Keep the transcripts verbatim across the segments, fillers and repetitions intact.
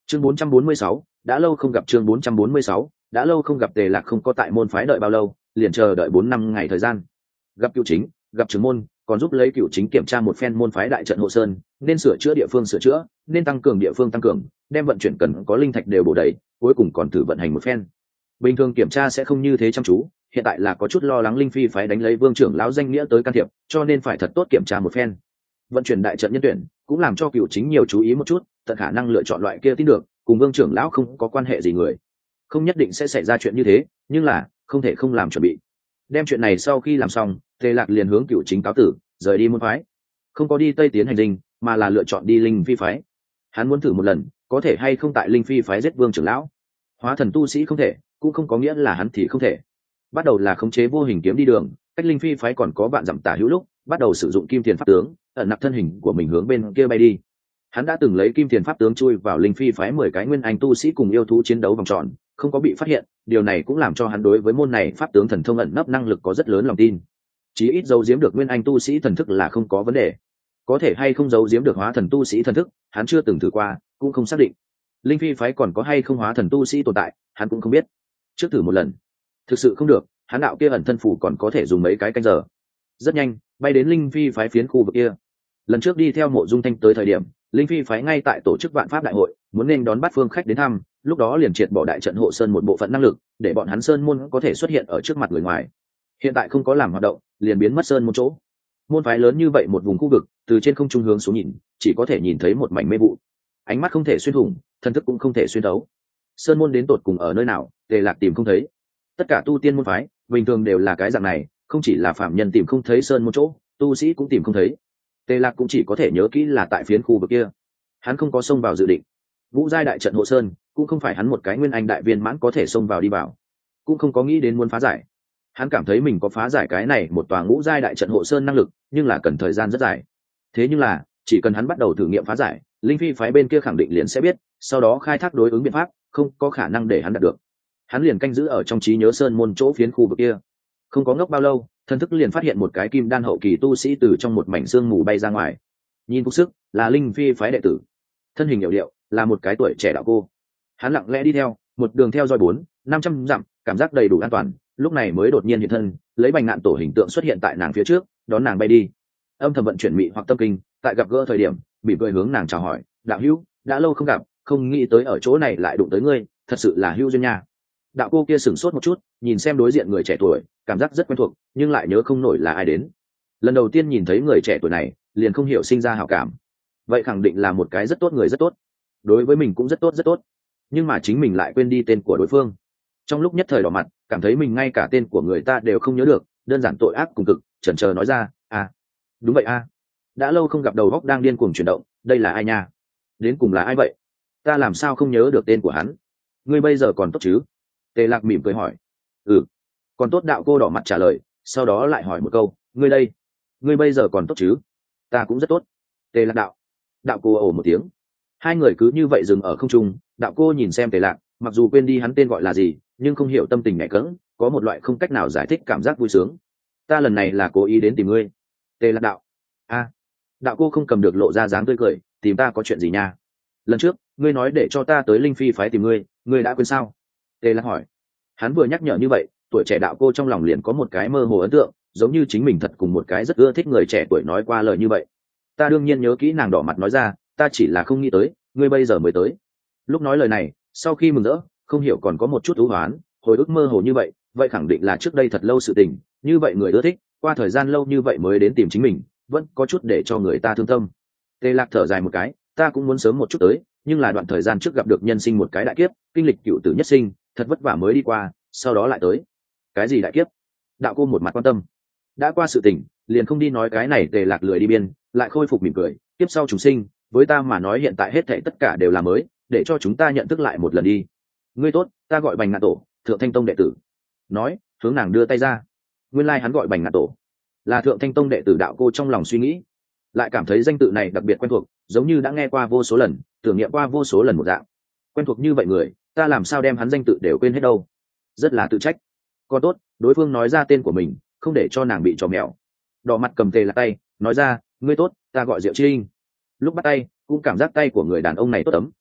chương bốn trăm bốn mươi sáu, đã lâu không gặp chương bốn trăm bốn mươi sáu, đã lâu không gặp. Tề Lạc không có tại môn phái đợi bao lâu, liền chờ đợi bốn năm ngày thời gian. Gặp cựu chính, gặp trưởng môn, còn giúp lấy cựu chính kiểm tra một phen môn phái đại trận hộ sơn, nên sửa chữa địa phương sửa chữa, nên tăng cường địa phương tăng cường, đem vận chuyển cần có linh thạch đều bổ đầy, cuối cùng còn thử vận hành một phen. Bình thường kiểm tra sẽ không như thế chăm chú, hiện tại là có chút lo lắng linh phi phái đánh lấy vương trưởng lão danh nghĩa tới can thiệp, cho nên phải thật tốt kiểm tra một phen. Vận chuyển đại trận nhân tuyển cũng làm cho cựu chính nhiều chú ý một chút, tận khả năng lựa chọn loại kia tin được, cùng vương trưởng lão không có quan hệ gì người. Không nhất định sẽ xảy ra chuyện như thế, nhưng là không thể không làm chuẩn bị. Đem chuyện này sau khi làm xong, Tề Lạc liền hướng cựu chính cáo tử, rời đi môn phái. Không có đi Tây Tiến hành linh, mà là lựa chọn đi linh phi phái. Hắn muốn thử một lần, có thể hay không tại linh phi phái giết vương trưởng lão. Hóa thần tu sĩ không thể, cũng không có nghĩa là hắn thì không thể. Bắt đầu là khống chế vô hình kiếm đi đường, cách linh phi phái còn có bạn dặm tả hữu lúc, bắt đầu sử dụng kim tiền pháp tướng, ẩn nặc thân hình của mình hướng bên kia bay đi. Hắn đã từng lấy kim tiền pháp tướng chui vào linh phi phái mười cái nguyên anh tu sĩ cùng yêu thú chiến đấu vòng tròn, không có bị phát hiện, điều này cũng làm cho hắn đối với môn này pháp tướng thần thông ẩn nấp năng lực có rất lớn lòng tin. Chí ít giấu giếm được nguyên anh tu sĩ thần thức là không có vấn đề. Có thể hay không giấu giếm được hóa thần tu sĩ thần thức, hắn chưa từng thử qua, cũng không xác định. Linh phi phái còn có hay không hóa thần tu sĩ tồn tại, hắn cũng không biết. Trước thử một lần, thực sự không được, hắn đạo kia ẩn thân phủ còn có thể dùng mấy cái canh giờ. Rất nhanh, bay đến linh phi phái phiến khu vực kia. Lần trước đi theo Mộ Dung Thanh tới thời điểm, linh phi phái ngay tại tổ chức vạn pháp đại hội, muốn nên đón bắt phương khách đến thăm, lúc đó liền triệt bỏ đại trận hộ sơn một bộ phận năng lực, để bọn hắn sơn môn có thể xuất hiện ở trước mặt người ngoài. Hiện tại không có làm hoạt động, liền biến mất sơn một chỗ. Môn phái lớn như vậy một vùng khu vực, từ trên không trung hướng xuống nhìn, chỉ có thể nhìn thấy một mảnh mê vụ. Ánh mắt không thể xuyên thủng, thân thức cũng không thể xuyên thấu. Sơn môn đến tột cùng ở nơi nào, Tề Lạc tìm không thấy. Tất cả tu tiên môn phái, bình thường đều là cái dạng này, không chỉ là phạm nhân tìm không thấy sơn một chỗ, tu sĩ cũng tìm không thấy. Tề Lạc cũng chỉ có thể nhớ kỹ là tại phiến khu vực kia. Hắn không có xông vào dự định. Vũ giai đại trận hộ sơn, cũng không phải hắn một cái nguyên anh đại viên mãn có thể xông vào đi vào, cũng không có nghĩ đến muốn phá giải. Hắn cảm thấy mình có phá giải cái này một tòa ngũ giai đại trận hộ sơn năng lực, nhưng là cần thời gian rất dài. Thế nhưng là, chỉ cần hắn bắt đầu thử nghiệm phá giải, linh phi phái bên kia khẳng định liền sẽ biết, sau đó khai thác đối ứng biện pháp, không có khả năng để hắn đạt được. Hắn liền canh giữ ở trong trí nhớ sơn môn chỗ phiến khu vực kia. Không có ngốc bao lâu, thần thức liền phát hiện một cái kim đan hậu kỳ tu sĩ từ trong một mảnh sương mù bay ra ngoài. Nhìn phục sức, là linh phi phái đệ tử. Thân hình hiệu điệu, là một cái tuổi trẻ đạo cô. Hắn lặng lẽ đi theo, một đường theo dõi bốn, năm trăm dặm, cảm giác đầy đủ an toàn, lúc này mới đột nhiên hiện thân, lấy bành ngạn tổ hình tượng xuất hiện tại nàng phía trước, đón nàng bay đi. Âm thầm vận chuyển mị hoặc tâm kinh, tại gặp gỡ thời điểm, mỉm cười hướng nàng chào hỏi, đạo hữu, đã lâu không gặp, không nghĩ tới ở chỗ này lại đụng tới ngươi, thật sự là hữu duyên nha. Đạo cô kia sửng sốt một chút, nhìn xem đối diện người trẻ tuổi, cảm giác rất quen thuộc, nhưng lại nhớ không nổi là ai đến. Lần đầu tiên nhìn thấy người trẻ tuổi này, liền không hiểu sinh ra hảo cảm. Vậy khẳng định là một cái rất tốt người rất tốt, đối với mình cũng rất tốt rất tốt, nhưng mà chính mình lại quên đi tên của đối phương. Trong lúc nhất thời đỏ mặt, cảm thấy mình ngay cả tên của người ta đều không nhớ được, đơn giản tội ác cùng cực, chần chờ nói ra, à, đúng vậy a, đã lâu không gặp, đầu óc đang điên cuồng chuyển động, đây là ai nha? Đến cùng là ai vậy? Ta làm sao không nhớ được tên của hắn? Ngươi bây giờ còn tốt chứ? Tề Lạc mỉm cười hỏi. Ừ, còn tốt. Đạo cô đỏ mặt trả lời, sau đó lại hỏi một câu, ngươi đây, ngươi bây giờ còn tốt chứ? Ta cũng rất tốt. Tề Lạc đạo. Đạo cô ồ một tiếng. Hai người cứ như vậy dừng ở không trung. Đạo cô nhìn xem Tề Lạc, mặc dù quên đi hắn tên gọi là gì, nhưng không hiểu tâm tình nhẹ cẫng, có một loại không cách nào giải thích cảm giác vui sướng. Ta lần này là cố ý đến tìm ngươi. Tề Lạc đạo. A. Đạo cô không cầm được lộ ra dáng tươi cười, tìm ta có chuyện gì nha? Lần trước ngươi nói để cho ta tới linh phi phái tìm ngươi, ngươi đã quên sao? Tề Lạc hỏi. Hắn vừa nhắc nhở như vậy, tuổi trẻ đạo cô trong lòng liền có một cái mơ hồ ấn tượng, giống như chính mình thật cùng một cái rất ưa thích người trẻ tuổi nói qua lời như vậy. Ta đương nhiên nhớ kỹ. Nàng đỏ mặt nói ra, ta chỉ là không nghĩ tới ngươi bây giờ mới tới. Lúc nói lời này, sau khi mừng rỡ, không hiểu còn có một chút ưu hoán, hồi ức mơ hồ như vậy, vậy khẳng định là trước đây thật lâu sự tình, như vậy người ưa thích, qua thời gian lâu như vậy mới đến tìm chính mình, vẫn có chút để cho người ta thương tâm. Tề Lạc thở dài một cái, ta cũng muốn sớm một chút tới, nhưng là đoạn thời gian trước gặp được nhân sinh một cái đại kiếp, kinh lịch cựu tử nhất sinh, thật vất vả mới đi qua, sau đó lại tới. Cái gì đại kiếp? Đạo cô một mặt quan tâm. Đã qua sự tình, liền không đi nói cái này. Tề Lạc lười đi biên, lại khôi phục mỉm cười, kiếp sau chúng sinh, với ta mà nói hiện tại hết thảy tất cả đều là mới, để cho chúng ta nhận thức lại một lần đi. Ngươi tốt, ta gọi Bành Ngạn Tổ, Thượng Thanh Tông đệ tử. Nói, hướng nàng đưa tay ra. Nguyên lai like hắn gọi Bành Ngạn Tổ, là Thượng Thanh Tông đệ tử. Đạo cô trong lòng suy nghĩ, lại cảm thấy danh tự này đặc biệt quen thuộc, giống như đã nghe qua vô số lần, tưởng niệm qua vô số lần một dạng. Quen thuộc như vậy người, ta làm sao đem hắn danh tự đều quên hết đâu? Rất là tự trách. Còn tốt, đối phương nói ra tên của mình, không để cho nàng bị trò mèo. Đỏ mặt cầm Tề Lạc tay, nói ra, ngươi tốt, ta gọi Diệu Trinh. Lúc bắt tay, cũng cảm giác tay của người đàn ông này tốt ấm,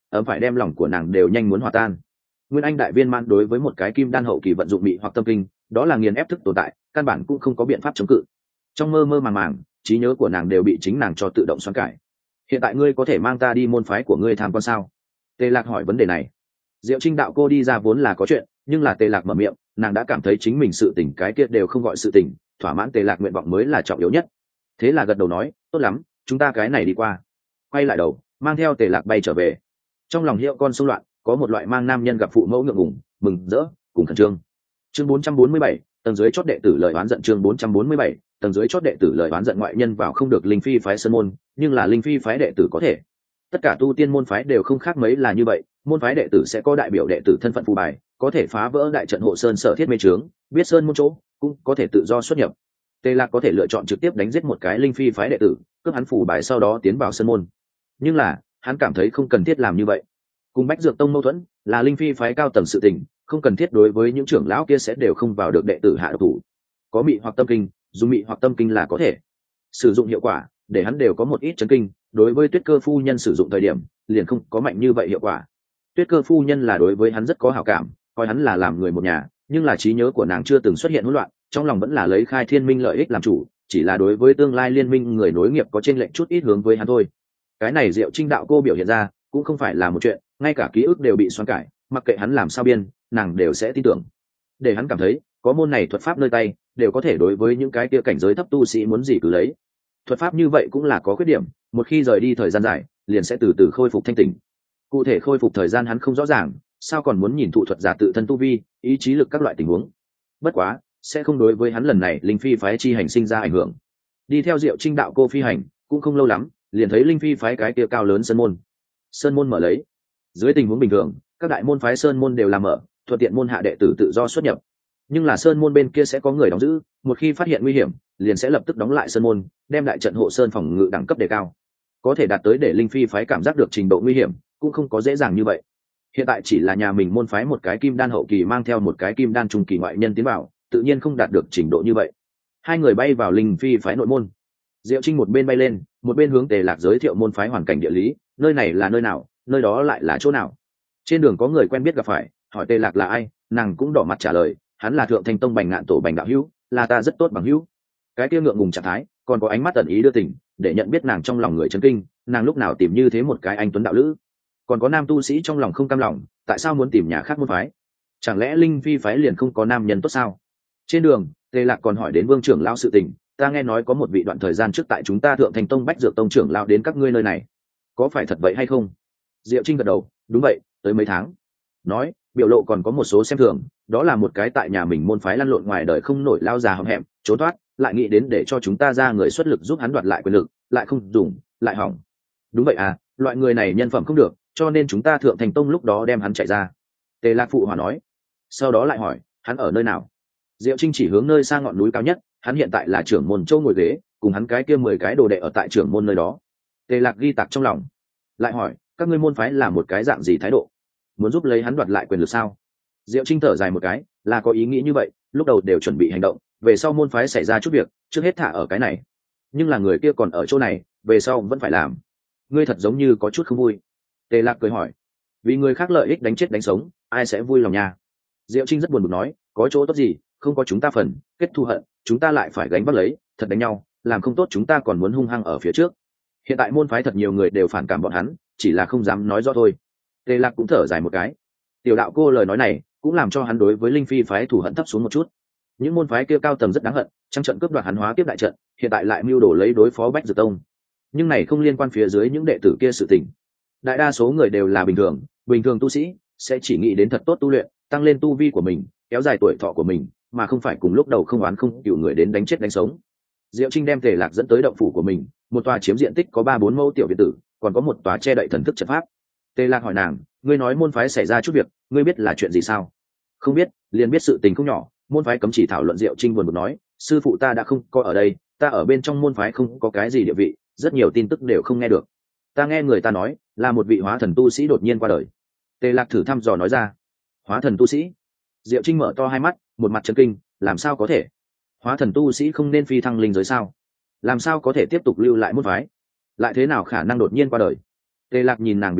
ấm phải đem lòng của nàng đều nhanh muốn hòa tan. Nguyên Anh đại viên mãn đối với một cái kim đan hậu kỳ vận dụng mị hoặc tâm kinh, đó là nghiền ép thức tồn tại, căn bản cũng không có biện pháp chống cự. Trong mơ mơ màng màng, trí nhớ của nàng đều bị chính nàng cho tự động xoắn cải. Hiện tại ngươi có thể mang ta đi môn phái của ngươi tham quan sao? Tề Lạc hỏi vấn đề này. Diệu Trinh đạo cô đi ra vốn là có chuyện, nhưng là Tề Lạc mở miệng, nàng đã cảm thấy chính mình sự tình cái kia đều không gọi sự tình, thỏa mãn Tề Lạc nguyện vọng mới là trọng yếu nhất. Thế là gật đầu nói, tốt lắm, chúng ta cái này đi qua. Quay lại đầu, mang theo Tề Lạc bay trở về. Trong lòng hiệu con xung loạn, có một loại mang nam nhân gặp phụ mẫu ngượng ngùng, mừng rỡ, cùng khẩn trương. Chương bốn trăm bốn mươi bảy, tầng dưới chót đệ tử lời oán giận. Chương bốn trăm bốn mươi bảy, tầng dưới chót đệ tử lời oán giận. Ngoại nhân vào không được linh phi phái sơn môn, nhưng là linh phi phái đệ tử có thể. Tất cả tu tiên môn phái đều không khác mấy là như vậy, môn phái đệ tử sẽ có đại biểu đệ tử thân phận phù bài, có thể phá vỡ đại trận hộ sơn sở thiết mê trướng, biết sơn môn chỗ, cũng có thể tự do xuất nhập. Tề Lạc có thể lựa chọn trực tiếp đánh giết một cái linh phi phái đệ tử, cướp hắn phù bài sau đó tiến vào sơn môn. Nhưng là, hắn cảm thấy không cần thiết làm như vậy. Cùng Bách Dược Tông mâu thuẫn, là linh phi phái cao tầng sự tình, không cần thiết đối với những trưởng lão kia sẽ đều không vào được đệ tử hạ độc thủ. Có mị hoặc tâm kinh, dùng mị hoặc tâm kinh là có thể sử dụng hiệu quả, để hắn đều có một ít chấn kinh. Đối với Tuyết Cơ phu nhân sử dụng thời điểm, liền không có mạnh như vậy hiệu quả. Tuyết Cơ phu nhân là đối với hắn rất có hảo cảm, coi hắn là làm người một nhà, nhưng là trí nhớ của nàng chưa từng xuất hiện hỗn loạn, trong lòng vẫn là lấy Khai Thiên Minh lợi ích làm chủ, chỉ là đối với tương lai liên minh người nối nghiệp có trên lệnh chút ít hướng với hắn thôi. Cái này Diệu Trinh đạo cô biểu hiện ra, cũng không phải là một chuyện, ngay cả ký ức đều bị xoắn cải, mặc kệ hắn làm sao biên, nàng đều sẽ tin tưởng. Để hắn cảm thấy, có môn này thuật pháp nơi tay, đều có thể đối với những cái kia cảnh giới thấp tu sĩ muốn gì cứ lấy. Thuật pháp như vậy cũng là có khuyết điểm, một khi rời đi thời gian dài, liền sẽ từ từ khôi phục thanh tỉnh. Cụ thể khôi phục thời gian hắn không rõ ràng, sao còn muốn nhìn thụ thuật giả tự thân tu vi, ý chí lực các loại tình huống. Bất quá, sẽ không đối với hắn lần này linh phi phái chi hành sinh ra ảnh hưởng. Đi theo Diệu Trinh đạo cô phi hành, cũng không lâu lắm, liền thấy linh phi phái cái kia cao lớn sơn môn. Sơn môn mở lấy. Dưới tình huống bình thường, các đại môn phái sơn môn đều làm mở, thuận tiện môn hạ đệ tử tự do xuất nhập. Nhưng là sơn môn bên kia sẽ có người đóng giữ, một khi phát hiện nguy hiểm, liền sẽ lập tức đóng lại sơn môn, đem đại trận hộ sơn phòng ngự đẳng cấp đề cao. Có thể đạt tới để linh phi phái cảm giác được trình độ nguy hiểm, cũng không có dễ dàng như vậy. Hiện tại chỉ là nhà mình môn phái một cái kim đan hậu kỳ mang theo một cái kim đan trung kỳ ngoại nhân tiến vào, tự nhiên không đạt được trình độ như vậy. Hai người bay vào linh phi phái nội môn. Diệu Trinh một bên bay lên, một bên hướng Tề Lạc giới thiệu môn phái hoàn cảnh địa lý, nơi này là nơi nào, nơi đó lại là chỗ nào. Trên đường có người quen biết gặp phải, hỏi Tề Lạc là ai, nàng cũng đỏ mặt trả lời, hắn là Thượng Thanh Tông Bành Ngạn tổ Bành đạo hữu, là ta rất tốt bằng hữu. Cái kia ngượng ngùng trạng thái, còn có ánh mắt ẩn ý đưa tình, để nhận biết nàng trong lòng người chấn kinh, nàng lúc nào tìm như thế một cái anh tuấn đạo lữ. Còn có nam tu sĩ trong lòng không cam lòng, tại sao muốn tìm nhà khác môn phái? Chẳng lẽ linh phi phái liền không có nam nhân tốt sao? Trên đường, Tề Lạc còn hỏi đến Vương trưởng lão sự tình, ta nghe nói có một vị đoạn thời gian trước tại chúng ta Thượng Thanh Tông Bách Dược Tông trưởng lão đến các ngươi nơi này, có phải thật vậy hay không? Diệu Trinh gật đầu, đúng vậy, tới mấy tháng. Nói, biểu lộ còn có một số xem thường, đó là một cái tại nhà mình môn phái lăn lộn ngoài đời không nổi lao già hậm hẹm, trốn thoát, lại nghĩ đến để cho chúng ta ra người xuất lực giúp hắn đoạt lại quyền lực, lại không dùng, lại hỏng. Đúng vậy à, loại người này nhân phẩm không được, cho nên chúng ta Thượng Thành Tông lúc đó đem hắn chạy ra. Tề Lạc phụ hòa nói. Sau đó lại hỏi, hắn ở nơi nào? Diệu Trinh chỉ hướng nơi xa ngọn núi cao nhất, hắn hiện tại là trưởng môn châu ngồi ghế, cùng hắn cái kia mười cái đồ đệ ở tại trưởng môn nơi đó. Tề Lạc ghi tạc trong lòng. Lại hỏi, các ngươi môn phái là một cái dạng gì thái độ? Muốn giúp lấy hắn đoạt lại quyền lực sao? Diệu Trinh thở dài một cái, là có ý nghĩ như vậy, lúc đầu đều chuẩn bị hành động, về sau môn phái xảy ra chút việc, trước hết thả ở cái này. Nhưng là người kia còn ở chỗ này, về sau vẫn phải làm. Ngươi thật giống như có chút không vui. Tề Lạc cười hỏi, vì người khác lợi ích đánh chết đánh sống, ai sẽ vui lòng nha? Diệu Trinh rất buồn bực nói, có chỗ tốt gì, không có chúng ta phần, kết thù hận, chúng ta lại phải gánh vác lấy, thật đánh nhau, làm không tốt chúng ta còn muốn hung hăng ở phía trước. Hiện tại môn phái thật nhiều người đều phản cảm bọn hắn, chỉ là không dám nói rõ thôi. Tề Lạc cũng thở dài một cái. Tiểu đạo cô lời nói này cũng làm cho hắn đối với linh phi phái thù hận thấp xuống một chút. Những môn phái kia cao tầng rất đáng hận, trong trận cướp đoạt hắn hóa tiếp đại trận, hiện tại lại mưu đồ lấy đối phó Bách Dược Tông. Nhưng này không liên quan phía dưới những đệ tử kia sự tình. Đại đa số người đều là bình thường, bình thường tu sĩ sẽ chỉ nghĩ đến thật tốt tu luyện, tăng lên tu vi của mình, kéo dài tuổi thọ của mình, mà không phải cùng lúc đầu không oán không cừu người đến đánh chết đánh sống. Diệu Trinh đem Tề Lạc dẫn tới động phủ của mình, một tòa chiếm diện tích có ba bốn mẫu tiểu biệt tử, còn có một tòa che đậy thần thức trận pháp. Tề Lạc hỏi nàng, ngươi nói môn phái xảy ra chút việc, ngươi biết là chuyện gì sao? Không biết, liền biết sự tình không nhỏ, môn phái cấm chỉ thảo luận. Diệu Trinh buồn bực nói, sư phụ ta đã không có ở đây, ta ở bên trong môn phái không có cái gì địa vị, rất nhiều tin tức đều không nghe được. Ta nghe người ta nói, là một vị hóa thần tu sĩ đột nhiên qua đời. Tề Lạc thử thăm dò nói ra, hóa thần tu sĩ? Diệu Trinh mở to hai mắt, một mặt chấn kinh, làm sao có thể? Hóa thần tu sĩ không nên phi thăng linh giới sao? Làm sao có thể tiếp tục lưu lại môn phái? Lại thế nào khả năng đột nhiên qua đời? Tề Lạc nhìn nàng biểu lộ,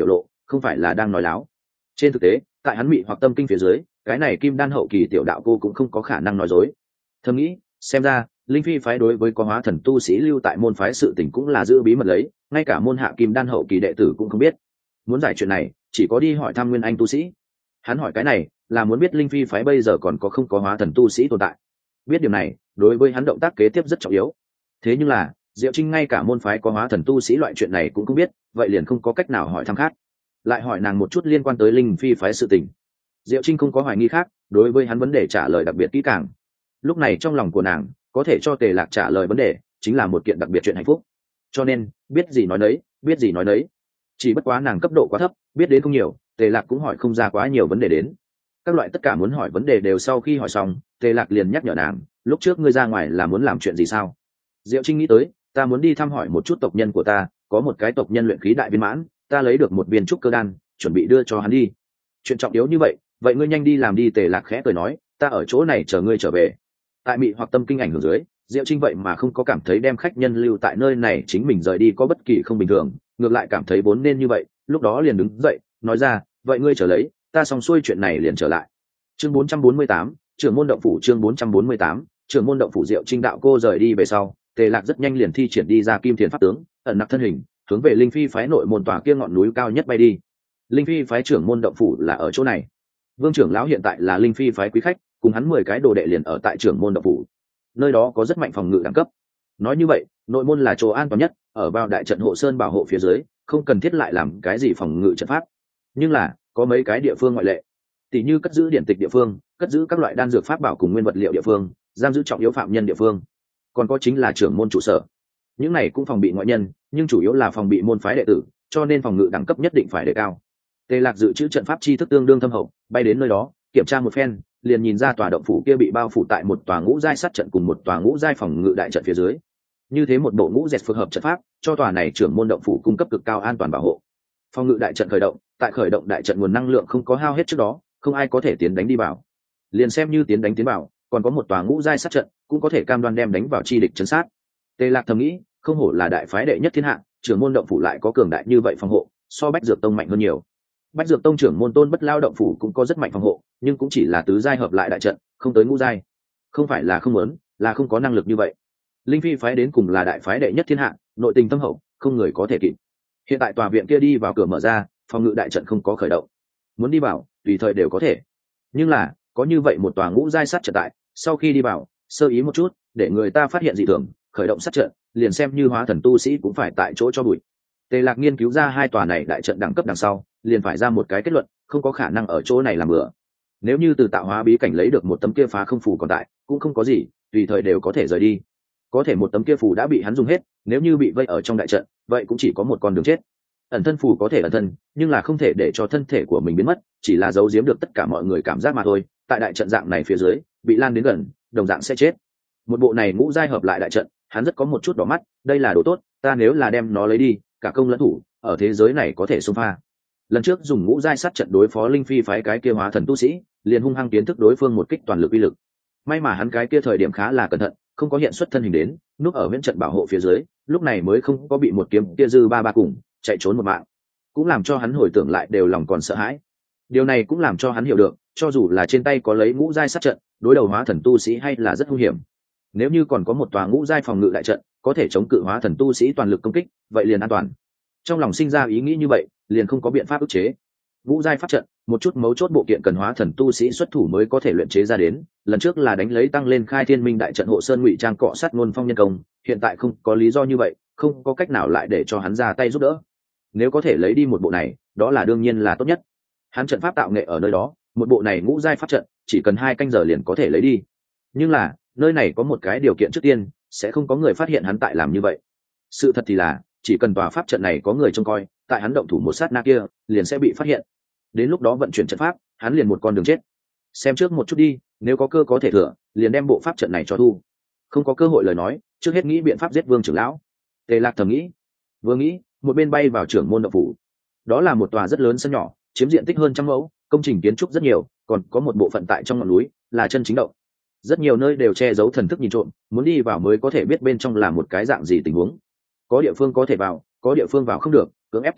không phải là đang nói láo. Trên thực tế tại hắn mị hoặc tâm kinh phía dưới, cái này kim đan hậu kỳ tiểu đạo cô cũng không có khả năng nói dối. Thầm nghĩ xem ra linh phi phái đối với có hóa thần tu sĩ lưu tại môn phái sự tình cũng là giữ bí mật lấy, ngay cả môn hạ kim đan hậu kỳ đệ tử cũng không biết. Muốn giải chuyện này chỉ có đi hỏi thăm nguyên anh tu sĩ. Hắn hỏi cái này là muốn biết linh phi phái bây giờ còn có không có hóa thần tu sĩ tồn tại. Biết điểm này đối với hắn động tác kế tiếp rất trọng yếu. Thế nhưng là Diệu Trinh ngay cả môn phái có hóa thần tu sĩ loại chuyện này cũng không biết, vậy liền không có cách nào hỏi thăm khác. Lại hỏi nàng một chút liên quan tới linh phi phái sự tình. Diệu Trinh không có hoài nghi khác, đối với hắn vấn đề trả lời đặc biệt kỹ càng. Lúc này trong lòng của nàng có thể cho Tề Lạc trả lời vấn đề chính là một kiện đặc biệt chuyện hạnh phúc. Cho nên biết gì nói nấy, biết gì nói nấy. Chỉ bất quá nàng cấp độ quá thấp, biết đến không nhiều, Tề Lạc cũng hỏi không ra quá nhiều vấn đề đến. Các loại tất cả muốn hỏi vấn đề đều sau khi hỏi xong, Tề Lạc liền nhắc nhở nàng, lúc trước ngươi ra ngoài là muốn làm chuyện gì sao? Diệu Trinh nghĩ tới, ta muốn đi thăm hỏi một chút tộc nhân của ta, có một cái tộc nhân luyện khí đại viên mãn, ta lấy được một viên trúc cơ đan, chuẩn bị đưa cho hắn đi. Chuyện trọng yếu như vậy, vậy ngươi nhanh đi làm đi. Tề Lạc khẽ cười nói, ta ở chỗ này chờ ngươi trở về. Tại mị hoặc tâm kinh ảnh hưởng dưới, Diệu Trinh vậy mà không có cảm thấy đem khách nhân lưu tại nơi này chính mình rời đi có bất kỳ không bình thường, ngược lại cảm thấy vốn nên như vậy, lúc đó liền đứng dậy nói ra, vậy ngươi trở lấy, ta xong xuôi chuyện này liền trở lại. Chương bốn trăm bốn mươi tám, trưởng môn động phủ. Chương bốn trăm bốn mươi tám, trưởng môn động phủ. Diệu Trinh đạo cô rời đi về sau, Tề Lạc rất nhanh liền thi triển đi ra kim thiền pháp tướng, ẩn nặc thân hình, hướng về linh phi phái nội môn tòa kia ngọn núi cao nhất bay đi. Linh phi phái trưởng môn động phủ là ở chỗ này. Vương trưởng lão hiện tại là linh phi phái quý khách, cùng hắn mười cái đồ đệ liền ở tại trưởng môn động phủ. Nơi đó có rất mạnh phòng ngự đẳng cấp. Nói như vậy, nội môn là chỗ an toàn nhất, ở vào đại trận hộ sơn bảo hộ phía dưới, không cần thiết lại làm cái gì phòng ngự trận pháp. Nhưng là có mấy cái địa phương ngoại lệ, tỷ như cất giữ điển tịch địa phương, cất giữ các loại đan dược pháp bảo cùng nguyên vật liệu địa phương, giam giữ trọng yếu phạm nhân địa phương, còn có chính là trưởng môn trụ sở. Những này cũng phòng bị ngoại nhân, nhưng chủ yếu là phòng bị môn phái đệ tử, cho nên phòng ngự đẳng cấp nhất định phải đề cao. Tề Lạc dự trữ trận pháp chi thức tương đương thâm hậu, bay đến nơi đó kiểm tra một phen, liền nhìn ra tòa động phủ kia bị bao phủ tại một tòa ngũ giai sát trận cùng một tòa ngũ giai phòng ngự đại trận phía dưới. Như thế một bộ ngũ dẹt phức hợp trận pháp, cho tòa này trưởng môn động phủ cung cấp cực cao an toàn bảo hộ. Phòng ngự đại trận khởi động, tại khởi động đại trận nguồn năng lượng không có hao hết trước đó, không ai có thể tiến đánh đi vào. Liền xem như tiến đánh tiến vào, còn có một tòa ngũ giai sát trận, cũng có thể cam đoan đem đánh vào chi địch trấn sát. Tề Lạc thầm nghĩ, không hổ là đại phái đệ nhất thiên hạ, trưởng môn động phủ lại có cường đại như vậy phòng hộ, so Bách Dược Tông mạnh hơn nhiều. Bách Dược Tông trưởng môn Tôn Bất Lao động phủ cũng có rất mạnh phòng hộ, nhưng cũng chỉ là tứ giai hợp lại đại trận, không tới ngũ giai. Không phải là không muốn, là không có năng lực như vậy. Linh phi phái đến cùng là đại phái đệ nhất thiên hạ, nội tình thâm hậu, không người có thể kịp. Hiện tại tòa viện kia đi vào cửa mở ra, phòng ngự đại trận không có khởi động, muốn đi vào tùy thời đều có thể. Nhưng là có như vậy một tòa ngũ giai sát trận tại, sau khi đi vào sơ ý một chút, để người ta phát hiện dị thường, khởi động sát trận, liền xem như hóa thần tu sĩ cũng phải tại chỗ cho bụi. Tề Lạc nghiên cứu ra hai tòa này đại trận đẳng cấp đằng sau, liền phải ra một cái kết luận, không có khả năng ở chỗ này làm bừa. Nếu như từ tạo hóa bí cảnh lấy được một tấm kia phá không phù còn tại, cũng không có gì, tùy thời đều có thể rời đi. Có thể một tấm kia phù đã bị hắn dùng hết, nếu như bị vây ở trong đại trận, vậy cũng chỉ có một con đường chết. Ẩn thân phù có thể ẩn thân, nhưng là không thể để cho thân thể của mình biến mất, chỉ là giấu giếm được tất cả mọi người cảm giác mà thôi. Tại đại trận dạng này phía dưới, bị lan đến gần, đồng dạng sẽ chết. Một bộ này ngũ giai hợp lại đại trận, hắn rất có một chút đỏ mắt, đây là đồ tốt, ta nếu là đem nó lấy đi, cả công lẫn thủ, ở thế giới này có thể xông pha. Lần trước dùng ngũ giai sát trận đối phó linh phi phái cái kia hóa thần tu sĩ, liền hung hăng kiến thức đối phương một kích toàn lực uy lực. May mà hắn cái kia thời điểm khá là cẩn thận, không có hiện xuất thân hình đến, núp ở viễn trận bảo hộ phía dưới, lúc này mới không có bị một kiếm kia dư ba ba cùng chạy trốn một mạng. Cũng làm cho hắn hồi tưởng lại đều lòng còn sợ hãi. Điều này cũng làm cho hắn hiểu được, cho dù là trên tay có lấy ngũ giai sát trận, đối đầu hóa thần tu sĩ hay là rất nguy hiểm. Nếu như còn có một tòa ngũ giai phòng ngự đại trận, có thể chống cự hóa thần tu sĩ toàn lực công kích, vậy liền an toàn. Trong lòng sinh ra ý nghĩ như vậy, liền không có biện pháp ức chế. Ngũ giai pháp trận, một chút mấu chốt bộ kiện cần hóa thần tu sĩ xuất thủ mới có thể luyện chế ra đến. Lần trước là đánh lấy tăng lên khai thiên minh đại trận hộ sơn ngụy trang cọ sát ngôn phong nhân công, hiện tại không có lý do như vậy, không có cách nào lại để cho hắn ra tay giúp đỡ. Nếu có thể lấy đi một bộ này, đó là đương nhiên là tốt nhất. Hắn trận pháp tạo nghệ ở nơi đó, một bộ này ngũ giai pháp trận, chỉ cần hai canh giờ liền có thể lấy đi. Nhưng là, nơi này có một cái điều kiện trước tiên, sẽ không có người phát hiện hắn tại làm như vậy. Sự thật thì là, chỉ cần tòa pháp trận này có người trông coi, tại hắn động thủ một sát na kia, liền sẽ bị phát hiện. Đến lúc đó vận chuyển trận pháp, hắn liền một con đường chết. Xem trước một chút đi, nếu có cơ có thể thừa, liền đem bộ pháp trận này cho thu. Không có cơ hội lời nói, trước hết nghĩ biện pháp giết Vương trưởng lão. Tề Lạc thầm nghĩ, vừa nghĩ, một bên bay vào trưởng môn động phủ. Đó là một tòa rất lớn sân nhỏ, chiếm diện tích hơn trăm mẫu, công trình kiến trúc rất nhiều, còn có một bộ phận tại trong ngọn núi, là chân chính động. Rất nhiều nơi đều che giấu thần thức nhìn trộm, muốn đi vào mới có thể biết bên trong là một cái dạng gì tình huống. Có địa phương có thể vào, có địa phương vào không được, cưỡng ép tiến vào,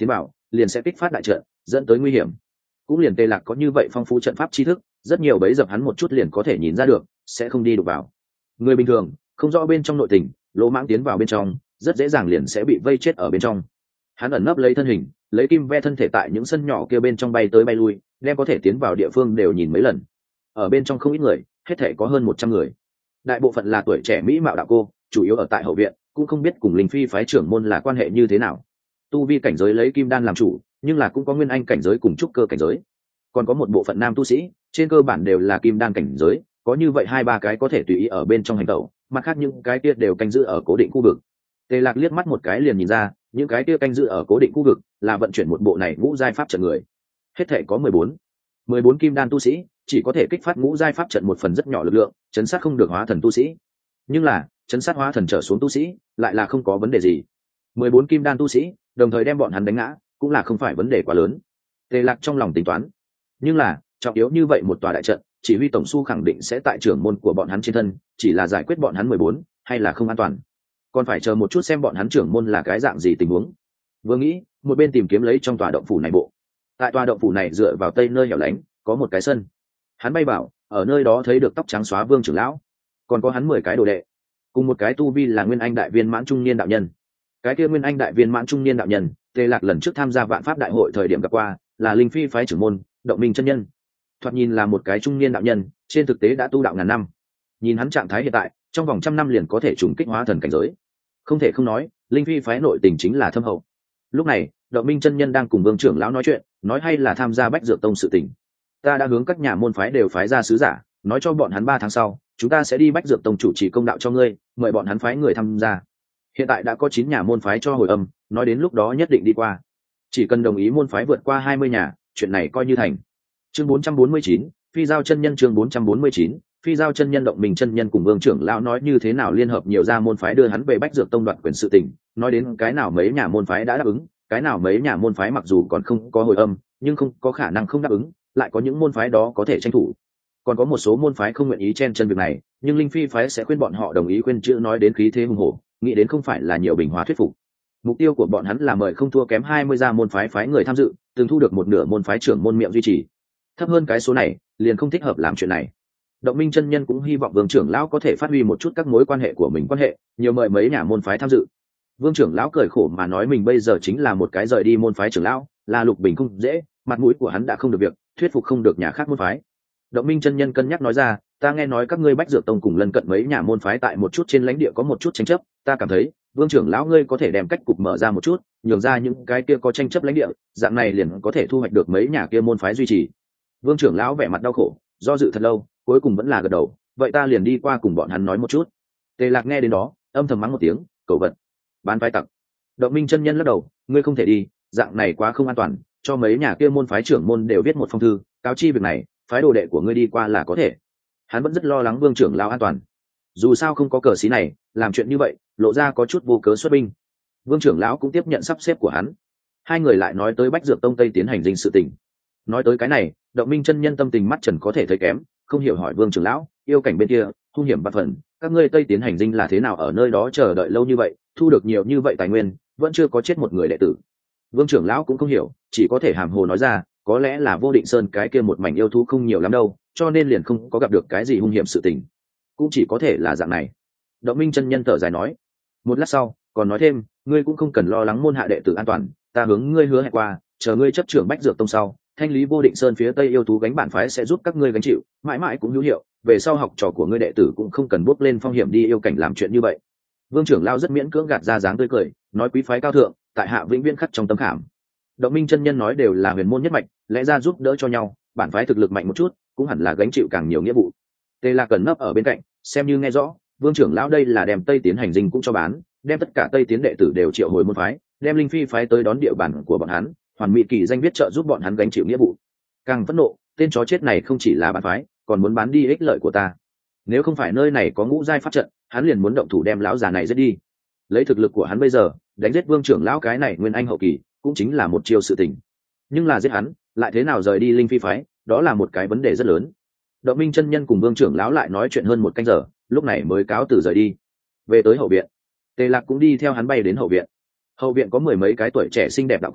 liền sẽ kích phát đại trận, dẫn tới nguy hiểm. Cũng liền Tề Lạc có như vậy phong phú trận pháp tri thức, rất nhiều bấy dập hắn một chút liền có thể nhìn ra được, sẽ không đi đụng vào. Người bình thường không rõ bên trong nội tình, lỗ mãng tiến vào bên trong, rất dễ dàng liền sẽ bị vây chết ở bên trong. Hắn ẩn nấp lấy thân hình, lấy kim ve thân thể tại những sân nhỏ kia bên trong bay tới bay lui, đem có thể tiến vào địa phương đều nhìn mấy lần. Ở bên trong không ít người, hết thể có hơn một trăm người. Đại bộ phận là tuổi trẻ mỹ mạo đạo cô, chủ yếu ở tại hậu viện, cũng không biết cùng linh phi phái trưởng môn là quan hệ như thế nào. Tu vi cảnh giới lấy kim đan làm chủ, nhưng là cũng có nguyên anh cảnh giới cùng trúc cơ cảnh giới. Còn có một bộ phận nam tu sĩ, trên cơ bản đều là kim đan cảnh giới, có như vậy hai ba cái có thể tùy ý ở bên trong hành tẩu, mặt khác những cái kia đều canh giữ ở cố định khu vực. Tề Lạc liếc mắt một cái liền nhìn ra, những cái kia canh giữ ở cố định khu vực là vận chuyển một bộ này ngũ giai pháp trận người. Hết thể có mười bốn, mười bốn kim đan tu sĩ, chỉ có thể kích phát ngũ giai pháp trận một phần rất nhỏ lực lượng, chấn sát không được hóa thần tu sĩ. Nhưng là, chấn sát hóa thần trở xuống tu sĩ, lại là không có vấn đề gì. mười bốn kim đan tu sĩ, đồng thời đem bọn hắn đánh ngã, cũng là không phải vấn đề quá lớn. Tề Lạc trong lòng tính toán. Nhưng là, trọng yếu như vậy một tòa đại trận, chỉ huy tổng su khẳng định sẽ tại trưởng môn của bọn hắn trên thân, chỉ là giải quyết bọn hắn mười bốn, hay là không an toàn. Còn phải chờ một chút xem bọn hắn trưởng môn là cái dạng gì tình huống. Vừa nghĩ, một bên tìm kiếm lấy trong tòa động phủ này bộ. Tại tòa động phủ này dựa vào tây nơi hẻo lánh, có một cái sân. Hắn bay vào, ở nơi đó thấy được tóc trắng xóa Vương trưởng lão, còn có hắn mười cái đồ đệ, cùng một cái tu vi là nguyên anh đại viên mãn trung niên đạo nhân. Cái kia nguyên anh đại viên mãn trung niên đạo nhân, Tề Lạc lần trước tham gia vạn pháp đại hội thời điểm gặp qua, là linh phi phái trưởng môn Động Minh chân nhân. Thoạt nhìn là một cái trung niên đạo nhân, trên thực tế đã tu đạo ngàn năm. Nhìn hắn trạng thái hiện tại, trong vòng trăm năm liền có thể trùng kích hóa thần cảnh giới. Không thể không nói, linh phi phái nội tình chính là thâm hậu. Lúc này, Động Minh chân nhân đang cùng Vương trưởng lão nói chuyện, nói hay là tham gia Bách Dược Tông sự tình. Ta đã hướng các nhà môn phái đều phái ra sứ giả, nói cho bọn hắn ba tháng sau, chúng ta sẽ đi Bách Dược Tông chủ trì công đạo cho ngươi, mời bọn hắn phái người tham gia. Hiện tại đã có chín nhà môn phái cho hồi âm, nói đến lúc đó nhất định đi qua. Chỉ cần đồng ý môn phái vượt qua hai mươi nhà, chuyện này coi như thành. Chương bốn trăm bốn mươi chín, Phi giao chân nhân chương bốn trăm bốn mươi chín, Phi giao chân nhân Động Minh chân nhân cùng Vương trưởng lão nói như thế nào liên hợp nhiều gia môn phái đưa hắn về Bách Dược Tông đoạt quyền sự tình, nói đến cái nào mấy nhà môn phái đã đáp ứng, cái nào mấy nhà môn phái mặc dù còn không có hồi âm, nhưng không có khả năng không đáp ứng, lại có những môn phái đó có thể tranh thủ. Còn có một số môn phái không nguyện ý chen chân việc này, nhưng linh phi phái sẽ khuyên bọn họ đồng ý khuyên chữ nói đến khí thế hùng hổ, nghĩ đến không phải là nhiều bình hòa thuyết phục. Mục tiêu của bọn hắn là mời không thua kém hai mươi gia môn phái phái người tham dự, từng thu được một nửa môn phái trưởng môn miệng duy trì. Thấp hơn cái số này, liền không thích hợp làm chuyện này. Động Minh chân nhân cũng hy vọng Vương trưởng lão có thể phát huy một chút các mối quan hệ của mình quan hệ, nhiều mời mấy nhà môn phái tham dự. Vương trưởng lão cười khổ mà nói mình bây giờ chính là một cái rời đi môn phái trưởng lão, là Lục Bình không dễ, mặt mũi của hắn đã không được việc, thuyết phục không được nhà khác môn phái. Động Minh chân nhân cân nhắc nói ra, ta nghe nói các ngươi Bách Dược Tông cùng lân cận mấy nhà môn phái tại một chút trên lãnh địa có một chút tranh chấp, ta cảm thấy Vương trưởng lão ngươi có thể đem cách cục mở ra một chút, nhường ra những cái kia có tranh chấp lãnh địa, dạng này liền có thể thu hoạch được mấy nhà kia môn phái duy trì. Vương trưởng lão vẻ mặt đau khổ, do dự thật lâu, cuối cùng vẫn là gật đầu, vậy ta liền đi qua cùng bọn hắn nói một chút. Tề Lạc nghe đến đó, âm thầm mắng một tiếng, cầu vật, bán phái tặc. Động Minh chân nhân lắc đầu, ngươi không thể đi, dạng này quá không an toàn, cho mấy nhà kia môn phái trưởng môn đều viết một phong thư, cáo chi việc này, phái đồ đệ của ngươi đi qua là có thể. Hắn vẫn rất lo lắng Vương trưởng lão an toàn. Dù sao không có cờ xí này, làm chuyện như vậy, lộ ra có chút vô cớ xuất binh. Vương trưởng lão cũng tiếp nhận sắp xếp của hắn. Hai người lại nói tới Bách Dược Tông Tây tiến hành dinh sự tình. Nói tới cái này, Động Minh chân nhân tâm tình mắt trần có thể thấy kém, không hiểu hỏi Vương trưởng lão, yêu cảnh bên kia, hung hiểm bạc phần, các ngươi Tây tiến hành dinh là thế nào ở nơi đó chờ đợi lâu như vậy, thu được nhiều như vậy tài nguyên, vẫn chưa có chết một người đệ tử. Vương trưởng lão cũng không hiểu, chỉ có thể hàm hồ nói ra, có lẽ là Vô Định Sơn cái kia một mảnh yêu thú không nhiều lắm đâu, cho nên liền không có gặp được cái gì hung hiểm sự tình. Cũng chỉ có thể là dạng này. Động Minh chân nhân thở dài nói. Một lát sau, còn nói thêm, ngươi cũng không cần lo lắng môn hạ đệ tử an toàn, ta hướng ngươi hứa hẹn qua, chờ ngươi chấp trưởng Bách Dược Tông sau, thanh lý Vô Định Sơn phía tây yêu thú gánh bản phái sẽ giúp các ngươi gánh chịu, mãi mãi cũng hữu hiệu, về sau học trò của ngươi đệ tử cũng không cần bước lên phong hiểm đi yêu cảnh làm chuyện như vậy. Vương trưởng lão rất miễn cưỡng gạt ra dáng tươi cười, nói quý phái cao thượng, tại hạ vĩnh viễn khắc trong tấm khảm. Động Minh chân nhân nói đều là huyền môn nhất mạch, lẽ ra giúp đỡ cho nhau, bản phái thực lực mạnh một chút, cũng hẳn là gánh chịu càng nhiều nghĩa vụ. Tề Lạc cẩn nấp ở bên cạnh, xem như nghe rõ, Vương trưởng lão đây là đem Tây tiến hành dinh cũng cho bán, đem tất cả Tây tiến đệ tử đều triệu hồi môn phái, đem linh phi phái tới đón địa bàn của bọn hắn, hoàn mỹ kỳ danh viết trợ giúp bọn hắn gánh chịu nghĩa vụ. Càng phẫn nộ, tên chó chết này không chỉ là bán phái, còn muốn bán đi ích lợi của ta. Nếu không phải nơi này có ngũ giai pháp trận, hắn liền muốn động thủ đem lão già này giết đi. Lấy thực lực của hắn bây giờ, đánh giết Vương trưởng lão cái này nguyên anh hậu kỳ, cũng chính là một chiêu sự tình. Nhưng là giết hắn, lại thế nào rời đi linh phi phái, đó là một cái vấn đề rất lớn. Động Minh chân nhân cùng Vương trưởng lão lại nói chuyện hơn một canh giờ, lúc này mới cáo từ rời đi. Về tới hậu viện, Tề Lạc cũng đi theo hắn bay đến hậu viện. Hậu viện có mười mấy cái tuổi trẻ xinh đẹp đạo cô,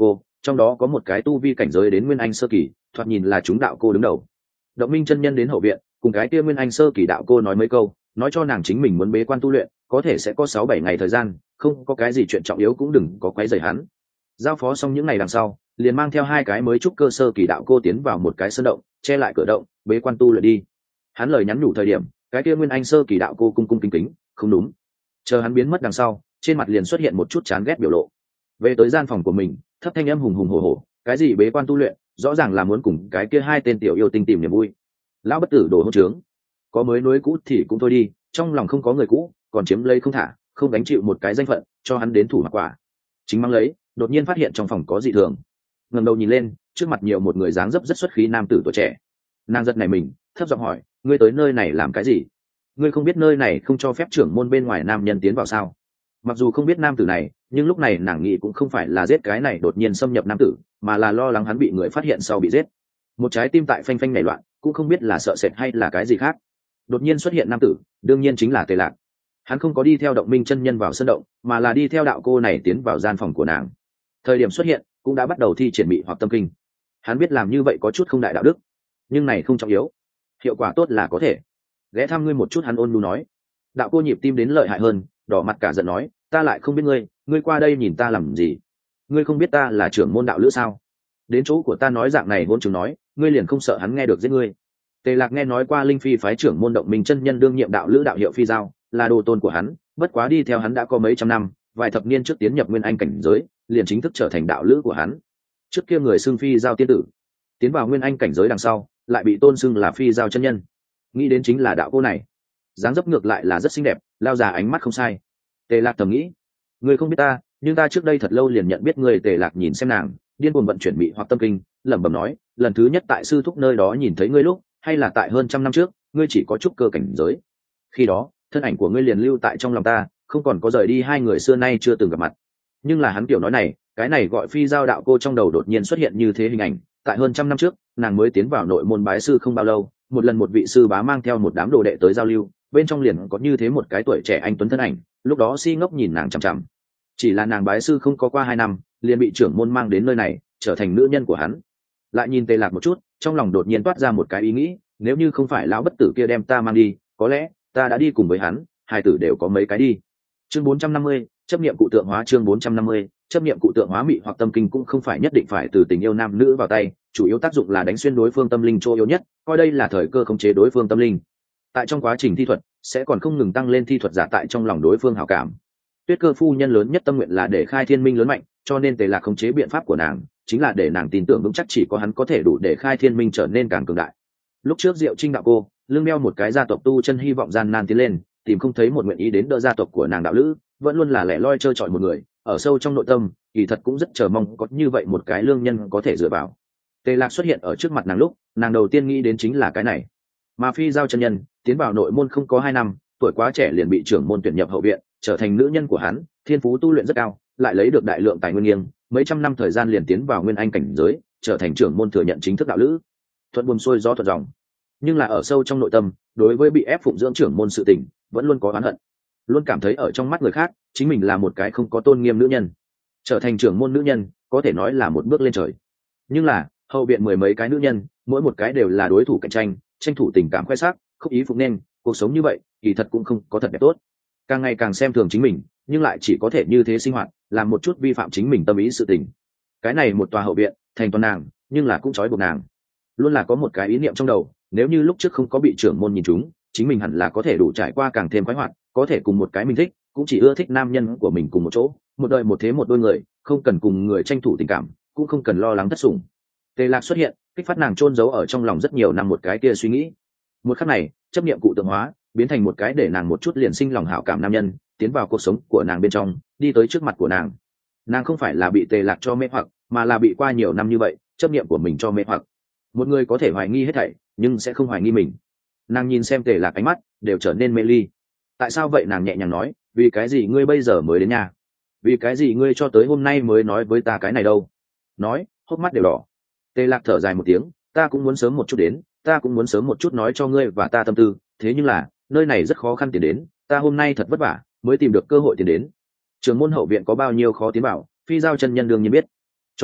trong đó có một cái tu vi cảnh giới đến nguyên anh sơ kỳ, thoạt nhìn là chúng đạo cô đứng đầu. Động Minh chân nhân đến hậu viện, cùng cái kia nguyên anh sơ kỳ đạo cô nói mấy câu, nói cho nàng chính mình muốn bế quan tu luyện, có thể sẽ có sáu bảy ngày thời gian, không có cái gì chuyện trọng yếu cũng đừng có quấy rầy hắn. Giao phó xong những ngày đằng sau, liền mang theo hai cái mới trúc cơ sơ kỳ đạo cô tiến vào một cái sơn động, che lại cửa động, bế quan tu luyện đi. Hắn lời nhắn nhủ thời điểm, cái kia nguyên anh sơ kỳ đạo cô cung cung kính kính, không đúng. Chờ hắn biến mất đằng sau, trên mặt liền xuất hiện một chút chán ghét biểu lộ. Về tới gian phòng của mình, thấp thanh âm hùng hùng hổ hổ, cái gì bế quan tu luyện, rõ ràng là muốn cùng cái kia hai tên tiểu yêu tinh tìm niềm vui. Lão bất tử đồ hỗn trướng, có mới nối cũ thì cũng thôi đi, trong lòng không có người cũ, còn chiếm lấy không thả, không gánh chịu một cái danh phận, cho hắn đến thủ mặc quả. Chính mang lấy, đột nhiên phát hiện trong phòng có dị thường, ngẩng đầu nhìn lên, trước mặt nhiều một người dáng dấp rất xuất khí nam tử tuổi trẻ. Nàng giật nảy mình, thấp giọng hỏi, ngươi tới nơi này làm cái gì? Ngươi không biết nơi này không cho phép trưởng môn bên ngoài nam nhân tiến vào sao? Mặc dù không biết nam tử này, nhưng lúc này nàng nghĩ cũng không phải là giết cái này đột nhiên xâm nhập nam tử, mà là lo lắng hắn bị người phát hiện sau bị giết. Một trái tim tại phanh phanh nảy loạn, cũng không biết là sợ sệt hay là cái gì khác. Đột nhiên xuất hiện nam tử, đương nhiên chính là Tề Lạc. Hắn không có đi theo Động Minh chân nhân vào sân động, mà là đi theo đạo cô này tiến vào gian phòng của nàng. Thời điểm xuất hiện, cũng đã bắt đầu thi triển mị hoặc tâm kinh. Hắn biết làm như vậy có chút không đại đạo đức, nhưng này không trọng yếu, hiệu quả tốt là có thể. Ghé thăm ngươi một chút, hắn ôn nhu nói. Đạo cô nhịp tim đến lợi hại hơn, đỏ mặt cả giận nói, ta lại không biết ngươi, ngươi qua đây nhìn ta làm gì? Ngươi không biết ta là trưởng môn đạo lữ sao? Đến chỗ của ta nói dạng này hôn chứng nói, ngươi liền không sợ hắn nghe được giết ngươi? Tề Lạc nghe nói qua Linh Phi phái trưởng môn Động Minh chân nhân đương nhiệm đạo lữ đạo hiệu Phi Giao, là đồ tôn của hắn, bất quá đi theo hắn đã có mấy trăm năm, vài thập niên trước tiến nhập nguyên anh cảnh giới, liền chính thức trở thành đạo lữ của hắn. Trước kia người xưng Phi Giao tiên tử, tiến vào nguyên anh cảnh giới đằng sau, lại bị tôn xưng là Phi Giao chân nhân. Nghĩ đến chính là đạo cô này, dáng dấp ngược lại là rất xinh đẹp, lao già ánh mắt không sai. Tề Lạc thầm nghĩ, ngươi không biết ta, nhưng ta trước đây thật lâu liền nhận biết ngươi. Tề Lạc nhìn xem nàng, điên cuồng vận chuyển mị hoặc tâm kinh, lẩm bẩm nói, lần thứ nhất tại sư thúc nơi đó nhìn thấy ngươi lúc, hay là tại hơn trăm năm trước, ngươi chỉ có chút cơ cảnh giới. Khi đó, thân ảnh của ngươi liền lưu tại trong lòng ta, không còn có rời đi. Hai người xưa nay chưa từng gặp mặt, nhưng là hắn kiểu nói này, cái này gọi Phi Giao đạo cô trong đầu đột nhiên xuất hiện như thế hình ảnh. Tại hơn trăm năm trước, nàng mới tiến vào nội môn bái sư không bao lâu, một lần một vị sư bá mang theo một đám đồ đệ tới giao lưu, bên trong liền có như thế một cái tuổi trẻ anh tuấn thân ảnh, lúc đó si ngốc nhìn nàng chằm chằm. Chỉ là nàng bái sư không có qua hai năm, liền bị trưởng môn mang đến nơi này, trở thành nữ nhân của hắn. Lại nhìn Tề Lạc một chút, trong lòng đột nhiên toát ra một cái ý nghĩ, nếu như không phải lão bất tử kia đem ta mang đi, có lẽ ta đã đi cùng với hắn, hai tử đều có mấy cái đi. Chương bốn trăm năm mươi, chấp niệm cụ tượng hóa. Chương bốn trăm năm mươi, chấp niệm cụ tượng hóa. Mị hoặc tâm kinh cũng không phải nhất định phải từ tình yêu nam nữ vào tay, chủ yếu tác dụng là đánh xuyên đối phương tâm linh chỗ yếu nhất, coi đây là thời cơ khống chế đối phương tâm linh. Tại trong quá trình thi thuật, sẽ còn không ngừng tăng lên thi thuật giả tại trong lòng đối phương hảo cảm. Tuyết Cơ phu nhân lớn nhất tâm nguyện là để khai thiên minh lớn mạnh, cho nên Tề Lạc khống chế biện pháp của nàng chính là để nàng tin tưởng vững chắc chỉ có hắn có thể đủ để khai thiên minh trở nên càng cường đại. Lúc trước Diệu Trinh đạo cô lưng đeo một cái gia tộc tu chân hy vọng gian nan tiến lên, tìm không thấy một nguyện ý đến đỡ gia tộc của nàng đạo lữ, vẫn luôn là lẻ loi chơi chọi một người, ở sâu trong nội tâm kỳ thật cũng rất chờ mong có như vậy một cái lương nhân có thể dựa vào. Tề Lạc xuất hiện ở trước mặt nàng lúc, nàng đầu tiên nghĩ đến chính là cái này. Mà Phi Giao chân nhân tiến vào nội môn không có hai năm, tuổi quá trẻ liền bị trưởng môn tuyển nhập hậu viện, trở thành nữ nhân của hắn, thiên phú tu luyện rất cao, lại lấy được đại lượng tài nguyên nghiêng, mấy trăm năm thời gian liền tiến vào nguyên anh cảnh giới, trở thành trưởng môn thừa nhận chính thức đạo lữ. Thuận buồm xuôi gió thuận dòng. Nhưng là ở sâu trong nội tâm, đối với bị ép phụng dưỡng trưởng môn sự tình, vẫn luôn có oán hận, luôn cảm thấy ở trong mắt người khác, chính mình là một cái không có tôn nghiêm nữ nhân. Trở thành trưởng môn nữ nhân, có thể nói là một bước lên trời. Nhưng là, hậu viện mười mấy cái nữ nhân, mỗi một cái đều là đối thủ cạnh tranh, tranh thủ tình cảm khoe sắc, khúc ý phục nên, cuộc sống như vậy, kỳ thật cũng không có thật đẹp tốt. Càng ngày càng xem thường chính mình, nhưng lại chỉ có thể như thế sinh hoạt, làm một chút vi phạm chính mình tâm ý sự tình. Cái này một tòa hậu viện, thành toàn nàng, nhưng là cũng trói buộc nàng. Luôn là có một cái ý niệm trong đầu, nếu như lúc trước không có bị trưởng môn nhìn trúng, chính mình hẳn là có thể đủ trải qua càng thêm khoái hoạt, có thể cùng một cái mình thích, cũng chỉ ưa thích nam nhân của mình cùng một chỗ, một đời một thế một đôi người, không cần cùng người tranh thủ tình cảm, cũng không cần lo lắng thất sủng. Tề Lạc xuất hiện, kích phát nàng chôn giấu ở trong lòng rất nhiều năm một cái kia suy nghĩ. Một khắc này, chấp niệm cụ tượng hóa, biến thành một cái để nàng một chút liền sinh lòng hảo cảm nam nhân, tiến vào cuộc sống của nàng bên trong, đi tới trước mặt của nàng. Nàng không phải là bị Tề Lạc cho mê hoặc, mà là bị qua nhiều năm như vậy, chấp niệm của mình cho mê hoặc. Một người có thể hoài nghi hết thảy, nhưng sẽ không hoài nghi mình. Nàng nhìn xem Tề Lạc ánh mắt, đều trở nên mê ly. Tại sao vậy? Nàng nhẹ nhàng nói, vì cái gì ngươi bây giờ mới đến nhà? Vì cái gì ngươi cho tới hôm nay mới nói với ta cái này đâu? Nói, hốc mắt đều đỏ. Tề Lạc thở dài một tiếng, ta cũng muốn sớm một chút đến, ta cũng muốn sớm một chút nói cho ngươi và ta tâm tư, thế nhưng là, nơi này rất khó khăn tiến đến, ta hôm nay thật vất vả, mới tìm được cơ hội tiến đến. Trường môn hậu viện có bao nhiêu khó tiến vào, Phi Giao chân nhân đương nhiên biết. Cho nên,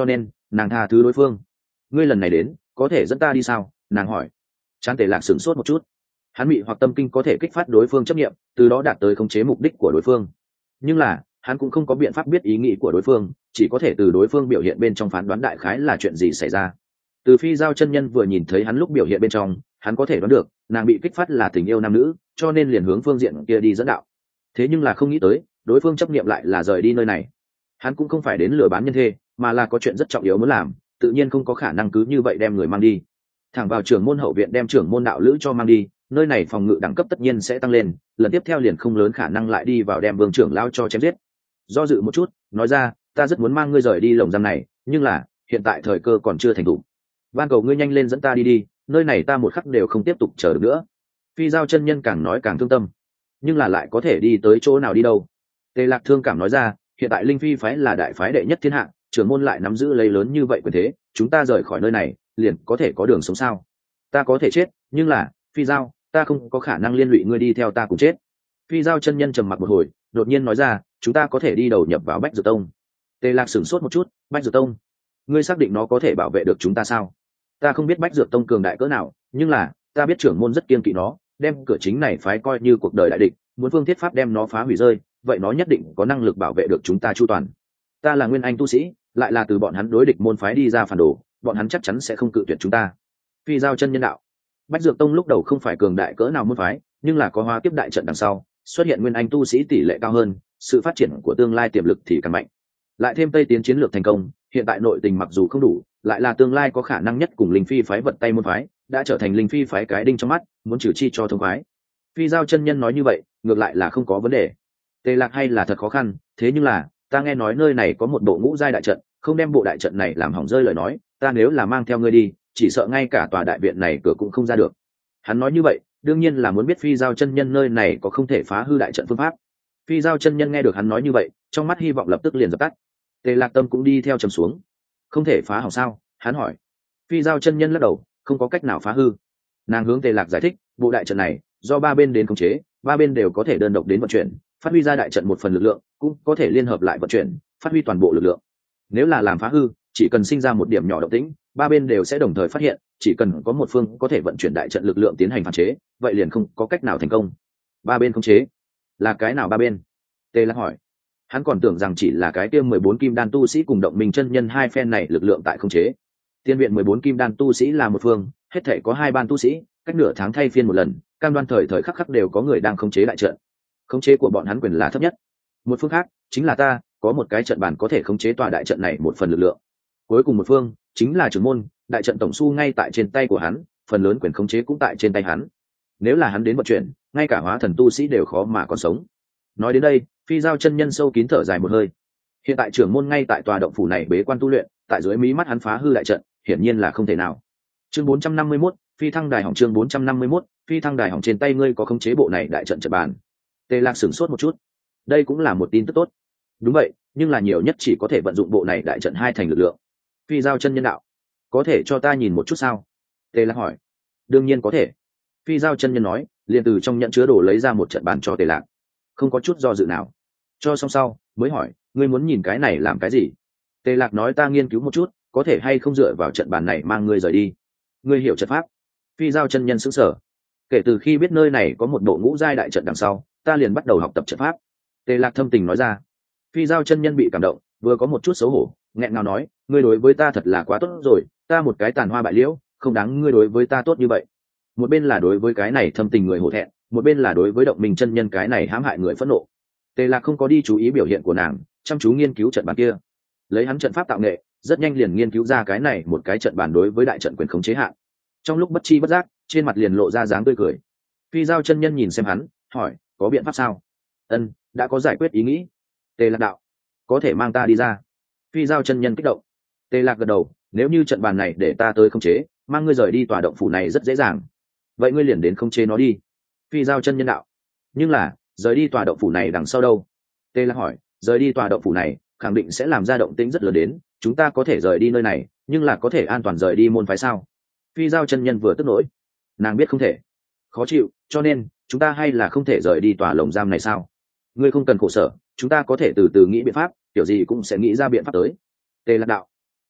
nàng tha thứ đối phương. Ngươi lần này đến có thể dẫn ta đi sao? Nàng hỏi. Trán Tề Lạc sửng sốt một chút. Hắn mị hoặc tâm kinh có thể kích phát đối phương chấp nghiệm, từ đó đạt tới khống chế mục đích của đối phương, nhưng là hắn cũng không có biện pháp biết ý nghĩ của đối phương, chỉ có thể từ đối phương biểu hiện bên trong phán đoán đại khái là chuyện gì xảy ra. Từ Phi Giao chân nhân vừa nhìn thấy hắn lúc biểu hiện bên trong, hắn có thể đoán được nàng bị kích phát là tình yêu nam nữ, cho nên liền hướng phương diện kia đi dẫn đạo. Thế nhưng là không nghĩ tới đối phương chấp nghiệm lại là rời đi nơi này. Hắn cũng không phải đến lừa bán nhân thê, mà là có chuyện rất trọng yếu muốn làm, tự nhiên không có khả năng cứ như vậy đem người mang đi. Thẳng vào trưởng môn hậu viện đem trưởng môn đạo lữ cho mang đi, nơi này phòng ngự đẳng cấp tất nhiên sẽ tăng lên, lần tiếp theo liền không lớn khả năng lại đi vào đem vương trưởng lao cho chém giết. Do dự một chút nói ra, ta rất muốn mang ngươi rời đi lồng giam này, nhưng là hiện tại thời cơ còn chưa thành thủ, van cầu ngươi nhanh lên dẫn ta đi đi, nơi này ta một khắc đều không tiếp tục chờ được nữa. Phi Giao chân nhân càng nói càng thương tâm, nhưng là lại có thể đi tới chỗ nào đi đâu. Tề Lạc thương cảm nói ra, hiện tại Linh Phi phái là đại phái đệ nhất thiên hạ, trưởng môn lại nắm giữ lấy lớn như vậy quyền thế, chúng ta rời khỏi nơi này liền có thể có đường sống sao? Ta có thể chết, nhưng là Phi Giao, ta không có khả năng liên lụy ngươi đi theo ta cùng chết. Phi Giao chân nhân trầm mặc một hồi, đột nhiên nói ra, chúng ta có thể đi đầu nhập vào Bách Dược Tông. Tề Lạc sửng sốt một chút, Bách Dược Tông? Ngươi xác định nó có thể bảo vệ được chúng ta sao? Ta không biết Bách Dược Tông cường đại cỡ nào, nhưng là ta biết trưởng môn rất kiên kỵ nó, đem cửa chính này phái coi như cuộc đời đại địch, muốn phương thiết pháp đem nó phá hủy rơi, vậy nó nhất định có năng lực bảo vệ được chúng ta chu toàn. Ta là nguyên anh tu sĩ, lại là từ bọn hắn đối địch môn phái đi ra phản đồ, bọn hắn chắc chắn sẽ không cự tuyệt chúng ta. Phi Giao chân nhân đạo. Bách Dược Tông lúc đầu không phải cường đại cỡ nào môn phái, nhưng là có hóa kiếp đại trận đằng sau, xuất hiện nguyên anh tu sĩ tỷ lệ cao hơn, sự phát triển của tương lai tiềm lực thì càng mạnh. Lại thêm Tây tiến chiến lược thành công, hiện tại nội tình mặc dù không đủ, lại là tương lai có khả năng nhất cùng Linh Phi phái vận tay môn phái, đã trở thành Linh Phi phái cái đinh trong mắt, muốn trừ chi cho thông khoái. Phi Giao chân nhân nói như vậy, ngược lại là không có vấn đề. Tề Lạc hay là thật khó khăn, thế nhưng là ta nghe nói nơi này có một bộ ngũ giai đại trận, không đem bộ đại trận này làm hỏng rơi lời nói, ta nếu là mang theo ngươi đi, chỉ sợ ngay cả tòa đại viện này cửa cũng không ra được. Hắn nói như vậy đương nhiên là muốn biết Phi Giao chân nhân nơi này có không thể phá hư đại trận phương pháp. Phi Giao chân nhân nghe được hắn nói như vậy, trong mắt hy vọng lập tức liền dập tắt. Tề Lạc tâm cũng đi theo trầm xuống. Không thể phá hỏng sao? Hắn hỏi. Phi Giao chân nhân lắc đầu, không có cách nào phá hư. Nàng hướng Tề Lạc giải thích, bộ đại trận này do ba bên đến khống chế, ba bên đều có thể đơn độc đến vận chuyển, phát huy ra đại trận một phần lực lượng, cũng có thể liên hợp lại vận chuyển, phát huy toàn bộ lực lượng. Nếu là làm phá hư, chỉ cần sinh ra một điểm nhỏ động tĩnh, ba bên đều sẽ đồng thời phát hiện, chỉ cần có một phương có thể vận chuyển đại trận lực lượng tiến hành phản chế, vậy liền không có cách nào thành công. Ba bên khống chế là cái nào ba bên? Tề Lạc hỏi. Hắn còn tưởng rằng chỉ là cái kia mười bốn kim đan tu sĩ cùng động minh chân nhân hai phen này lực lượng tại khống chế. Tiên viện mười bốn kim đan tu sĩ là một phương, hết thể có hai ban tu sĩ, cách nửa tháng thay phiên một lần, cam đoan thời thời khắc khắc đều có người đang khống chế đại trận. Khống chế của bọn hắn quyền là thấp nhất. Một phương khác chính là ta, có một cái trận bàn có thể khống chế tòa đại trận này một phần lực lượng. Cuối cùng một phương chính là trưởng môn, đại trận tổng su ngay tại trên tay của hắn, phần lớn quyền khống chế cũng tại trên tay hắn. Nếu là hắn đến vận chuyển, ngay cả hóa thần tu sĩ đều khó mà còn sống. Nói đến đây, Phi Giao chân nhân sâu kín thở dài một hơi. Hiện tại trưởng môn ngay tại tòa động phủ này bế quan tu luyện, tại dưới mí mắt hắn phá hư đại trận, hiển nhiên là không thể nào. Chương bốn trăm năm mươi mốt, Phi Thăng Đài hỏng. Chương bốn trăm năm mươi mốt, Phi Thăng Đài hỏng. Trên tay ngươi có khống chế bộ này đại trận trận bàn. Tề Lạc sửng sốt một chút. Đây cũng là một tin tức tốt. Đúng vậy, nhưng là nhiều nhất chỉ có thể vận dụng bộ này đại trận hai thành lực lượng. Phi Giao chân nhân đạo. Có thể cho ta nhìn một chút sao? Tề Lạc hỏi. Đương nhiên có thể. Phi Giao chân nhân nói, liền từ trong nhận chứa đồ lấy ra một trận bàn cho Tề Lạc. Không có chút do dự nào. Cho xong sau mới hỏi, ngươi muốn nhìn cái này làm cái gì? Tề Lạc nói, ta nghiên cứu một chút, có thể hay không dựa vào trận bàn này mang ngươi rời đi. Ngươi hiểu trận pháp? Phi Giao chân nhân sững sờ. Kể từ khi biết nơi này có một bộ ngũ giai đại trận đằng sau, ta liền bắt đầu học tập trận pháp. Tề Lạc thâm tình nói ra. Phi Giao chân nhân bị cảm động, vừa có một chút xấu hổ, nghẹn ngào nói, ngươi đối với ta thật là quá tốt rồi, ta một cái tàn hoa bại liễu, không đáng ngươi đối với ta tốt như vậy. Một bên là đối với cái này thâm tình người hổ thẹn, một bên là đối với động mình chân nhân cái này hãm hại người phẫn nộ. Tề Lạc không có đi chú ý biểu hiện của nàng, chăm chú nghiên cứu trận bàn kia. Lấy hắn trận pháp tạo nghệ, rất nhanh liền nghiên cứu ra cái này một cái trận bàn đối với đại trận quyền khống chế hạn. Trong lúc bất chi bất giác, trên mặt liền lộ ra dáng tươi cười. Phi Giao chân nhân nhìn xem hắn, hỏi, có biện pháp sao? Ân, đã có giải quyết ý nghĩ. Tề Lạc đạo, có thể mang ta đi ra. Phi Giao chân nhân kích động. Tề Lạc gật đầu, nếu như trận bàn này để ta tới khống chế, mang ngươi rời đi tòa động phủ này rất dễ dàng. Vậy ngươi liền đến khống chế nó đi. Phi Giao chân nhân đạo. Nhưng là rời đi tòa động phủ này đằng sau đâu? Tề Lạc hỏi, rời đi tòa động phủ này khẳng định sẽ làm ra động tĩnh rất lớn đến, chúng ta có thể rời đi nơi này, nhưng là có thể an toàn rời đi môn phái sao? Phi Giao chân nhân vừa tức nổi, nàng biết không thể, khó chịu, cho nên chúng ta hay là không thể rời đi tòa lồng giam này sao? Ngươi không cần khổ sở, chúng ta có thể từ từ nghĩ biện pháp, kiểu gì cũng sẽ nghĩ ra biện pháp tới. Tề Lạc đạo.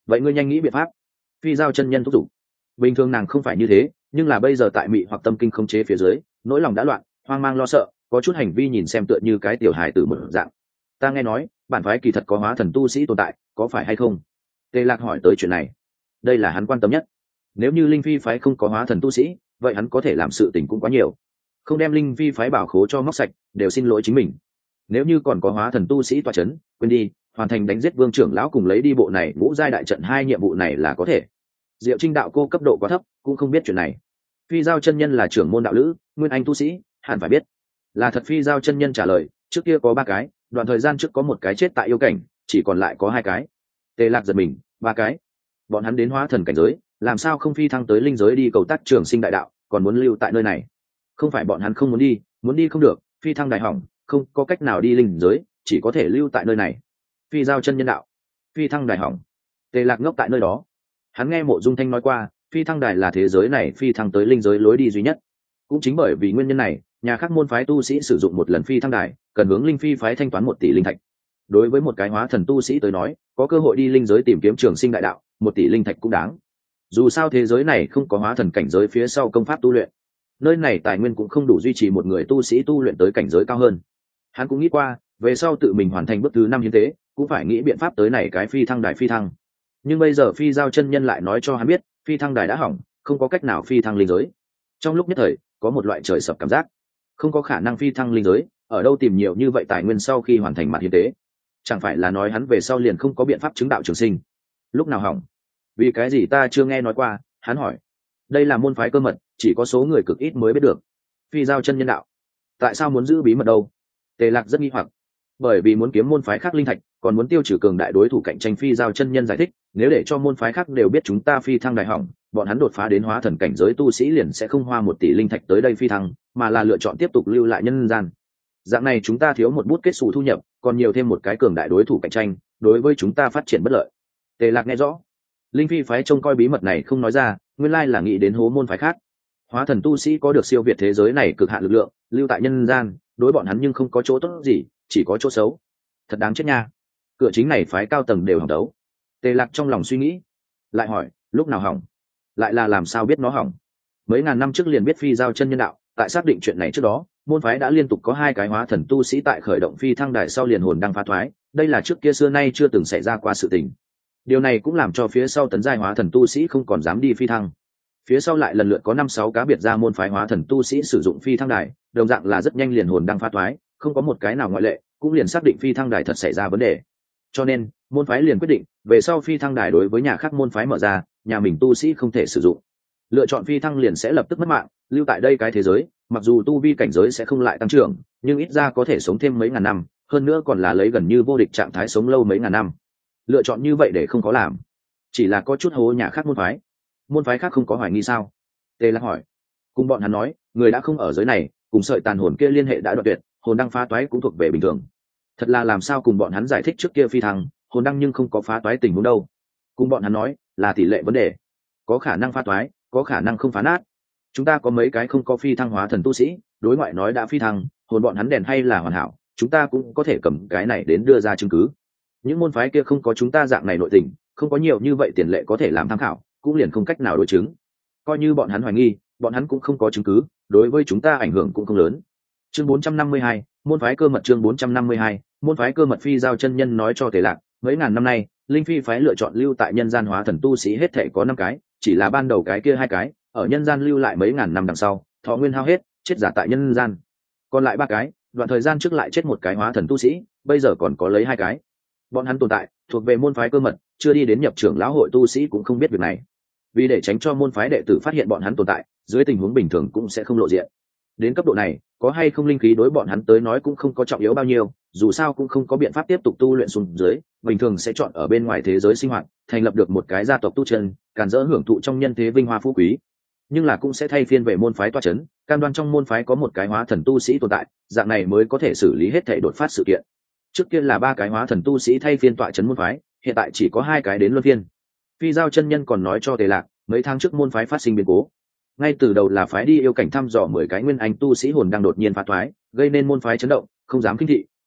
vậy ngươi nhanh nghĩ biện pháp. Phi giao chân nhân thúc giục. Bình thường nàng không phải như thế, nhưng là bây giờ tại mị hoặc tâm kinh khống chế phía dưới, nỗi lòng đã loạn, hoang mang lo sợ, có chút hành vi nhìn xem tựa như cái tiểu hài tử một dạng. Ta nghe nói bản phái kỳ thật có hóa thần tu sĩ tồn tại, có phải hay không? Tề Lạc hỏi tới chuyện này, đây là hắn quan tâm nhất. Nếu như linh phi phái không có hóa thần tu sĩ, vậy hắn có thể làm sự tình cũng quá nhiều, không đem linh phi phái bảo khố cho móc sạch đều xin lỗi chính mình. Nếu như còn có hóa thần tu sĩ tọa chấn, quên đi, hoàn thành đánh giết vương trưởng lão cùng lấy đi bộ này ngũ giai đại trận hai nhiệm vụ này là có thể. Diệu Trinh đạo cô cấp độ quá thấp, cũng không biết chuyện này. Phi giao chân nhân là trưởng môn đạo lữ, nguyên anh tu sĩ, hẳn phải biết. Là thật. Phi giao chân nhân trả lời, trước kia có ba cái, đoạn thời gian trước có một cái chết tại yêu cảnh, chỉ còn lại có hai cái. Tề Lạc giật mình, ba cái? Bọn hắn đến hóa thần cảnh giới, làm sao không phi thăng tới linh giới đi cầu tác trường sinh đại đạo, còn muốn lưu tại nơi này? Không phải bọn hắn không muốn đi, muốn đi không được, phi thăng đại hỏng, không có cách nào đi linh giới, chỉ có thể lưu tại nơi này. Phi giao chân nhân đạo, phi thăng đài hỏng. Tề Lạc ngốc tại nơi đó. Hắn nghe Mộ Dung Thanh nói qua, phi thăng đài là thế giới này phi thăng tới linh giới lối đi duy nhất. Cũng chính bởi vì nguyên nhân này, nhà khác môn phái tu sĩ sử dụng một lần phi thăng đài, cần hướng linh phi phái thanh toán một tỷ linh thạch. Đối với một cái hóa thần tu sĩ tới nói, có cơ hội đi linh giới tìm kiếm trường sinh đại đạo, một tỷ linh thạch cũng đáng. Dù sao thế giới này không có hóa thần cảnh giới phía sau công pháp tu luyện, nơi này tài nguyên cũng không đủ duy trì một người tu sĩ tu luyện tới cảnh giới cao hơn. Hắn cũng nghĩ qua, về sau tự mình hoàn thành bước thứ năm hiến tế, cũng phải nghĩ biện pháp tới này cái phi thăng đài phi thăng. Nhưng bây giờ phi giao chân nhân lại nói cho hắn biết, phi thăng đài đã hỏng, không có cách nào phi thăng linh giới. Trong lúc nhất thời, có một loại trời sập cảm giác, không có khả năng phi thăng linh giới, ở đâu tìm nhiều như vậy tài nguyên sau khi hoàn thành mặt hiến tế? Chẳng phải là nói hắn về sau liền không có biện pháp chứng đạo trường sinh? Lúc nào hỏng? Vì cái gì ta chưa nghe nói qua? Hắn hỏi. Đây là môn phái cơ mật, chỉ có số người cực ít mới biết được. Phi giao chân nhân đạo, tại sao muốn giữ bí mật đâu? Tề Lạc rất nghi hoặc. Bởi vì muốn kiếm môn phái khác linh thạch, còn muốn tiêu trừ cường đại đối thủ cạnh tranh. Phi giao chân nhân giải thích, nếu để cho môn phái khác đều biết chúng ta phi thăng đại hỏng, bọn hắn đột phá đến hóa thần cảnh giới tu sĩ liền sẽ không hoa một tỷ linh thạch tới đây phi thăng, mà là lựa chọn tiếp tục lưu lại nhân gian. Dạng này chúng ta thiếu một bút kết xù thu nhập, còn nhiều thêm một cái cường đại đối thủ cạnh tranh, đối với chúng ta phát triển bất lợi. Tề Lạc nghe rõ. Linh phi phái trông coi bí mật này không nói ra, nguyên lai là nghĩ đến hố môn phái khác. Hóa thần tu sĩ có được siêu việt thế giới này cực hạn lực lượng, lưu tại nhân gian, đối bọn hắn nhưng không có chỗ tốt gì, chỉ có chỗ xấu. Thật đáng chết nha. Cửa chính này phái cao tầng đều hỏng đấu. Tề Lạc trong lòng suy nghĩ, lại hỏi, lúc nào hỏng? Lại là làm sao biết nó hỏng? Mấy ngàn năm trước liền biết phi giao chân nhân đạo, tại xác định chuyện này trước đó, môn phái đã liên tục có hai cái hóa thần tu sĩ tại khởi động phi thăng đài sau liền hồn đang phá thoái, đây là trước kia xưa nay chưa từng xảy ra qua sự tình. Điều này cũng làm cho phía sau tấn giai hóa thần tu sĩ không còn dám đi phi thăng. Phía sau lại lần lượt có năm sáu cá biệt ra môn phái hóa thần tu sĩ sử dụng phi thăng đài, đồng dạng là rất nhanh liền hồn đang phá thoái, không có một cái nào ngoại lệ, cũng liền xác định phi thăng đài thật xảy ra vấn đề. Cho nên môn phái liền quyết định, về sau phi thăng đài đối với nhà khác môn phái mở ra, nhà mình tu sĩ không thể sử dụng. Lựa chọn phi thăng liền sẽ lập tức mất mạng, lưu tại đây cái thế giới, mặc dù tu vi cảnh giới sẽ không lại tăng trưởng, nhưng ít ra có thể sống thêm mấy ngàn năm, hơn nữa còn là lấy gần như vô địch trạng thái sống lâu mấy ngàn năm. Lựa chọn như vậy để không có làm, chỉ là có chút hố nhà khác môn phái. Môn phái khác không có hoài nghi sao? Tề Lạc hỏi. Cùng bọn hắn nói, người đã không ở giới này, cùng sợi tàn hồn kia liên hệ đã đoạn tuyệt, hồn đăng phá toái cũng thuộc về bình thường. Thật là làm sao cùng bọn hắn giải thích trước kia phi thăng, hồn đăng nhưng không có phá toái tình huống đâu. Cùng bọn hắn nói, là tỷ lệ vấn đề, có khả năng phá toái, có khả năng không phá nát. Chúng ta có mấy cái không có phi thăng hóa thần tu sĩ, đối ngoại nói đã phi thăng, hồn bọn hắn đèn hay là hoàn hảo, chúng ta cũng có thể cầm cái này đến đưa ra chứng cứ. Những môn phái kia không có chúng ta dạng này nội tình, không có nhiều như vậy tiền lệ có thể làm tham khảo, cũng liền không cách nào đối chứng. Coi như bọn hắn hoài nghi, bọn hắn cũng không có chứng cứ, đối với chúng ta ảnh hưởng cũng không lớn. Chương bốn trăm năm mươi hai, môn phái cơ mật. Chương bốn trăm năm mươi hai, môn phái cơ mật. Phi giao chân nhân nói cho Tề Lạc, mấy ngàn năm nay, linh phi phái lựa chọn lưu tại nhân gian hóa thần tu sĩ hết thảy có năm cái, chỉ là ban đầu cái kia hai cái, ở nhân gian lưu lại mấy ngàn năm đằng sau, thọ nguyên hao hết, chết giả tại nhân gian. Còn lại ba cái, đoạn thời gian trước lại chết một cái hóa thần tu sĩ, bây giờ còn có lấy hai cái. Bọn hắn tồn tại, thuộc về môn phái cơ mật, chưa đi đến nhập trưởng lão hội tu sĩ cũng không biết việc này. Vì để tránh cho môn phái đệ tử phát hiện bọn hắn tồn tại, dưới tình huống bình thường cũng sẽ không lộ diện. Đến cấp độ này, có hay không linh khí đối bọn hắn tới nói cũng không có trọng yếu bao nhiêu, dù sao cũng không có biện pháp tiếp tục tu luyện xuống dưới, bình thường sẽ chọn ở bên ngoài thế giới sinh hoạt, thành lập được một cái gia tộc tu chân, càn dỡ hưởng thụ trong nhân thế vinh hoa phú quý. Nhưng là cũng sẽ thay phiên về môn phái toa chấn, cam đoan trong môn phái có một cái hóa thần tu sĩ tồn tại, dạng này mới có thể xử lý hết thảy đột phát sự kiện. Trước kia là ba cái hóa thần tu sĩ thay phiên tọa chấn môn phái, hiện tại chỉ có hai cái đến luân phiên. Phi giao chân nhân còn nói cho Tề Lạc, mấy tháng trước môn phái phát sinh biến cố. Ngay từ đầu là phái đi yêu cảnh thăm dò mười cái nguyên anh tu sĩ hồn đang đột nhiên phá thoái, gây nên môn phái chấn động, không dám kinh thị,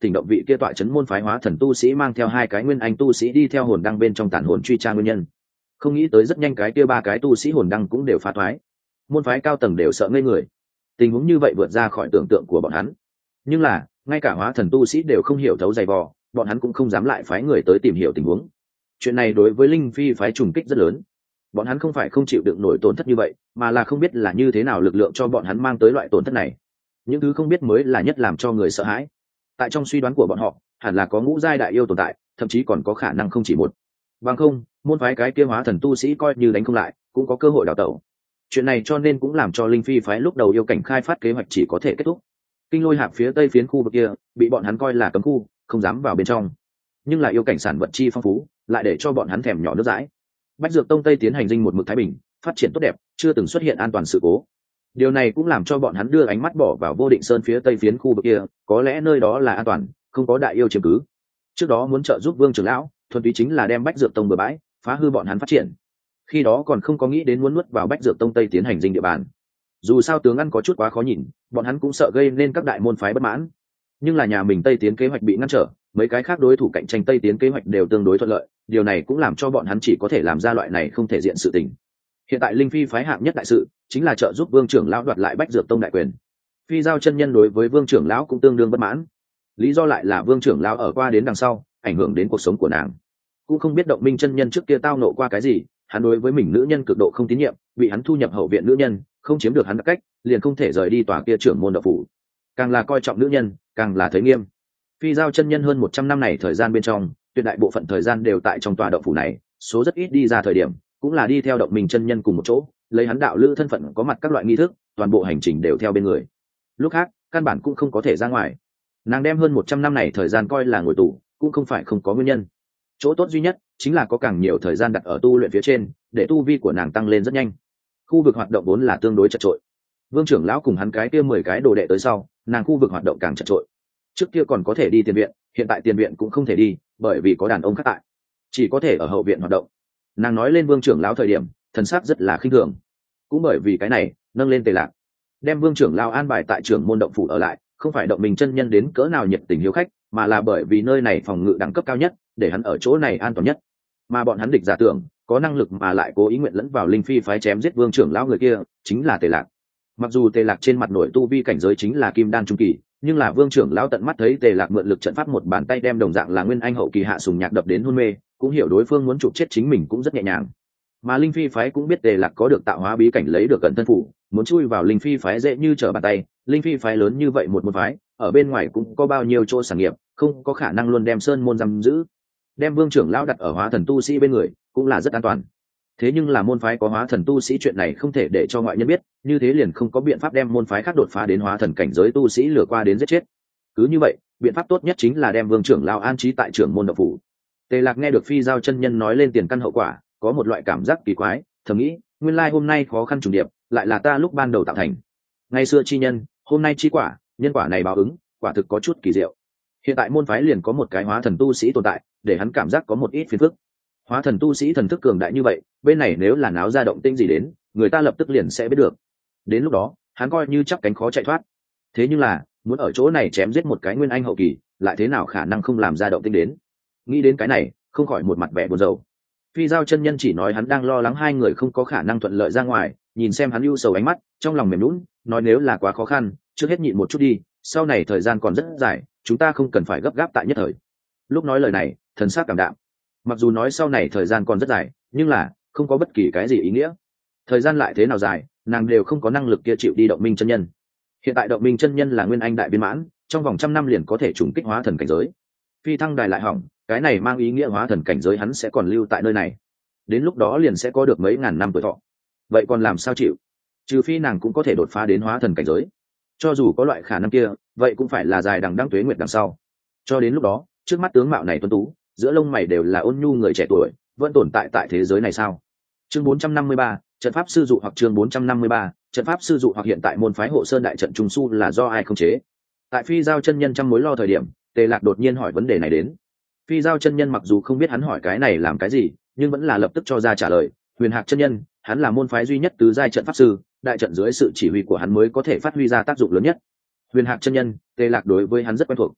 thỉnh động vị kia tọa chấn môn phái hóa thần tu sĩ mang theo hai cái nguyên anh tu sĩ đi theo hồn đăng bên trong tản hồn truy tra nguyên nhân. Không nghĩ tới rất nhanh cái kia ba cái tu sĩ hồn đăng cũng đều phá thoái, môn phái cao tầng đều sợ ngây người. Tình huống như vậy vượt ra khỏi tưởng tượng của bọn hắn, nhưng là ngay cả hóa thần tu sĩ đều không hiểu thấu dày vò, bọn hắn cũng không dám lại phái người tới tìm hiểu tình huống. Chuyện này đối với linh phi phái trùng kích rất lớn. Bọn hắn không phải không chịu đựng nổi tổn thất như vậy, mà là không biết là như thế nào lực lượng cho bọn hắn mang tới loại tổn thất này. Những thứ không biết mới là nhất làm cho người sợ hãi. Tại trong suy đoán của bọn họ, hẳn là có ngũ giai đại yêu tồn tại, thậm chí còn có khả năng không chỉ một. Bằng không, môn phái cái kia hóa thần tu sĩ coi như đánh không lại, cũng có cơ hội đào tẩu. Chuyện này cho nên cũng làm cho linh phi phái lúc đầu yêu cảnh khai phát kế hoạch chỉ có thể kết thúc. Kinh Lôi Hạp phía tây phiến khu vực kia bị bọn hắn coi là cấm khu, không dám vào bên trong. Nhưng là yêu cảnh sản vật chi phong phú, lại để cho bọn hắn thèm nhỏ nước dãi. Bách Dược Tông Tây tiến hành dinh một mực thái bình, phát triển tốt đẹp, chưa từng xuất hiện an toàn sự cố. Điều này cũng làm cho bọn hắn đưa ánh mắt bỏ vào Vô Định Sơn phía tây phiến khu vực kia, có lẽ nơi đó là an toàn, không có đại yêu chiếm cứ. Trước đó muốn trợ giúp Vương trưởng lão, thuần túy chính là đem Bách Dược Tông bừa bãi, phá hư bọn hắn phát triển. Khi đó còn không có nghĩ đến muốn nuốt vào Bách Dược Tông Tây tiến hành dinh địa bàn. Dù sao tướng ăn có chút quá khó nhìn, bọn hắn cũng sợ gây nên các đại môn phái bất mãn. Nhưng là nhà mình Tây tiến kế hoạch bị ngăn trở, mấy cái khác đối thủ cạnh tranh Tây tiến kế hoạch đều tương đối thuận lợi, điều này cũng làm cho bọn hắn chỉ có thể làm ra loại này không thể diện sự tình. Hiện tại linh phi phái hạng nhất đại sự chính là trợ giúp Vương trưởng lão đoạt lại Bách Dược Tông đại quyền. Phi Giao chân nhân đối với Vương trưởng lão cũng tương đương bất mãn, lý do lại là Vương trưởng lão ở qua đến đằng sau ảnh hưởng đến cuộc sống của nàng. Cũng không biết Động Minh chân nhân trước kia tao nộ qua cái gì, hắn đối với mình nữ nhân cực độ không tín nhiệm, bị hắn thu nhập hậu viện nữ nhân, không chiếm được hắn đặc cách, liền không thể rời đi tòa kia trưởng môn đạo phủ. Càng là coi trọng nữ nhân, càng là thấy nghiêm. Phi Giao chân nhân hơn một trăm năm này thời gian bên trong, tuyệt đại bộ phận thời gian đều tại trong tòa động phủ này, số rất ít đi ra thời điểm, cũng là đi theo Động Minh chân nhân cùng một chỗ, lấy hắn đạo lữ thân phận có mặt các loại nghi thức, toàn bộ hành trình đều theo bên người. Lúc khác, căn bản cũng không có thể ra ngoài. Nàng đem hơn một trăm năm này thời gian coi là ngồi tù, cũng không phải không có nguyên nhân. Chỗ tốt duy nhất chính là có càng nhiều thời gian đặt ở tu luyện phía trên, để tu vi của nàng tăng lên rất nhanh. Khu vực hoạt động vốn là tương đối chật trội. Vương trưởng lão cùng hắn cái kia mười cái đồ đệ tới sau, nàng khu vực hoạt động càng chật trội. Trước kia còn có thể đi tiền viện, hiện tại tiền viện cũng không thể đi, bởi vì có đàn ông khác tại, chỉ có thể ở hậu viện hoạt động. Nàng nói lên Vương trưởng lão thời điểm, thần sắc rất là khinh thường. Cũng bởi vì cái này, nâng lên Tề Lạc, đem Vương trưởng lão an bài tại trưởng môn động phủ ở lại, không phải Động Minh chân nhân đến cỡ nào nhiệt tình hiếu khách, mà là bởi vì nơi này phòng ngự đẳng cấp cao nhất, để hắn ở chỗ này an toàn nhất. Mà bọn hắn địch giả tưởng có năng lực mà lại cố ý nguyện lẫn vào linh phi phái chém giết Vương trưởng lão người kia, chính là Tề Lạc. Mặc dù Tề Lạc trên mặt nổi tu vi cảnh giới chính là kim đan trung kỳ, nhưng là Vương trưởng lão tận mắt thấy Tề Lạc mượn lực trận pháp một bàn tay đem đồng dạng là nguyên anh hậu kỳ hạ sùng nhạc đập đến hôn mê, cũng hiểu đối phương muốn chụp chết chính mình cũng rất nhẹ nhàng. Mà linh phi phái cũng biết Tề Lạc có được tạo hóa bí cảnh lấy được cận thân phủ, muốn chui vào linh phi phái dễ như trở bàn tay. Linh phi phái lớn như vậy một môn phái, ở bên ngoài cũng có bao nhiêu chỗ sản nghiệp, không có khả năng luôn đem sơn môn giam giữ. Đem Vương trưởng lão đặt ở hóa thần tu sĩ bên người cũng là rất an toàn. Thế nhưng là môn phái có hóa thần tu sĩ chuyện này không thể để cho ngoại nhân biết, như thế liền không có biện pháp đem môn phái khác đột phá đến hóa thần cảnh giới tu sĩ lừa qua đến giết chết. Cứ như vậy, biện pháp tốt nhất chính là đem Vương trưởng lão an trí tại trưởng môn động phủ. Tề Lạc nghe được Phi Giao chân nhân nói lên tiền căn hậu quả, có một loại cảm giác kỳ quái, thầm nghĩ, nguyên lai hôm nay khó khăn trùng điệp, lại là ta lúc ban đầu tạo thành. Ngày xưa chi nhân, hôm nay chi quả, nhân quả này báo ứng, quả thực có chút kỳ diệu. Hiện tại môn phái liền có một cái hóa thần tu sĩ tồn tại, để hắn cảm giác có một ít phiền phức. Hóa thần tu sĩ thần thức cường đại như vậy, bên này nếu là náo ra động tĩnh gì đến, người ta lập tức liền sẽ biết được. Đến lúc đó, hắn coi như chắp cánh khó chạy thoát. Thế nhưng là, muốn ở chỗ này chém giết một cái nguyên anh hậu kỳ, lại thế nào khả năng không làm ra động tĩnh đến? Nghĩ đến cái này, không khỏi một mặt vẻ buồn rầu. Phi Giao chân nhân chỉ nói hắn đang lo lắng hai người không có khả năng thuận lợi ra ngoài, nhìn xem hắn ưu sầu ánh mắt, trong lòng mềm nhũn, nói nếu là quá khó khăn, trước hết nhịn một chút đi, sau này thời gian còn rất dài, chúng ta không cần phải gấp gáp tại nhất thời. Lúc nói lời này, thần sắc cảm đạm. Mặc dù nói sau này thời gian còn rất dài, nhưng là không có bất kỳ cái gì ý nghĩa. Thời gian lại thế nào dài, nàng đều không có năng lực kia chịu đi Động Minh chân nhân. Hiện tại Động Minh chân nhân là nguyên anh đại viên mãn, trong vòng trăm năm liền có thể trùng kích hóa thần cảnh giới. Phi thăng đài lại hỏng, cái này mang ý nghĩa hóa thần cảnh giới hắn sẽ còn lưu tại nơi này. Đến lúc đó liền sẽ có được mấy ngàn năm tuổi thọ. Vậy còn làm sao chịu? Trừ phi nàng cũng có thể đột phá đến hóa thần cảnh giới. Cho dù có loại khả năng kia, vậy cũng phải là dài đằng đẵng tuế nguyệt đằng sau. Cho đến lúc đó, trước mắt tướng mạo này tuấn tú, giữa lông mày đều là ôn nhu người trẻ tuổi, vẫn tồn tại tại thế giới này sao? Chương bốn trăm năm mươi ba, trận pháp sư dụ hoặc chương bốn trăm năm mươi ba, trận pháp sư dụ hoặc hiện tại môn phái Hộ Sơn đại trận trung su là do ai khống chế? Tại Phi Giao chân nhân trăm mối lo thời điểm, Tề Lạc đột nhiên hỏi vấn đề này đến. Phi Giao chân nhân mặc dù không biết hắn hỏi cái này làm cái gì, nhưng vẫn là lập tức cho ra trả lời. Huyền Hạc chân nhân, hắn là môn phái duy nhất tứ giai trận pháp sư, đại trận dưới sự chỉ huy của hắn mới có thể phát huy ra tác dụng lớn nhất. Huyền Hạc chân nhân, Tề Lạc đối với hắn rất quen thuộc.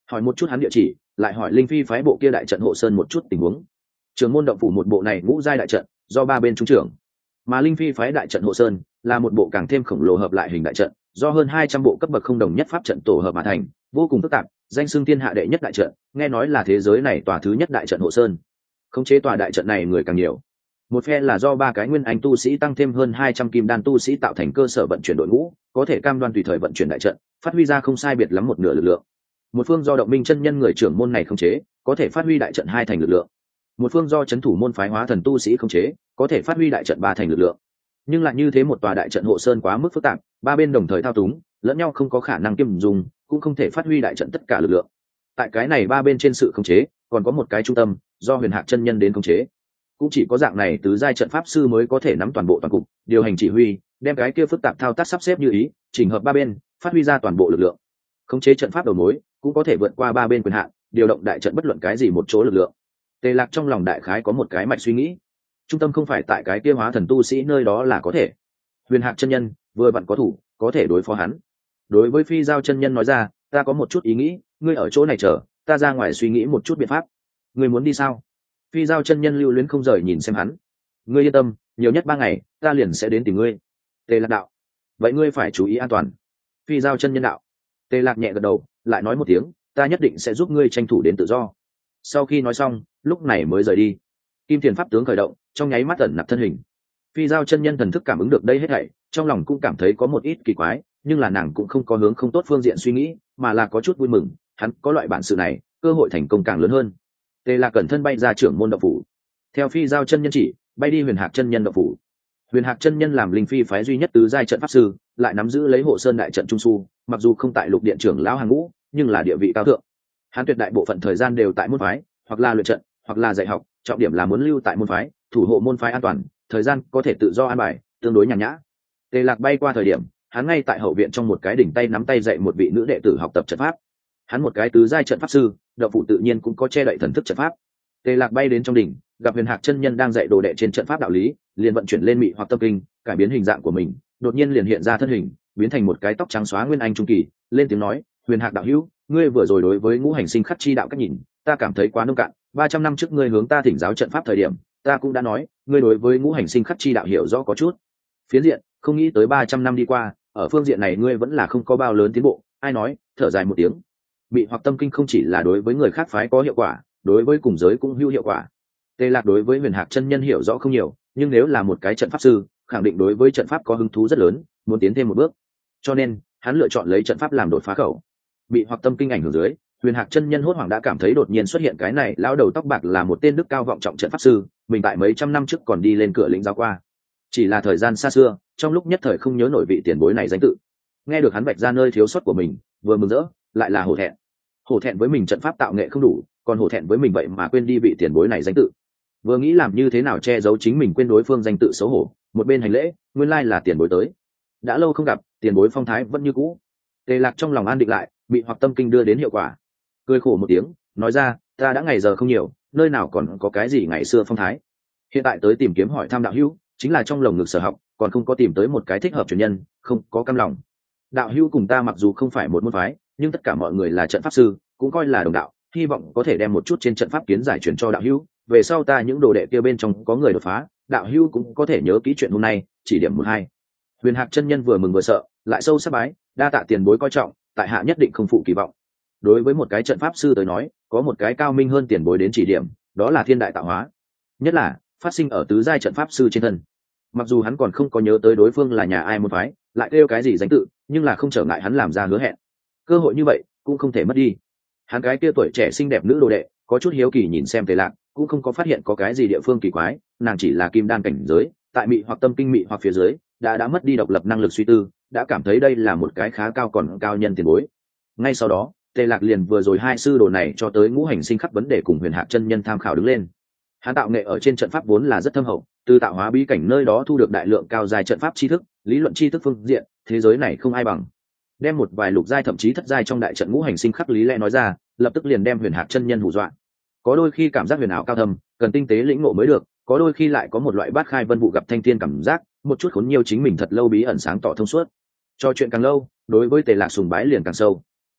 hỏi một chút hắn địa chỉ, lại hỏi linh phi phái bộ kia đại trận hộ sơn một chút tình huống. Trường môn động phủ một bộ này ngũ giai đại trận do ba bên trung trưởng, mà linh phi phái đại trận hộ sơn là một bộ càng thêm khổng lồ hợp lại hình đại trận do hơn hai trăm bộ cấp bậc không đồng nhất pháp trận tổ hợp mà thành, vô cùng phức tạp, danh xưng thiên hạ đệ nhất đại trận, nghe nói là thế giới này tòa thứ nhất đại trận hộ sơn. Khống chế tòa đại trận này người càng nhiều. Một phe là do ba cái nguyên anh tu sĩ tăng thêm hơn hai trăm kim đan tu sĩ tạo thành cơ sở vận chuyển đội ngũ, có thể cam đoan tùy thời vận chuyển đại trận, phát huy ra không sai biệt lắm một nửa lực lượng. Một phương do động minh chân nhân người trưởng môn này khống chế, có thể phát huy đại trận hai thành lực lượng. Một phương do chấn thủ môn phái hóa thần tu sĩ khống chế, có thể phát huy đại trận ba thành lực lượng. Nhưng lại như thế một tòa đại trận hộ sơn quá mức phức tạp, ba bên đồng thời thao túng, lẫn nhau không có khả năng kiêm dùng, cũng không thể phát huy đại trận tất cả lực lượng. Tại cái này ba bên trên sự khống chế, còn có một cái trung tâm, do Huyền Hạc chân nhân đến khống chế. Cũng chỉ có dạng này tứ giai trận pháp sư mới có thể nắm toàn bộ toàn cục, điều hành chỉ huy, đem cái kia phức tạp thao tác sắp xếp như ý, chỉnh hợp ba bên, phát huy ra toàn bộ lực lượng. Khống chế trận pháp đầu mối, cũng có thể vượt qua ba bên quyền hạn, điều động đại trận bất luận cái gì một chỗ lực lượng. Tề Lạc trong lòng đại khái có một cái mạch suy nghĩ, trung tâm không phải tại cái kia hóa thần tu sĩ nơi đó là có thể. Huyền Hạc chân nhân vừa vặn có thủ, có thể đối phó hắn. Đối với Phi Giao chân nhân nói ra, ta có một chút ý nghĩ, ngươi ở chỗ này chờ, ta ra ngoài suy nghĩ một chút biện pháp. Ngươi muốn đi sao? Phi Giao chân nhân lưu luyến không rời nhìn xem hắn. Ngươi yên tâm, nhiều nhất ba ngày, ta liền sẽ đến tìm ngươi. Tề Lạc đạo, vậy ngươi phải chú ý an toàn. Phi Giao chân nhân đạo. Tề Lạc nhẹ gật đầu, lại nói một tiếng, ta nhất định sẽ giúp ngươi tranh thủ đến tự do. Sau khi nói xong, lúc này mới rời đi. Kim Tiền pháp tướng khởi động, trong nháy mắt ẩn nặc thân hình. Phi Giao chân nhân thần thức cảm ứng được đây hết thảy, trong lòng cũng cảm thấy có một ít kỳ quái, nhưng là nàng cũng không có hướng không tốt phương diện suy nghĩ, mà là có chút vui mừng, hắn có loại bản sự này, cơ hội thành công càng lớn hơn. Tề Lạc cẩn thân bay ra trưởng môn động phủ, theo Phi Giao chân nhân chỉ, bay đi Huyền Hạc chân nhân động phủ. Huyền Hạc chân nhân làm linh phi phái duy nhất tứ giai trận pháp sư, lại nắm giữ lấy hộ sơn đại trận trung su, mặc dù không tại lục điện trưởng lão hàng ngũ, nhưng là địa vị cao thượng. Hắn tuyệt đại bộ phận thời gian đều tại môn phái, hoặc là luyện trận, hoặc là dạy học, trọng điểm là muốn lưu tại môn phái, thủ hộ môn phái an toàn, thời gian có thể tự do an bài, tương đối nhàn nhã. Tề Lạc bay qua thời điểm, hắn ngay tại hậu viện trong một cái đỉnh tay nắm tay dạy một vị nữ đệ tử học tập trận pháp. Hắn một cái tứ giai trận pháp sư, đạo phụ tự nhiên cũng có che đậy thần thức trận pháp. Tề Lạc bay đến trong đỉnh, gặp Huyền Hạc chân nhân đang dạy đồ đệ trên trận pháp đạo lý, liền vận chuyển lên mị hoặc tâm kinh, cải biến hình dạng của mình, đột nhiên liền hiện ra thân hình, biến thành một cái tóc trắng xóa nguyên anh trung kỳ, lên tiếng nói, Huyền Hạc đạo hữu, ngươi vừa rồi đối với ngũ hành sinh khắc chi đạo cách nhìn, ta cảm thấy quá nông cạn. Ba trăm năm trước ngươi hướng ta thỉnh giáo trận pháp thời điểm, ta cũng đã nói, ngươi đối với ngũ hành sinh khắc chi đạo hiểu rõ có chút phiến diện, không nghĩ tới ba trăm năm đi qua, ở phương diện này ngươi vẫn là không có bao lớn tiến bộ. Ai nói? Thở dài một tiếng. Mị hoặc tâm kinh không chỉ là đối với người khác phái có hiệu quả, đối với cùng giới cũng hữu hiệu quả. Tề Lạc đối với Huyền Hạc chân nhân hiểu rõ không nhiều, nhưng nếu là một cái trận pháp sư, khẳng định đối với trận pháp có hứng thú rất lớn, muốn tiến thêm một bước. Cho nên, hắn lựa chọn lấy trận pháp làm đột phá khẩu. Mị hoặc tâm kinh ảnh hưởng dưới, Huyền Hạc chân nhân hốt hoảng đã cảm thấy đột nhiên xuất hiện cái này lão đầu tóc bạc là một tên đức cao vọng trọng trận pháp sư, mình tại mấy trăm năm trước còn đi lên cửa lĩnh giáo qua. Chỉ là thời gian xa xưa, trong lúc nhất thời không nhớ nổi vị tiền bối này danh tự. Nghe được hắn vạch ra nơi thiếu sót của mình, vừa mừng rỡ, lại là hổ thẹn. Hổ thẹn với mình trận pháp tạo nghệ không đủ, còn hổ thẹn với mình vậy mà quên đi vị tiền bối này danh tự. Vừa nghĩ làm như thế nào che giấu chính mình quên đối phương danh tự xấu hổ, một bên hành lễ, nguyên lai là tiền bối tới. Đã lâu không gặp, tiền bối phong thái vẫn như cũ. Tề Lạc trong lòng an định lại, bị hoặc tâm kinh đưa đến hiệu quả. Cười khổ một tiếng, nói ra, ta đã ngày giờ không nhiều, nơi nào còn có cái gì ngày xưa phong thái. Hiện tại tới tìm kiếm hỏi thăm đạo hữu, chính là trong lồng ngực sở học, còn không có tìm tới một cái thích hợp truyền nhân, không có cam lòng. Đạo hữu cùng ta mặc dù không phải một môn phái, nhưng tất cả mọi người là trận pháp sư, cũng coi là đồng đạo, hy vọng có thể đem một chút trên trận pháp kiến giải truyền cho đạo hữu. Về sau ta những đồ đệ kia bên trong có người đột phá, đạo hữu cũng có thể nhớ kỹ chuyện hôm nay, chỉ điểm một hai. Huyền Hạc chân nhân vừa mừng vừa sợ, lại sâu sắc bái, đa tạ tiền bối coi trọng, tại hạ nhất định không phụ kỳ vọng. Đối với một cái trận pháp sư tới nói, có một cái cao minh hơn tiền bối đến chỉ điểm, đó là thiên đại tạo hóa. Nhất là phát sinh ở tứ giai trận pháp sư trên thân. Mặc dù hắn còn không có nhớ tới đối phương là nhà ai môn phái, lại kêu cái gì danh tự, nhưng là không trở ngại hắn làm ra hứa hẹn. Cơ hội như vậy cũng không thể mất đi. Hắn cái kia tuổi trẻ xinh đẹp nữ đồ đệ, có chút hiếu kỳ nhìn xem Tề Lạc, cũng không có phát hiện có cái gì địa phương kỳ quái, nàng chỉ là kim đan cảnh giới, tại mị hoặc tâm kinh mị hoặc phía dưới, đã đã mất đi độc lập năng lực suy tư, đã cảm thấy đây là một cái khá cao còn cao nhân tiền bối. Ngay sau đó, Tề Lạc liền vừa rồi hai sư đồ này cho tới ngũ hành sinh khắc vấn đề cùng Huyền Hạc chân nhân tham khảo đứng lên. Hắn tạo nghệ ở trên trận pháp vốn là rất thâm hậu, từ tạo hóa bí cảnh nơi đó thu được đại lượng cao dài trận pháp tri thức, lý luận tri thức phương diện, thế giới này không ai bằng. Đem một vài lục giai thậm chí thất giai trong đại trận ngũ hành sinh khắc lý lẽ nói ra, lập tức liền đem Huyền Hạc chân nhân hù dọa. Có đôi khi cảm giác huyền ảo cao thâm, cần tinh tế lĩnh ngộ mới được, có đôi khi lại có một loại bát khai vân vụ gặp thanh thiên cảm giác, một chút khốn nhiều chính mình thật lâu bí ẩn sáng tỏ thông suốt. Cho chuyện càng lâu, đối với Tề Lạc sùng bái liền càng sâu.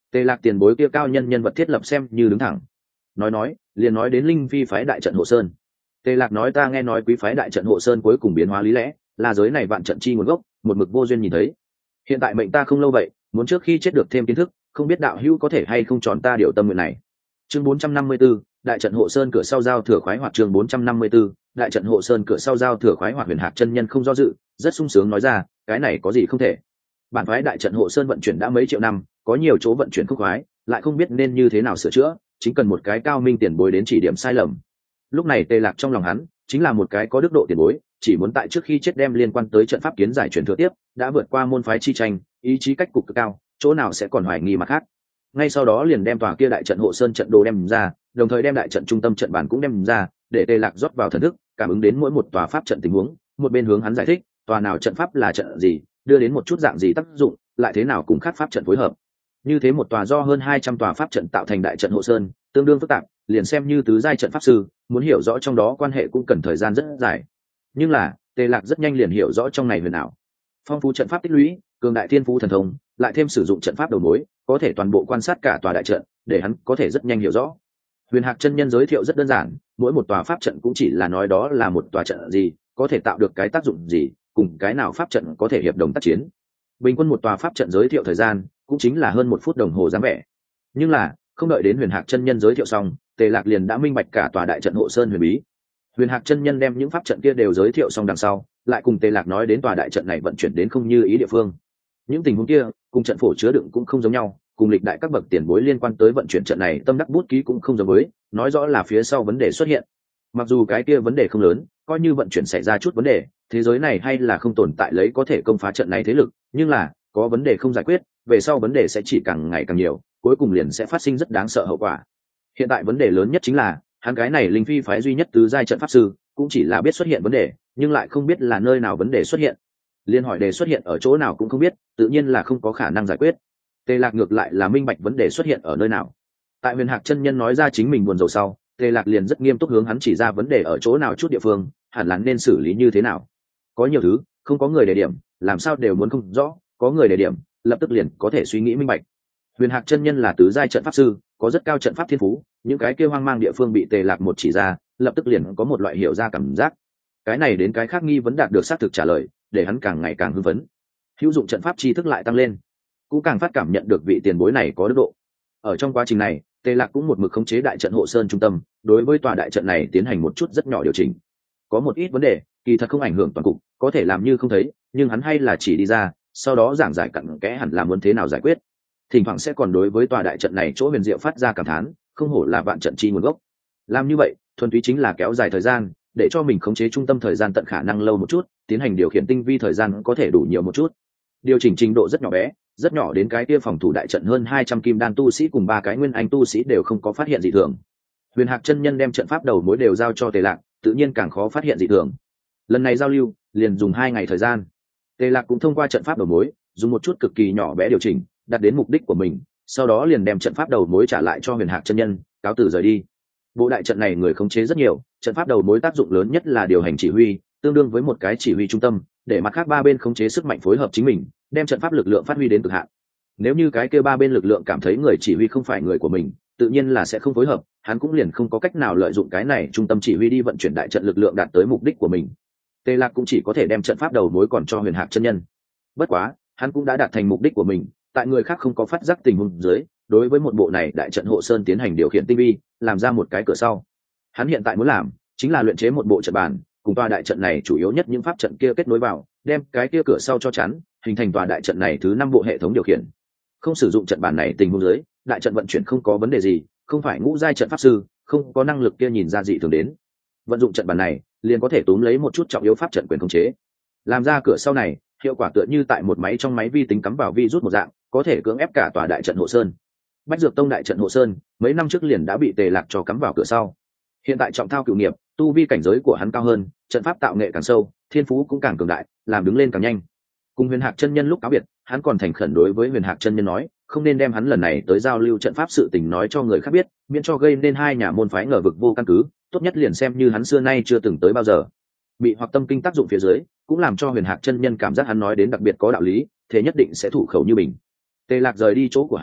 Tề Lạc tiền bối kia cao nhân nhân vật thiết lập xem như đứng thẳng. Nói nói, liền nói đến linh phi phái đại trận hộ sơn. Tề Lạc nói ta nghe nói quý phái đại trận hộ sơn cuối cùng biến hóa lý lẽ, là giới này vạn trận chi nguồn gốc, một mực vô duyên nhìn thấy. Hiện tại mệnh ta không lâu vậy, muốn trước khi chết được thêm kiến thức, không biết đạo hữu có thể hay không tròn ta điều tâm nguyện này. Chương bốn trăm năm mươi 4, đại trận hộ sơn cửa sau giao thừa khoái hoạt chương bốn trăm năm mươi 4, đại trận hộ sơn cửa sau giao thừa khoái hoạt Huyền Hạc chân nhân không do dự, rất sung sướng nói ra, cái này có gì không thể. Bản phái đại trận hộ sơn vận chuyển đã mấy triệu năm, có nhiều chỗ vận chuyển không khoái, lại không biết nên như thế nào sửa chữa, chính cần một cái cao minh tiền bối đến chỉ điểm sai lầm. Lúc này Tề Lạc trong lòng hắn chính là một cái có đức độ tiền bối, chỉ muốn tại trước khi chết đem liên quan tới trận pháp kiến giải truyền thừa tiếp, đã vượt qua môn phái chi tranh, ý chí cách cục cực cao, chỗ nào sẽ còn hoài nghi mà khác. Ngay sau đó liền đem tòa kia đại trận hộ sơn trận đồ đem ra, đồng thời đem đại trận trung tâm trận bản cũng đem ra, để Tề Lạc rót vào thần thức, cảm ứng đến mỗi một tòa pháp trận tình huống, một bên hướng hắn giải thích, tòa nào trận pháp là trận gì, đưa đến một chút dạng gì tác dụng, lại thế nào cùng khác pháp trận phối hợp. Như thế một tòa do hơn hai trăm tòa pháp trận tạo thành đại trận hộ sơn, tương đương phức tạp, liền xem như tứ giai trận pháp sư, muốn hiểu rõ trong đó quan hệ cũng cần thời gian rất dài. Nhưng là, Tề Lạc rất nhanh liền hiểu rõ trong này huyền ảo. Phong phú trận pháp tích lũy, cường đại thiên phú thần thông, lại thêm sử dụng trận pháp đầu mối, có thể toàn bộ quan sát cả tòa đại trận, để hắn có thể rất nhanh hiểu rõ. Huyền Hạc chân nhân giới thiệu rất đơn giản, mỗi một tòa pháp trận cũng chỉ là nói đó là một tòa trận gì, có thể tạo được cái tác dụng gì, cùng cái nào pháp trận có thể hiệp đồng tác chiến. Bình quân một tòa pháp trận giới thiệu thời gian cũng chính là hơn một phút đồng hồ dáng vẻ. Nhưng là, không đợi đến Huyền Hạc chân nhân giới thiệu xong, Tề Lạc liền đã minh bạch cả tòa đại trận hộ sơn huyền bí. Huyền Hạc chân nhân đem những pháp trận kia đều giới thiệu xong đằng sau, lại cùng Tề Lạc nói đến tòa đại trận này vận chuyển đến không như ý địa phương. Những tình huống kia, cùng trận phổ chứa đựng cũng không giống nhau, cùng lịch đại các bậc tiền bối liên quan tới vận chuyển trận này tâm đắc bút ký cũng không giống với, nói rõ là phía sau vấn đề xuất hiện. Mặc dù cái kia vấn đề không lớn, coi như vận chuyển xảy ra chút vấn đề, thế giới này hay là không tồn tại lấy có thể công phá trận này thế lực, nhưng là có vấn đề không giải quyết, về sau vấn đề sẽ chỉ càng ngày càng nhiều, cuối cùng liền sẽ phát sinh rất đáng sợ hậu quả. Hiện tại vấn đề lớn nhất chính là, hắn cái này linh phi phái duy nhất tứ giai trận pháp sư, cũng chỉ là biết xuất hiện vấn đề, nhưng lại không biết là nơi nào vấn đề xuất hiện. Liên hỏi đề xuất hiện ở chỗ nào cũng không biết, tự nhiên là không có khả năng giải quyết. Tề Lạc ngược lại là minh bạch vấn đề xuất hiện ở nơi nào. Tại Huyền Hạc chân nhân nói ra chính mình buồn rầu sau, Tề Lạc liền rất nghiêm túc hướng hắn chỉ ra vấn đề ở chỗ nào chút địa phương, hẳn là nên xử lý như thế nào. Có nhiều thứ, không có người đề điểm, làm sao đều muốn không rõ, có người đề điểm, lập tức liền có thể suy nghĩ minh bạch. Huyền Hạc chân nhân là tứ giai trận pháp sư, có rất cao trận pháp thiên phú, những cái kia hoang mang địa phương bị Tề Lạc một chỉ ra, lập tức liền có một loại hiểu ra cảm giác. Cái này đến cái khác nghi vấn đạt được xác thực trả lời, để hắn càng ngày càng hưng phấn. Hữu dụng trận pháp tri thức lại tăng lên, cũng càng phát cảm nhận được vị tiền bối này có đức độ. Ở trong quá trình này, Tề Lạc cũng một mực khống chế đại trận hộ sơn trung tâm, đối với tòa đại trận này tiến hành một chút rất nhỏ điều chỉnh. Có một ít vấn đề, kỳ thật không ảnh hưởng toàn cục, có thể làm như không thấy, nhưng hắn hay là chỉ đi ra, sau đó giảng giải cặn kẽ hẳn là muốn thế nào giải quyết. Thỉnh thoảng sẽ còn đối với tòa đại trận này chỗ huyền diệu phát ra cảm thán, không hổ là vạn trận chi nguồn gốc. Làm như vậy, thuần túy chính là kéo dài thời gian, để cho mình khống chế trung tâm thời gian tận khả năng lâu một chút, tiến hành điều khiển tinh vi thời gian có thể đủ nhiều một chút. Điều chỉnh trình độ rất nhỏ bé, rất nhỏ đến cái kia phòng thủ đại trận hơn hai trăm kim đan tu sĩ cùng ba cái nguyên anh tu sĩ đều không có phát hiện dị thường. Huyền Hạc chân nhân đem trận pháp đầu mối đều giao cho Tề Lạc, tự nhiên càng khó phát hiện dị thường. Lần này giao lưu, liền dùng hai ngày thời gian. Tề Lạc cũng thông qua trận pháp đầu mối, dùng một chút cực kỳ nhỏ bé điều chỉnh, đạt đến mục đích của mình, sau đó liền đem trận pháp đầu mối trả lại cho Huyền Hạc chân nhân, cáo từ rời đi. Bộ đại trận này người khống chế rất nhiều, trận pháp đầu mối tác dụng lớn nhất là điều hành chỉ huy, tương đương với một cái chỉ huy trung tâm, để mặt khác ba bên khống chế sức mạnh phối hợp chính mình, đem trận pháp lực lượng phát huy đến cực hạn. Nếu như cái kia ba bên lực lượng cảm thấy người chỉ huy không phải người của mình, tự nhiên là sẽ không phối hợp, hắn cũng liền không có cách nào lợi dụng cái này trung tâm chỉ huy đi vận chuyển đại trận lực lượng đạt tới mục đích của mình. Tề Lạc cũng chỉ có thể đem trận pháp đầu mối còn cho Huyền Hạc chân nhân. Bất quá, hắn cũng đã đạt thành mục đích của mình, tại người khác không có phát giác tình huống dưới, đối với một bộ này đại trận hộ sơn tiến hành điều khiển tinh vi, làm ra một cái cửa sau. Hắn hiện tại muốn làm, chính là luyện chế một bộ trận bàn, cùng tòa đại trận này chủ yếu nhất những pháp trận kia kết nối vào, đem cái kia cửa sau cho chắn, hình thành tòa đại trận này thứ năm bộ hệ thống điều khiển. Không sử dụng trận bàn này tình huống dưới, đại trận vận chuyển không có vấn đề gì, không phải ngũ giai trận pháp sư, không có năng lực kia nhìn ra dị thường đến. Vận dụng trận bàn này, liền có thể túm lấy một chút trọng yếu pháp trận quyền khống chế. Làm ra cửa sau này, hiệu quả tựa như tại một máy trong máy vi tính cắm vào vi rút một dạng, có thể cưỡng ép cả tòa đại trận hộ sơn. Bách Dược Tông đại trận hộ sơn, mấy năm trước liền đã bị Tề Lạc cho cắm vào cửa sau. Hiện tại trọng thao cửu nghiệp, tu vi cảnh giới của hắn cao hơn, trận pháp tạo nghệ càng sâu, thiên phú cũng càng cường đại, làm đứng lên càng nhanh. Cùng Huyền Hạc chân nhân lúc cáo biệt, hắn còn thành khẩn đối với Huyền Hạc chân nhân nói, không nên đem hắn lần này tới giao lưu trận pháp sự tình nói cho người khác biết, miễn cho gây nên hai nhà môn phái ngờ vực vô căn cứ, tốt nhất liền xem như hắn xưa nay chưa từng tới bao giờ. Bị hoặc tâm kinh tác dụng phía dưới, cũng làm cho Huyền Hạc chân nhân cảm giác hắn nói đến đặc biệt có đạo lý, thế nhất định sẽ thủ khẩu như bình. Tề Lạc rời đi chỗ của hắn,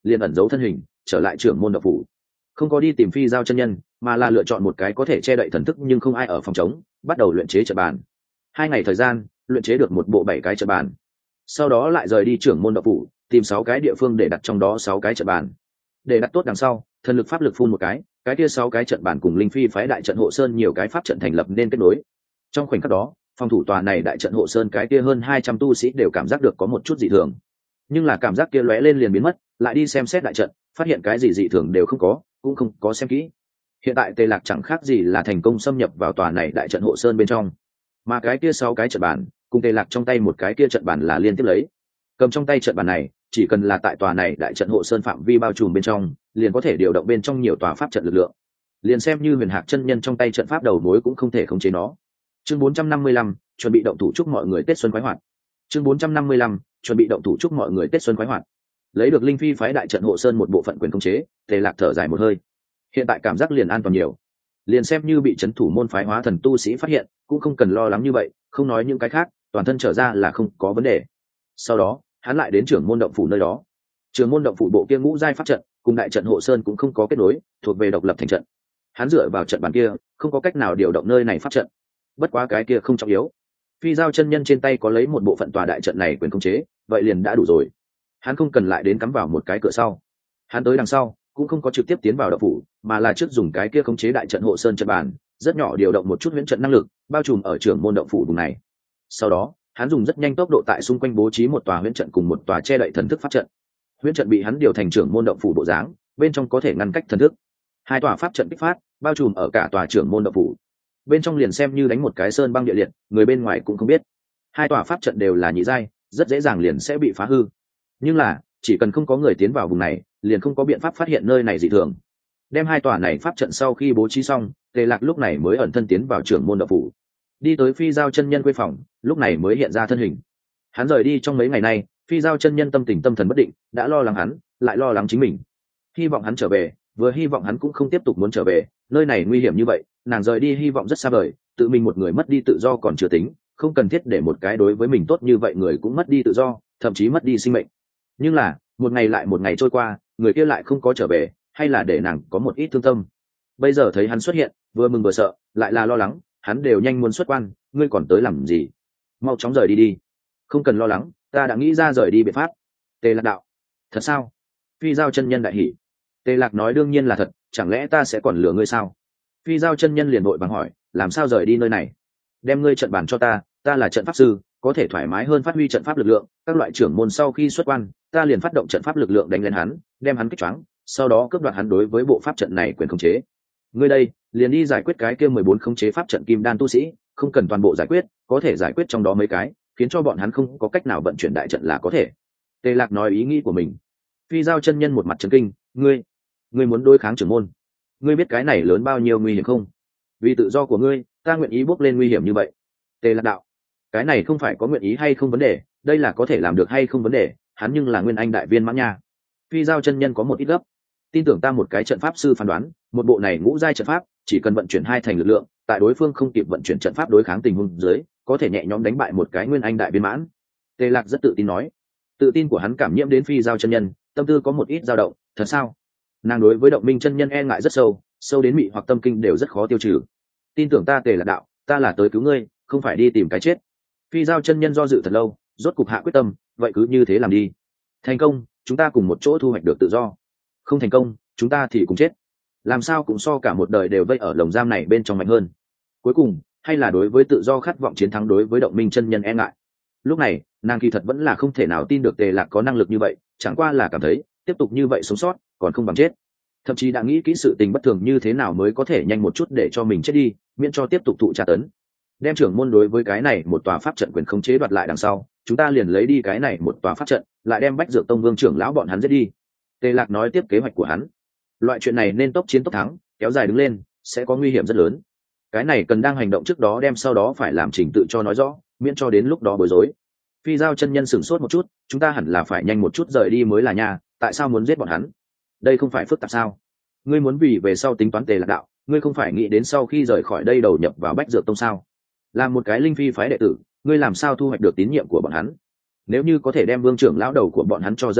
liền ẩn giấu thân hình trở lại trưởng môn động phủ, không có đi tìm phi giao chân nhân mà là lựa chọn một cái có thể che đậy thần thức nhưng không ai ở phòng chống, bắt đầu luyện chế trận bàn. Hai ngày thời gian luyện chế được một bộ bảy cái trận bàn, sau đó lại rời đi trưởng môn động phủ tìm sáu cái địa phương để đặt trong đó sáu cái trận bàn. Để đặt tốt đằng sau, thần lực pháp lực phun một cái, cái kia sáu cái trận bàn cùng linh phi phái đại trận hộ sơn nhiều cái pháp trận thành lập nên kết nối. Trong khoảnh khắc đó, phòng thủ tòa này đại trận hộ sơn cái kia hơn hai trăm tu sĩ đều cảm giác được có một chút dị thường, nhưng là cảm giác kia lóe lên liền biến mất, lại đi xem xét đại trận, phát hiện cái gì dị thường đều không có, cũng không có xem kỹ. Hiện tại Tề Lạc chẳng khác gì là thành công xâm nhập vào tòa này đại trận hộ sơn bên trong, mà cái kia sáu cái trận bàn cùng Tề Lạc trong tay một cái kia trận bàn là liên tiếp lấy. Cầm trong tay trận bàn này, chỉ cần là tại tòa này đại trận hộ sơn phạm vi bao trùm bên trong, liền có thể điều động bên trong nhiều tòa pháp trận lực lượng. Liền xem như Huyền Hạc chân nhân trong tay trận pháp đầu mối cũng không thể khống chế nó. Chương bốn trăm năm mươi lăm, chuẩn bị động thủ chúc mọi người Tết xuân khoái hoạt. Chương bốn trăm năm mươi lăm, chuẩn bị động thủ chúc mọi người Tết xuân khoái hoạt. Lấy được linh phi phái đại trận hộ sơn một bộ phận quyền khống chế, Tề Lạc thở dài một hơi. Hiện tại cảm giác liền an toàn nhiều. Liền xem như bị trấn thủ môn phái hóa thần tu sĩ phát hiện, cũng không cần lo lắng như vậy, không nói những cái khác, toàn thân trở ra là không có vấn đề. Sau đó, hắn lại đến trưởng môn động phủ nơi đó. Trưởng môn động phủ bộ kia ngũ giai pháp trận, cùng đại trận hộ sơn cũng không có kết nối, thuộc về độc lập thành trận. Hắn dựa vào trận bàn kia, không có cách nào điều động nơi này pháp trận. Bất quá cái kia không trọng yếu. Phi giao chân nhân trên tay có lấy một bộ phận tòa đại trận này quyền khống chế, vậy liền đã đủ rồi. Hắn không cần lại đến cắm vào một cái cửa sau. Hắn tới đằng sau, cũng không có trực tiếp tiến vào động phủ, mà là trước dùng cái kia khống chế đại trận hộ sơn trận bàn, rất nhỏ điều động một chút huyễn trận năng lực, bao trùm ở trưởng môn động phủ vùng này. Sau đó, hắn dùng rất nhanh tốc độ tại xung quanh bố trí một tòa huyễn trận cùng một tòa che đậy thần thức pháp trận. Huyễn trận bị hắn điều thành trưởng môn động phủ bộ dáng, bên trong có thể ngăn cách thần thức. Hai tòa pháp trận kích phát, bao trùm ở cả tòa trưởng môn động phủ. Bên trong liền xem như đánh một cái sơn băng địa liệt, người bên ngoài cũng không biết. Hai tòa pháp trận đều là nhị giai, rất dễ dàng liền sẽ bị phá hư. Nhưng là, chỉ cần không có người tiến vào vùng này, liền không có biện pháp phát hiện nơi này dị thường. Đem hai tòa này pháp trận sau khi bố trí xong, Tề Lạc lúc này mới ẩn thân tiến vào trưởng môn động phủ. Đi tới phi giao chân nhân quê phòng, lúc này mới hiện ra thân hình. Hắn rời đi trong mấy ngày nay, phi giao chân nhân tâm tình tâm thần bất định, đã lo lắng hắn, lại lo lắng chính mình. Hy vọng hắn trở về, vừa hy vọng hắn cũng không tiếp tục muốn trở về, nơi này nguy hiểm như vậy, nàng rời đi hy vọng rất xa vời, tự mình một người mất đi tự do còn chưa tính, không cần thiết để một cái đối với mình tốt như vậy người cũng mất đi tự do, thậm chí mất đi sinh mệnh. Nhưng là, một ngày lại một ngày trôi qua, người kia lại không có trở về, hay là để nàng có một ít thương tâm. Bây giờ thấy hắn xuất hiện, vừa mừng vừa sợ, lại là lo lắng, hắn đều nhanh muốn xuất quan, ngươi còn tới làm gì? Mau chóng rời đi đi. Không cần lo lắng, ta đã nghĩ ra rời đi biện pháp. Tề Lạc đạo. Thật sao? Phi giao chân nhân đại hỉ. Tề Lạc nói đương nhiên là thật, chẳng lẽ ta sẽ còn lừa ngươi sao? Phi giao chân nhân liền vội vàng hỏi, làm sao rời đi nơi này? Đem ngươi trận bàn cho ta, ta là trận pháp sư, có thể thoải mái hơn phát huy trận pháp lực lượng, các loại trưởng môn sau khi xuất quan, ta liền phát động trận pháp lực lượng đánh lên hắn, đem hắn kích choáng, sau đó cướp đoạt hắn đối với bộ pháp trận này quyền khống chế. Ngươi đây, liền đi giải quyết cái kia mười bốn khống chế pháp trận kim đan tu sĩ, không cần toàn bộ giải quyết, có thể giải quyết trong đó mấy cái, khiến cho bọn hắn không có cách nào vận chuyển đại trận là có thể. Tề Lạc nói ý nghĩ của mình. Phi giao chân nhân một mặt chấn kinh, ngươi, ngươi muốn đối kháng trưởng môn? Ngươi biết cái này lớn bao nhiêu nguy hiểm không? Vì tự do của ngươi, ta nguyện ý bước lên nguy hiểm như vậy. Tề Lạc đạo, cái này không phải có nguyện ý hay không vấn đề, đây là có thể làm được hay không vấn đề, hắn nhưng là nguyên anh đại viên mãn nha. Phi giao chân nhân có một ít gấp, tin tưởng ta một cái trận pháp sư phán đoán, một bộ này ngũ giai trận pháp, chỉ cần vận chuyển hai thành lực lượng, tại đối phương không kịp vận chuyển trận pháp đối kháng tình huống dưới, có thể nhẹ nhõm đánh bại một cái nguyên anh đại viên mãn. Tề Lạc rất tự tin nói. Tự tin của hắn cảm nhiễm đến phi giao chân nhân, tâm tư có một ít dao động, thật sao? Nàng đối với Động Minh chân nhân e ngại rất sâu, sâu đến mị hoặc tâm kinh đều rất khó tiêu trừ. Tin tưởng ta Tề Lạc đạo, ta là tới cứu ngươi, không phải đi tìm cái chết. Phi giao chân nhân do dự thật lâu, rốt cục hạ quyết tâm, vậy cứ như thế làm đi. Thành công, chúng ta cùng một chỗ thu hoạch được tự do. Không thành công, chúng ta thì cùng chết. Làm sao cũng so cả một đời đều vây ở lồng giam này bên trong mạnh hơn. Cuối cùng, hay là đối với tự do khát vọng chiến thắng đối với Động Minh chân nhân e ngại. Lúc này, nàng kỳ thật vẫn là không thể nào tin được Tề Lạc có năng lực như vậy, chẳng qua là cảm thấy tiếp tục như vậy sống sót còn không bằng chết. Thậm chí đã nghĩ kỹ sự tình bất thường như thế nào mới có thể nhanh một chút để cho mình chết đi, miễn cho tiếp tục thụ tra tấn. Đem trưởng môn đối với cái này một tòa pháp trận quyền khống chế đoạt lại đằng sau, chúng ta liền lấy đi cái này một tòa pháp trận, lại đem Bách Dược Tông Vương trưởng lão bọn hắn giết đi. Tề Lạc nói tiếp kế hoạch của hắn. Loại chuyện này nên tốc chiến tốc thắng, kéo dài đứng lên sẽ có nguy hiểm rất lớn. Cái này cần đang hành động trước đó đem sau đó phải làm trình tự cho nói rõ, miễn cho đến lúc đó bối rối. Phi giao chân nhân sửng sốt một chút, chúng ta hẳn là phải nhanh một chút rời đi mới là nha, tại sao muốn giết bọn hắn? Đây không phải phức tạp sao? Ngươi muốn vì về sau tính toán Tề Lạc đạo, ngươi không phải nghĩ đến sau khi rời khỏi đây đầu nhập vào Bách Dược Tông sao? Là một cái linh phi phái đệ tử, ngươi làm sao thu hoạch được tín nhiệm của bọn hắn? Nếu như có thể đem Vương trưởng lão đầu của bọn hắn cho dẫn đi,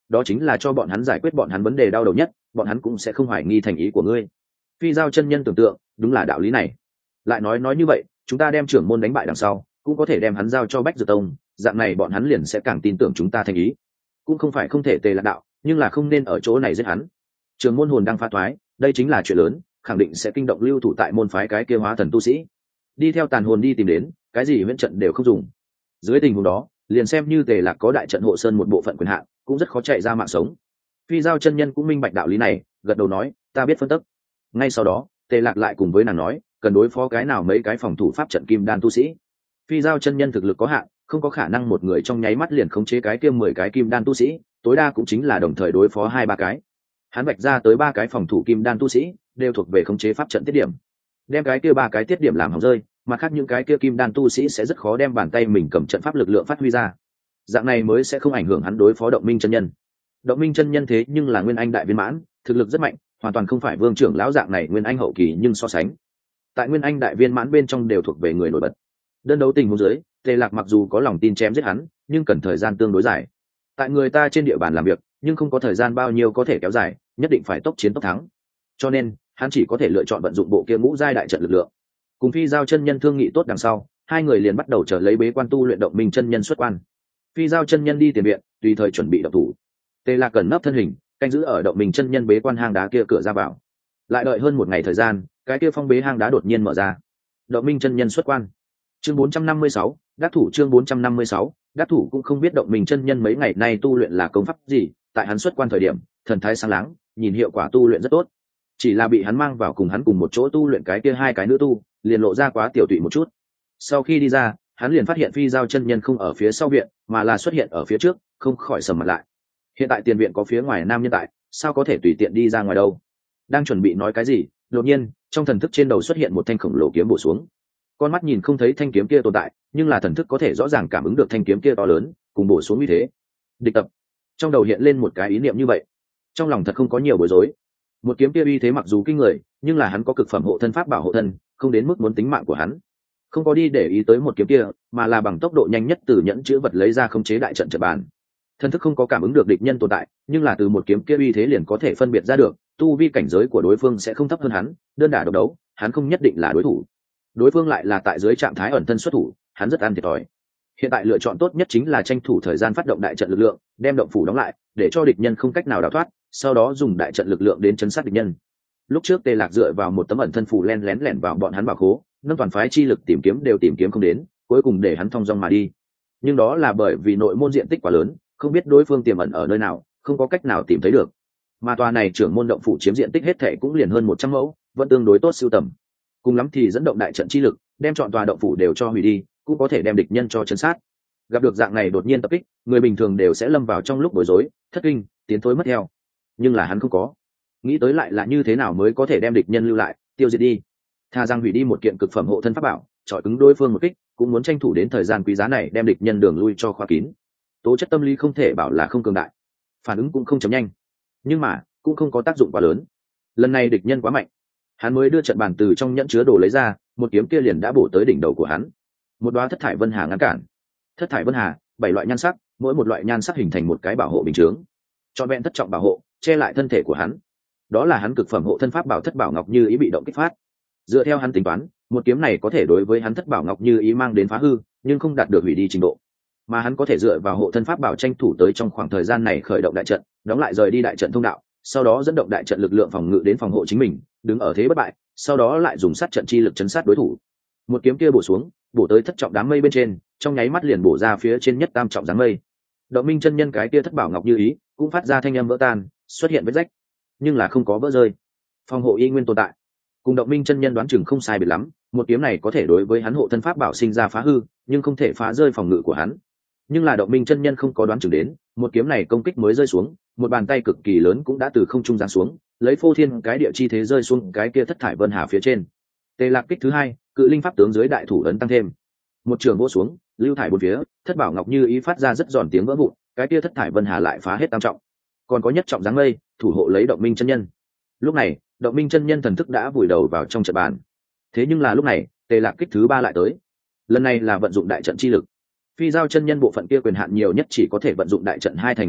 đó chính là cho bọn hắn giải quyết bọn hắn vấn đề đau đầu nhất, bọn hắn cũng sẽ không hoài nghi thành ý của ngươi. Phi Giao chân nhân tưởng tượng đúng là đạo lý này. Lại nói nói như vậy, chúng ta đem trưởng môn đánh bại đằng sau cũng có thể đem hắn giao cho Bách Dược Tông, dạng này bọn hắn liền sẽ càng tin tưởng chúng ta thành ý. Cũng không phải không thể Tề Lạc đạo, nhưng là không nên ở chỗ này giết hắn. Trưởng môn hồn đang phá thoái, đây chính là chuyện lớn, khẳng định sẽ kinh động lưu thủ tại môn phái cái kia hóa thần tu sĩ. Đi theo tàn hồn đi tìm đến, cái gì huyễn trận đều không dùng. Dưới tình huống đó, liền xem như Tề Lạc có đại trận hộ sơn một bộ phận quyền hạn, cũng rất khó chạy ra mạng sống. Phi Giao chân nhân cũng minh bạch đạo lý này, gật đầu nói, ta biết phân tích. Ngay sau đó, Tề Lạc lại cùng với nàng nói, cần đối phó cái nào mấy cái phòng thủ pháp trận kim đan tu sĩ. Phi Giao chân nhân thực lực có hạn, không có khả năng một người trong nháy mắt liền khống chế cái kia mười cái kim đan tu sĩ, tối đa cũng chính là đồng thời đối phó hai ba cái. Hắn vạch ra tới ba cái phòng thủ kim đan tu sĩ, đều thuộc về khống chế pháp trận tiết điểm. Đem cái kia ba cái tiết điểm làm hỏng rơi, mà khác những cái kia kim đan tu sĩ sẽ rất khó đem bàn tay mình cầm trận pháp lực lượng phát huy ra. Dạng này mới sẽ không ảnh hưởng hắn đối phó Động Minh chân nhân. Động Minh chân nhân thế nhưng là nguyên anh đại viên mãn, thực lực rất mạnh, hoàn toàn không phải Vương trưởng lão dạng này nguyên anh hậu kỳ, nhưng so sánh tại nguyên anh đại viên mãn bên trong đều thuộc về người nổi bật. Đơn đấu tình huống dưới, Tề Lạc mặc dù có lòng tin chém giết hắn, nhưng cần thời gian tương đối dài. Tại người ta trên địa bàn làm việc, nhưng không có thời gian bao nhiêu có thể kéo dài, nhất định phải tốc chiến tốc thắng. Cho nên, hắn chỉ có thể lựa chọn vận dụng bộ kia ngũ giai đại trận lực lượng. Cùng Phi Giao chân nhân thương nghị tốt đằng sau, hai người liền bắt đầu chờ lấy bế quan tu luyện Động Minh chân nhân xuất quan. Phi Giao chân nhân đi tiền viện, tùy thời chuẩn bị động thủ. Tề Lạc cần nấp thân hình, canh giữ ở Động Minh chân nhân bế quan hang đá kia cửa ra vào. Lại đợi hơn một ngày thời gian, cái kia phong bế hang đá đột nhiên mở ra. Động Minh chân nhân xuất quan. Chương bốn trăm năm mươi sáu, đắc thủ chương bốn trăm năm mươi sáu, đắc thủ cũng không biết Động Minh chân nhân mấy ngày nay tu luyện là công pháp gì, tại hắn xuất quan thời điểm, thần thái sáng láng, nhìn hiệu quả tu luyện rất tốt. Chỉ là bị hắn mang vào cùng hắn cùng một chỗ tu luyện cái kia hai cái nữ tu, liền lộ ra quá tiểu tụy một chút. Sau khi đi ra, hắn liền phát hiện Phi Giao chân nhân không ở phía sau viện, mà là xuất hiện ở phía trước, không khỏi sầm mặt lại. Hiện tại tiền viện có phía ngoài nam nhân tại, sao có thể tùy tiện đi ra ngoài đâu? Đang chuẩn bị nói cái gì, đột nhiên, trong thần thức trên đầu xuất hiện một thanh khổng lồ kiếm bổ xuống. Con mắt nhìn không thấy thanh kiếm kia tồn tại, nhưng là thần thức có thể rõ ràng cảm ứng được thanh kiếm kia to lớn, cùng bổ xuống như thế. Địch tập. Trong đầu hiện lên một cái ý niệm như vậy. Trong lòng thật không có nhiều bối rối. Một kiếm kia uy thế mặc dù kinh người, nhưng là hắn có cực phẩm hộ thân pháp bảo hộ thân, không đến mức muốn tính mạng của hắn. Không có đi để ý tới một kiếm kia, mà là bằng tốc độ nhanh nhất từ nhẫn chữ vật lấy ra khống chế đại trận trận bàn. Thần thức không có cảm ứng được địch nhân tồn tại, nhưng là từ một kiếm kia uy thế liền có thể phân biệt ra được, tu vi cảnh giới của đối phương sẽ không thấp hơn hắn, đơn đả độc đấu, hắn không nhất định là đối thủ. Đối phương lại là tại dưới trạng thái ẩn thân xuất thủ, hắn rất ăn thiệt thòi. Hiện tại lựa chọn tốt nhất chính là tranh thủ thời gian phát động đại trận lực lượng, đem động phủ đóng lại, để cho địch nhân không cách nào đào thoát, sau đó dùng đại trận lực lượng đến chấn sát địch nhân. Lúc trước Tề Lạc dựa vào một tấm ẩn thân phủ len lén lẻn vào bọn hắn bảo khố, nâng toàn phái chi lực tìm kiếm đều tìm kiếm không đến, cuối cùng để hắn thong dong mà đi. Nhưng đó là bởi vì nội môn diện tích quá lớn, không biết đối phương tiềm ẩn ở nơi nào, không có cách nào tìm thấy được. Mà tòa này trưởng môn động phủ chiếm diện tích hết thảy cũng liền hơn một trăm mẫu, vẫn tương đối tốt sưu tầm. Cùng lắm thì dẫn động đại trận chi lực, đem chọn tòa động phủ đều cho hủy đi, cũng có thể đem địch nhân cho chấn sát. Gặp được dạng này đột nhiên tập kích, người bình thường đều sẽ lâm vào trong lúc bối rối, thất kinh, tiến thối mất theo. Nhưng là hắn không có. Nghĩ tới lại là như thế nào mới có thể đem địch nhân lưu lại, tiêu diệt đi. Tha rằng hủy đi một kiện cực phẩm hộ thân pháp bảo, chọi cứng đối phương một kích, cũng muốn tranh thủ đến thời gian quý giá này đem địch nhân đường lui cho khóa kín. Tố chất tâm lý không thể bảo là không cường đại, phản ứng cũng không chấm nhanh, nhưng mà cũng không có tác dụng quá lớn. Lần này địch nhân quá mạnh, hắn mới đưa trận bàn từ trong nhẫn chứa đồ lấy ra, một kiếm kia liền đã bổ tới đỉnh đầu của hắn. Một đóa thất thải vân hà ngăn cản. Thất thải vân hà, bảy loại nhan sắc, mỗi một loại nhan sắc hình thành một cái bảo hộ bình chướng, trọn vẹn thất trọng bảo hộ, che lại thân thể của hắn. Đó là hắn cực phẩm hộ thân pháp bảo thất bảo ngọc như ý bị động kích phát. Dựa theo hắn tính toán, một kiếm này có thể đối với hắn thất bảo ngọc như ý mang đến phá hư, nhưng không đạt được hủy đi trình độ. Mà hắn có thể dựa vào hộ thân pháp bảo tranh thủ tới trong khoảng thời gian này khởi động đại trận, đóng lại rời đi đại trận thông đạo, sau đó dẫn động đại trận lực lượng phòng ngự đến phòng hộ chính mình, đứng ở thế bất bại, sau đó lại dùng sát trận chi lực chấn sát đối thủ. Một kiếm kia bổ xuống, bổ tới thất trọng đám mây bên trên, trong nháy mắt liền bổ ra phía trên nhất tam trọng dáng mây. Động Minh chân nhân cái kia thất bảo ngọc như ý, cũng phát ra thanh âm vỡ tan, xuất hiện vết rách, nhưng là không có vỡ rơi. Phòng hộ y nguyên tồn tại. Cùng Động Minh chân nhân đoán chừng không sai biệt lắm, một kiếm này có thể đối với hắn hộ thân pháp bảo sinh ra phá hư, nhưng không thể phá rơi phòng ngự của hắn. Nhưng là Động Minh chân nhân không có đoán chừng đến, một kiếm này công kích mới rơi xuống, một bàn tay cực kỳ lớn cũng đã từ không trung giáng xuống, lấy phô thiên cái địa chi thế rơi xuống cái kia thất thải vân hà phía trên. Tề Lạc kích thứ hai, cự linh pháp tướng dưới đại thủ ấn tăng thêm, một trường vỗ xuống, lưu thải bốn phía, thất bảo ngọc như ý phát ra rất giòn tiếng vỡ vụn, cái kia thất thải vân hà lại phá hết tam trọng. Còn có nhất trọng dáng mây, thủ hộ lấy Động Minh chân nhân. Lúc này, Động Minh chân nhân thần thức đã vùi đầu vào trong trận bàn. Thế nhưng là lúc này, Tề Lạc kích thứ ba lại tới. Lần này là vận dụng đại trận chi lực. Phi Giao chân nhân bộ phận kia quyền hạn nhiều nhất chỉ có thể vận dụng đại trận hai thành lực lượng,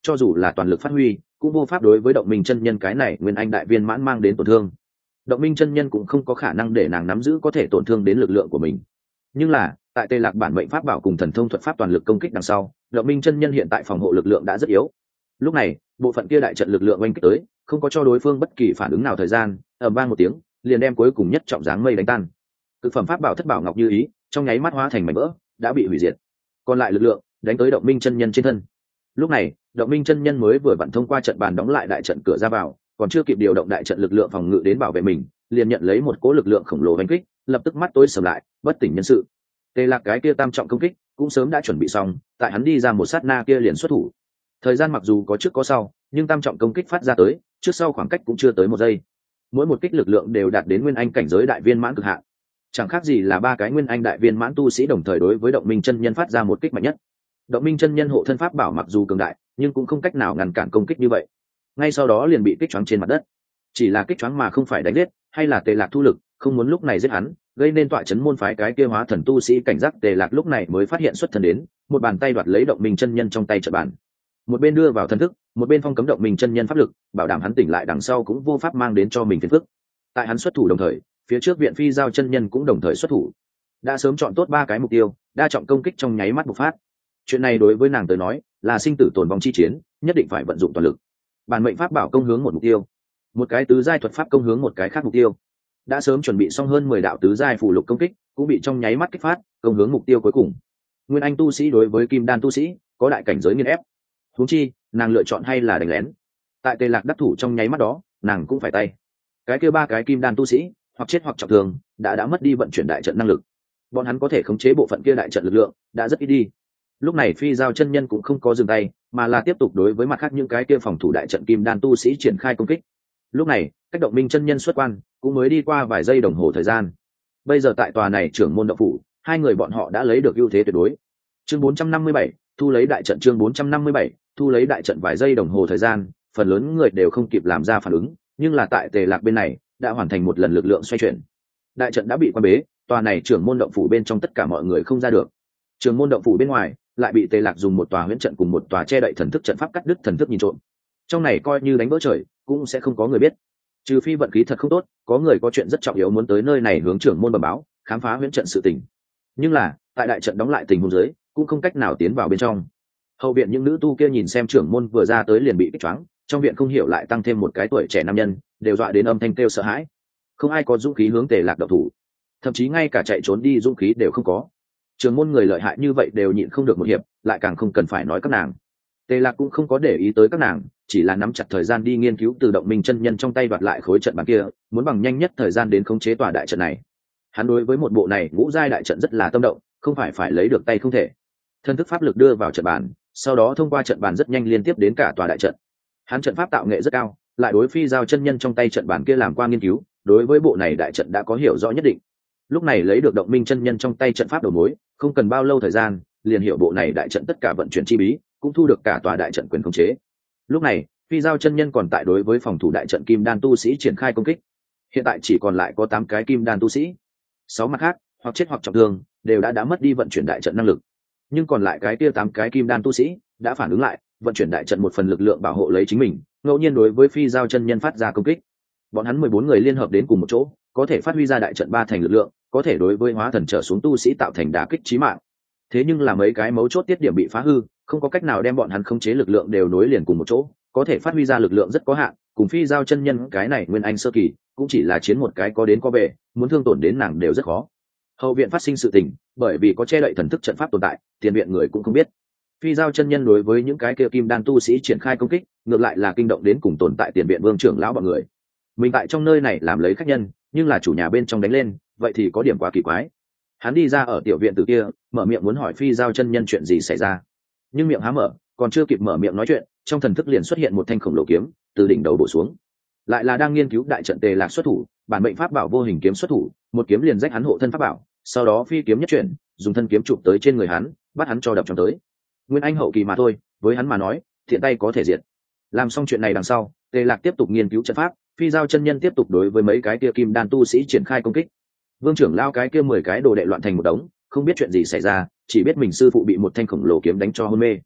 cho dù là toàn lực phát huy cũng vô pháp đối với động minh chân nhân cái này nguyên anh đại viên mãn mang đến tổn thương. Động minh chân nhân cũng không có khả năng để nàng nắm giữ có thể tổn thương đến lực lượng của mình. Nhưng là tại tề lạc bản mệnh pháp bảo cùng thần thông thuật pháp toàn lực công kích đằng sau, động minh chân nhân hiện tại phòng hộ lực lượng đã rất yếu. Lúc này bộ phận kia đại trận lực lượng oanh kích tới, không có cho đối phương bất kỳ phản ứng nào, thời gian ầm vang một tiếng liền đem cuối cùng nhất trọng dáng mây đánh tan. Cực phẩm pháp bảo thất bảo ngọc như ý trong nháy mắt hóa thành mảnh vỡ, đã bị hủy diệt. Còn lại lực lượng đánh tới động minh chân nhân trên thân. Lúc này động minh chân nhân mới vừa vặn thông qua trận bàn đóng lại đại trận cửa ra vào, còn chưa kịp điều động đại trận lực lượng phòng ngự đến bảo vệ mình, liền nhận lấy một cỗ lực lượng khổng lồ đánh kích, lập tức mắt tối sầm lại, bất tỉnh nhân sự. Tề lạc cái kia tam trọng công kích cũng sớm đã chuẩn bị xong, tại hắn đi ra một sát na kia liền xuất thủ. Thời gian mặc dù có trước có sau, nhưng tam trọng công kích phát ra tới trước sau khoảng cách cũng chưa tới một giây. Mỗi một kích lực lượng đều đạt đến nguyên anh cảnh giới đại viên mãn cực hạn, chẳng khác gì là ba cái nguyên anh đại viên mãn tu sĩ đồng thời đối với động minh chân nhân phát ra một kích mạnh nhất. Động minh chân nhân hộ thân pháp bảo mặc dù cường đại, nhưng cũng không cách nào ngăn cản công kích như vậy, ngay sau đó liền bị kích choáng trên mặt đất. Chỉ là kích choáng mà không phải đánh giết, hay là Tề lạc thu lực không muốn lúc này giết hắn, gây nên tọa chấn môn phái cái kia hóa thần tu sĩ cảnh giác. Tề lạc lúc này mới phát hiện xuất thần đến, một bàn tay đoạt lấy động minh chân nhân trong tay trận bàn, một bên đưa vào thần thức, một bên phong cấm động minh chân nhân pháp lực, bảo đảm hắn tỉnh lại đằng sau cũng vô pháp mang đến cho mình phiền phức. Tại hắn xuất thủ đồng thời, phía trước viện phi giao chân nhân cũng đồng thời xuất thủ, đã sớm chọn tốt ba cái mục tiêu, đa trọng công kích trong nháy mắt bộc phát. Chuyện này đối với nàng tới nói là sinh tử tồn vong chi chiến, nhất định phải vận dụng toàn lực. Bản mệnh pháp bảo công hướng một mục tiêu, một cái tứ giai thuật pháp công hướng một cái khác mục tiêu, đã sớm chuẩn bị xong hơn mười đạo tứ giai phù lục công kích cũng bị trong nháy mắt kích phát, công hướng mục tiêu cuối cùng. Nguyên anh tu sĩ đối với kim đan tu sĩ có đại cảnh giới nghiền ép, huống chi nàng lựa chọn hay là đánh lén. Tại Tề lạc đắc thủ trong nháy mắt đó, nàng cũng phải tay. Cái kia ba cái kim đan tu sĩ hoặc chết hoặc trọng thương, đã đã mất đi vận chuyển đại trận năng lực, bọn hắn có thể khống chế bộ phận kia đại trận lực lượng đã rất ít đi. Lúc này phi giao chân nhân cũng không có dừng tay, mà là tiếp tục đối với mặt khác những cái kia phòng thủ đại trận kim đan tu sĩ triển khai công kích. Lúc này cách động minh chân nhân xuất quan cũng mới đi qua vài giây đồng hồ thời gian. Bây giờ tại tòa này trưởng môn động phủ, hai người bọn họ đã lấy được ưu thế tuyệt đối. Chương bốn trăm năm mươi bảy, thu lấy đại trận. Chương bốn trăm năm mươi bảy, thu lấy đại trận. Vài giây đồng hồ thời gian, phần lớn người đều không kịp làm ra phản ứng, nhưng là tại Tề lạc bên này đã hoàn thành một lần lực lượng xoay chuyển. Đại trận đã bị quan bế, tòa này trưởng môn động phủ bên trong tất cả mọi người không ra được. Trưởng môn động phủ bên ngoài lại bị Tề lạc dùng một tòa huyễn trận cùng một tòa che đậy thần thức trận pháp cắt đứt thần thức nhìn trộm. Trong này coi như đánh vỡ trời cũng sẽ không có người biết, trừ phi vận khí thật không tốt, có người có chuyện rất trọng yếu muốn tới nơi này hướng trưởng môn bẩm báo, khám phá huyễn trận sự tình. Nhưng là tại đại trận đóng lại tình huống dưới, cũng không cách nào tiến vào bên trong. Hậu viện những nữ tu kia nhìn xem trưởng môn vừa ra tới liền bị kích choáng, trong viện không hiểu lại tăng thêm một cái tuổi trẻ nam nhân, đều dọa đến âm thanh kêu sợ hãi. Không ai có dũng khí hướng Tề lạc động thủ, thậm chí ngay cả chạy trốn đi dũng khí đều không có. Trưởng môn người lợi hại như vậy đều nhịn không được một hiệp, lại càng không cần phải nói các nàng. Tề lạc cũng không có để ý tới các nàng, chỉ là nắm chặt thời gian đi nghiên cứu từ động minh chân nhân trong tay đoạt lại khối trận bàn kia, muốn bằng nhanh nhất thời gian đến khống chế tòa đại trận này. Hắn đối với một bộ này ngũ giai đại trận rất là tâm động, không phải phải lấy được tay không thể. Thân thức pháp lực đưa vào trận bàn, sau đó thông qua trận bàn rất nhanh liên tiếp đến cả tòa đại trận. Hắn trận pháp tạo nghệ rất cao, lại đối phi giao chân nhân trong tay trận bàn kia làm qua nghiên cứu, đối với bộ này đại trận đã có hiểu rõ nhất định. Lúc này lấy được động minh chân nhân trong tay trận pháp đầu mối, không cần bao lâu thời gian, liền hiểu bộ này đại trận tất cả vận chuyển chi bí, cũng thu được cả tòa đại trận quyền khống chế. Lúc này phi giao chân nhân còn tại đối với phòng thủ đại trận kim đan tu sĩ triển khai công kích. Hiện tại chỉ còn lại có tám cái kim đan tu sĩ, sáu mặt khác hoặc chết hoặc trọng thương, đều đã đã mất đi vận chuyển đại trận năng lực. Nhưng còn lại cái kia tám cái kim đan tu sĩ đã phản ứng lại, vận chuyển đại trận một phần lực lượng bảo hộ lấy chính mình, ngẫu nhiên đối với phi giao chân nhân phát ra công kích. Bọn hắn mười bốn người liên hợp đến cùng một chỗ, có thể phát huy ra đại trận ba thành lực lượng, có thể đối với hóa thần trở xuống tu sĩ tạo thành đả kích chí mạng. Thế nhưng là mấy cái mấu chốt tiết điểm bị phá hư, không có cách nào đem bọn hắn khống chế lực lượng đều nối liền cùng một chỗ, có thể phát huy ra lực lượng rất có hạn. Cùng phi giao chân nhân cái này nguyên anh sơ kỳ, cũng chỉ là chiến một cái có đến có về, muốn thương tổn đến nàng đều rất khó. Hậu viện phát sinh sự tình, bởi vì có che đậy thần thức trận pháp tồn tại, tiền viện người cũng không biết. Phi giao chân nhân đối với những cái kia kim đan tu sĩ triển khai công kích, ngược lại là kinh động đến cùng tồn tại tiền viện vương trưởng lão bọn người. Mình tại trong nơi này làm lấy khách nhân, nhưng là chủ nhà bên trong đánh lên, vậy thì có điểm quá kỳ quái. Hắn đi ra ở tiểu viện từ kia, mở miệng muốn hỏi phi giao chân nhân chuyện gì xảy ra, nhưng miệng há mở, còn chưa kịp mở miệng nói chuyện, trong thần thức liền xuất hiện một thanh khổng lồ kiếm từ đỉnh đầu bổ xuống. Lại là đang nghiên cứu đại trận Tề lạc xuất thủ, bản mệnh pháp bảo vô hình kiếm xuất thủ, một kiếm liền rách hắn hộ thân pháp bảo, sau đó phi kiếm nhất chuyển, dùng thân kiếm chụp tới trên người hắn, bắt hắn cho đập trong tới. Nguyên anh hậu kỳ mà thôi, với hắn mà nói thiện tay có thể diệt. Làm xong chuyện này đằng sau, Tề lạc tiếp tục nghiên cứu trận pháp, phi giao chân nhân tiếp tục đối với mấy cái kia kim đan tu sĩ triển khai công kích. Vương trưởng lao cái kia mười cái đồ đệ loạn thành một đống, không biết chuyện gì xảy ra, chỉ biết mình sư phụ bị một thanh khổng lồ kiếm đánh cho hôn mê.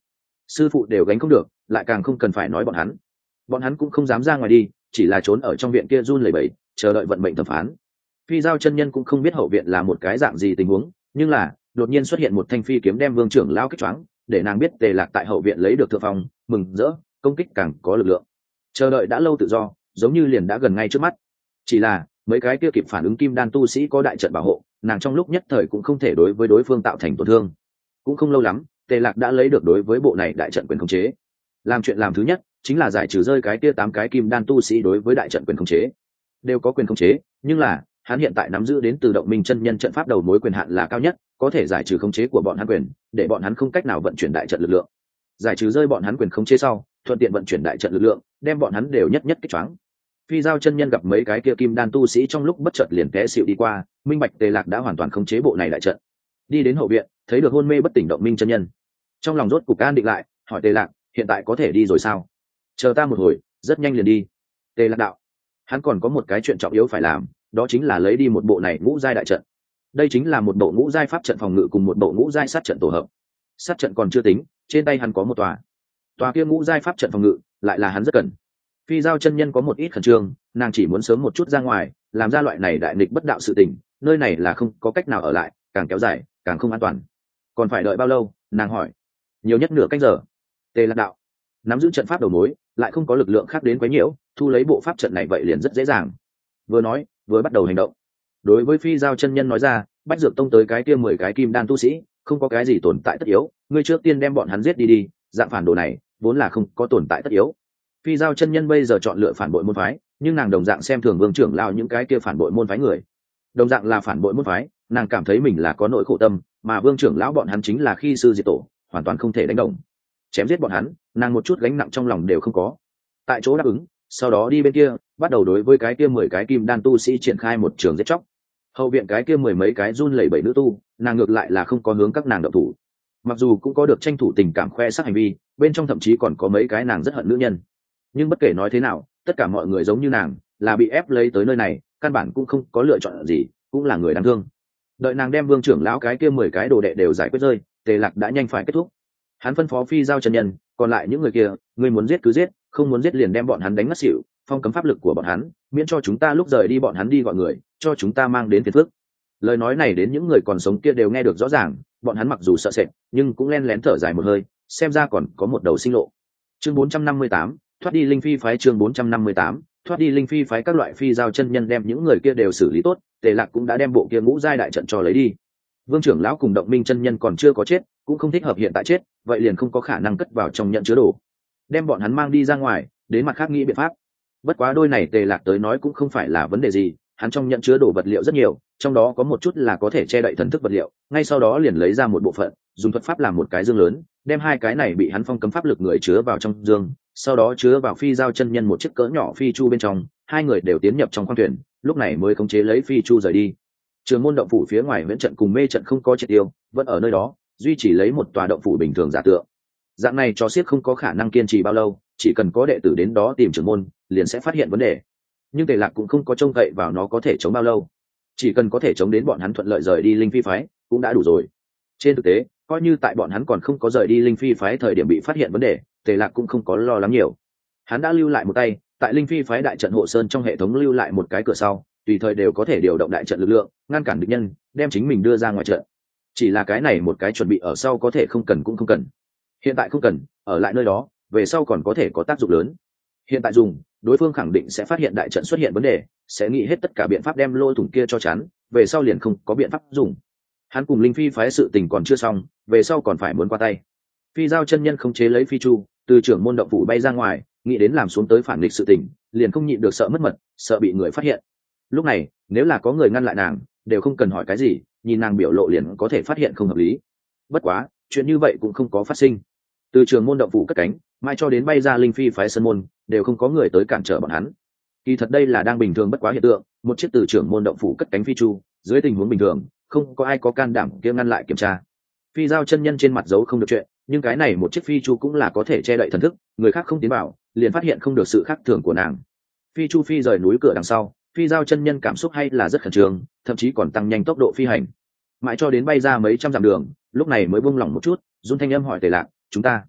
sư phụ đều gánh không được, lại càng không cần phải nói bọn hắn. Bọn hắn cũng không dám ra ngoài đi, chỉ là trốn ở trong viện kia run lẩy bẩy, chờ đợi vận mệnh thẩm phán. Phi giao chân nhân cũng không biết hậu viện là một cái dạng gì tình huống, nhưng là đột nhiên xuất hiện một thanh phi kiếm đem vương trưởng lão kích choáng, để nàng biết Tề Lạc tại hậu viện lấy được thượng phong, mừng rỡ, công kích càng có lực lượng. Chờ đợi đã lâu tự do, giống như liền đã gần ngay trước mắt. Chỉ là mấy cái kia kịp phản ứng kim đan tu sĩ có đại trận bảo hộ, nàng trong lúc nhất thời cũng không thể đối với đối phương tạo thành tổn thương. Cũng không lâu lắm, Tề Lạc đã lấy được đối với bộ này đại trận quyền khống chế. Làm chuyện làm thứ nhất chính là giải trừ rơi cái kia tám cái kim đan tu sĩ đối với đại trận quyền khống chế. Đều có quyền khống chế, nhưng là hắn hiện tại nắm giữ đến từ động minh chân nhân trận pháp đầu mối quyền hạn là cao nhất, có thể giải trừ khống chế của bọn hắn quyền, để bọn hắn không cách nào vận chuyển đại trận lực lượng. Giải trừ rơi bọn hắn quyền khống chế sau, thuận tiện vận chuyển đại trận lực lượng, đem bọn hắn đều nhất nhất kích choáng. Phi giao chân nhân gặp mấy cái kia kim đan tu sĩ trong lúc bất chợt liền té xịu đi qua, minh bạch Tề Lạc đã hoàn toàn khống chế bộ này đại trận. Đi đến hậu viện, thấy được hôn mê bất tỉnh động minh chân nhân, trong lòng rốt cục an định lại, hỏi Tề Lạc, hiện tại có thể đi rồi sao? Chờ ta một hồi, rất nhanh liền đi. Tề Lạc đạo, hắn còn có một cái chuyện trọng yếu phải làm, đó chính là lấy đi một bộ này ngũ giai đại trận. Đây chính là một bộ ngũ giai pháp trận phòng ngự cùng một bộ ngũ giai sát trận tổ hợp. Sát trận còn chưa tính, trên tay hắn có một tòa. Tòa kia ngũ giai pháp trận phòng ngự lại là hắn rất cần. Phi giao chân nhân có một ít khẩn trương, nàng chỉ muốn sớm một chút ra ngoài, làm ra loại này đại nghịch bất đạo sự tình, nơi này là không có cách nào ở lại, càng kéo dài càng không an toàn. Còn phải đợi bao lâu? Nàng hỏi. Nhiều nhất nửa canh giờ. Tề Lạc đạo, nắm giữ trận pháp đầu mối, lại không có lực lượng khác đến quấy nhiễu, thu lấy bộ pháp trận này vậy liền rất dễ dàng. Vừa nói, vừa bắt đầu hành động. Đối với Phi giao chân nhân nói ra, Bách Dược Tông tới cái kia mười cái kim đan tu sĩ, không có cái gì tồn tại tất yếu, ngươi trước tiên đem bọn hắn giết đi đi, dạng phản đồ này vốn là không có tồn tại tất yếu. Phi giao chân nhân bây giờ chọn lựa phản bội môn phái, nhưng nàng đồng dạng xem thường vương trưởng lão những cái kia phản bội môn phái người. Đồng dạng là phản bội môn phái, nàng cảm thấy mình là có nỗi khổ tâm, mà vương trưởng lão bọn hắn chính là khi sư diệt tổ, hoàn toàn không thể đánh đồng. Chém giết bọn hắn, nàng một chút gánh nặng trong lòng đều không có. Tại chỗ đáp ứng, sau đó đi bên kia, bắt đầu đối với cái kia mười cái kim đan tu sĩ triển khai một trường giết chóc. Hậu viện cái kia mười mấy cái run lẩy bẩy nữ tu, nàng ngược lại là không có hướng các nàng động thủ. Mặc dù cũng có được tranh thủ tình cảm khoe sắc hành vi, bên trong thậm chí còn có mấy cái nàng rất hận nữ nhân. Nhưng bất kể nói thế nào, tất cả mọi người giống như nàng, là bị ép lấy tới nơi này, căn bản cũng không có lựa chọn gì, cũng là người đáng thương. Đợi nàng đem vương trưởng lão cái kia mười cái đồ đệ đều giải quyết rơi, Tề Lạc đã nhanh phải kết thúc. Hắn phân phó Phi giao chân nhân, còn lại những người kia, ngươi muốn giết cứ giết, không muốn giết liền đem bọn hắn đánh ngất xỉu, phong cấm pháp lực của bọn hắn, miễn cho chúng ta lúc rời đi bọn hắn đi gọi người, cho chúng ta mang đến phiền phức. Lời nói này đến những người còn sống kia đều nghe được rõ ràng, bọn hắn mặc dù sợ sệt, nhưng cũng len lén thở dài một hơi, xem ra còn có một đầu sinh lộ. Chương bốn trăm năm mươi tám, thoát đi linh phi phái. Chương bốn trăm năm mươi tám, thoát đi linh phi phái. Các loại phi giao chân nhân đem những người kia đều xử lý tốt, Tề Lạc cũng đã đem bộ kia ngũ giai đại trận cho lấy đi. Vương trưởng lão cùng động minh chân nhân còn chưa có chết, cũng không thích hợp hiện tại chết, vậy liền không có khả năng cất vào trong nhận chứa đồ. Đem bọn hắn mang đi ra ngoài, đến mặt khác nghĩ biện pháp. Bất quá đôi này Tề Lạc tới nói cũng không phải là vấn đề gì, hắn trong nhận chứa đồ vật liệu rất nhiều, trong đó có một chút là có thể che đậy thần thức vật liệu, ngay sau đó liền lấy ra một bộ phận, dùng thuật pháp làm một cái dương lớn, đem hai cái này bị hắn phong cấm pháp lực người chứa vào trong dương, sau đó chứa vào phi giao chân nhân một chiếc cỡ nhỏ phi chu bên trong, hai người đều tiến nhập trong khoang thuyền, lúc này mới khống chế lấy phi chu rời đi. Trường môn động phủ phía ngoài huyễn trận cùng mê trận không có triệt tiêu, vẫn ở nơi đó, duy chỉ lấy một tòa động phủ bình thường giả tượng. Dạng này cho xiết không có khả năng kiên trì bao lâu, chỉ cần có đệ tử đến đó tìm trưởng môn, liền sẽ phát hiện vấn đề. Nhưng Tề Lạc cũng không có trông cậy vào nó có thể chống bao lâu, chỉ cần có thể chống đến bọn hắn thuận lợi rời đi linh phi phái cũng đã đủ rồi. Trên thực tế, coi như tại bọn hắn còn không có rời đi linh phi phái thời điểm bị phát hiện vấn đề, Tề Lạc cũng không có lo lắng nhiều. Hắn đã lưu lại một tay, tại linh phi phái đại trận hộ sơn trong hệ thống lưu lại một cái cửa sau, tùy thời đều có thể điều động đại trận lực lượng, ngăn cản địch nhân, đem chính mình đưa ra ngoài trận. Chỉ là cái này một cái chuẩn bị ở sau có thể không cần cũng không cần. Hiện tại không cần, ở lại nơi đó, về sau còn có thể có tác dụng lớn. Hiện tại dùng, đối phương khẳng định sẽ phát hiện đại trận xuất hiện vấn đề, sẽ nghĩ hết tất cả biện pháp đem lỗ thủng kia cho chắn, về sau liền không có biện pháp dùng. Hắn cùng linh phi phái sự tình còn chưa xong, về sau còn phải muốn qua tay. Phi giao chân nhân không chế lấy phi chu, từ trưởng môn động phủ bay ra ngoài, nghĩ đến làm xuống tới phản nghịch sự tình, liền không nhịn được sợ mất mật, sợ bị người phát hiện. Lúc này, nếu là có người ngăn lại nàng, đều không cần hỏi cái gì, nhìn nàng biểu lộ liền có thể phát hiện không hợp lý. Bất quá, chuyện như vậy cũng không có phát sinh. Từ trường môn động phủ cất cánh, mai cho đến bay ra linh phi phái sơn môn, đều không có người tới cản trở bọn hắn. Kỳ thật đây là đang bình thường bất quá hiện tượng, một chiếc từ trưởng môn động phủ cất cánh phi chu, dưới tình huống bình thường, không có ai có can đảm kia ngăn lại kiểm tra. Phi giao chân nhân trên mặt giấu không được chuyện, nhưng cái này một chiếc phi chu cũng là có thể che đậy thần thức, người khác không tiến vào, liền phát hiện không được sự khác thường của nàng. Phi chu phi rời núi cửa đằng sau, phi giao chân nhân cảm xúc hay là rất khẩn trương, thậm chí còn tăng nhanh tốc độ phi hành. Mãi cho đến bay ra mấy trăm dặm đường, lúc này mới buông lỏng một chút, run thanh âm hỏi Tề Lạc, chúng ta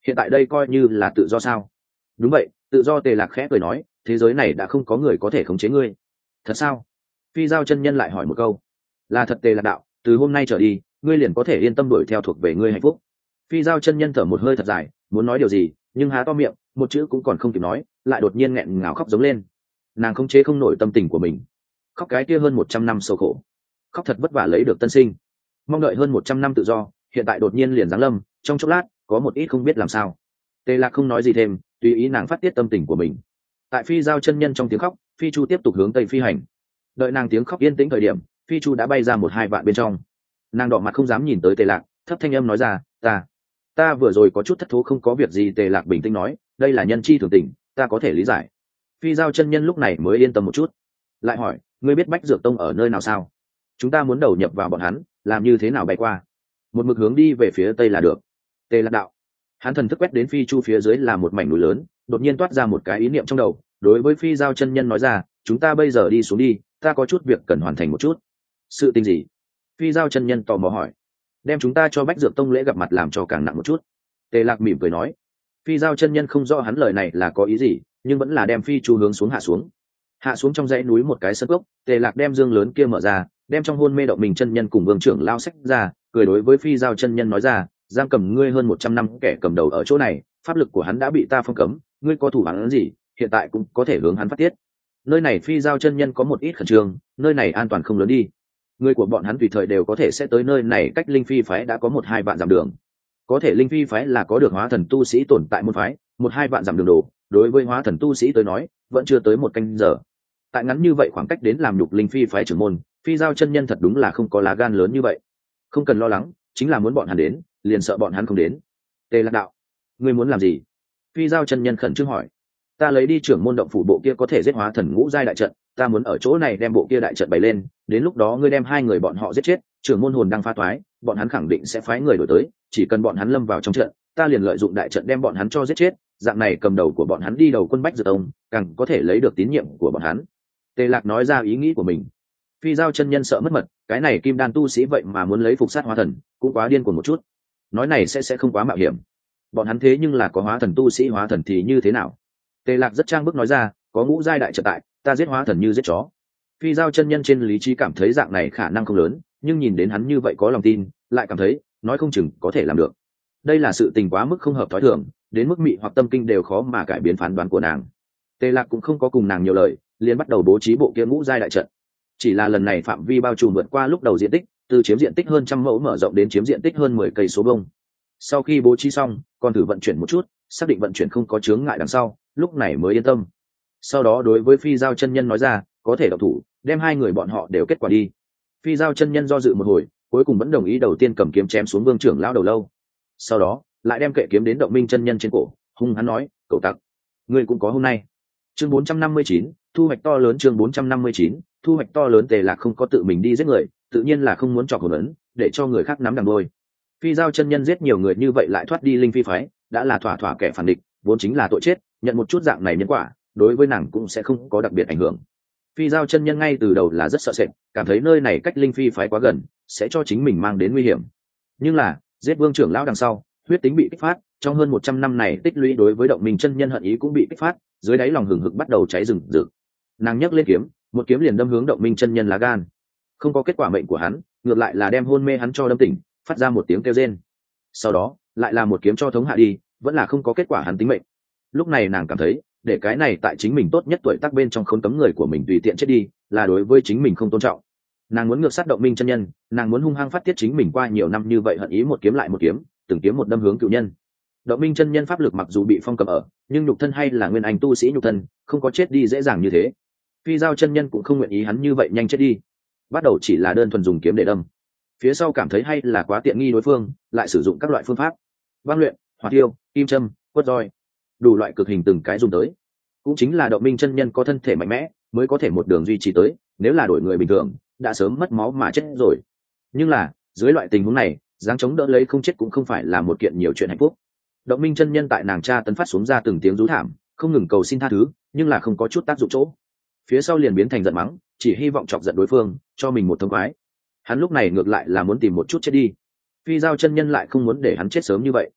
hiện tại đây coi như là tự do sao? Đúng vậy, tự do. Tề Lạc khẽ cười nói, thế giới này đã không có người có thể khống chế ngươi. Thật sao? Phi Giao chân nhân lại hỏi một câu. Là thật. Tề Lạc đạo, từ hôm nay trở đi ngươi liền có thể yên tâm đuổi theo thuộc về ngươi hạnh phúc. Phi Giao chân nhân thở một hơi thật dài, muốn nói điều gì nhưng há to miệng một chữ cũng còn không kịp nói, lại đột nhiên nghẹn ngào khóc giống lên. Nàng không chế không nổi tâm tình của mình, khóc cái kia hơn một trăm năm sầu khổ, khóc thật vất vả lấy được tân sinh, mong đợi hơn một trăm năm tự do, hiện tại đột nhiên liền giáng lâm, trong chốc lát có một ít không biết làm sao. Tề Lạc không nói gì thêm, tùy ý nàng phát tiết tâm tình của mình. Tại Phi Giao chân nhân trong tiếng khóc, Phi Chu tiếp tục hướng tây phi hành. Đợi nàng tiếng khóc yên tĩnh thời điểm, Phi Chu đã bay ra một hai vạn bên trong. Nàng đỏ mặt không dám nhìn tới Tề Lạc, thấp thanh âm nói ra, ta ta vừa rồi có chút thất thố. Không có việc gì. Tề Lạc bình tĩnh nói, đây là nhân chi thường tình, ta có thể lý giải. Phi Giao chân nhân lúc này mới yên tâm một chút, lại hỏi, ngươi biết Bách Dược Tông ở nơi nào sao? Chúng ta muốn đầu nhập vào bọn hắn, làm như thế nào bay qua? Một mực hướng đi về phía tây là được. Tề Lạc đạo. Hắn thần thức quét đến Phi Chu phía dưới là một mảnh núi lớn, đột nhiên toát ra một cái ý niệm trong đầu, đối với Phi Giao chân nhân nói ra, chúng ta bây giờ đi xuống đi, ta có chút việc cần hoàn thành một chút. Sự tình gì? Phi Giao chân nhân tò mò hỏi. Đem chúng ta cho Bách Dược Tông lễ gặp mặt làm cho càng nặng một chút. Tề Lạc mỉm cười nói. Phi Giao chân nhân không rõ hắn lời này là có ý gì, nhưng vẫn là đem Phi Chu hướng xuống hạ xuống. Hạ xuống trong dãy núi một cái sân gốc, Tề Lạc đem dương lớn kia mở ra, đem trong hôn mê động mình chân nhân cùng vương trưởng lao sách ra, cười đối với Phi Giao chân nhân nói ra, giam cầm ngươi hơn một trăm năm kẻ cầm đầu ở chỗ này, pháp lực của hắn đã bị ta phong cấm, ngươi có thủ hắn gì hiện tại cũng có thể hướng hắn phát tiết. Nơi này Phi Giao chân nhân có một ít khẩn trương, nơi này an toàn không lớn đi, người của bọn hắn tùy thời đều có thể sẽ tới nơi này, cách Linh Phi phái đã có một hai vạn dặm đường. Có thể Linh Phi phái là có được hóa thần tu sĩ tồn tại môn phái, một hai vạn dặm đường đồ, đối với hóa thần tu sĩ tới nói, vẫn chưa tới một canh giờ. Tại ngắn như vậy khoảng cách đến làm nhục Linh Phi phái trưởng môn, Phi Giao chân nhân thật đúng là không có lá gan lớn như vậy. Không cần lo lắng, chính là muốn bọn hắn đến, liền sợ bọn hắn không đến. Tề Lạc đạo, ngươi muốn làm gì? Phi Giao chân nhân khẩn trương hỏi. Ta lấy đi trưởng môn động phủ bộ kia có thể giết hóa thần ngũ giai đại trận, ta muốn ở chỗ này đem bộ kia đại trận bày lên, đến lúc đó ngươi đem hai người bọn họ giết chết, trưởng môn hồn đang pha toái, bọn hắn khẳng định sẽ phái người đổi tới, chỉ cần bọn hắn lâm vào trong trận, ta liền lợi dụng đại trận đem bọn hắn cho giết chết, dạng này cầm đầu của bọn hắn đi đầu quân Bách Dược Tông, càng có thể lấy được tín nhiệm của bọn hắn. Tề Lạc nói ra ý nghĩ của mình. Phi Giao chân nhân sợ mất mật, cái này kim đan tu sĩ vậy mà muốn lấy phục sát hóa thần, cũng quá điên cuồng một chút. Nói này sẽ sẽ không quá mạo hiểm. Bọn hắn thế nhưng là có hóa thần tu sĩ, hóa thần thì như thế nào? Tề Lạc rất trang bức nói ra, có ngũ giai đại trận tại, ta giết hóa thần như giết chó. Phi Giao chân nhân trên lý trí cảm thấy dạng này khả năng không lớn, nhưng nhìn đến hắn như vậy có lòng tin, lại cảm thấy nói không chừng có thể làm được. Đây là sự tình quá mức không hợp thói thường, đến mức mị hoặc tâm kinh đều khó mà cải biến phán đoán của nàng. Tề Lạc cũng không có cùng nàng nhiều lời, liền bắt đầu bố trí bộ kia ngũ giai đại trận. Chỉ là lần này phạm vi bao trùm vượt qua lúc đầu diện tích, từ chiếm diện tích hơn trăm mẫu mở rộng đến chiếm diện tích hơn mười cây số vuông. Sau khi bố trí xong, còn thử vận chuyển một chút, xác định vận chuyển không có chướng ngại đằng sau, lúc này mới yên tâm. Sau đó đối với Phi Giao chân nhân nói ra, có thể động thủ, đem hai người bọn họ đều kết quả đi. Phi Giao chân nhân do dự một hồi, cuối cùng vẫn đồng ý, đầu tiên cầm kiếm chém xuống vương trưởng lão đầu lâu, sau đó lại đem kệ kiếm đến Động Minh chân nhân trên cổ, hung hắn nói, cậu tặc, ngươi cũng có hôm nay. Chương bốn trăm năm mươi chín, thu hoạch to lớn. Chương bốn trăm năm mươi chín, thu hoạch to lớn. Tề Lạc không có tự mình đi giết người, tự nhiên là không muốn chọc hồn ấn, để cho người khác nắm đằng đôi. Phi Giao chân nhân giết nhiều người như vậy lại thoát đi Linh Phi phái, đã là thỏa thỏa kẻ phản địch, vốn chính là tội chết, nhận một chút dạng này nhân quả, đối với nàng cũng sẽ không có đặc biệt ảnh hưởng. Phi Giao chân nhân ngay từ đầu là rất sợ sệt, cảm thấy nơi này cách Linh Phi phái quá gần, sẽ cho chính mình mang đến nguy hiểm. Nhưng là giết vương trưởng lão đằng sau, huyết tính bị kích phát, trong hơn một trăm năm này tích lũy đối với Động Minh chân nhân hận ý cũng bị kích phát, dưới đáy lòng hừng hực bắt đầu cháy rừng rực. Nàng nhấc lên kiếm, một kiếm liền đâm hướng Động Minh chân nhân lá gan. Không có kết quả mệnh của hắn, ngược lại là đem hôn mê hắn cho đâm tỉnh, phát ra một tiếng kêu rên. Sau đó lại là một kiếm cho thống hạ đi, vẫn là không có kết quả hắn tính mệnh. Lúc này nàng cảm thấy, để cái này tại chính mình tốt nhất tuổi tác bên trong khốn cấm người của mình tùy tiện chết đi, là đối với chính mình không tôn trọng. Nàng muốn ngược sát Động Minh chân nhân, nàng muốn hung hăng phát tiết chính mình qua nhiều năm như vậy hận ý, một kiếm lại một kiếm, từng kiếm một đâm hướng cựu nhân. Động Minh chân nhân pháp lực mặc dù bị phong cầm ở, nhưng nhục thân hay là nguyên anh tu sĩ nhục thân, không có chết đi dễ dàng như thế. Phi Giao chân nhân cũng không nguyện ý hắn như vậy nhanh chết đi, bắt đầu chỉ là đơn thuần dùng kiếm để đâm, phía sau cảm thấy hay là quá tiện nghi đối phương, lại sử dụng các loại phương pháp, băng luyện, hỏa tiêu, kim châm, quất roi, đủ loại cực hình từng cái dùng tới. Cũng chính là Động Minh chân nhân có thân thể mạnh mẽ, mới có thể một đường duy trì tới, nếu là đổi người bình thường, đã sớm mất máu mà chết rồi. Nhưng là dưới loại tình huống này, dáng chống đỡ lấy không chết cũng không phải là một kiện nhiều chuyện hạnh phúc. Động Minh chân nhân tại nàng cha tấn phát xuống ra từng tiếng rú thảm, không ngừng cầu xin tha thứ, nhưng là không có chút tác dụng chỗ. Phía sau liền biến thành giận mắng, chỉ hy vọng chọc giận đối phương, cho mình một thông khoái. Hắn lúc này ngược lại là muốn tìm một chút chết đi. Phi Giao chân nhân lại không muốn để hắn chết sớm như vậy.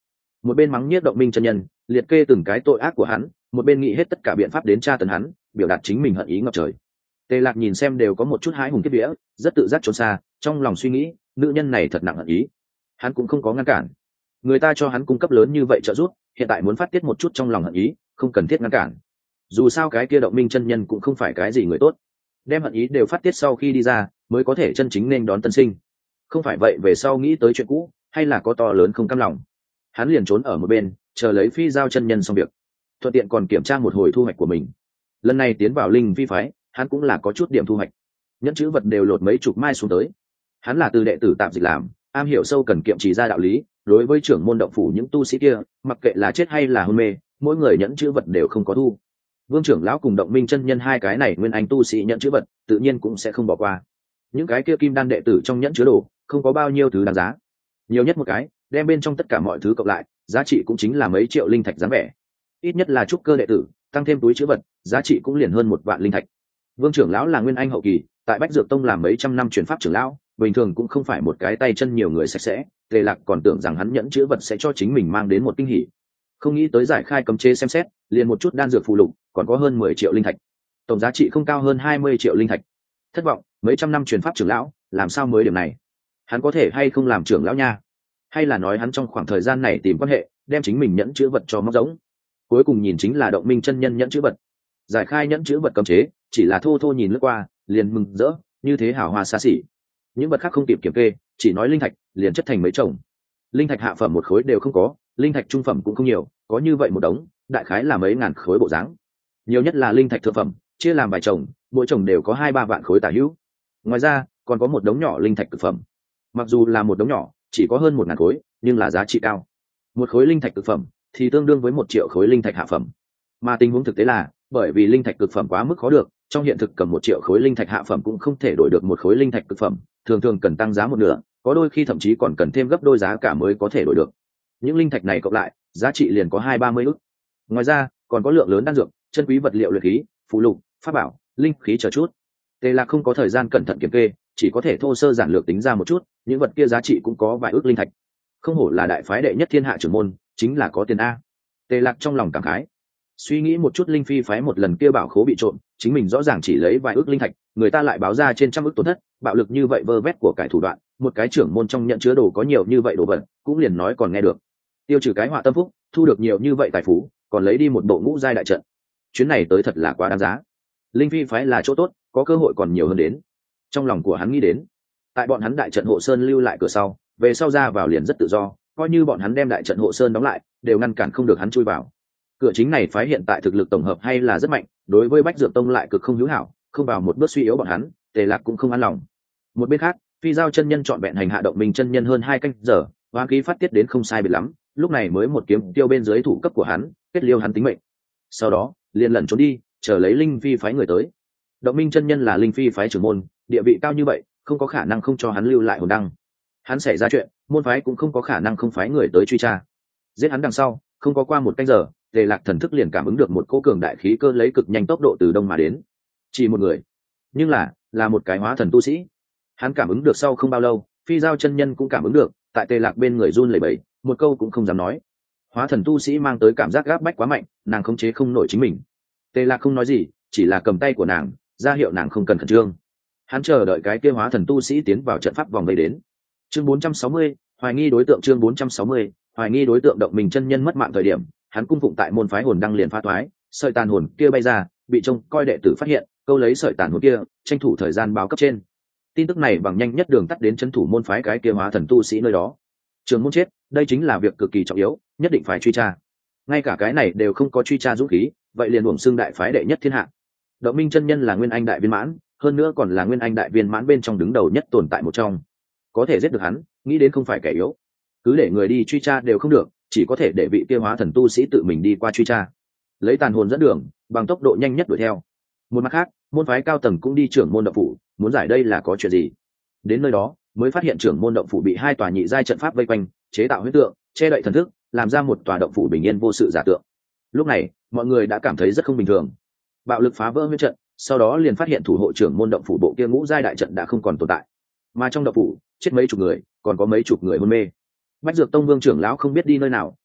một bên mắng nhiếc động minh chân nhân, liệt kê từng cái tội ác của hắn, một bên nghĩ hết tất cả biện pháp đến tra tấn hắn, biểu đạt chính mình hận ý ngập trời. Tề Lạc nhìn xem đều có một chút hái hùng kiếp vía, rất tự giác trốn xa, trong lòng suy nghĩ, nữ nhân này thật nặng hận ý. Hắn cũng không có ngăn cản. Người ta cho hắn cung cấp lớn như vậy trợ giúp, hiện tại muốn phát tiết một chút trong lòng hận ý, không cần thiết ngăn cản. Dù sao cái kia động minh chân nhân cũng không phải cái gì người tốt. Đem hận ý đều phát tiết sau khi đi ra, mới có thể chân chính nên đón tân sinh. Không phải vậy về sau nghĩ tới chuyện cũ, hay là có to lớn không cam lòng. Hắn liền trốn ở một bên, chờ lấy Phi Giao chân nhân xong việc, thuận tiện còn kiểm tra một hồi thu hoạch của mình. Lần này tiến vào Linh Vi phái, hắn cũng là có chút điểm thu hoạch. Nhẫn chữ vật đều lột mấy chục mai xuống tới. Hắn là từ đệ tử tạm dịch làm, am hiểu sâu cần kiệm trì ra đạo lý, đối với trưởng môn động phủ những tu sĩ kia, mặc kệ là chết hay là hôn mê, mỗi người nhẫn chữ vật đều không có thu. Vương trưởng lão cùng động minh chân nhân hai cái này nguyên anh tu sĩ nhẫn chữ vật, tự nhiên cũng sẽ không bỏ qua. Những cái kia kim đan đệ tử trong nhẫn chứa đồ, không có bao nhiêu thứ đáng giá. Nhiều nhất một cái, đem bên trong tất cả mọi thứ cộng lại, giá trị cũng chính là mấy triệu linh thạch dáng vẻ. Ít nhất là trúc cơ đệ tử, tăng thêm túi chữ vật, giá trị cũng liền hơn một vạn linh thạch. Vương trưởng lão là nguyên anh hậu kỳ, tại Bách Dược Tông làm mấy trăm năm truyền pháp trưởng lão, bình thường cũng không phải một cái tay chân nhiều người sạch sẽ. Tề Lạc còn tưởng rằng hắn nhẫn chữ vật sẽ cho chính mình mang đến một kinh hỉ, không nghĩ tới giải khai cấm chế xem xét, liền một chút đan dược phụ lục, còn có hơn mười triệu linh thạch, tổng giá trị không cao hơn hai mươi triệu linh thạch. Thất vọng, mấy trăm năm truyền pháp trưởng lão, làm sao mới điểm này? Hắn có thể hay không làm trưởng lão nha? Hay là nói hắn trong khoảng thời gian này tìm quan hệ, đem chính mình nhẫn chữ vật cho móc giống? Cuối cùng nhìn chính là động minh chân nhân nhẫn chữ vật, giải khai nhẫn chữ vật cấm chế, chỉ là thô thô nhìn lướt qua, liền mừng rỡ, như thế hào hoa xa xỉ. Những vật khác không kịp kiểm kê, chỉ nói linh thạch, liền chất thành mấy chồng. Linh thạch hạ phẩm một khối đều không có, linh thạch trung phẩm cũng không nhiều, có như vậy một đống, đại khái là mấy ngàn khối bộ dáng. Nhiều nhất là linh thạch thượng phẩm, chia làm vài chồng, mỗi chồng đều có hai ba vạn khối tả hữu. Ngoài ra, còn có một đống nhỏ linh thạch cực phẩm. Mặc dù là một đống nhỏ, chỉ có hơn một ngàn khối, nhưng là giá trị cao. Một khối linh thạch cực phẩm thì tương đương với một triệu khối linh thạch hạ phẩm. Mà tình huống thực tế là, bởi vì linh thạch cực phẩm quá mức khó được, trong hiện thực cầm một triệu khối linh thạch hạ phẩm cũng không thể đổi được một khối linh thạch cực phẩm, thường thường cần tăng giá một nửa, có đôi khi thậm chí còn cần thêm gấp đôi giá cả mới có thể đổi được. Những linh thạch này cộng lại, giá trị liền có hai ba mươi ức. Ngoài ra, còn có lượng lớn đan dược, chân quý vật liệu luyện khí, phụ lục, pháp bảo, linh khí chờ chút. Tề Lạc không có thời gian cẩn thận kiểm kê, chỉ có thể thô sơ giản lược tính ra một chút, những vật kia giá trị cũng có vài ức linh thạch. Không hổ là đại phái đệ nhất thiên hạ trưởng môn, chính là có tiền a. Tề Lạc trong lòng cảm khái. Suy nghĩ một chút linh phi phái một lần kia bảo khố bị trộm, chính mình rõ ràng chỉ lấy vài ức linh thạch, người ta lại báo ra trên trăm ức tổn thất, bạo lực như vậy vơ vét của cải thủ đoạn, một cái trưởng môn trong nhận chứa đồ có nhiều như vậy đồ vật, cũng liền nói còn nghe được. Tiêu trừ cái họa tâm phúc, thu được nhiều như vậy tài phú, còn lấy đi một bộ ngũ giai đại trận. Chuyến này tới thật là quá đáng giá. Linh phi phái là chỗ tốt, có cơ hội còn nhiều hơn đến. Trong lòng của hắn nghĩ đến, tại bọn hắn đại trận hộ sơn lưu lại cửa sau, về sau ra vào liền rất tự do, coi như bọn hắn đem đại trận hộ sơn đóng lại, đều ngăn cản không được hắn chui vào. Cửa chính này phái hiện tại thực lực tổng hợp hay là rất mạnh, đối với Bách Dược Tông lại cực không hữu hảo, không vào một bước suy yếu bọn hắn, Tề Lạc cũng không an lòng. Một bên khác, Phi Giao chân nhân chọn vẹn hành hạ động minh chân nhân hơn hai canh giờ, oán khí phát tiết đến không sai biệt lắm, lúc này mới một kiếm tiêu bên dưới thủ cấp của hắn, kết liêu hắn tính mệnh. Sau đó, liền lẩn trốn đi, chờ lấy Linh Phi phái người tới. Động minh chân nhân là Linh Phi phái trưởng môn, địa vị cao như vậy, không có khả năng không cho hắn lưu lại hồn đăng. Hắn xảy ra chuyện, môn phái cũng không có khả năng không phái người tới truy tra. Giết hắn đằng sau, không có qua một canh giờ, Tề Lạc thần thức liền cảm ứng được một cỗ cường đại khí cơ lấy cực nhanh tốc độ từ đông mà đến. Chỉ một người, nhưng là là một cái hóa thần tu sĩ. Hắn cảm ứng được sau không bao lâu, Phi Giao chân nhân cũng cảm ứng được, tại Tề Lạc bên người run lẩy bẩy, một câu cũng không dám nói. Hóa thần tu sĩ mang tới cảm giác gáp bách quá mạnh, nàng khống chế không nổi chính mình. Tề Lạc không nói gì, chỉ là cầm tay của nàng, ra hiệu nàng không cần khẩn trương. Hắn chờ đợi cái kia hóa thần tu sĩ tiến vào trận pháp vòng vây đến. Chương bốn trăm sáu mươi, hoài nghi đối tượng chương bốn trăm sáu mươi, hoài nghi đối tượng động mình chân nhân mất mạng thời điểm, hắn cung phụng tại môn phái hồn đăng liền phá toái, sợi tàn hồn kia bay ra, bị trông coi đệ tử phát hiện, câu lấy sợi tàn hồn kia, tranh thủ thời gian báo cấp trên. Tin tức này bằng nhanh nhất đường tắt đến trấn thủ môn phái cái kia hóa thần tu sĩ nơi đó. Trường môn chết, đây chính là việc cực kỳ trọng yếu, nhất định phải truy tra. Ngay cả cái này đều không có truy tra dũng khí, vậy liền uổng xưng đại phái đệ nhất thiên hạ. Động minh chân nhân là nguyên anh đại viên mãn, hơn nữa còn là nguyên anh đại viên mãn bên trong đứng đầu nhất tồn tại một trong. Có thể giết được hắn, nghĩ đến không phải kẻ yếu. Cứ để người đi truy tra đều không được, chỉ có thể để vị kia hóa thần tu sĩ tự mình đi qua truy tra, lấy tàn hồn dẫn đường, bằng tốc độ nhanh nhất đuổi theo. Một mặt khác, môn phái cao tầng cũng đi trưởng môn động phủ, muốn giải đây là có chuyện gì. Đến nơi đó, mới phát hiện trưởng môn động phủ bị hai tòa nhị giai trận pháp vây quanh, chế tạo huyết tượng, che đậy thần thức, làm ra một tòa động phủ bình yên vô sự giả tượng. Lúc này, mọi người đã cảm thấy rất không bình thường. Bạo lực phá vỡ huyết trận, sau đó liền phát hiện thủ hộ trưởng môn động phủ bộ kia ngũ giai đại trận đã không còn tồn tại, mà trong động phủ chết mấy chục người, còn có mấy chục người hôn mê. Bách Dược Tông vương trưởng lão không biết đi nơi nào,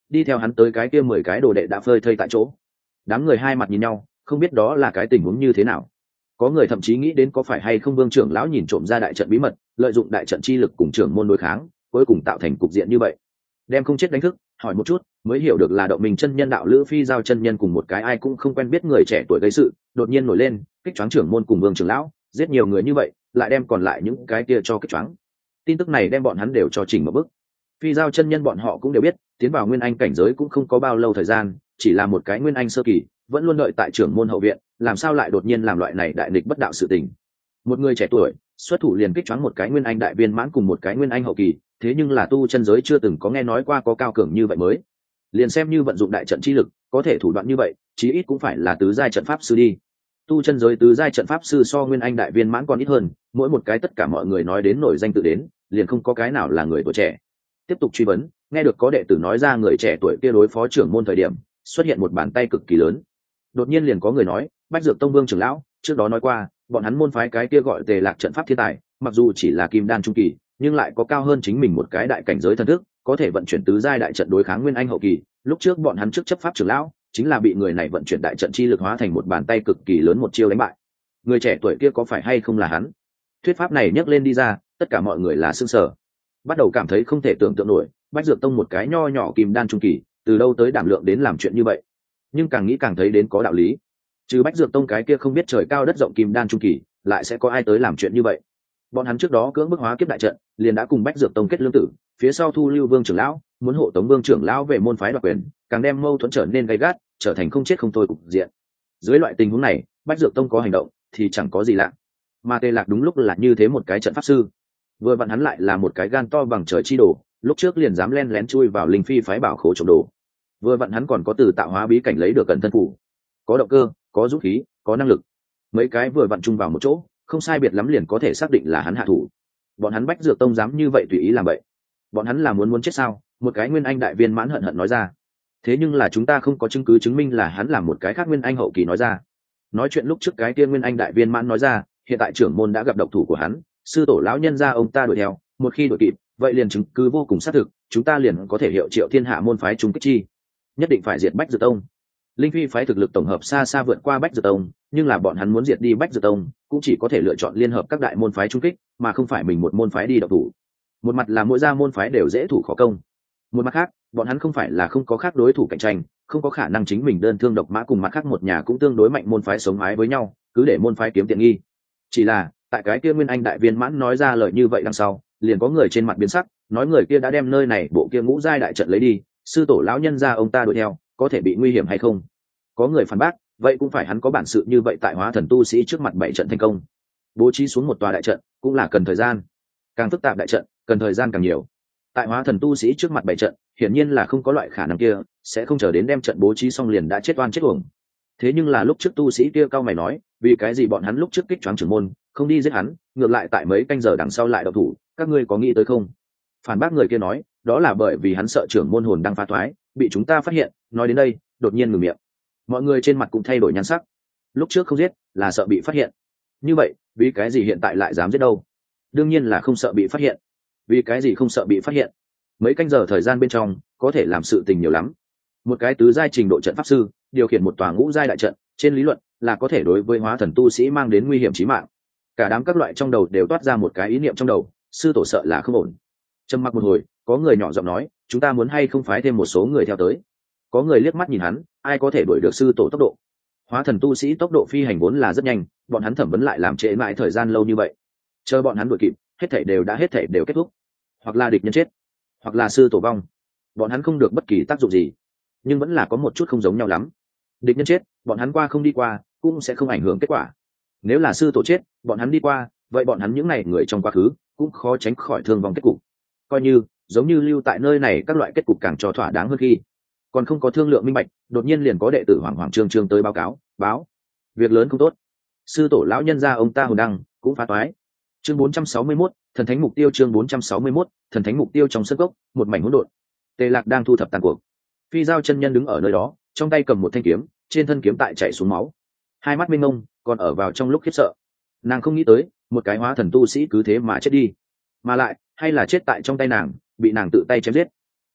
đi theo hắn tới cái kia mười cái đồ đệ đã phơi thây tại chỗ. Đám người hai mặt nhìn nhau, không biết đó là cái tình huống như thế nào. Có người thậm chí nghĩ đến có phải hay không Vương trưởng lão nhìn trộm ra đại trận bí mật, lợi dụng đại trận chi lực cùng trưởng môn đối kháng, cuối cùng tạo thành cục diện như vậy. Đem không chết đánh thức, hỏi một chút mới hiểu được là Động Mình chân nhân đạo Lữ Phi giao chân nhân cùng một cái ai cũng không quen biết người trẻ tuổi gây sự, đột nhiên nổi lên, kích choáng trưởng môn cùng Vương trưởng lão, giết nhiều người như vậy, lại đem còn lại những cái kia cho kích choáng. Tin tức này đem bọn hắn đều cho chỉnh một bức. Phi giao chân nhân bọn họ cũng đều biết, tiến vào nguyên anh cảnh giới cũng không có bao lâu thời gian, chỉ là một cái nguyên anh sơ kỳ, vẫn luôn đợi tại trưởng môn hậu viện, làm sao lại đột nhiên làm loại này đại nghịch bất đạo sự tình. Một người trẻ tuổi xuất thủ liền kích choáng một cái nguyên anh đại viên mãn cùng một cái nguyên anh hậu kỳ, thế nhưng là tu chân giới chưa từng có nghe nói qua có cao cường như vậy mới. Liền xem như vận dụng đại trận chi lực, có thể thủ đoạn như vậy, chí ít cũng phải là tứ giai trận pháp sư đi. Tu chân giới tứ giai trận pháp sư so nguyên anh đại viên mãn còn ít hơn, mỗi một cái tất cả mọi người nói đến nổi danh tự đến, liền không có cái nào là người tuổi trẻ. Tiếp tục truy vấn, nghe được có đệ tử nói ra người trẻ tuổi kia đối phó trưởng môn thời điểm, xuất hiện một bàn tay cực kỳ lớn. Đột nhiên liền có người nói, Bách Dược Tông Vương trưởng lão, trước đó nói qua, bọn hắn môn phái cái kia gọi Tề Lạc trận pháp thiên tài, mặc dù chỉ là kim đan trung kỳ, nhưng lại có cao hơn chính mình một cái đại cảnh giới thần thức, có thể vận chuyển tứ giai đại trận đối kháng nguyên anh hậu kỳ. Lúc trước bọn hắn trước chấp pháp trưởng lão, chính là bị người này vận chuyển đại trận chi lực hóa thành một bàn tay cực kỳ lớn một chiêu đánh bại. Người trẻ tuổi kia có phải hay không là hắn? Thuyết pháp này nhắc lên đi ra, tất cả mọi người là sửng sở, bắt đầu cảm thấy không thể tưởng tượng nổi. Bách Dược Tông một cái nho nhỏ kim đan trung kỳ, từ đâu tới đảm lượng đến làm chuyện như vậy? Nhưng càng nghĩ càng thấy đến có đạo lý. Trừ Bách Dược Tông cái kia không biết trời cao đất rộng kim đan trung kỳ, lại sẽ có ai tới làm chuyện như vậy? Bọn hắn trước đó cưỡng bức hóa kiếp đại trận, liền đã cùng Bách Dược Tông kết lương tử, phía sau thu lưu Vương trưởng lão, muốn hộ tống Vương trưởng lão về môn phái đoạt quyền, càng đem mâu thuẫn trở nên gay gắt, trở thành không chết không thôi cục diện. Dưới loại tình huống này, Bách Dược Tông có hành động thì chẳng có gì lạ. Mà Tề Lạc đúng lúc là như thế một cái trận pháp sư, vừa vặn hắn lại là một cái gan to bằng trời chi đồ, lúc trước liền dám len lén chui vào linh phi phái bảo khố trộm đồ. Vừa vặn hắn còn có từ tạo hóa bí cảnh lấy được cẩn thân phủ, có động cơ, có dũng khí, có năng lực, mấy cái vừa vặn chung vào một chỗ, không sai biệt lắm liền có thể xác định là hắn hạ thủ. Bọn hắn Bách Dược Tông dám như vậy tùy ý làm vậy, bọn hắn là muốn muốn chết sao? Một cái nguyên anh đại viên mãn hận hận nói ra. Thế nhưng là chúng ta không có chứng cứ chứng minh là hắn làm một cái khác nguyên anh hậu kỳ nói ra. Nói chuyện lúc trước cái kia nguyên anh đại viên mãn nói ra, hiện tại trưởng môn đã gặp độc thủ của hắn, sư tổ lão nhân gia ông ta đuổi theo, một khi đuổi kịp, vậy liền chứng cứ vô cùng xác thực, chúng ta liền có thể hiệu triệu thiên hạ môn phái chúng kích chi, nhất định phải diệt Bách Dược Tông. Linh phi phái thực lực tổng hợp xa xa vượt qua Bách Dược Tông, nhưng là bọn hắn muốn diệt đi Bách Dược Tông, cũng chỉ có thể lựa chọn liên hợp các đại môn phái trung kích, mà không phải mình một môn phái đi độc thủ. Một mặt là mỗi gia môn phái đều dễ thủ khó công, một mặt khác, bọn hắn không phải là không có khác đối thủ cạnh tranh, không có khả năng chính mình đơn thương độc mã cùng mặt khác một nhà cũng tương đối mạnh môn phái sống mái với nhau, cứ để môn phái kiếm tiện nghi. Chỉ là tại cái kia nguyên anh đại viên mãn nói ra lời như vậy đằng sau, liền có người trên mặt biến sắc, nói người kia đã đem nơi này bộ kia ngũ giai đại trận lấy đi, sư tổ lão nhân gia ông ta đuổi theo, có thể bị nguy hiểm hay không? Có người phản bác, vậy cũng phải hắn có bản sự như vậy tại hóa thần tu sĩ trước mặt bảy trận thành công, bố trí xuống một tòa đại trận cũng là cần thời gian, càng phức tạp đại trận cần thời gian càng nhiều. Tại hóa thần tu sĩ trước mặt bảy trận, hiển nhiên là không có loại khả năng kia, sẽ không chờ đến đem trận bố trí xong liền đã chết oan chết uổng. Thế nhưng là lúc trước tu sĩ kia cao mày nói, vì cái gì bọn hắn lúc trước kích choáng trưởng môn, không đi giết hắn, ngược lại tại mấy canh giờ đằng sau lại động thủ, các ngươi có nghĩ tới không? Phản bác người kia nói, đó là bởi vì hắn sợ trưởng môn hồn đang phá thoái, bị chúng ta phát hiện. Nói đến đây, đột nhiên ngừng miệng. Mọi người trên mặt cũng thay đổi nhan sắc. Lúc trước không giết, là sợ bị phát hiện. Như vậy, vì cái gì hiện tại lại dám giết đâu? Đương nhiên là không sợ bị phát hiện. Vì cái gì không sợ bị phát hiện? Mấy canh giờ thời gian bên trong, có thể làm sự tình nhiều lắm. Một cái tứ giai trình độ trận pháp sư, điều khiển một tòa ngũ giai đại trận, trên lý luận là có thể đối với hóa thần tu sĩ mang đến nguy hiểm chí mạng. Cả đám các loại trong đầu đều toát ra một cái ý niệm trong đầu, sư tổ sợ là không ổn. Trầm mặc một hồi, có người nhỏ giọng nói, chúng ta muốn hay không phái thêm một số người theo tới. Có người liếc mắt nhìn hắn, ai có thể đuổi được sư tổ tốc độ? Hóa thần tu sĩ tốc độ phi hành vốn là rất nhanh, bọn hắn thẩm vấn lại làm trễ mãi thời gian lâu như vậy. Chờ bọn hắn đuổi kịp, hết thảy đều đã hết thảy đều kết thúc. Hoặc là địch nhân chết, hoặc là sư tổ vong. Bọn hắn không được bất kỳ tác dụng gì, nhưng vẫn là có một chút không giống nhau lắm. Địch nhân chết, bọn hắn qua không đi qua, cũng sẽ không ảnh hưởng kết quả. Nếu là sư tổ chết, bọn hắn đi qua, vậy bọn hắn những này người trong quá khứ cũng khó tránh khỏi thương vong kết cục. Coi như giống như lưu tại nơi này các loại kết cục càng cho thỏa đáng hơn khi còn không có thương lượng minh bạch, đột nhiên liền có đệ tử hoảng hoảng trương trương tới báo cáo, báo việc lớn không tốt, sư tổ lão nhân gia ông ta hồn đăng cũng phá toái. Chương bốn trăm sáu mươi mốt, thần thánh mục tiêu. Chương bốn trăm sáu mươi mốt, thần thánh mục tiêu. Trong sân gốc, một mảnh hỗn độn. Tề Lạc đang thu thập tàn cuộc. Phi giao chân nhân đứng ở nơi đó, trong tay cầm một thanh kiếm, trên thân kiếm tại chảy xuống máu, hai mắt mênh mông, còn ở vào trong lúc khiếp sợ. Nàng không nghĩ tới, một cái hóa thần tu sĩ cứ thế mà chết đi, mà lại hay là chết tại trong tay nàng, bị nàng tự tay chém giết.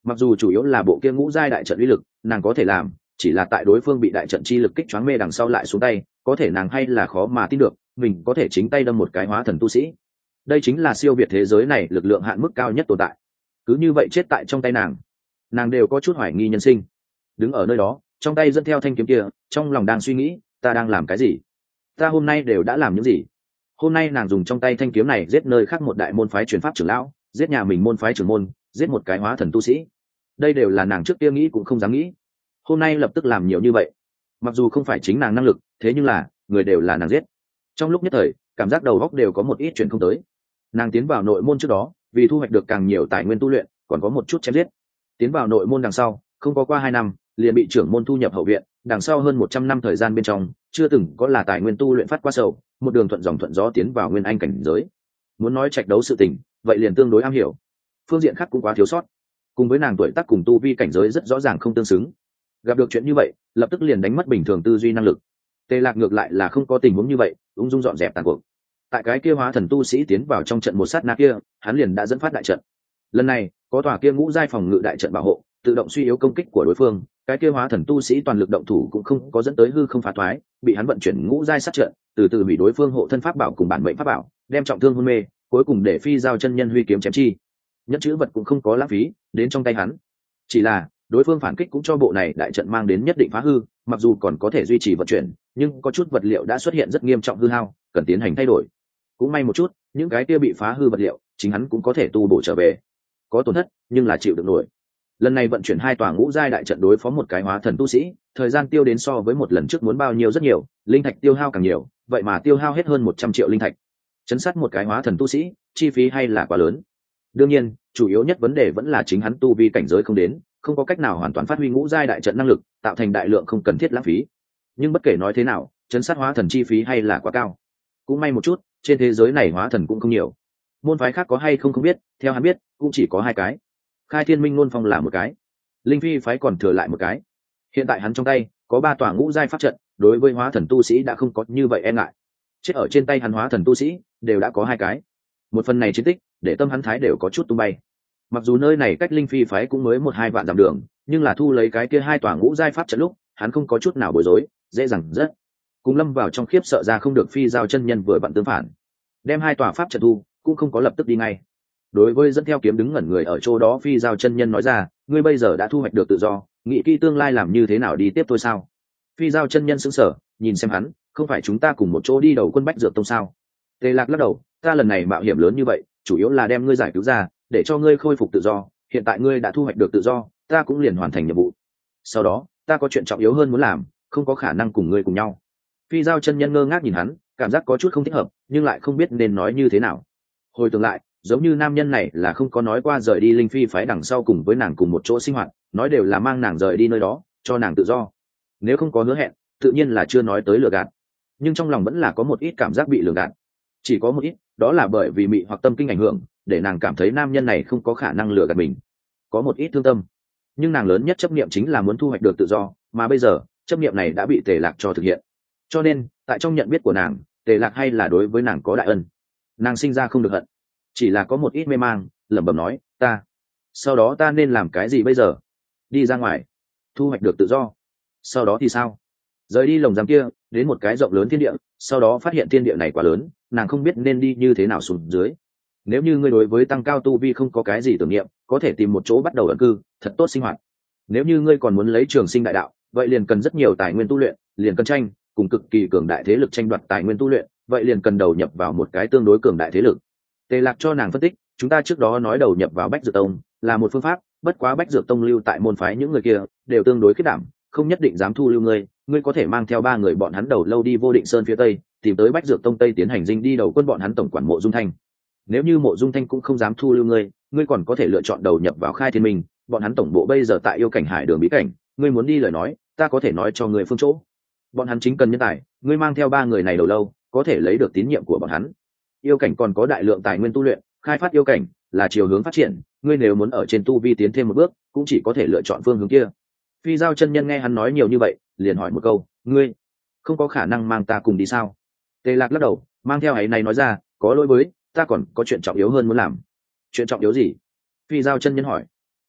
Mặc dù chủ yếu là bộ kia ngũ giai đại trận uy lực nàng có thể làm, chỉ là tại đối phương bị đại trận chi lực kích choáng mê đằng sau lại xuống tay, có thể nàng hay là khó mà tin được mình có thể chính tay đâm một cái hóa thần tu sĩ. Đây chính là siêu việt thế giới này lực lượng hạn mức cao nhất tồn tại, cứ như vậy chết tại trong tay nàng, nàng đều có chút hoài nghi nhân sinh. Đứng ở nơi đó trong tay dẫn theo thanh kiếm kia, trong lòng đang suy nghĩ ta đang làm cái gì, ta hôm nay đều đã làm những gì. Hôm nay nàng dùng trong tay thanh kiếm này giết nơi khác một đại môn phái truyền pháp trưởng lão, giết nhà mình môn phái trưởng môn, giết một cái hóa thần tu sĩ. Đây đều là nàng trước kia nghĩ cũng không dám nghĩ, hôm nay lập tức làm nhiều như vậy. Mặc dù không phải chính nàng năng lực, thế nhưng là người đều là nàng giết. Trong lúc nhất thời cảm giác đầu góc đều có một ít chuyện không tới. Nàng tiến vào nội môn trước đó vì thu hoạch được càng nhiều tài nguyên tu luyện còn có một chút chém giết, tiến vào nội môn đằng sau không có qua hai năm liền bị trưởng môn thu nhập hậu viện, đằng sau hơn một trăm năm thời gian bên trong chưa từng có là tài nguyên tu luyện phát qua sầu, một đường thuận dòng thuận gió tiến vào nguyên anh cảnh giới. Muốn nói trạch đấu sự tình vậy liền tương đối am hiểu, phương diện khác cũng quá thiếu sót, cùng với nàng tuổi tác cùng tu vi cảnh giới rất rõ ràng không tương xứng. Gặp được chuyện như vậy lập tức liền đánh mất bình thường tư duy năng lực. Tề Lạc ngược lại là không có tình huống như vậy, ung dung dọn dẹp tàn cuộc. Tại cái kia hóa thần tu sĩ tiến vào trong trận một sát na kia, hắn liền đã dẫn phát đại trận. Lần này có tòa kia ngũ giai phòng ngự đại trận bảo hộ, tự động suy yếu công kích của đối phương, cái kia hóa thần tu sĩ toàn lực động thủ cũng không có dẫn tới hư không phá thoái, bị hắn vận chuyển ngũ giai sát trận, từ từ hủy đối phương hộ thân pháp bảo cùng bản mệnh pháp bảo, đem trọng thương hôn mê, cuối cùng để phi giao chân nhân huy kiếm chém chi. Nhất chữ vật cũng không có lãng phí, đến trong tay hắn. Chỉ là đối phương phản kích cũng cho bộ này đại trận mang đến nhất định phá hư, mặc dù còn có thể duy trì vận chuyển, nhưng có chút vật liệu đã xuất hiện rất nghiêm trọng hư hao, cần tiến hành thay đổi. Cũng may một chút, những cái kia bị phá hư vật liệu, chính hắn cũng có thể tu bổ trở về. Có tổn thất, nhưng là chịu được nổi. Lần này vận chuyển hai tòa ngũ giai đại trận đối phó một cái hóa thần tu sĩ, thời gian tiêu đến so với một lần trước muốn bao nhiêu rất nhiều, linh thạch tiêu hao càng nhiều, vậy mà tiêu hao hết hơn một trăm triệu linh thạch. Chấn sát một cái hóa thần tu sĩ, chi phí hay là quá lớn. Đương nhiên, chủ yếu nhất vấn đề vẫn là chính hắn tu vi cảnh giới không đến, không có cách nào hoàn toàn phát huy ngũ giai đại trận năng lực, tạo thành đại lượng không cần thiết lãng phí. Nhưng bất kể nói thế nào, chấn sát hóa thần chi phí hay là quá cao. Cũng may một chút, trên thế giới này hóa thần cũng không nhiều. Môn phái khác có hay không không biết, theo hắn biết, cũng chỉ có hai cái. Khai Thiên Minh Nôn Phong là một cái, Linh Phi phái còn thừa lại một cái. Hiện tại hắn trong tay có ba tòa ngũ giai pháp trận, đối với hóa thần tu sĩ đã không có như vậy e ngại. Chết ở trên tay hắn hóa thần tu sĩ đều đã có hai cái. Một phần này chiến tích, để tâm hắn thái đều có chút tung bay. Mặc dù nơi này cách Linh Phi phái cũng mới một hai vạn dặm đường, nhưng là thu lấy cái kia hai tòa ngũ giai pháp trận lúc, hắn không có chút nào bối rối, dễ dàng rất. Cùng lâm vào trong khiếp sợ ra không được phi giao chân nhân vừa vặn tương phản, đem hai tòa pháp trận thu, cũng không có lập tức đi ngay. Đối với dẫn theo kiếm đứng ngẩn người ở chỗ đó phi giao chân nhân nói ra, ngươi bây giờ đã thu hoạch được tự do, nghĩ kỹ tương lai làm như thế nào đi tiếp thôi sao? Phi giao chân nhân sững sờ, nhìn xem hắn, không phải chúng ta cùng một chỗ đi đầu quân Bách Dược Tông sao? Tề Lạc lắc đầu, ta lần này mạo hiểm lớn như vậy, chủ yếu là đem ngươi giải cứu ra, để cho ngươi khôi phục tự do. Hiện tại ngươi đã thu hoạch được tự do, ta cũng liền hoàn thành nhiệm vụ. Sau đó, ta có chuyện trọng yếu hơn muốn làm, không có khả năng cùng ngươi cùng nhau. Phi giao chân nhân ngơ ngác nhìn hắn, cảm giác có chút không thích hợp, nhưng lại không biết nên nói như thế nào. Hồi tưởng lại, giống như nam nhân này là không có nói qua rời đi Linh Phi phái đằng sau cùng với nàng cùng một chỗ sinh hoạt, nói đều là mang nàng rời đi nơi đó, cho nàng tự do. Nếu không có hứa hẹn, tự nhiên là chưa nói tới lừa gạt. Nhưng trong lòng vẫn là có một ít cảm giác bị lừa gạt. Chỉ có một ít, đó là bởi vì mị hoặc tâm kinh ảnh hưởng, để nàng cảm thấy nam nhân này không có khả năng lừa gạt mình. Có một ít thương tâm. Nhưng nàng lớn nhất chấp niệm chính là muốn thu hoạch được tự do, mà bây giờ, chấp niệm này đã bị Tề Lạc cho thực hiện. Cho nên, tại trong nhận biết của nàng, Tề Lạc hay là đối với nàng có đại ân. Nàng sinh ra không được hận, chỉ là có một ít mê mang, lẩm bẩm nói, ta, sau đó ta nên làm cái gì bây giờ? Đi ra ngoài, thu hoạch được tự do. Sau đó thì sao? Rời đi lồng giam kia, đến một cái rộng lớn thiên địa, sau đó phát hiện thiên địa này quá lớn, nàng không biết nên đi như thế nào xuống dưới. Nếu như ngươi đối với tăng cao tu vi không có cái gì tưởng niệm, có thể tìm một chỗ bắt đầu ẩn cư, thật tốt sinh hoạt. Nếu như ngươi còn muốn lấy trường sinh đại đạo, vậy liền cần rất nhiều tài nguyên tu luyện, liền cần tranh, cùng cực kỳ cường đại thế lực tranh đoạt tài nguyên tu luyện, vậy liền cần đầu nhập vào một cái tương đối cường đại thế lực. Tề Lạc cho nàng phân tích, chúng ta trước đó nói đầu nhập vào Bách Dược Tông là một phương pháp, bất quá Bách Dược Tông lưu tại môn phái những người kia đều tương đối khiết đảm, không nhất định dám thu lưu ngươi, ngươi có thể mang theo ba người bọn hắn đầu lâu đi Vô Định Sơn phía tây, tìm tới Bách Dược Tông tây tiến hành dinh đi đầu quân bọn hắn tổng quản Mộ Dung Thanh. Nếu như Mộ Dung Thanh cũng không dám thu lưu ngươi, ngươi còn có thể lựa chọn đầu nhập vào Khai Thiên Minh, bọn hắn tổng bộ bây giờ tại yêu cảnh hải đường bí cảnh, ngươi muốn đi lời nói, ta có thể nói cho ngươi phương chỗ. Bọn hắn chính cần nhân tài, ngươi mang theo ba người này đầu lâu, có thể lấy được tín nhiệm của bọn hắn. Yêu cảnh còn có đại lượng tài nguyên tu luyện, khai phát yêu cảnh là chiều hướng phát triển, ngươi nếu muốn ở trên tu vi tiến thêm một bước, cũng chỉ có thể lựa chọn phương hướng kia. Phi giao chân nhân nghe hắn nói nhiều như vậy, liền hỏi một câu, ngươi không có khả năng mang ta cùng đi sao? Tề Lạc lắc đầu, mang theo ấy này nói ra, có lỗi với, ta còn có chuyện trọng yếu hơn muốn làm. Chuyện trọng yếu gì? Phi giao chân nhân hỏi.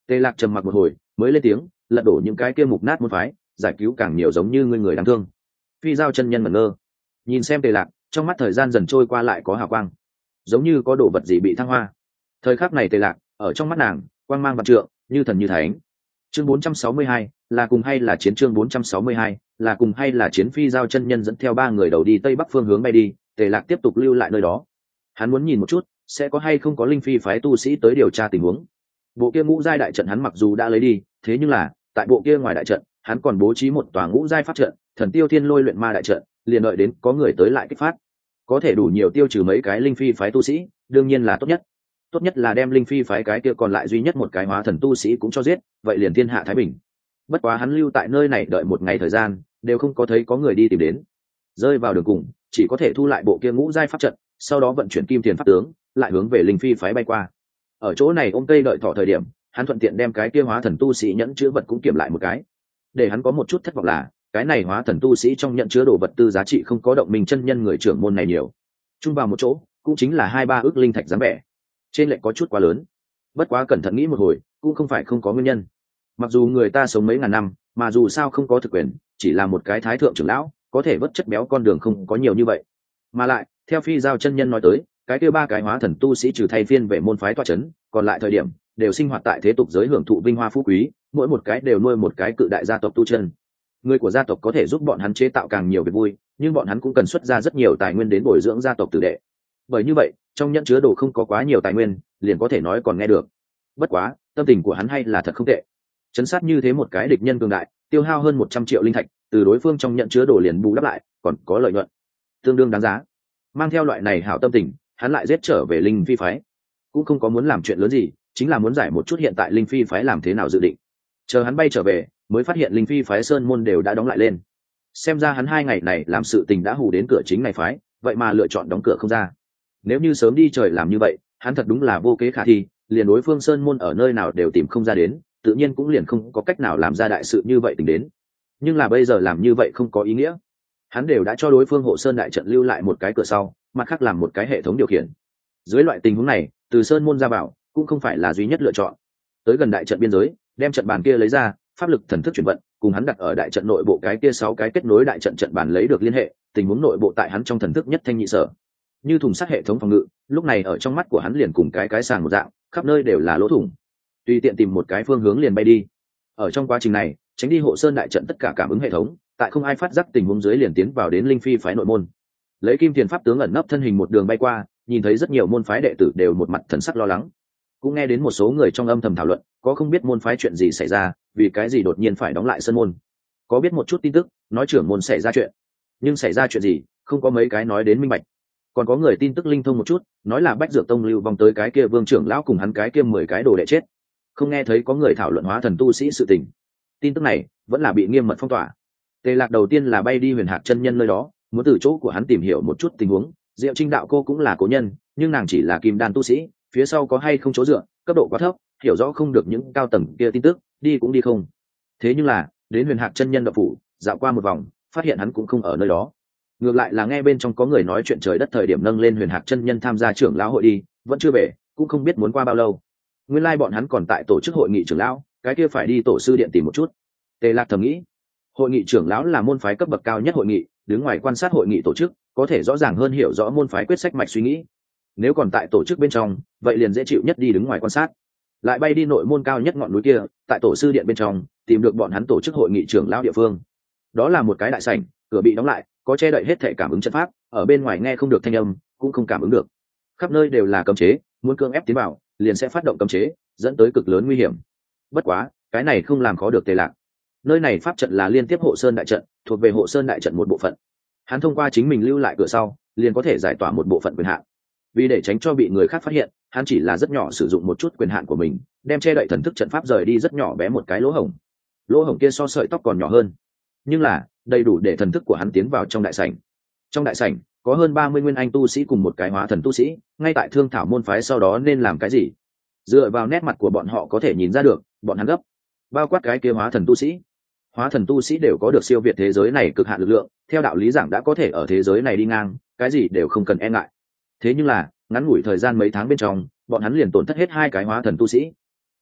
Tề Lạc trầm mặc một hồi mới lên tiếng, lật đổ những cái kia mục nát môn phái, giải cứu càng nhiều giống như ngươi người đáng thương. Phi Giao chân nhân ngẩn ngơ, nhìn xem Tề Lạc, trong mắt thời gian dần trôi qua lại có hào quang, giống như có đồ vật gì bị thăng hoa. Thời khắc này Tề Lạc ở trong mắt nàng quang mang vạn trượng, như thần như thánh. Chương bốn trăm sáu mươi hai là cùng hay là chiến chương bốn trăm sáu mươi hai là cùng hay là chiến. Phi Giao chân nhân dẫn theo ba người đầu đi tây bắc phương hướng bay đi, Tề Lạc tiếp tục lưu lại nơi đó. Hắn muốn nhìn một chút sẽ có hay không có linh phi phái tu sĩ tới điều tra tình huống. Bộ kia ngũ giai đại trận hắn mặc dù đã lấy đi, thế nhưng là tại bộ kia ngoài đại trận hắn còn bố trí một tòa ngũ giai pháp trận, Thần Tiêu Thiên Lôi luyện ma đại trận, liền đợi đến có người tới lại kích phát, có thể đủ nhiều tiêu trừ mấy cái linh phi phái tu sĩ, đương nhiên là tốt nhất. Tốt nhất là đem linh phi phái cái kia còn lại duy nhất một cái hóa thần tu sĩ cũng cho giết, vậy liền thiên hạ thái bình. Bất quá hắn lưu tại nơi này đợi một ngày thời gian, đều không có thấy có người đi tìm đến. Rơi vào đường cùng, chỉ có thể thu lại bộ kia ngũ giai pháp trận, sau đó vận chuyển kim tiền pháp tướng, lại hướng về linh phi phái bay qua. Ở chỗ này ôm cây đợi thỏ thời điểm, hắn thuận tiện đem cái kia hóa thần tu sĩ nhẫn chứa vật cũng kiểm lại một cái. Để hắn có một chút thất vọng là, cái này hóa thần tu sĩ trong nhận chứa đồ vật tư giá trị không có động minh chân nhân người trưởng môn này nhiều. Chung vào một chỗ, cũng chính là hai ba ước linh thạch dáng vẻ. Trên lệch có chút quá lớn. Bất quá cẩn thận nghĩ một hồi, cũng không phải không có nguyên nhân. Mặc dù người ta sống mấy ngàn năm, mà dù sao không có thực quyền, chỉ là một cái thái thượng trưởng lão, có thể vất chất béo con đường không có nhiều như vậy. Mà lại, theo Phi Giao chân nhân nói tới, cái kia ba cái hóa thần tu sĩ trừ thay phiên về môn phái tọa chấn, còn lại thời điểm đều sinh hoạt tại thế tục giới hưởng thụ vinh hoa phú quý, mỗi một cái đều nuôi một cái cự đại gia tộc tu chân. Người của gia tộc có thể giúp bọn hắn chế tạo càng nhiều việc vui, nhưng bọn hắn cũng cần xuất ra rất nhiều tài nguyên đến bồi dưỡng gia tộc tử đệ. Bởi như vậy, trong nhẫn chứa đồ không có quá nhiều tài nguyên, liền có thể nói còn nghe được. Bất quá, tâm tình của hắn hay là thật không tệ. Chấn sát như thế một cái địch nhân cường đại, tiêu hao hơn một trăm triệu linh thạch, từ đối phương trong nhẫn chứa đồ liền bù đắp lại, còn có lợi nhuận, tương đương đáng giá. Mang theo loại này hảo tâm tình, hắn lại giết trở về linh phi phái, cũng không có muốn làm chuyện lớn gì, chính là muốn giải một chút hiện tại linh phi phái làm thế nào dự định. Chờ hắn bay trở về, mới phát hiện linh phi phái sơn môn đều đã đóng lại lên. Xem ra hắn hai ngày này làm sự tình đã hù đến cửa chính này phái, vậy mà lựa chọn đóng cửa không ra. Nếu như sớm đi trời làm như vậy, hắn thật đúng là vô kế khả thi, liền đối phương sơn môn ở nơi nào đều tìm không ra đến, tự nhiên cũng liền không có cách nào làm ra đại sự như vậy tình đến. Nhưng là bây giờ làm như vậy không có ý nghĩa. Hắn đều đã cho đối phương hộ sơn đại trận lưu lại một cái cửa sau, mặt khác làm một cái hệ thống điều khiển. Dưới loại tình huống này, từ sơn môn ra vào cũng không phải là duy nhất lựa chọn. Tới gần đại trận biên giới, đem trận bàn kia lấy ra, pháp lực thần thức chuyển vận, cùng hắn đặt ở đại trận nội bộ cái kia sáu cái kết nối đại trận trận bàn lấy được liên hệ, tình huống nội bộ tại hắn trong thần thức nhất thanh nhị sở. Như thùng sắt hệ thống phòng ngự, lúc này ở trong mắt của hắn liền cùng cái cái sàng một dạng, khắp nơi đều là lỗ thủng. Tùy tiện tìm một cái phương hướng liền bay đi. Ở trong quá trình này, tránh đi hộ sơn đại trận tất cả cảm ứng hệ thống, tại không ai phát giác tình huống dưới liền tiến vào đến linh phi phái nội môn. Lấy kim tiền pháp tướng ẩn nấp thân hình một đường bay qua, nhìn thấy rất nhiều môn phái đệ tử đều một mặt thần sắc lo lắng. Cũng nghe đến một số người trong âm thầm thảo luận, có không biết môn phái chuyện gì xảy ra, vì cái gì đột nhiên phải đóng lại sân môn. Có biết một chút tin tức, nói trưởng môn xảy ra chuyện, nhưng xảy ra chuyện gì, không có mấy cái nói đến minh bạch. Còn có người tin tức linh thông một chút, nói là Bách Dược Tông lưu vong tới cái kia Vương trưởng lão cùng hắn cái kia mười cái đồ đệ chết. Không nghe thấy có người thảo luận hóa thần tu sĩ sự tình. Tin tức này vẫn là bị nghiêm mật phong tỏa. Tề Lạc đầu tiên là bay đi Huyền Hạc chân nhân nơi đó, muốn từ chỗ của hắn tìm hiểu một chút tình huống. Diệu Trinh đạo cô cũng là cố nhân, nhưng nàng chỉ là kim đan tu sĩ, phía sau có hay không chỗ dựa, cấp độ quá thấp, hiểu rõ không được những cao tầng kia tin tức, đi cũng đi không. Thế nhưng là, đến Huyền Hạc chân nhân đạo phủ, dạo qua một vòng, phát hiện hắn cũng không ở nơi đó. Ngược lại là nghe bên trong có người nói chuyện trời đất thời điểm nâng lên Huyền Hạc chân nhân tham gia trưởng lão hội đi, vẫn chưa về, cũng không biết muốn qua bao lâu. Nguyên lai like bọn hắn còn tại tổ chức hội nghị trưởng lão, cái kia phải đi tổ sư điện tìm một chút. Tề Lạc thầm nghĩ, hội nghị trưởng lão là môn phái cấp bậc cao nhất hội nghị, đứng ngoài quan sát hội nghị tổ chức, có thể rõ ràng hơn hiểu rõ môn phái quyết sách mạch suy nghĩ. Nếu còn tại tổ chức bên trong, vậy liền dễ chịu nhất đi đứng ngoài quan sát. Lại bay đi nội môn cao nhất ngọn núi kia, tại tổ sư điện bên trong, tìm được bọn hắn tổ chức hội nghị trưởng lão địa phương. Đó là một cái đại sảnh, cửa bị đóng lại, có che đậy hết thảy cảm ứng trận pháp, ở bên ngoài nghe không được thanh âm, cũng không cảm ứng được. Khắp nơi đều là cấm chế, muốn cưỡng ép tiến vào, liền sẽ phát động cấm chế, dẫn tới cực lớn nguy hiểm. Bất quá, cái này không làm khó được Tề Lạc. Nơi này pháp trận là liên tiếp hộ sơn đại trận, thuộc về hộ sơn đại trận một bộ phận. Hắn thông qua chính mình lưu lại cửa sau, liền có thể giải tỏa một bộ phận quyền hạn. Vì để tránh cho bị người khác phát hiện, hắn chỉ là rất nhỏ sử dụng một chút quyền hạn của mình, đem che đậy thần thức trận pháp rời đi rất nhỏ bé một cái lỗ hổng. Lỗ hổng kia so sợi tóc còn nhỏ hơn, nhưng là đầy đủ để thần thức của hắn tiến vào trong đại sảnh. Trong đại sảnh có hơn ba mươi nguyên anh tu sĩ cùng một cái hóa thần tu sĩ, ngay tại thương thảo môn phái sau đó nên làm cái gì. Dựa vào nét mặt của bọn họ có thể nhìn ra được, bọn hắn gấp. Bao quát cái kia hóa thần tu sĩ. Hóa thần tu sĩ đều có được siêu việt thế giới này cực hạn lực lượng, theo đạo lý giảng đã có thể ở thế giới này đi ngang, cái gì đều không cần e ngại. Thế nhưng là, ngắn ngủi thời gian mấy tháng bên trong, bọn hắn liền tổn thất hết hai cái hóa thần tu sĩ.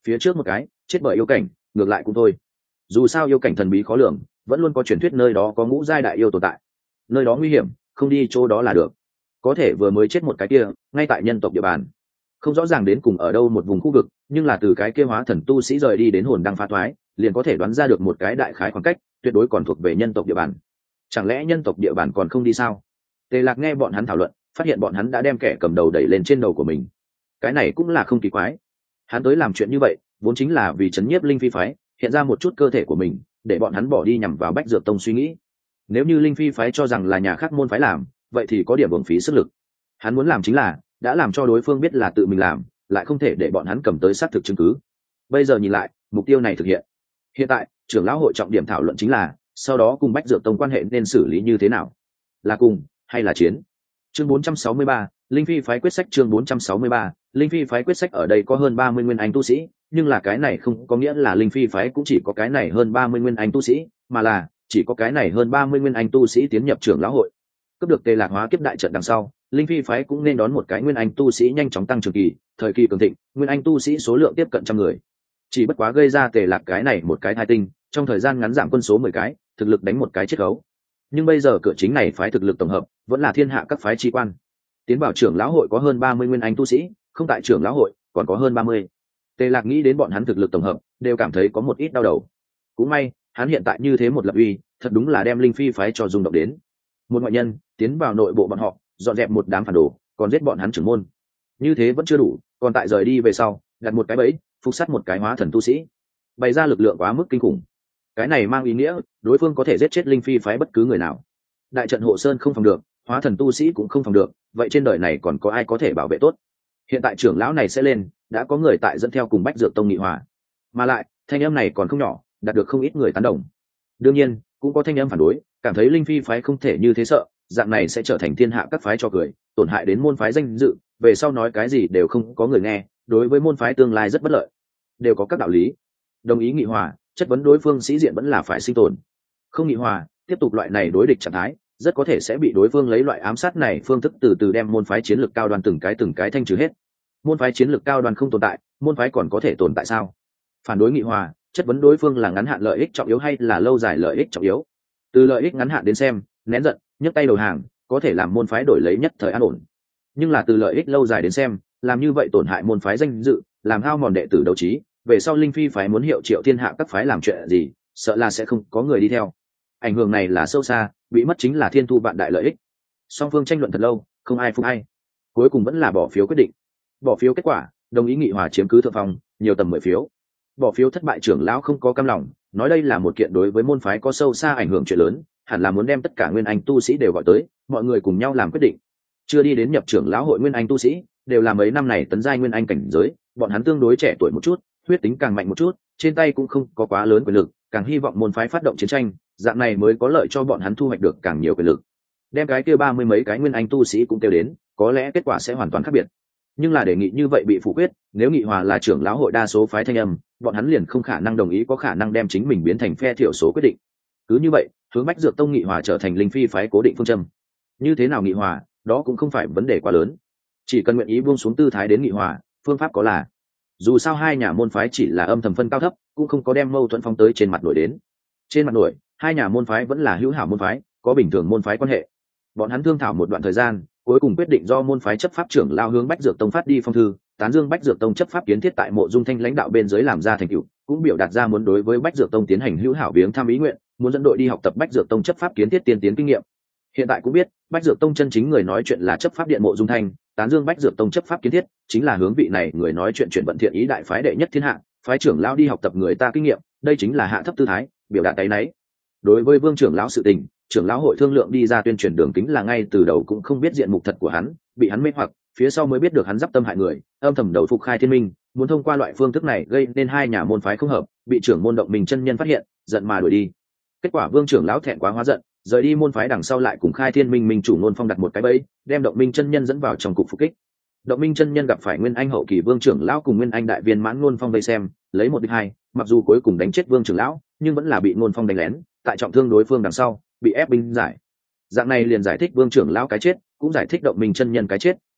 phía trước một cái chết bởi yêu cảnh, ngược lại cũng thôi. Dù sao yêu cảnh thần bí khó lường, vẫn luôn có truyền thuyết nơi đó có ngũ giai đại yêu tồn tại, nơi đó nguy hiểm, không đi chỗ đó là được. Có thể vừa mới chết một cái kia ngay tại nhân tộc địa bàn, không rõ ràng đến cùng ở đâu một vùng khu vực, nhưng là từ cái kia hóa thần tu sĩ rời đi đến hồn đang phá thoái, liền có thể đoán ra được một cái đại khái khoảng cách, tuyệt đối còn thuộc về nhân tộc địa bàn. Chẳng lẽ nhân tộc địa bàn còn không đi sao? Tề Lạc nghe bọn hắn thảo luận, phát hiện bọn hắn đã đem kẻ cầm đầu đẩy lên trên đầu của mình. Cái này cũng là không kỳ quái, hắn tới làm chuyện như vậy vốn chính là vì chấn nhiếp linh phi phái, hiện ra một chút cơ thể của mình để bọn hắn bỏ đi nhằm vào Bách Dược Tông suy nghĩ. Nếu như linh phi phái cho rằng là nhà khác môn phái làm, vậy thì có điểm uổng phí sức lực. Hắn muốn làm chính là đã làm cho đối phương biết là tự mình làm, lại không thể để bọn hắn cầm tới xác thực chứng cứ. Bây giờ nhìn lại, mục tiêu này thực hiện. Hiện tại trưởng lão hội trọng điểm thảo luận chính là sau đó cùng Bách Dược Tông quan hệ nên xử lý như thế nào, là cùng hay là chiến. Chương bốn trăm sáu mươi ba, linh phi phái quyết sách. Chương bốn trăm sáu mươi ba, linh phi phái quyết sách. Ở đây có hơn ba mươi nguyên anh tu sĩ, nhưng là cái này không có nghĩa là linh phi phái cũng chỉ có cái này hơn ba mươi nguyên anh tu sĩ, mà là chỉ có cái này hơn ba mươi nguyên anh tu sĩ tiến nhập trưởng lão hội. Cấp được Tề Lạc hóa kiếp đại trận đằng sau, linh phi phái cũng nên đón một cái nguyên anh tu sĩ nhanh chóng tăng trưởng kỳ, thời kỳ cường thịnh, nguyên anh tu sĩ số lượng tiếp cận trăm người. Chỉ bất quá gây ra Tề Lạc cái này một cái thai tinh, trong thời gian ngắn giảm quân số mười cái, thực lực đánh một cái chiết khấu. Nhưng bây giờ cửa chính này phái thực lực tổng hợp vẫn là thiên hạ các phái chi quan. Tiến vào trưởng lão hội có hơn ba mươi nguyên anh tu sĩ, không tại trưởng lão hội còn có hơn ba mươi. Tề Lạc nghĩ đến bọn hắn thực lực tổng hợp, đều cảm thấy có một ít đau đầu. Cũng may, hắn hiện tại như thế một lập uy, thật đúng là đem linh phi phái cho rung động đến. Một ngoại nhân tiến vào nội bộ bọn họ, dọn dẹp một đám phản đồ, còn giết bọn hắn trưởng môn. Như thế vẫn chưa đủ, còn tại rời đi về sau, đặt một cái bẫy, phục sát một cái hóa thần tu sĩ, bày ra lực lượng quá mức kinh khủng. Cái này mang ý nghĩa đối phương có thể giết chết linh phi phái bất cứ người nào. Đại trận hộ sơn không phòng được, hóa thần tu sĩ cũng không phòng được, vậy trên đời này còn có ai có thể bảo vệ tốt? Hiện tại trưởng lão này sẽ lên, đã có người tại dẫn theo cùng Bách Dược Tông nghị hòa, mà lại thanh âm này còn không nhỏ, đạt được không ít người tán đồng. Đương nhiên cũng có thanh âm phản đối, cảm thấy linh phi phái không thể như thế sợ, dạng này sẽ trở thành thiên hạ các phái cho cười, tổn hại đến môn phái danh dự, về sau nói cái gì đều không có người nghe, đối với môn phái tương lai rất bất lợi. Đều có các đạo lý. Đồng ý nghị hòa, chất vấn đối phương sĩ diện vẫn là phải sinh tồn. Không nghị hòa, tiếp tục loại này đối địch trạng thái, rất có thể sẽ bị đối phương lấy loại ám sát này phương thức từ từ đem môn phái chiến lược cao đoan từng cái từng cái thanh trừ hết. Môn phái chiến lược cao đoan không tồn tại, môn phái còn có thể tồn tại sao? Phản đối nghị hòa, chất vấn đối phương là ngắn hạn lợi ích trọng yếu hay là lâu dài lợi ích trọng yếu. Từ lợi ích ngắn hạn đến xem, nén giận, nhấc tay đầu hàng, có thể làm môn phái đổi lấy nhất thời an ổn. Nhưng là từ lợi ích lâu dài đến xem, làm như vậy tổn hại môn phái danh dự, làm hao mòn đệ tử đấu trí, về sau linh phi phái muốn hiệu triệu thiên hạ các phái làm chuyện gì, sợ là sẽ không có người đi theo. Ảnh hưởng này là sâu xa, bị mất chính là thiên thu vạn đại lợi ích. Song phương tranh luận thật lâu, không ai phục ai, cuối cùng vẫn là bỏ phiếu quyết định. Bỏ phiếu kết quả, đồng ý nghị hòa chiếm cứ thượng phong, nhiều tầm mười phiếu. Bỏ phiếu thất bại trưởng lão không có cam lòng, nói đây là một kiện đối với môn phái có sâu xa ảnh hưởng chuyện lớn, hẳn là muốn đem tất cả nguyên anh tu sĩ đều gọi tới, mọi người cùng nhau làm quyết định. Chưa đi đến nhập trưởng lão hội nguyên anh tu sĩ, đều là mấy năm này tấn giai nguyên anh cảnh giới, bọn hắn tương đối trẻ tuổi một chút, huyết tính càng mạnh một chút, trên tay cũng không có quá lớn quyền lực, càng hy vọng môn phái phát động chiến tranh, dạng này mới có lợi cho bọn hắn thu hoạch được càng nhiều quyền lực. Đem cái kia ba mươi mấy cái nguyên anh tu sĩ cũng kêu đến, có lẽ kết quả sẽ hoàn toàn khác biệt. Nhưng là đề nghị như vậy bị phủ quyết, nếu nghị hòa là trưởng lão hội đa số phái thanh âm, bọn hắn liền không khả năng đồng ý, có khả năng đem chính mình biến thành phe thiểu số quyết định. Cứ như vậy, hướng Bách Dược Tông nghị hòa trở thành linh phi phái cố định phương châm. Như thế nào nghị hòa, đó cũng không phải vấn đề quá lớn, chỉ cần nguyện ý buông xuống tư thái đến nghị hòa, phương pháp có là. Dù sao hai nhà môn phái chỉ là âm thầm phân cao thấp, cũng không có đem mâu thuẫn phóng tới trên mặt nổi đến. Trên mặt nổi, hai nhà môn phái vẫn là hữu hảo môn phái, có bình thường môn phái quan hệ. Bọn hắn thương thảo một đoạn thời gian, cuối cùng quyết định do môn phái chấp pháp trưởng lao hướng Bách Dược Tông phát đi phong thư, tán dương Bách Dược Tông chấp pháp kiến thiết tại Mộ Dung Thanh lãnh đạo bên dưới làm ra thành tựu, cũng biểu đạt ra muốn đối với Bách Dược Tông tiến hành hữu hảo viếng thăm ý nguyện, muốn dẫn đội đi học tập Bách Dược Tông chấp pháp kiến thiết tiên tiến kinh nghiệm. Hiện tại cũng biết, Bách Dược Tông chân chính người nói chuyện là chấp pháp điện Mộ Dung Thanh, tán dương Bách Dược Tông chấp pháp kiến thiết, chính là hướng vị này người nói chuyện chuyển vận thiện ý đại phái đệ nhất thiên hạ, phái trưởng lão đi học tập người ta kinh nghiệm, đây chính là hạ thấp tư thái, biểu đạt cái nấy. Đối với Vương trưởng lão sự tình, trưởng lão hội thương lượng đi ra tuyên truyền đường kính là ngay từ đầu cũng không biết diện mục thật của hắn, bị hắn mê hoặc, phía sau mới biết được hắn giáp tâm hại người, âm thầm đầu phục khai thiên minh, muốn thông qua loại phương thức này gây nên hai nhà môn phái không hợp, bị trưởng môn Động Minh chân nhân phát hiện, giận mà đuổi đi. Kết quả Vương trưởng lão thẹn quá hóa giận, rời đi môn phái đằng sau lại cùng khai thiên minh minh chủ Nôn Phong đặt một cái bẫy, đem Động Minh chân nhân dẫn vào trong cục phục kích. Động Minh chân nhân gặp phải Nguyên Anh hậu kỳ Vương trưởng lão cùng Nguyên Anh đại viên mãn Nôn Phong vây xem, lấy một địch hai, mặc dù cuối cùng đánh chết Vương trưởng lão, nhưng vẫn là bị Nôn Phong đánh lén, tại trọng thương đối phương đằng sau, bị ép binh giải. Dạng này liền giải thích Vương trưởng lão cái chết, cũng giải thích Động Minh chân nhân cái chết,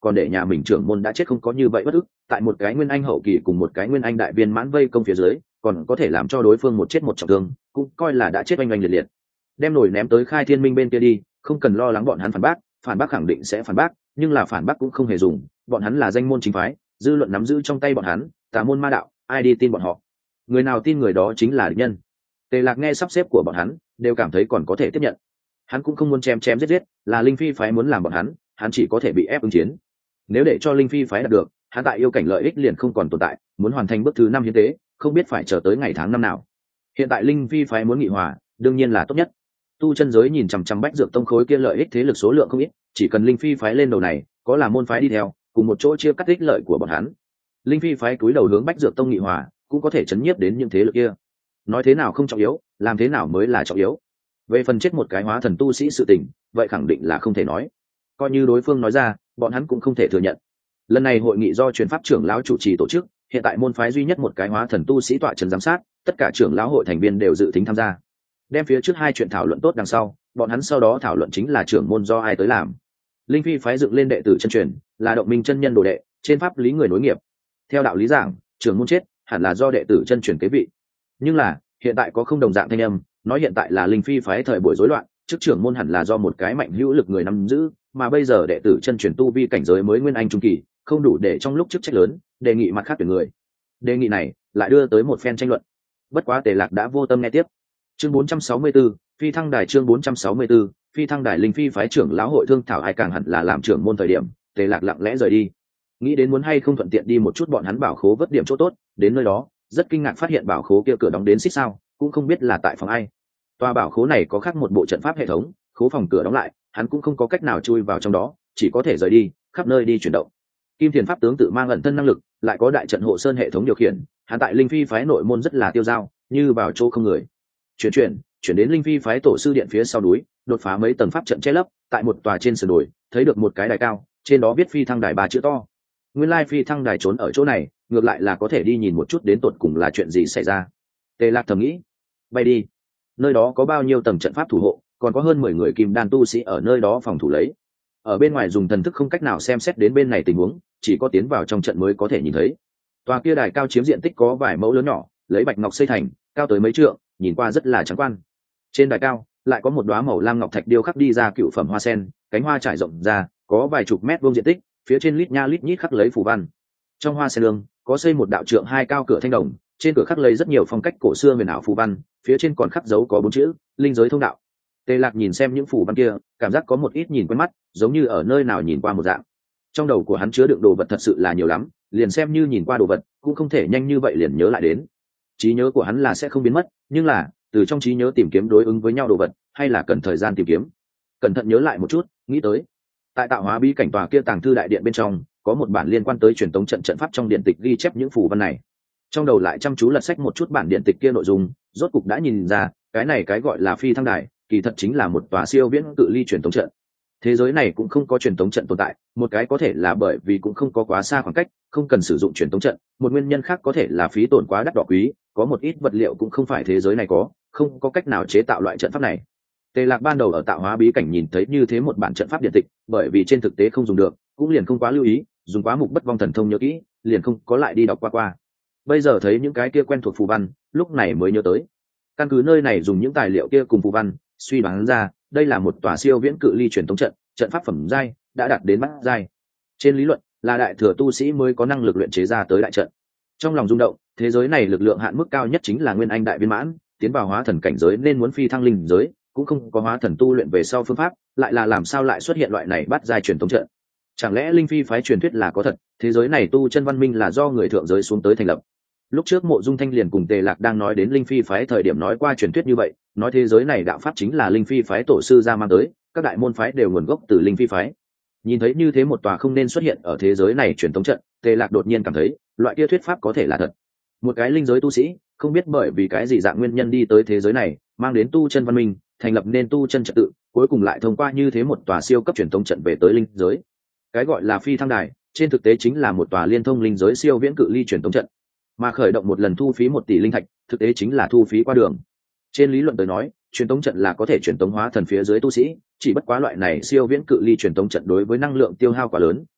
còn để nhà mình trưởng môn đã chết không có như vậy bất ức, tại một cái nguyên anh hậu kỳ cùng một cái nguyên anh đại viên mãn vây công phía dưới còn có thể làm cho đối phương một chết một trọng thương, cũng coi là đã chết oanh oanh liệt liệt. Đem nổi ném tới Khai Thiên Minh bên kia đi, không cần lo lắng bọn hắn phản bác, phản bác khẳng định sẽ phản bác, nhưng là phản bác cũng không hề dùng, bọn hắn là danh môn chính phái, dư luận nắm giữ trong tay bọn hắn, tà môn ma đạo, ai đi tin bọn họ, người nào tin người đó chính là địch nhân. Tề Lạc nghe sắp xếp của bọn hắn đều cảm thấy còn có thể tiếp nhận, hắn cũng không muốn chém chém giết giết, là Linh Phi phái muốn làm bọn hắn, hắn chỉ có thể bị ép ứng chiến. Nếu để cho Linh Phi phái đạt được, hắn tại yêu cảnh lợi ích liền không còn tồn tại, muốn hoàn thành bước thứ năm hiến tế không biết phải chờ tới ngày tháng năm nào. Hiện tại Linh Phi phái muốn nghị hòa, đương nhiên là tốt nhất. Tu chân giới nhìn chằm chằm Bách Dược Tông khối kia lợi ích thế lực số lượng không ít, chỉ cần Linh Phi phái lên đầu này, có là môn phái đi theo, cùng một chỗ chia cắt ích lợi của bọn hắn. Linh Phi phái cúi đầu hướng Bách Dược Tông nghị hòa, cũng có thể chấn nhiếp đến những thế lực kia. Nói thế nào không trọng yếu, làm thế nào mới là trọng yếu. Về phần chết một cái hóa thần tu sĩ sự tình, vậy khẳng định là không thể nói. Coi như đối phương nói ra, bọn hắn cũng không thể thừa nhận. Lần này hội nghị do truyền pháp trưởng lão chủ trì tổ chức, hiện tại môn phái duy nhất một cái hóa thần tu sĩ tọa trấn giám sát, tất cả trưởng lão hội thành viên đều dự tính tham gia. Đem phía trước hai chuyện thảo luận tốt đằng sau, bọn hắn sau đó thảo luận chính là trưởng môn do ai tới làm. Linh Phi phái dựng lên đệ tử chân truyền, là Động Minh chân nhân đồ đệ, trên pháp lý người nối nghiệp. Theo đạo lý giảng, trưởng môn chết, hẳn là do đệ tử chân truyền kế vị. Nhưng là, hiện tại có không đồng dạng thanh âm, nói hiện tại là Linh Phi phái thời buổi rối loạn, chức trưởng môn hẳn là do một cái mạnh hữu lực người nắm giữ, mà bây giờ đệ tử chân truyền tu vi cảnh giới mới nguyên anh trung kỳ, không đủ để trong lúc chức trách lớn, đề nghị mặt khác tuyển người. Đề nghị này lại đưa tới một phen tranh luận. Bất quá Tề Lạc đã vô tâm nghe tiếp. Chương bốn trăm sáu mươi tư, Phi Thăng Đài chương bốn trăm sáu mươi tư, Phi Thăng Đài Linh Phi phái trưởng lão hội thương thảo ai càng hẳn là làm trưởng môn thời điểm, Tề Lạc lặng lẽ rời đi. Nghĩ đến muốn hay không thuận tiện đi một chút bọn hắn bảo khố vớt điểm chỗ tốt, đến nơi đó, rất kinh ngạc phát hiện bảo khố kia cửa đóng đến xích sao, cũng không biết là tại phòng ai. Tòa bảo khố này có khác một bộ trận pháp hệ thống, khố phòng cửa đóng lại, hắn cũng không có cách nào chui vào trong đó, chỉ có thể rời đi, khắp nơi đi chuyển động. Kim Thiền pháp tướng tự mang ẩn thân năng lực, lại có đại trận hộ sơn hệ thống điều khiển, hắn tại Linh Phi phái nội môn rất là tiêu dao, như vào chỗ không người. Chuyển chuyển, chuyển đến Linh Phi phái tổ sư điện phía sau núi, đột phá mấy tầng pháp trận che lấp, tại một tòa trên sườn đồi, thấy được một cái đài cao, trên đó viết Phi Thăng Đài ba chữ to. Nguyên lai Phi Thăng Đài trốn ở chỗ này, ngược lại là có thể đi nhìn một chút đến tột cùng là chuyện gì xảy ra. Tề Lạc thầm nghĩ, bay đi. Nơi đó có bao nhiêu tầng trận pháp thủ hộ, còn có hơn mười người kim đan tu sĩ ở nơi đó phòng thủ lấy. Ở bên ngoài dùng thần thức không cách nào xem xét đến bên này tình huống, chỉ có tiến vào trong trận mới có thể nhìn thấy. Tòa kia đài cao chiếm diện tích có vài mẫu lớn nhỏ, lấy bạch ngọc xây thành, cao tới mấy trượng, nhìn qua rất là trắng quan. Trên đài cao lại có một đóa màu lam ngọc thạch điêu khắc đi ra cựu phẩm hoa sen, cánh hoa trải rộng ra, có vài chục mét vuông diện tích, phía trên lít nha lít nhít khắc lấy phù văn. Trong hoa sen lương có xây một đạo trượng hai cao cửa thanh đồng, trên cửa khắc lấy rất nhiều phong cách cổ xưa huyền ảo phù văn, phía trên còn khắc dấu có bốn chữ linh giới thông đạo. Tề Lạc nhìn xem những phù văn kia, cảm giác có một ít nhìn quen mắt, giống như ở nơi nào nhìn qua một dạng. Trong đầu của hắn chứa đựng đồ vật thật sự là nhiều lắm, liền xem như nhìn qua đồ vật cũng không thể nhanh như vậy liền nhớ lại đến. Trí nhớ của hắn là sẽ không biến mất, nhưng là từ trong trí nhớ tìm kiếm đối ứng với nhau đồ vật, hay là cần thời gian tìm kiếm. Cẩn thận nhớ lại một chút, nghĩ tới tại tạo hóa bí cảnh tòa kia tàng thư đại điện bên trong, có một bản liên quan tới truyền tống trận trận pháp trong điện tịch ghi chép những phù văn này. Trong đầu lại chăm chú lật sách một chút bản điện tịch kia nội dung, rốt cục đã nhìn ra, cái này cái gọi là Phi Thăng Đài, kỳ thật chính là một tòa siêu viễn cự ly truyền tống trận. Thế giới này cũng không có truyền tống trận tồn tại, một cái có thể là bởi vì cũng không có quá xa khoảng cách, không cần sử dụng truyền tống trận, một nguyên nhân khác có thể là phí tổn quá đắt đỏ quý, có một ít vật liệu cũng không phải thế giới này có, không có cách nào chế tạo loại trận pháp này. Tề Lạc ban đầu ở tạo hóa bí cảnh nhìn thấy như thế một bản trận pháp điện tịch, bởi vì trên thực tế không dùng được, cũng liền không quá lưu ý, dùng quá mục bất vong thần thông nhớ kỹ, liền không có lại đi đọc qua qua. Bây giờ thấy những cái kia quen thuộc phù văn, lúc này mới nhớ tới. Căn cứ nơi này dùng những tài liệu kia cùng phù văn, suy đoán ra, đây là một tòa siêu viễn cự ly truyền tống trận, trận pháp phẩm giai đã đạt đến bát giai. Trên lý luận, là đại thừa tu sĩ mới có năng lực luyện chế ra tới đại trận. Trong lòng rung động, thế giới này lực lượng hạn mức cao nhất chính là nguyên anh đại viên mãn, tiến vào hóa thần cảnh giới nên muốn phi thăng linh giới, cũng không có hóa thần tu luyện về sau phương pháp, lại là làm sao lại xuất hiện loại này bát giai truyền tống trận? Chẳng lẽ Linh Phi phái truyền thuyết là có thật, thế giới này tu chân văn minh là do người thượng giới xuống tới thành lập? Lúc trước Mộ Dung Thanh liền cùng Tề Lạc đang nói đến Linh Phi phái thời điểm nói qua truyền thuyết như vậy, nói thế giới này đạo pháp chính là Linh Phi phái tổ sư ra mang tới, các đại môn phái đều nguồn gốc từ Linh Phi phái. Nhìn thấy như thế một tòa không nên xuất hiện ở thế giới này truyền tống trận, Tề Lạc đột nhiên cảm thấy, loại kia thuyết pháp có thể là thật. Một cái linh giới tu sĩ, không biết bởi vì cái gì dạng nguyên nhân đi tới thế giới này, mang đến tu chân văn minh, thành lập nên tu chân trật tự, cuối cùng lại thông qua như thế một tòa siêu cấp truyền tống trận về tới linh giới. Cái gọi là Phi Thăng Đài, trên thực tế chính là một tòa liên thông linh giới siêu viễn cự ly truyền tống trận, mà khởi động một lần thu phí một tỷ linh thạch, thực tế chính là thu phí qua đường. Trên lý luận tới nói, truyền tống trận là có thể truyền tống hóa thần phía dưới tu sĩ, chỉ bất quá loại này siêu viễn cự ly truyền tống trận đối với năng lượng tiêu hao quá lớn,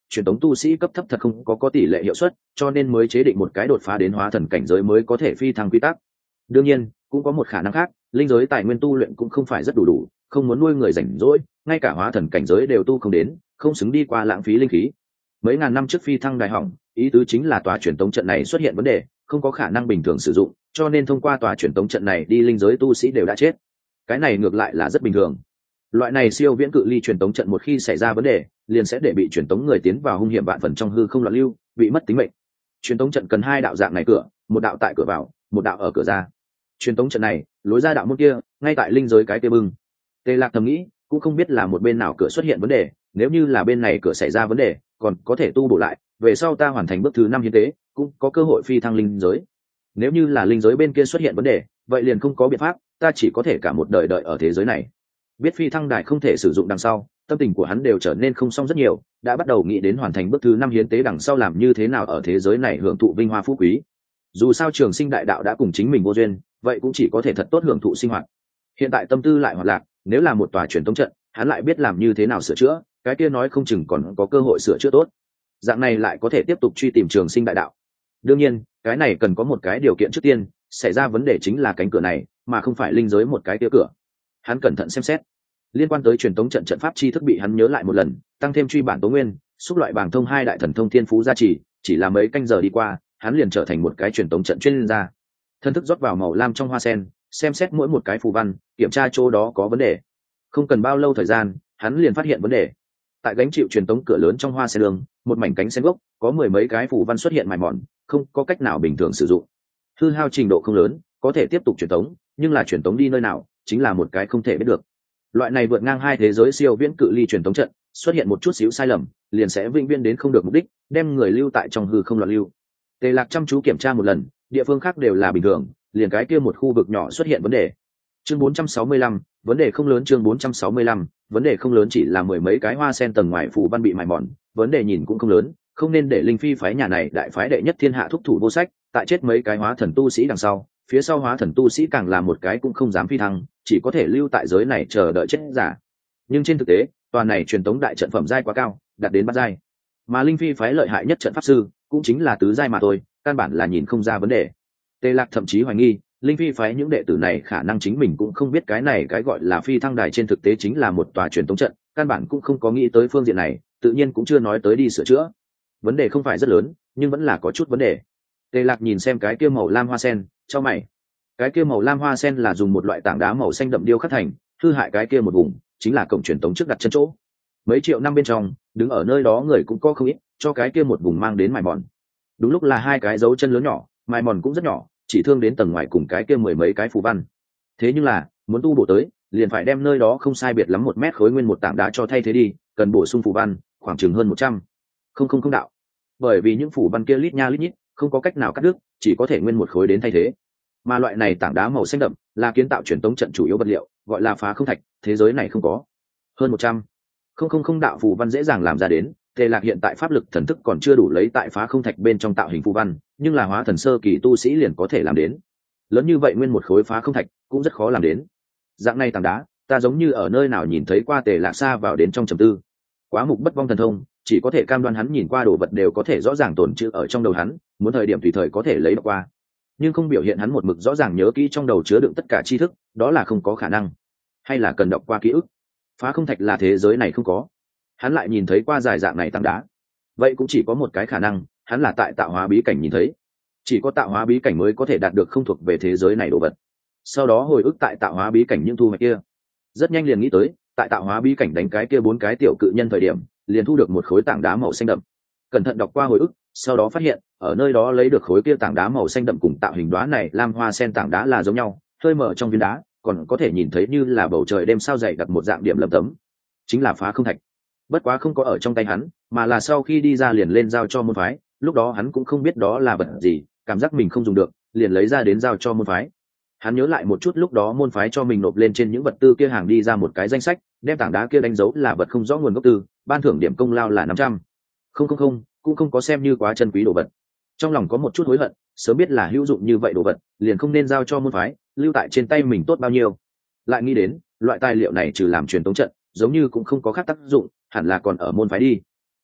truyền tống tu sĩ cấp thấp thật không có có tỷ lệ hiệu suất, cho nên mới chế định một cái đột phá đến hóa thần cảnh giới mới có thể phi thăng quy tắc. Đương nhiên cũng có một khả năng khác, linh giới tài nguyên tu luyện cũng không phải rất đủ đủ, không muốn nuôi người rảnh rỗi, ngay cả hóa thần cảnh giới đều tu không đến, không xứng đi qua lãng phí linh khí. Mấy ngàn năm trước phi thăng đại hỏng, ý tứ chính là tòa truyền tống trận này xuất hiện vấn đề, không có khả năng bình thường sử dụng, cho nên thông qua tòa truyền tống trận này đi linh giới tu sĩ đều đã chết. Cái này ngược lại là rất bình thường. Loại này siêu viễn cự ly truyền tống trận một khi xảy ra vấn đề, liền sẽ để bị truyền tống người tiến vào hung hiểm vạn phần trong hư không loạn lưu, bị mất tính mệnh. Truyền tống trận cần hai đạo dạng này cửa, một đạo tại cửa vào, một đạo ở cửa ra. Truyền tống trận này, lối ra đạo môn kia, ngay tại linh giới cái kia bưng. Tề Lạc thầm nghĩ, cũng không biết là một bên nào cửa xuất hiện vấn đề, nếu như là bên này cửa xảy ra vấn đề, còn có thể tu bổ lại, về sau ta hoàn thành bước thứ năm hiến tế, cũng có cơ hội phi thăng linh giới. Nếu như là linh giới bên kia xuất hiện vấn đề, vậy liền không có biện pháp, ta chỉ có thể cả một đời đợi ở thế giới này. Biết phi thăng đài không thể sử dụng đằng sau, tâm tình của hắn đều trở nên không xong rất nhiều, đã bắt đầu nghĩ đến hoàn thành bước thứ năm hiến tế đằng sau làm như thế nào ở thế giới này hưởng thụ vinh hoa phú quý. Dù sao trường sinh đại đạo đã cùng chính mình vô duyên, vậy cũng chỉ có thể thật tốt hưởng thụ sinh hoạt. Hiện tại tâm tư lại hoạt lạc, nếu là một tòa truyền tống trận, hắn lại biết làm như thế nào sửa chữa, cái kia nói không chừng còn có cơ hội sửa chữa tốt. Dạng này lại có thể tiếp tục truy tìm trường sinh đại đạo. Đương nhiên, cái này cần có một cái điều kiện trước tiên, xảy ra vấn đề chính là cánh cửa này, mà không phải linh giới một cái kia cửa. Hắn cẩn thận xem xét, liên quan tới truyền tống trận trận pháp tri thức bị hắn nhớ lại một lần, tăng thêm truy bản tố nguyên, xúc loại bảng thông hai đại thần thông thiên phú gia trì, chỉ là mấy canh giờ đi qua, hắn liền trở thành một cái truyền tống trận chuyên gia. Thân thức rót vào màu lam trong hoa sen, xem xét mỗi một cái phù văn, kiểm tra chỗ đó có vấn đề. Không cần bao lâu thời gian, hắn liền phát hiện vấn đề. Tại gánh chịu truyền tống cửa lớn trong hoa sen đường, một mảnh cánh sen gốc, có mười mấy cái phù văn xuất hiện mài mòn, không có cách nào bình thường sử dụng. Hư hao trình độ không lớn, có thể tiếp tục truyền tống, nhưng là truyền tống đi nơi nào, chính là một cái không thể biết được. Loại này vượt ngang hai thế giới siêu viễn cự ly truyền tống trận, xuất hiện một chút xíu sai lầm, liền sẽ vĩnh viễn đến không được mục đích, đem người lưu tại trong hư không loạn lưu. Tề Lạc chăm chú kiểm tra một lần, địa phương khác đều là bình thường, liền cái kia một khu vực nhỏ xuất hiện vấn đề. Chương bốn trăm sáu mươi lăm, vấn đề không lớn. Chương bốn trăm sáu mươi lăm, vấn đề không lớn, chỉ là mười mấy cái hoa sen tầng ngoài phủ văn bị mài mòn, vấn đề nhìn cũng không lớn, không nên để linh phi phái nhà này đại phái đệ nhất thiên hạ thúc thủ vô sách, tại chết mấy cái hóa thần tu sĩ đằng sau, phía sau hóa thần tu sĩ càng là một cái cũng không dám phi thăng, chỉ có thể lưu tại giới này chờ đợi chết giả. Nhưng trên thực tế, toàn này truyền tống đại trận phẩm giai quá cao, đạt đến bát giai, mà linh phi phái lợi hại nhất trận pháp sư cũng chính là tứ giai mà thôi, căn bản là nhìn không ra vấn đề. Tề Lạc thậm chí hoài nghi, linh phi phái những đệ tử này khả năng chính mình cũng không biết cái này cái gọi là phi thăng đài trên thực tế chính là một tòa truyền tống trận, căn bản cũng không có nghĩ tới phương diện này, tự nhiên cũng chưa nói tới đi sửa chữa. Vấn đề không phải rất lớn, nhưng vẫn là có chút vấn đề. Tề Lạc nhìn xem cái kia màu lam hoa sen, chau mày. Cái kia màu lam hoa sen là dùng một loại tảng đá màu xanh đậm điêu khắc thành, hư hại cái kia một vùng, chính là cổng truyền tống trước đặt chân chỗ. Mấy triệu năm bên trong, đứng ở nơi đó người cũng có không ít, cho cái kia một vùng mang đến mài mòn. Đúng lúc là hai cái dấu chân lớn nhỏ, mài mòn cũng rất nhỏ, chỉ thương đến tầng ngoài cùng cái kia mười mấy cái phù văn. Thế nhưng là, muốn tu bổ tới, liền phải đem nơi đó không sai biệt lắm một mét khối nguyên một tảng đá cho thay thế đi, cần bổ sung phù văn, khoảng chừng hơn một trăm. Không không không đạo. Bởi vì những phù văn kia lít nha lít nhít, không có cách nào cắt đứt, chỉ có thể nguyên một khối đến thay thế. Mà loại này tảng đá màu xanh đậm, là kiến tạo truyền tống trận chủ yếu vật liệu, gọi là phá không thạch, thế giới này không có. Hơn một trăm. Không không không đạo phù văn dễ dàng làm ra đến. Tề Lạc hiện tại pháp lực thần thức còn chưa đủ lấy tại phá không thạch bên trong tạo hình phù văn, nhưng là hóa thần sơ kỳ tu sĩ liền có thể làm đến. Lớn như vậy nguyên một khối phá không thạch cũng rất khó làm đến. Dạng này tảng đá, ta giống như ở nơi nào nhìn thấy qua. Tề Lạc xa vào đến trong trầm tư. Quá mục bất vong thần thông, chỉ có thể cam đoan hắn nhìn qua đồ vật đều có thể rõ ràng tồn trữ ở trong đầu hắn, muốn thời điểm tùy thời có thể lấy đọc qua, nhưng không biểu hiện hắn một mực rõ ràng nhớ kỹ trong đầu chứa đựng tất cả tri thức, đó là không có khả năng. Hay là cần đọc qua ký ức. Phá không thạch là thế giới này không có, hắn lại nhìn thấy qua dài dạng này tảng đá, vậy cũng chỉ có một cái khả năng, hắn là tại tạo hóa bí cảnh nhìn thấy. Chỉ có tạo hóa bí cảnh mới có thể đạt được không thuộc về thế giới này đồ vật, sau đó hồi ức tại tạo hóa bí cảnh những thu hoạch kia. Rất nhanh liền nghĩ tới, tại tạo hóa bí cảnh đánh cái kia bốn cái tiểu cự nhân thời điểm, liền thu được một khối tảng đá màu xanh đậm. Cẩn thận đọc qua hồi ức, sau đó phát hiện ở nơi đó lấy được khối kia tảng đá màu xanh đậm cùng tạo hình đóa này lam hoa sen tảng đá là giống nhau, hơi mở trong viên đá còn có thể nhìn thấy như là bầu trời đêm sao dày đặc một dạng điểm lấm tấm, chính là phá không thạch. Bất quá không có ở trong tay hắn, mà là sau khi đi ra liền lên giao cho môn phái, lúc đó hắn cũng không biết đó là vật gì, cảm giác mình không dùng được, liền lấy ra đến giao cho môn phái. Hắn nhớ lại một chút lúc đó môn phái cho mình nộp lên trên những vật tư kia hàng đi ra một cái danh sách, đem tảng đá kia đánh dấu là vật không rõ nguồn gốc tư, ban thưởng điểm công lao là năm trăm. Không không không, cũng không có xem như quá chân quý đồ vật. Trong lòng có một chút hối hận, sớm biết là hữu dụng như vậy đồ vật, liền không nên giao cho môn phái, lưu tại trên tay mình tốt bao nhiêu. Lại nghĩ đến, loại tài liệu này trừ làm truyền tống trận, giống như cũng không có khác tác dụng, hẳn là còn ở môn phái đi.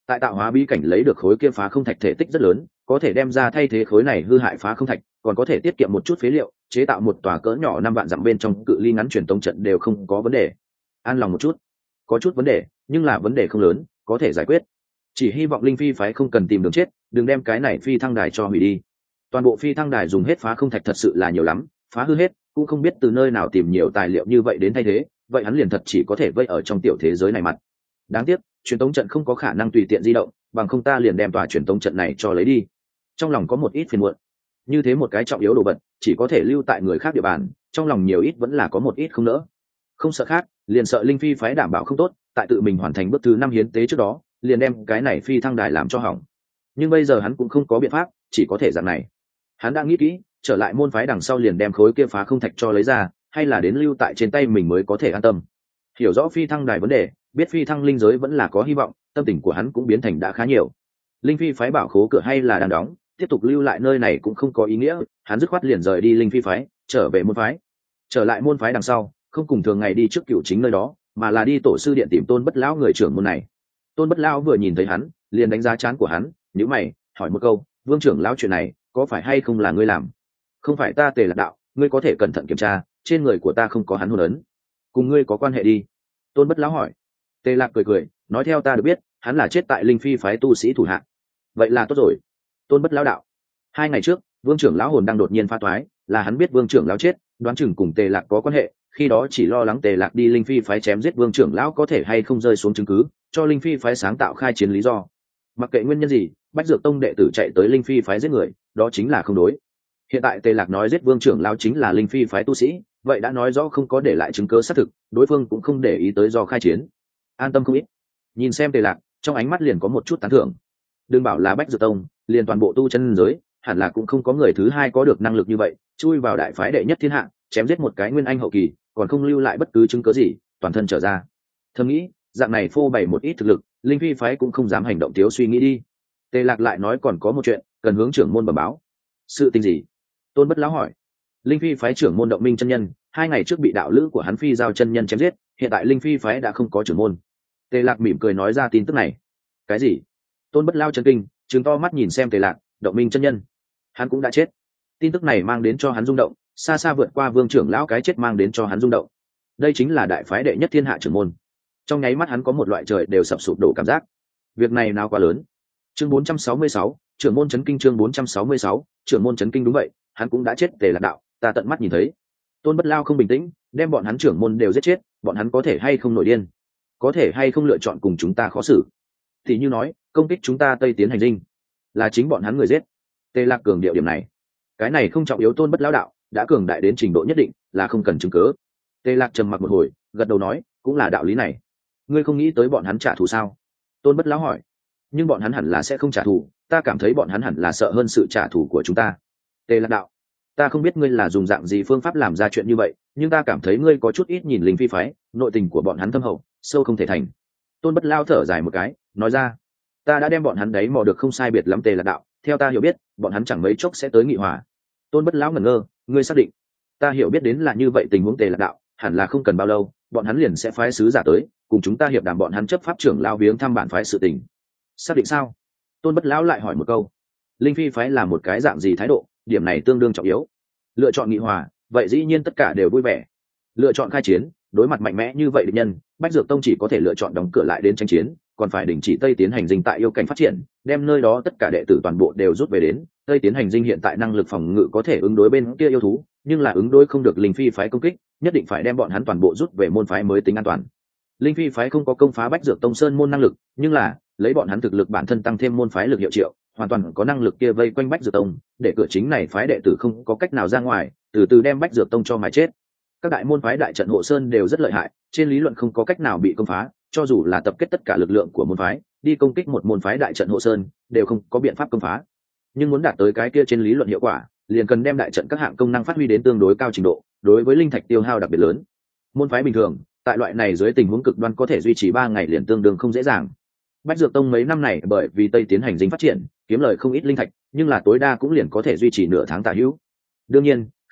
tại tạo hóa bí cảnh lấy được khối kia phá không thạch thể tích rất lớn, có thể đem ra thay thế khối này hư hại phá không thạch, còn có thể tiết kiệm một chút phế liệu, chế tạo một tòa cỡ nhỏ năm vạn dặm bên trong cự ly ngắn truyền tống trận đều không có vấn đề. An lòng một chút. Có chút vấn đề, nhưng là vấn đề không lớn, có thể giải quyết. Chỉ hy vọng linh phi phái không cần tìm đường chết, đừng đem cái này phi thăng đài cho hủy đi. Toàn bộ phi thăng đài dùng hết phá không thạch thật sự là nhiều lắm, phá hư hết cũng không biết từ nơi nào tìm nhiều tài liệu như vậy đến thay thế, vậy hắn liền thật chỉ có thể vây ở trong tiểu thế giới này mặt. Đáng tiếc truyền tống trận không có khả năng tùy tiện di động, bằng không ta liền đem tòa truyền tống trận này cho lấy đi. Trong lòng có một ít phiền muộn, như thế một cái trọng yếu đồ vật chỉ có thể lưu tại người khác địa bàn, trong lòng nhiều ít vẫn là có một ít không nỡ. Không sợ khác, liền sợ linh phi phái đảm bảo không tốt, tại tự mình hoàn thành bước thứ năm hiến tế trước đó liền đem cái này phi thăng đài làm cho hỏng. Nhưng bây giờ hắn cũng không có biện pháp, chỉ có thể dạng này. Hắn đã nghĩ kỹ, trở lại môn phái đằng sau liền đem khối kia phá không thạch cho lấy ra, hay là đến lưu tại trên tay mình mới có thể an tâm. Hiểu rõ phi thăng đài vấn đề, biết phi thăng linh giới vẫn là có hy vọng, tâm tình của hắn cũng biến thành đã khá nhiều. Linh phi phái bảo khố cửa hay là đang đóng, tiếp tục lưu lại nơi này cũng không có ý nghĩa, hắn dứt khoát liền rời đi linh phi phái, trở về môn phái. Trở lại môn phái đằng sau, không cùng thường ngày đi trước cựu chính nơi đó, mà là đi tổ sư điện tìm Tôn Bất Lão người trưởng môn này. Tôn Bất Lão vừa nhìn thấy hắn, liền đánh giá chán của hắn, nhíu mày, hỏi một câu, "Vương trưởng lão, chuyện này có phải hay không là ngươi làm?" "Không phải ta Tề Lạc đạo, ngươi có thể cẩn thận kiểm tra, trên người của ta không có hắn hồn ấn." "Cùng ngươi có quan hệ đi?" Tôn Bất Lão hỏi. Tề Lạc cười cười, nói theo ta được biết, hắn là chết tại linh phi phái tu sĩ thủ hạ. Vậy là tốt rồi. Tôn Bất Lão đạo. Hai ngày trước, Vương trưởng lão hồn đang đột nhiên phá toái, là hắn biết Vương trưởng lão chết, đoán chừng cùng Tề Lạc có quan hệ, khi đó chỉ lo lắng Tề Lạc đi linh phi phái chém giết Vương trưởng lão có thể hay không rơi xuống chứng cứ, cho linh phi phái sáng tạo khai chiến lý do. Mặc kệ nguyên nhân gì, Bách Dược Tông đệ tử chạy tới linh phi phái giết người, đó chính là không đối. Hiện tại Tề Lạc nói giết Vương trưởng lão chính là linh phi phái tu sĩ, vậy đã nói rõ không có để lại chứng cứ xác thực, đối phương cũng không để ý tới do khai chiến. An tâm không ít. Nhìn xem Tề Lạc, trong ánh mắt liền có một chút tán thưởng. Đừng bảo là Bách Dược Tông, liền toàn bộ tu chân giới, hẳn là cũng không có người thứ hai có được năng lực như vậy, chui vào đại phái đệ nhất thiên hạ, chém giết một cái nguyên anh hậu kỳ, còn không lưu lại bất cứ chứng cứ gì, toàn thân trở ra. Thầm nghĩ, dạng này phô bày một ít thực lực, linh phi phái cũng không dám hành động thiếu suy nghĩ đi. Tề Lạc lại nói còn có một chuyện cần hướng trưởng môn bẩm báo. Sự tình gì? Tôn Bất Lão hỏi. Linh phi phái trưởng môn Động Minh chân nhân, hai ngày trước bị đạo lữ của hắn phi giao chân nhân chém giết, hiện tại linh phi phái đã không có trưởng môn. Tề Lạc mỉm cười nói ra tin tức này. Cái gì? Tôn Bất Lão chấn kinh, trừng to mắt nhìn xem Tề Lạc. Động Minh chân nhân, hắn cũng đã chết. Tin tức này mang đến cho hắn rung động, xa xa vượt qua Vương trưởng lão cái chết mang đến cho hắn rung động. Đây chính là đại phái đệ nhất thiên hạ trưởng môn. Trong nháy mắt hắn có một loại trời đều sập sụp đổ cảm giác. Việc này nào quá lớn. Chương bốn trăm sáu mươi sáu, trưởng môn chấn kinh. Chương bốn trăm sáu mươi sáu, trưởng môn chấn kinh. Đúng vậy, hắn cũng đã chết. Tề Lạc đạo, ta tận mắt nhìn thấy. Tôn Bất Lão không bình tĩnh, đem bọn hắn trưởng môn đều giết chết, bọn hắn có thể hay không nổi điên, có thể hay không lựa chọn cùng chúng ta khó xử. Thì như nói, công kích chúng ta Tây Tiến hành dinh, là chính bọn hắn người giết. Tề Lạc cường điệu điểm này. Cái này không trọng yếu. Tôn Bất Lão đạo đã cường đại đến trình độ nhất định, là không cần chứng cứ. Tề Lạc trầm mặc một hồi, gật đầu nói, cũng là đạo lý này. Ngươi không nghĩ tới bọn hắn trả thù sao? Tôn Bất Lão hỏi. Nhưng bọn hắn hẳn là sẽ không trả thù, ta cảm thấy bọn hắn hẳn là sợ hơn sự trả thù của chúng ta. Tề Lạc đạo, ta không biết ngươi là dùng dạng gì phương pháp làm ra chuyện như vậy, nhưng ta cảm thấy ngươi có chút ít nhìn linh phi phái, nội tình của bọn hắn thâm hậu, sâu không thể thành. Tôn Bất Lão thở dài một cái, nói ra, ta đã đem bọn hắn đấy mò được không sai biệt lắm. Tề Lạc đạo, theo ta hiểu biết, bọn hắn chẳng mấy chốc sẽ tới nghị hòa. Tôn Bất Lão ngẩn ngơ, ngươi xác định? Ta hiểu biết đến là như vậy. Tình huống Tề Lạc đạo, hẳn là không cần bao lâu, bọn hắn liền sẽ phái sứ giả tới, cùng chúng ta hiệp đàm bọn hắn chấp pháp trưởng lao viếng thăm bản phái sự tình. Xác định sao? Tôn Bất Lão lại hỏi một câu. Linh phi phái là một cái dạng gì thái độ, điểm này tương đương trọng yếu. Lựa chọn nghị hòa, vậy dĩ nhiên tất cả đều vui vẻ. Lựa chọn khai chiến, đối mặt mạnh mẽ như vậy địch nhân, Bách Dược Tông chỉ có thể lựa chọn đóng cửa lại đến tranh chiến, còn phải đình chỉ Tây Tiến hành dinh tại yêu cảnh phát triển, đem nơi đó tất cả đệ tử toàn bộ đều rút về đến. Tây Tiến hành dinh hiện tại năng lực phòng ngự có thể ứng đối bên kia yêu thú, nhưng là ứng đối không được linh phi phái công kích, nhất định phải đem bọn hắn toàn bộ rút về môn phái mới tính an toàn. Linh phi phái không có công phá Bách Dược Tông sơn môn năng lực, nhưng là lấy bọn hắn thực lực bản thân tăng thêm môn phái lực hiệu triệu, hoàn toàn có năng lực kia vây quanh Bách Dược Tông, để cửa chính này phái đệ tử không có cách nào ra ngoài, từ từ đem Bách Dược Tông cho mà chết. Các đại môn phái đại trận hộ sơn đều rất lợi hại, trên lý luận không có cách nào bị công phá, cho dù là tập kết tất cả lực lượng của môn phái đi công kích một môn phái đại trận hộ sơn, đều không có biện pháp công phá. Nhưng muốn đạt tới cái kia trên lý luận hiệu quả, liền cần đem đại trận các hạng công năng phát huy đến tương đối cao trình độ, đối với linh thạch tiêu hao đặc biệt lớn. Môn phái bình thường tại loại này dưới tình huống cực đoan có thể duy trì ba ngày liền tương đương không dễ dàng. Bách Dược Tông mấy năm này bởi vì Tây Tiến hành dính phát triển, kiếm lời không ít linh thạch, nhưng là tối đa cũng liền có thể duy trì nửa tháng tả hữu. Đương nhiên,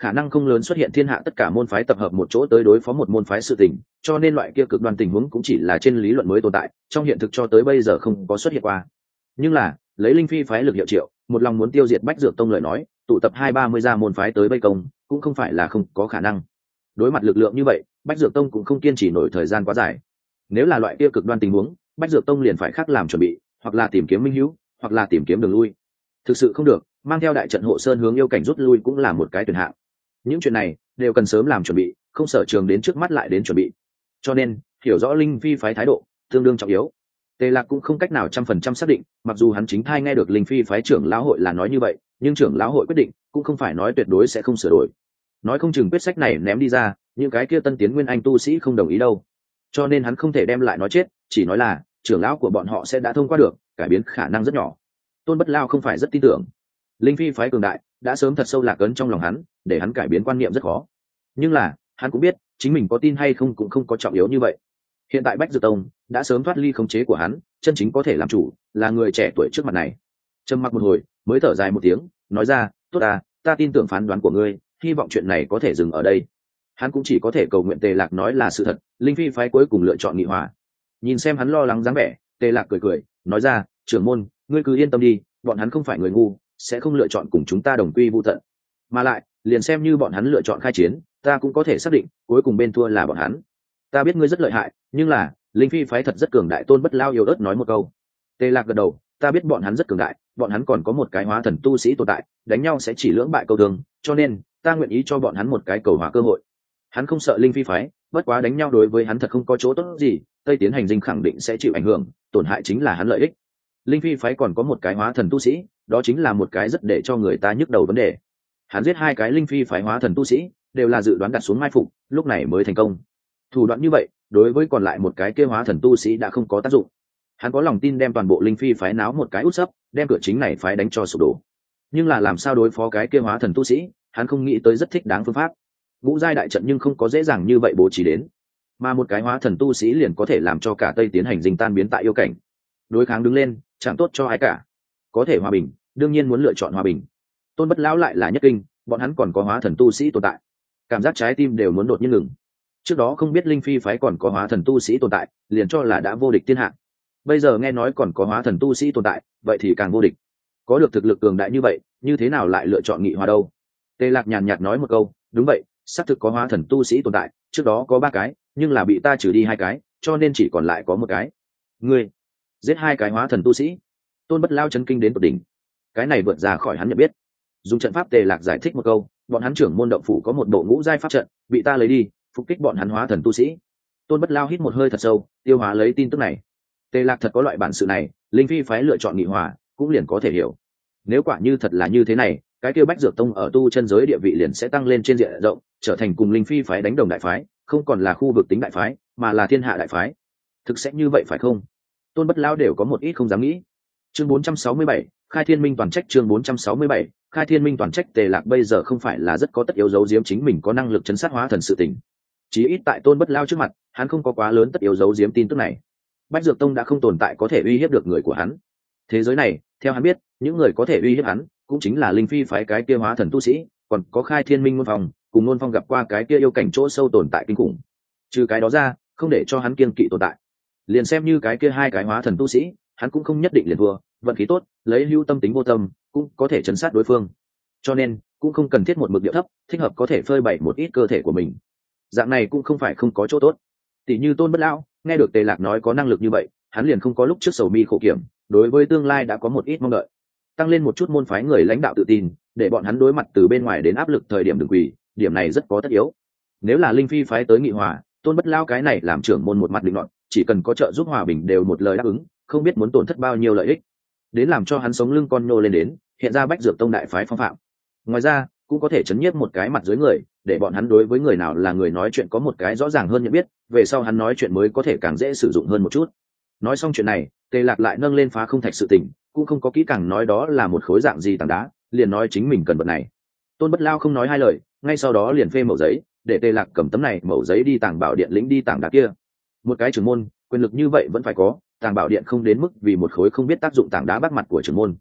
khả năng không lớn xuất hiện thiên hạ tất cả môn phái tập hợp một chỗ tới đối phó một môn phái sự tình, cho nên loại kia cực đoan tình huống cũng chỉ là trên lý luận mới tồn tại, trong hiện thực cho tới bây giờ không có xuất hiện qua. Nhưng là lấy linh phi phái lực hiệu triệu, một lòng muốn tiêu diệt Bách Dược Tông lời nói, tụ tập hai ba mươi gia môn phái tới vây công cũng không phải là không có khả năng. Đối mặt lực lượng như vậy, Bách Dược Tông cũng không kiên trì nổi thời gian quá dài. Nếu là loại kia cực đoan tình huống, Bách Dược Tông liền phải khác làm chuẩn bị, hoặc là tìm kiếm minh hữu, hoặc là tìm kiếm đường lui. Thực sự không được, mang theo đại trận hộ sơn hướng yêu cảnh rút lui cũng là một cái tuyển hạng. Những chuyện này đều cần sớm làm chuẩn bị, không sở trường đến trước mắt lại đến chuẩn bị. Cho nên hiểu rõ linh phi phái thái độ tương đương trọng yếu. Tề Lạc cũng không cách nào trăm phần trăm xác định, mặc dù hắn chính thai nghe được linh phi phái trưởng lão hội là nói như vậy, nhưng trưởng lão hội quyết định cũng không phải nói tuyệt đối sẽ không sửa đổi. Nói không chừng quyết sách này ném đi ra, những cái kia tân tiến nguyên anh tu sĩ không đồng ý đâu. Cho nên hắn không thể đem lại nói chết, chỉ nói là trưởng lão của bọn họ sẽ đã thông qua được, cải biến khả năng rất nhỏ. Tôn Bất Lao không phải rất tin tưởng. Linh phi phái cường đại đã sớm thật sâu lạc ấn trong lòng hắn, để hắn cải biến quan niệm rất khó. Nhưng là hắn cũng biết chính mình có tin hay không cũng không có trọng yếu như vậy. Hiện tại Bách Dược Tông đã sớm thoát ly khống chế của hắn, chân chính có thể làm chủ là người trẻ tuổi trước mặt này. Trầm mặc một hồi mới thở dài một tiếng, nói ra, tốt à, ta tin tưởng phán đoán của ngươi, hy vọng chuyện này có thể dừng ở đây. Hắn cũng chỉ có thể cầu nguyện Tề Lạc nói là sự thật, linh phi phái cuối cùng lựa chọn nghị hòa. Nhìn xem hắn lo lắng dáng vẻ, Tề Lạc cười cười nói ra, trưởng môn, ngươi cứ yên tâm đi, bọn hắn không phải người ngu, sẽ không lựa chọn cùng chúng ta đồng quy vu tận. Mà lại liền xem như bọn hắn lựa chọn khai chiến, ta cũng có thể xác định cuối cùng bên thua là bọn hắn. Ta biết ngươi rất lợi hại, nhưng là linh phi phái thật rất cường đại. Tôn Bất Lao yếu ớt nói một câu. Tề Lạc gật đầu, ta biết bọn hắn rất cường đại, bọn hắn còn có một cái hóa thần tu sĩ tồn tại, đánh nhau sẽ chỉ lưỡng bại câu thương, cho nên ta nguyện ý cho bọn hắn một cái cầu hòa cơ hội. Hắn không sợ linh phi phái, bất quá đánh nhau đối với hắn thật không có chỗ tốt gì, Tây Tiến hành dinh khẳng định sẽ chịu ảnh hưởng, tổn hại chính là hắn lợi ích. Linh phi phái còn có một cái hóa thần tu sĩ, đó chính là một cái rất để cho người ta nhức đầu vấn đề. Hắn giết hai cái linh phi phái hóa thần tu sĩ, đều là dự đoán đặt xuống mai phục, lúc này mới thành công. Thủ đoạn như vậy, đối với còn lại một cái kia hóa thần tu sĩ đã không có tác dụng. Hắn có lòng tin đem toàn bộ linh phi phái náo một cái út sấp, đem cửa chính này phái đánh cho sụp đổ. Nhưng là làm sao đối phó cái kia hóa thần tu sĩ, hắn không nghĩ tới rất thích đáng phương pháp. Ngũ giai đại trận nhưng không có dễ dàng như vậy bố trí đến, mà một cái hóa thần tu sĩ liền có thể làm cho cả Tây Tiến hành dinh tan biến tại yêu cảnh. Đối kháng đứng lên, chẳng tốt cho ai cả. Có thể hòa bình, đương nhiên muốn lựa chọn hòa bình. Tôn Bất Lão lại là nhất kinh, bọn hắn còn có hóa thần tu sĩ tồn tại, cảm giác trái tim đều muốn đột nhiên ngừng. Trước đó không biết linh phi phái còn có hóa thần tu sĩ tồn tại, liền cho là đã vô địch thiên hạ. Bây giờ nghe nói còn có hóa thần tu sĩ tồn tại, vậy thì càng vô địch. Có được thực lực cường đại như vậy, như thế nào lại lựa chọn nghị hòa đâu? Tề Lạc nhàn nhạt nói một câu, đúng vậy, xác thực có hóa thần tu sĩ tồn tại, trước đó có ba cái, nhưng là bị ta trừ đi hai cái, cho nên chỉ còn lại có một cái. Ngươi giết hai cái hóa thần tu sĩ? Tôn Bất Lao chấn kinh đến tột đỉnh. Cái này vượt ra khỏi hắn nhận biết. Dùng trận pháp, Tề Lạc giải thích một câu, bọn hắn trưởng môn động phủ có một bộ ngũ giai pháp trận, bị ta lấy đi, phục kích bọn hắn hóa thần tu sĩ. Tôn Bất Lao hít một hơi thật sâu, tiêu hóa lấy tin tức này. Tề Lạc thật có loại bản sự này, linh phi phái lựa chọn nghị hòa, cũng liền có thể hiểu. Nếu quả như thật là như thế này, cái kia Bách Dược Tông ở tu chân giới địa vị liền sẽ tăng lên trên diện rộng, trở thành cùng linh phi phái đánh đồng đại phái, không còn là khu vực tính đại phái, mà là thiên hạ đại phái. Thực sẽ như vậy phải không? Tôn Bất Lao đều có một ít không dám nghĩ. Chương bốn trăm sáu mươi bảy, Khai Thiên Minh toàn trách. Chương bốn trăm sáu mươi bảy, Khai Thiên Minh toàn trách. Tề Lạc bây giờ không phải là rất có tất yếu giấu giếm chính mình có năng lực chấn sát hóa thần sự tình. Chí ít tại Tôn Bất Lao trước mặt, hắn không có quá lớn tất yếu giấu giếm tin tức này. Bách Dược Tông đã không tồn tại có thể uy hiếp được người của hắn. Thế giới này, theo hắn biết, những người có thể uy hiếp hắn, cũng chính là linh phi phái cái kia hóa thần tu sĩ, còn có Khai Thiên Minh môn phòng, cùng môn phong gặp qua cái kia yêu cảnh chỗ sâu tồn tại kinh khủng. Trừ cái đó ra, không để cho hắn kiêng kỵ tồn tại. Liền xem như cái kia hai cái hóa thần tu sĩ, hắn cũng không nhất định liền thua, vận khí tốt, lấy hữu tâm tính vô tâm, cũng có thể chấn sát đối phương. Cho nên, cũng không cần thiết một mực điệu thấp, thích hợp có thể phơi bày một ít cơ thể của mình. Dạng này cũng không phải không có chỗ tốt. Tỷ như Tôn Bất Lão, nghe được Tề Lạc nói có năng lực như vậy, hắn liền không có lúc trước sầu mi khổ kiểm, đối với tương lai đã có một ít mong đợi. Tăng lên một chút môn phái người lãnh đạo tự tin, để bọn hắn đối mặt từ bên ngoài đến áp lực thời điểm đừng quỳ, điểm này rất có tất yếu. Nếu là linh phi phái tới nghị hòa, Tôn Bất Lão cái này làm trưởng môn một mặt định luận, chỉ cần có trợ giúp hòa bình đều một lời đáp ứng, không biết muốn tổn thất bao nhiêu lợi ích. Đến làm cho hắn sống lưng con nhô lên đến, hiện ra Bách Dược Tông đại phái phong phạm. Ngoài ra, cũng có thể chấn nhiếp một cái mặt dưới người, để bọn hắn đối với người nào là người nói chuyện có một cái rõ ràng hơn nhận biết, về sau hắn nói chuyện mới có thể càng dễ sử dụng hơn một chút. Nói xong chuyện này, Tề Lạc lại nâng lên phá không thạch sự tình, cũng không có kỹ càng nói đó là một khối dạng gì tảng đá, liền nói chính mình cần vật này. Tôn Bất Lao không nói hai lời, ngay sau đó liền phê mẩu giấy, để Tề Lạc cầm tấm này mẩu giấy đi Tàng Bảo Điện lĩnh đi tảng đá kia. Một cái trưởng môn, quyền lực như vậy vẫn phải có, Tàng Bảo Điện không đến mức vì một khối không biết tác dụng tảng đá bắt mặt của trưởng môn.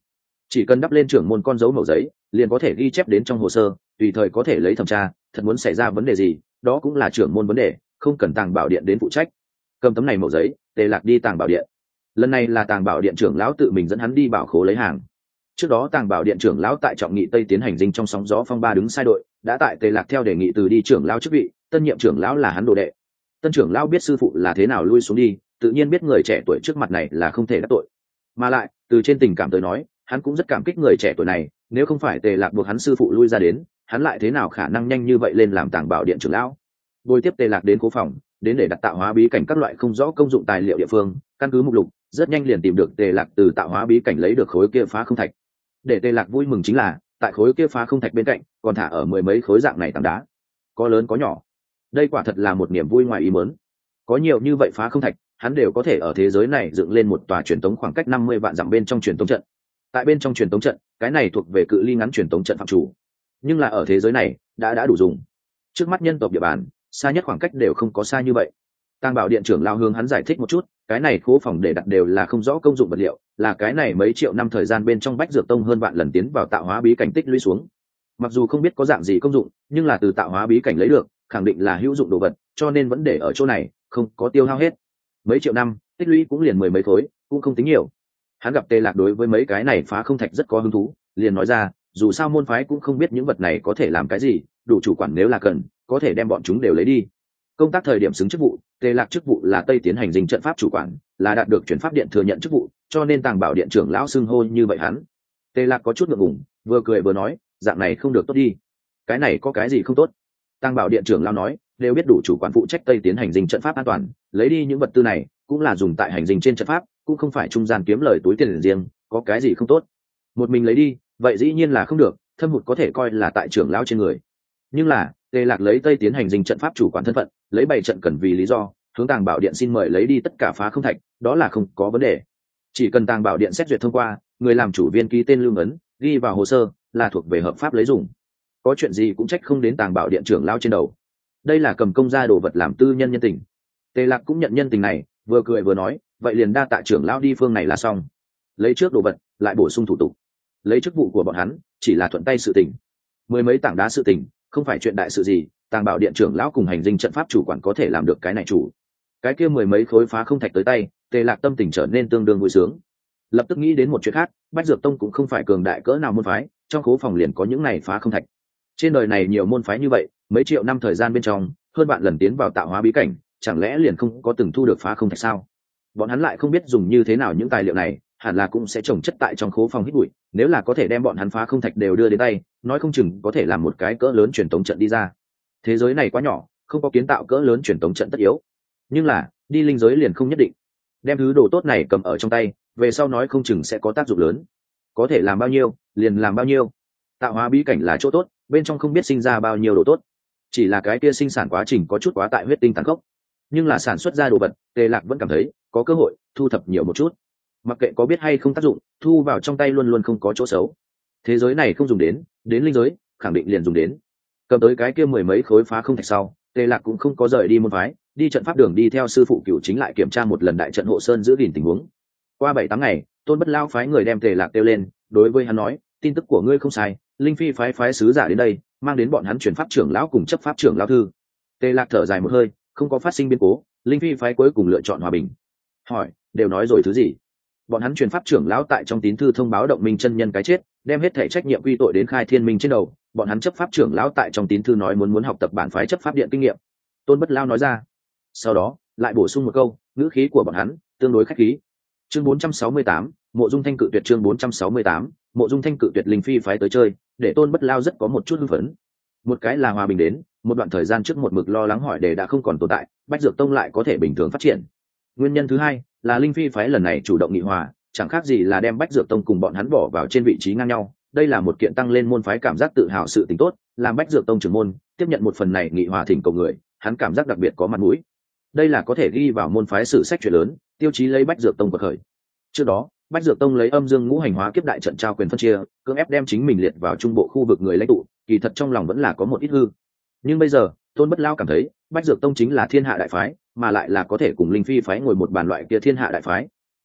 chỉ cần đắp lên trưởng môn con dấu mẩu giấy liền có thể ghi chép đến trong hồ sơ, tùy thời có thể lấy thẩm tra. Thật muốn xảy ra vấn đề gì, đó cũng là trưởng môn vấn đề, không cần Tàng Bảo Điện đến phụ trách. Cầm tấm này mẩu giấy, Tề Lạc đi Tàng Bảo Điện. Lần này là Tàng Bảo Điện trưởng lão tự mình dẫn hắn đi bảo khố lấy hàng. Trước đó Tàng Bảo Điện trưởng lão tại trọng nghị Tây tiến hành dinh trong sóng gió phong ba đứng sai đội, đã tại Tề Lạc theo đề nghị từ đi trưởng lão chức vị, tân nhiệm trưởng lão là hắn đồ đệ. Tân trưởng lão biết sư phụ là thế nào lui xuống đi, tự nhiên biết người trẻ tuổi trước mặt này là không thể đắc tội. Mà lại, từ trên tình cảm tới nói, hắn cũng rất cảm kích người trẻ tuổi này, nếu không phải Tề Lạc buộc hắn sư phụ lui ra đến, hắn lại thế nào khả năng nhanh như vậy lên làm Tàng Bảo Điện trưởng lão. Bồi tiếp Tề Lạc đến cố phòng, đến để đặt tạo hóa bí cảnh các loại không rõ công dụng tài liệu địa phương, căn cứ mục lục, rất nhanh liền tìm được Tề Lạc từ tạo hóa bí cảnh lấy được khối kia phá không thạch. Để Tề Lạc vui mừng chính là, tại khối kia phá không thạch bên cạnh, còn thả ở mười mấy khối dạng này tảng đá, có lớn có nhỏ. Đây quả thật là một niềm vui ngoài ý muốn. Có nhiều như vậy phá không thạch, hắn đều có thể ở thế giới này dựng lên một tòa truyền tống khoảng cách năm mươi vạn dặm bên trong truyền tống trận. Tại bên trong truyền tống trận, cái này thuộc về cự ly ngắn truyền tống trận phạm chủ, nhưng là ở thế giới này đã đã đủ dùng. Trước mắt nhân tộc địa bàn, xa nhất khoảng cách đều không có xa như vậy. Tàng Bảo Điện trưởng lao hướng hắn giải thích một chút, cái này khố phòng để đặt đều là không rõ công dụng vật liệu, là cái này mấy triệu năm thời gian bên trong Bách Dược Tông hơn vạn lần tiến vào tạo hóa bí cảnh tích lũy xuống. Mặc dù không biết có dạng gì công dụng, nhưng là từ tạo hóa bí cảnh lấy được, khẳng định là hữu dụng đồ vật, cho nên vẫn để ở chỗ này, không có tiêu hao hết. Mấy triệu năm, tích lũy cũng liền mười mấy khối, cũng không tính nhiều. Hắn gặp Tề Lạc đối với mấy cái này phá không thạch rất có hứng thú, liền nói ra, dù sao môn phái cũng không biết những vật này có thể làm cái gì, đủ chủ quản nếu là cần, có thể đem bọn chúng đều lấy đi. Công tác thời điểm xứng chức vụ, Tề Lạc chức vụ là Tây tiến hành dinh trận pháp chủ quản, là đạt được chuyển pháp điện thừa nhận chức vụ, cho nên Tàng Bảo Điện trưởng lão xưng hô như vậy hắn. Tề Lạc có chút ngượng ngùng, vừa cười vừa nói, dạng này không được tốt đi. Cái này có cái gì không tốt? Tàng Bảo Điện trưởng lão nói, đều biết đủ chủ quản phụ trách Tây tiến hành dinh trận pháp an toàn, lấy đi những vật tư này, cũng là dùng tại hành dinh trên trận pháp, cũng không phải trung gian kiếm lời túi tiền riêng, có cái gì không tốt? Một mình lấy đi, vậy dĩ nhiên là không được, thâm hụt có thể coi là tại trưởng lão trên người. Nhưng là, Tề Lạc lấy Tây tiến hành dinh trận pháp chủ quản thân phận, lấy bảy trận cần vì lý do, hướng Tàng Bảo Điện xin mời lấy đi tất cả phá không thạch, đó là không có vấn đề. Chỉ cần Tàng Bảo Điện xét duyệt thông qua, người làm chủ viên ký tên lưu ấn, ghi vào hồ sơ, là thuộc về hợp pháp lấy dùng. Có chuyện gì cũng trách không đến Tàng Bảo Điện trưởng lão trên đầu. Đây là cầm công ra đồ vật làm tư nhân nhân tình. Tề Lạc cũng nhận nhân tình này, vừa cười vừa nói, vậy liền đa tạ trưởng lão đi phương này là xong. Lấy trước đồ vật, lại bổ sung thủ tục. Lấy chức vụ của bọn hắn, chỉ là thuận tay sự tình. Mười mấy tảng đá sự tình, không phải chuyện đại sự gì, Tàng Bảo Điện trưởng lão cùng hành dinh trận pháp chủ quản có thể làm được cái này chủ. Cái kia mười mấy khối phá không thạch tới tay, Tề Lạc tâm tình trở nên tương đương vui sướng. Lập tức nghĩ đến một chuyện khác, Bách Dược Tông cũng không phải cường đại cỡ nào môn phái, trong khố phòng liền có những này phá không thạch. Trên đời này nhiều môn phái như vậy, mấy triệu năm thời gian bên trong, hơn bạn lần tiến vào tạo hóa bí cảnh, chẳng lẽ liền không có từng thu được phá không thạch sao? Bọn hắn lại không biết dùng như thế nào những tài liệu này, hẳn là cũng sẽ trồng chất tại trong khố phòng hít bụi, nếu là có thể đem bọn hắn phá không thạch đều đưa đến tay, nói không chừng có thể làm một cái cỡ lớn truyền tống trận đi ra. Thế giới này quá nhỏ, không có kiến tạo cỡ lớn truyền tống trận tất yếu. Nhưng là, đi linh giới liền không nhất định. Đem thứ đồ tốt này cầm ở trong tay, về sau nói không chừng sẽ có tác dụng lớn. Có thể làm bao nhiêu, liền làm bao nhiêu. Tạo hóa bí cảnh là chỗ tốt, bên trong không biết sinh ra bao nhiêu đồ tốt. Chỉ là cái kia sinh sản quá trình có chút quá tại huyết tinh tàn khốc. Nhưng là sản xuất ra đồ vật, Tề Lạc vẫn cảm thấy có cơ hội thu thập nhiều một chút. Mặc kệ có biết hay không tác dụng, thu vào trong tay luôn luôn không có chỗ xấu. Thế giới này không dùng đến, đến linh giới khẳng định liền dùng đến. Cầm tới cái kia mười mấy khối phá không thạch sau, Tề Lạc cũng không có rời đi môn phái, đi trận pháp đường đi theo sư phụ Cửu Chính lại kiểm tra một lần đại trận hộ sơn giữ gìn tình huống. Qua bảy tám ngày, Tôn Bất Lao phái người đem Tề Lạc kêu lên, đối với hắn nói, tin tức của ngươi không sai, Linh Phi phái phái sứ giả đến đây, mang đến bọn hắn truyền pháp trưởng lão cùng chấp pháp trưởng lão thư. Tề Lạc thở dài một hơi, không có phát sinh biến cố, Linh Phi phái cuối cùng lựa chọn hòa bình. Hỏi, đều nói rồi thứ gì? Bọn hắn truyền pháp trưởng lão tại trong tín thư thông báo động minh chân nhân cái chết, đem hết thể trách nhiệm quy tội đến Khai Thiên Minh trên đầu. Bọn hắn chấp pháp trưởng lão tại trong tín thư nói muốn muốn học tập bản phái chấp pháp điện kinh nghiệm. Tôn Bất Lao nói ra. Sau đó lại bổ sung một câu, ngữ khí của bọn hắn tương đối khách khí. Chương bốn trăm sáu mươi tám, Mộ Dung Thanh cự tuyệt. Chương bốn trăm sáu mươi tám, Mộ Dung Thanh cự tuyệt Linh Phi phái tới chơi, để Tôn Bất Lao rất có một chút hưng phấn. Một cái là hòa bình đến, một đoạn thời gian trước một mực lo lắng hỏi đề đã không còn tồn tại, Bách Dược Tông lại có thể bình thường phát triển. Nguyên nhân thứ hai là Linh Phi phái lần này chủ động nghị hòa, chẳng khác gì là đem Bách Dược Tông cùng bọn hắn bỏ vào trên vị trí ngang nhau. Đây là một kiện tăng lên môn phái cảm giác tự hào sự tình tốt, làm Bách Dược Tông trưởng môn tiếp nhận một phần này nghị hòa thỉnh cầu người, hắn cảm giác đặc biệt có mặt mũi. Đây là có thể ghi vào môn phái sử sách chuyện lớn, tiêu chí lấy Bách Dược Tông bậc khởi. Trước đó, Bách Dược Tông lấy âm dương ngũ hành hóa kiếp đại trận trao quyền phân chia, cưỡng ép đem chính mình liệt vào trung bộ khu vực người lãnh tụ, kỳ thật trong lòng vẫn là có một ít hư. Nhưng bây giờ, Tôn Bất Lao cảm thấy, Bách Dược Tông chính là thiên hạ đại phái, mà lại là có thể cùng Linh Phi phái ngồi một bàn loại kia thiên hạ đại phái.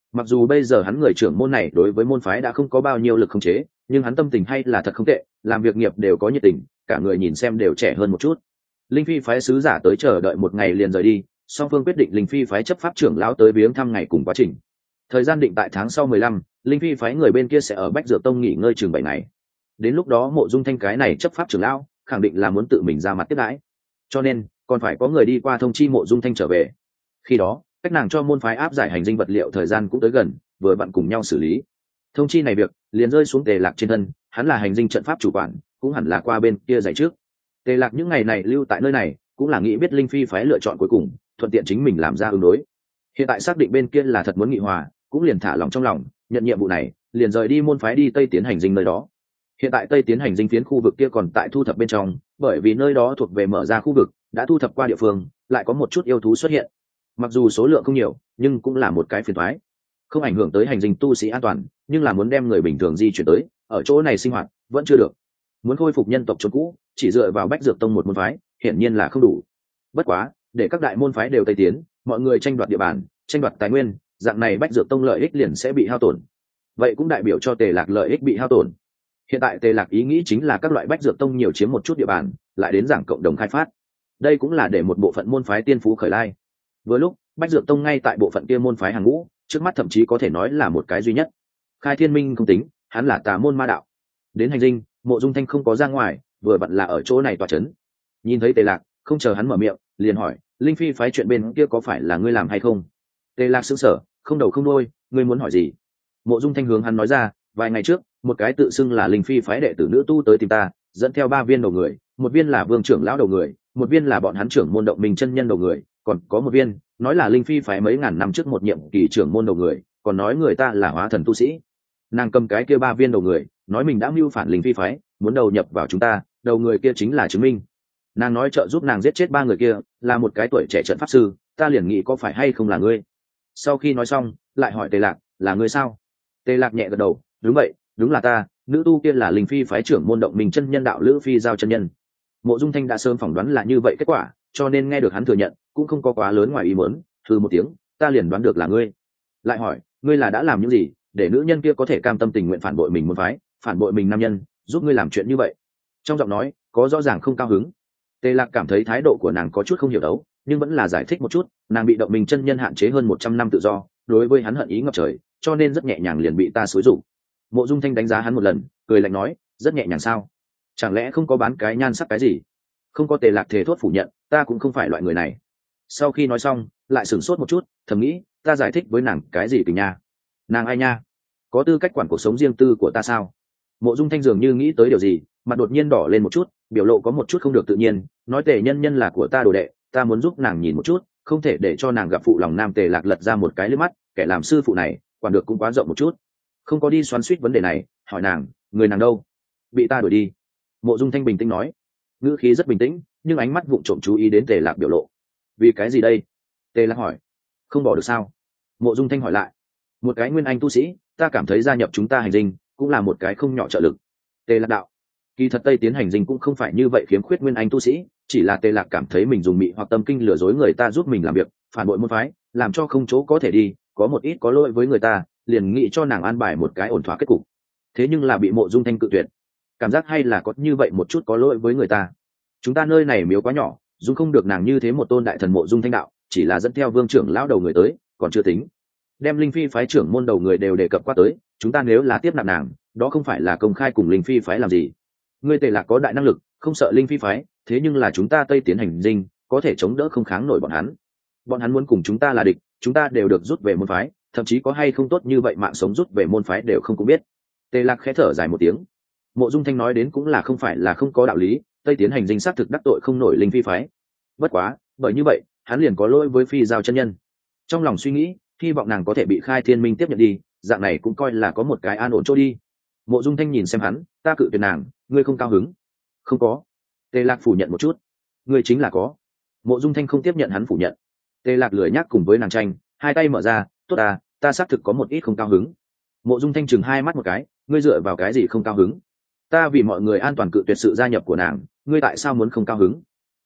Mặc dù bây giờ hắn người trưởng môn này đối với môn phái đã không có bao nhiêu lực khống chế, nhưng hắn tâm tình hay là thật không tệ, làm việc nghiệp đều có nhiệt tình, cả người nhìn xem đều trẻ hơn một chút. Linh Phi phái sứ giả tới chờ đợi một ngày liền rời đi, song phương quyết định Linh Phi phái chấp pháp trưởng lão tới viếng thăm ngày cùng quá trình. Thời gian định tại tháng sau mười lăm, Linh Phi phái người bên kia sẽ ở Bách Dược Tông nghỉ ngơi chừng bảy ngày. Đến lúc đó Mộ Dung Thanh cái này chấp pháp trưởng lão khẳng định là muốn tự mình ra mặt tiếp đãi, cho nên còn phải có người đi qua thông chi Mộ Dung Thanh trở về. Khi đó cách nàng cho môn phái áp giải hành dinh vật liệu thời gian cũng tới gần, vừa vặn cùng nhau xử lý. Thông chi này việc liền rơi xuống Tề Lạc trên thân, hắn là hành dinh trận pháp chủ quản, cũng hẳn là qua bên kia giải trước. Tề Lạc những ngày này lưu tại nơi này cũng là nghĩ biết Linh Phi phái lựa chọn cuối cùng, thuận tiện chính mình làm ra ứng đối. Hiện tại xác định bên kia là thật muốn nghị hòa, cũng liền thả lòng trong lòng, nhận nhiệm vụ này liền rời đi môn phái đi Tây Tiến hành dinh nơi đó. Hiện tại Tây Tiến hành dinh phiến khu vực kia còn tại thu thập bên trong, bởi vì nơi đó thuộc về mở ra khu vực, đã thu thập qua địa phương, lại có một chút yêu thú xuất hiện. Mặc dù số lượng không nhiều, nhưng cũng là một cái phiền toái. Không ảnh hưởng tới hành dinh tu sĩ an toàn, nhưng là muốn đem người bình thường di chuyển tới, ở chỗ này sinh hoạt vẫn chưa được. Muốn khôi phục nhân tộc chốn cũ, chỉ dựa vào Bách Dược Tông một môn phái, hiển nhiên là không đủ. Bất quá, để các đại môn phái đều Tây tiến, mọi người tranh đoạt địa bàn, tranh đoạt tài nguyên, dạng này Bách Dược Tông lợi ích liền sẽ bị hao tổn. Vậy cũng đại biểu cho Tề Lạc lợi ích bị hao tổn. Hiện tại Tề Lạc ý nghĩ chính là các loại Bách Dược Tông nhiều chiếm một chút địa bàn, lại đến giảng cộng đồng khai phát. Đây cũng là để một bộ phận môn phái tiên phú khởi lai. Vừa lúc Bách Dược Tông ngay tại bộ phận kia môn phái hàng ngũ, trước mắt thậm chí có thể nói là một cái duy nhất. Khai Thiên Minh không tính, hắn là tà môn ma đạo. Đến hành dinh, Mộ Dung Thanh không có ra ngoài, vừa vặn là ở chỗ này tọa chấn. Nhìn thấy Tề Lạc, không chờ hắn mở miệng, liền hỏi, Linh Phi phái chuyện bên kia có phải là ngươi làm hay không? Tề Lạc sững sờ, không đầu không đuôi, ngươi muốn hỏi gì? Mộ Dung Thanh hướng hắn nói ra, vài ngày trước, một cái tự xưng là Linh Phi phái đệ tử nữ tu tới tìm ta, dẫn theo ba viên đầu người, một viên là Vương trưởng lão đầu người, một viên là bọn hắn trưởng môn động minh chân nhân đầu người, còn có một viên nói là Linh Phi phái mấy ngàn năm trước một nhiệm kỳ trưởng môn đầu người, còn nói người ta là hóa thần tu sĩ. Nàng cầm cái kia ba viên đầu người, nói mình đã mưu phản Linh Phi phái, muốn đầu nhập vào chúng ta, đầu người kia chính là chứng minh. Nàng nói trợ giúp nàng giết chết ba người kia là một cái tuổi trẻ trận pháp sư, ta liền nghĩ có phải hay không là ngươi. Sau khi nói xong, lại hỏi Tề Lạc, là ngươi sao? Tề Lạc nhẹ gật đầu, đúng vậy, đúng là ta, nữ tu kia là Linh Phi phái trưởng môn động mình chân nhân đạo lữ phi giao chân nhân. Mộ Dung Thanh đã sớm phỏng đoán là như vậy kết quả, cho nên nghe được hắn thừa nhận, cũng không có quá lớn ngoài ý muốn, thư một tiếng, ta liền đoán được là ngươi. Lại hỏi, ngươi là đã làm những gì để nữ nhân kia có thể cam tâm tình nguyện phản bội mình môn phái, phản bội mình nam nhân, giúp ngươi làm chuyện như vậy? Trong giọng nói có rõ ràng không cao hứng. Tề Lạc cảm thấy thái độ của nàng có chút không hiểu đấu, nhưng vẫn là giải thích một chút, nàng bị động mình chân nhân hạn chế hơn một trăm năm tự do, đối với hắn hận ý ngập trời, cho nên rất nhẹ nhàng liền bị ta xúi rụng. Mộ Dung Thanh đánh giá hắn một lần, cười lạnh nói, rất nhẹ nhàng sao? Chẳng lẽ không có bán cái nhan sắc cái gì? Không có. Tề Lạc thề thốt phủ nhận, ta cũng không phải loại người này. Sau khi nói xong, lại sửng sốt một chút, thầm nghĩ, ta giải thích với nàng cái gì tình nha? Nàng ai nha? Có tư cách quản cuộc sống riêng tư của ta sao? Mộ Dung Thanh dường như nghĩ tới điều gì, mặt đột nhiên đỏ lên một chút, biểu lộ có một chút không được tự nhiên, nói Tề nhân nhân là của ta đồ đệ, ta muốn giúp nàng nhìn một chút, không thể để cho nàng gặp phụ lòng nam. Tề Lạc lật ra một cái liếc mắt, kẻ làm sư phụ này quản được cũng quá rộng một chút, không có đi xoắn xuýt vấn đề này, hỏi nàng, người nàng đâu? Bị ta đuổi đi. Mộ Dung Thanh bình tĩnh nói, ngữ khí rất bình tĩnh, nhưng ánh mắt vụng trộm chú ý đến Tề Lạc biểu lộ. Vì cái gì đây? Tề Lạc hỏi. Không bỏ được sao? Mộ Dung Thanh hỏi lại. Một cái nguyên anh tu sĩ, ta cảm thấy gia nhập chúng ta hành dinh cũng là một cái không nhỏ trợ lực. Tề Lạc đạo. Kỳ thật Tây Tiến hành dinh cũng không phải như vậy khiếm khuyết nguyên anh tu sĩ, chỉ là Tề Lạc cảm thấy mình dùng mị hoặc tâm kinh lừa dối người ta giúp mình làm việc, phản bội môn phái, làm cho không chỗ có thể đi, có một ít có lỗi với người ta, liền nghĩ cho nàng an bài một cái ổn thỏa kết cục. Thế nhưng là bị Mộ Dung Thanh cự tuyệt. Cảm giác hay là có như vậy một chút có lỗi với người ta. Chúng ta nơi này miếu quá nhỏ, dung không được nàng như thế một tôn đại thần. Mộ Dung Thanh đạo, chỉ là dẫn theo Vương trưởng lão đầu người tới, còn chưa tính. Đem Linh Phi phái trưởng môn đầu người đều đề cập qua tới, chúng ta nếu là tiếp nạp nàng, đó không phải là công khai cùng Linh Phi phái làm gì? Ngươi Tề Lạc có đại năng lực, không sợ Linh Phi phái, thế nhưng là chúng ta Tây Tiến hành dinh có thể chống đỡ không kháng nổi bọn hắn. Bọn hắn muốn cùng chúng ta là địch, chúng ta đều được rút về môn phái, thậm chí có hay không tốt như vậy mạng sống rút về môn phái đều không cũng biết. Tề Lạc khẽ thở dài một tiếng. Mộ Dung Thanh nói đến cũng là không phải là không có đạo lý, Tây Tiến hành dinh xác thực đắc tội không nổi Linh Phi phái. Bất quá, bởi như vậy, hắn liền có lỗi với Phi giao chân nhân. Trong lòng suy nghĩ, hy vọng nàng có thể bị Khai Thiên Minh tiếp nhận đi, dạng này cũng coi là có một cái an ổn chỗ đi. Mộ Dung Thanh nhìn xem hắn, ta cự tuyệt nàng, ngươi không cao hứng? Không có. Tề Lạc phủ nhận một chút. Ngươi chính là có. Mộ Dung Thanh không tiếp nhận hắn phủ nhận. Tề Lạc lười nhác cùng với nàng tranh, hai tay mở ra, tốt à, ta xác thực có một ít không cao hứng. Mộ Dung Thanh chừng hai mắt một cái, ngươi dựa vào cái gì không cao hứng? Ta vì mọi người an toàn cự tuyệt sự gia nhập của nàng, ngươi tại sao muốn không cao hứng?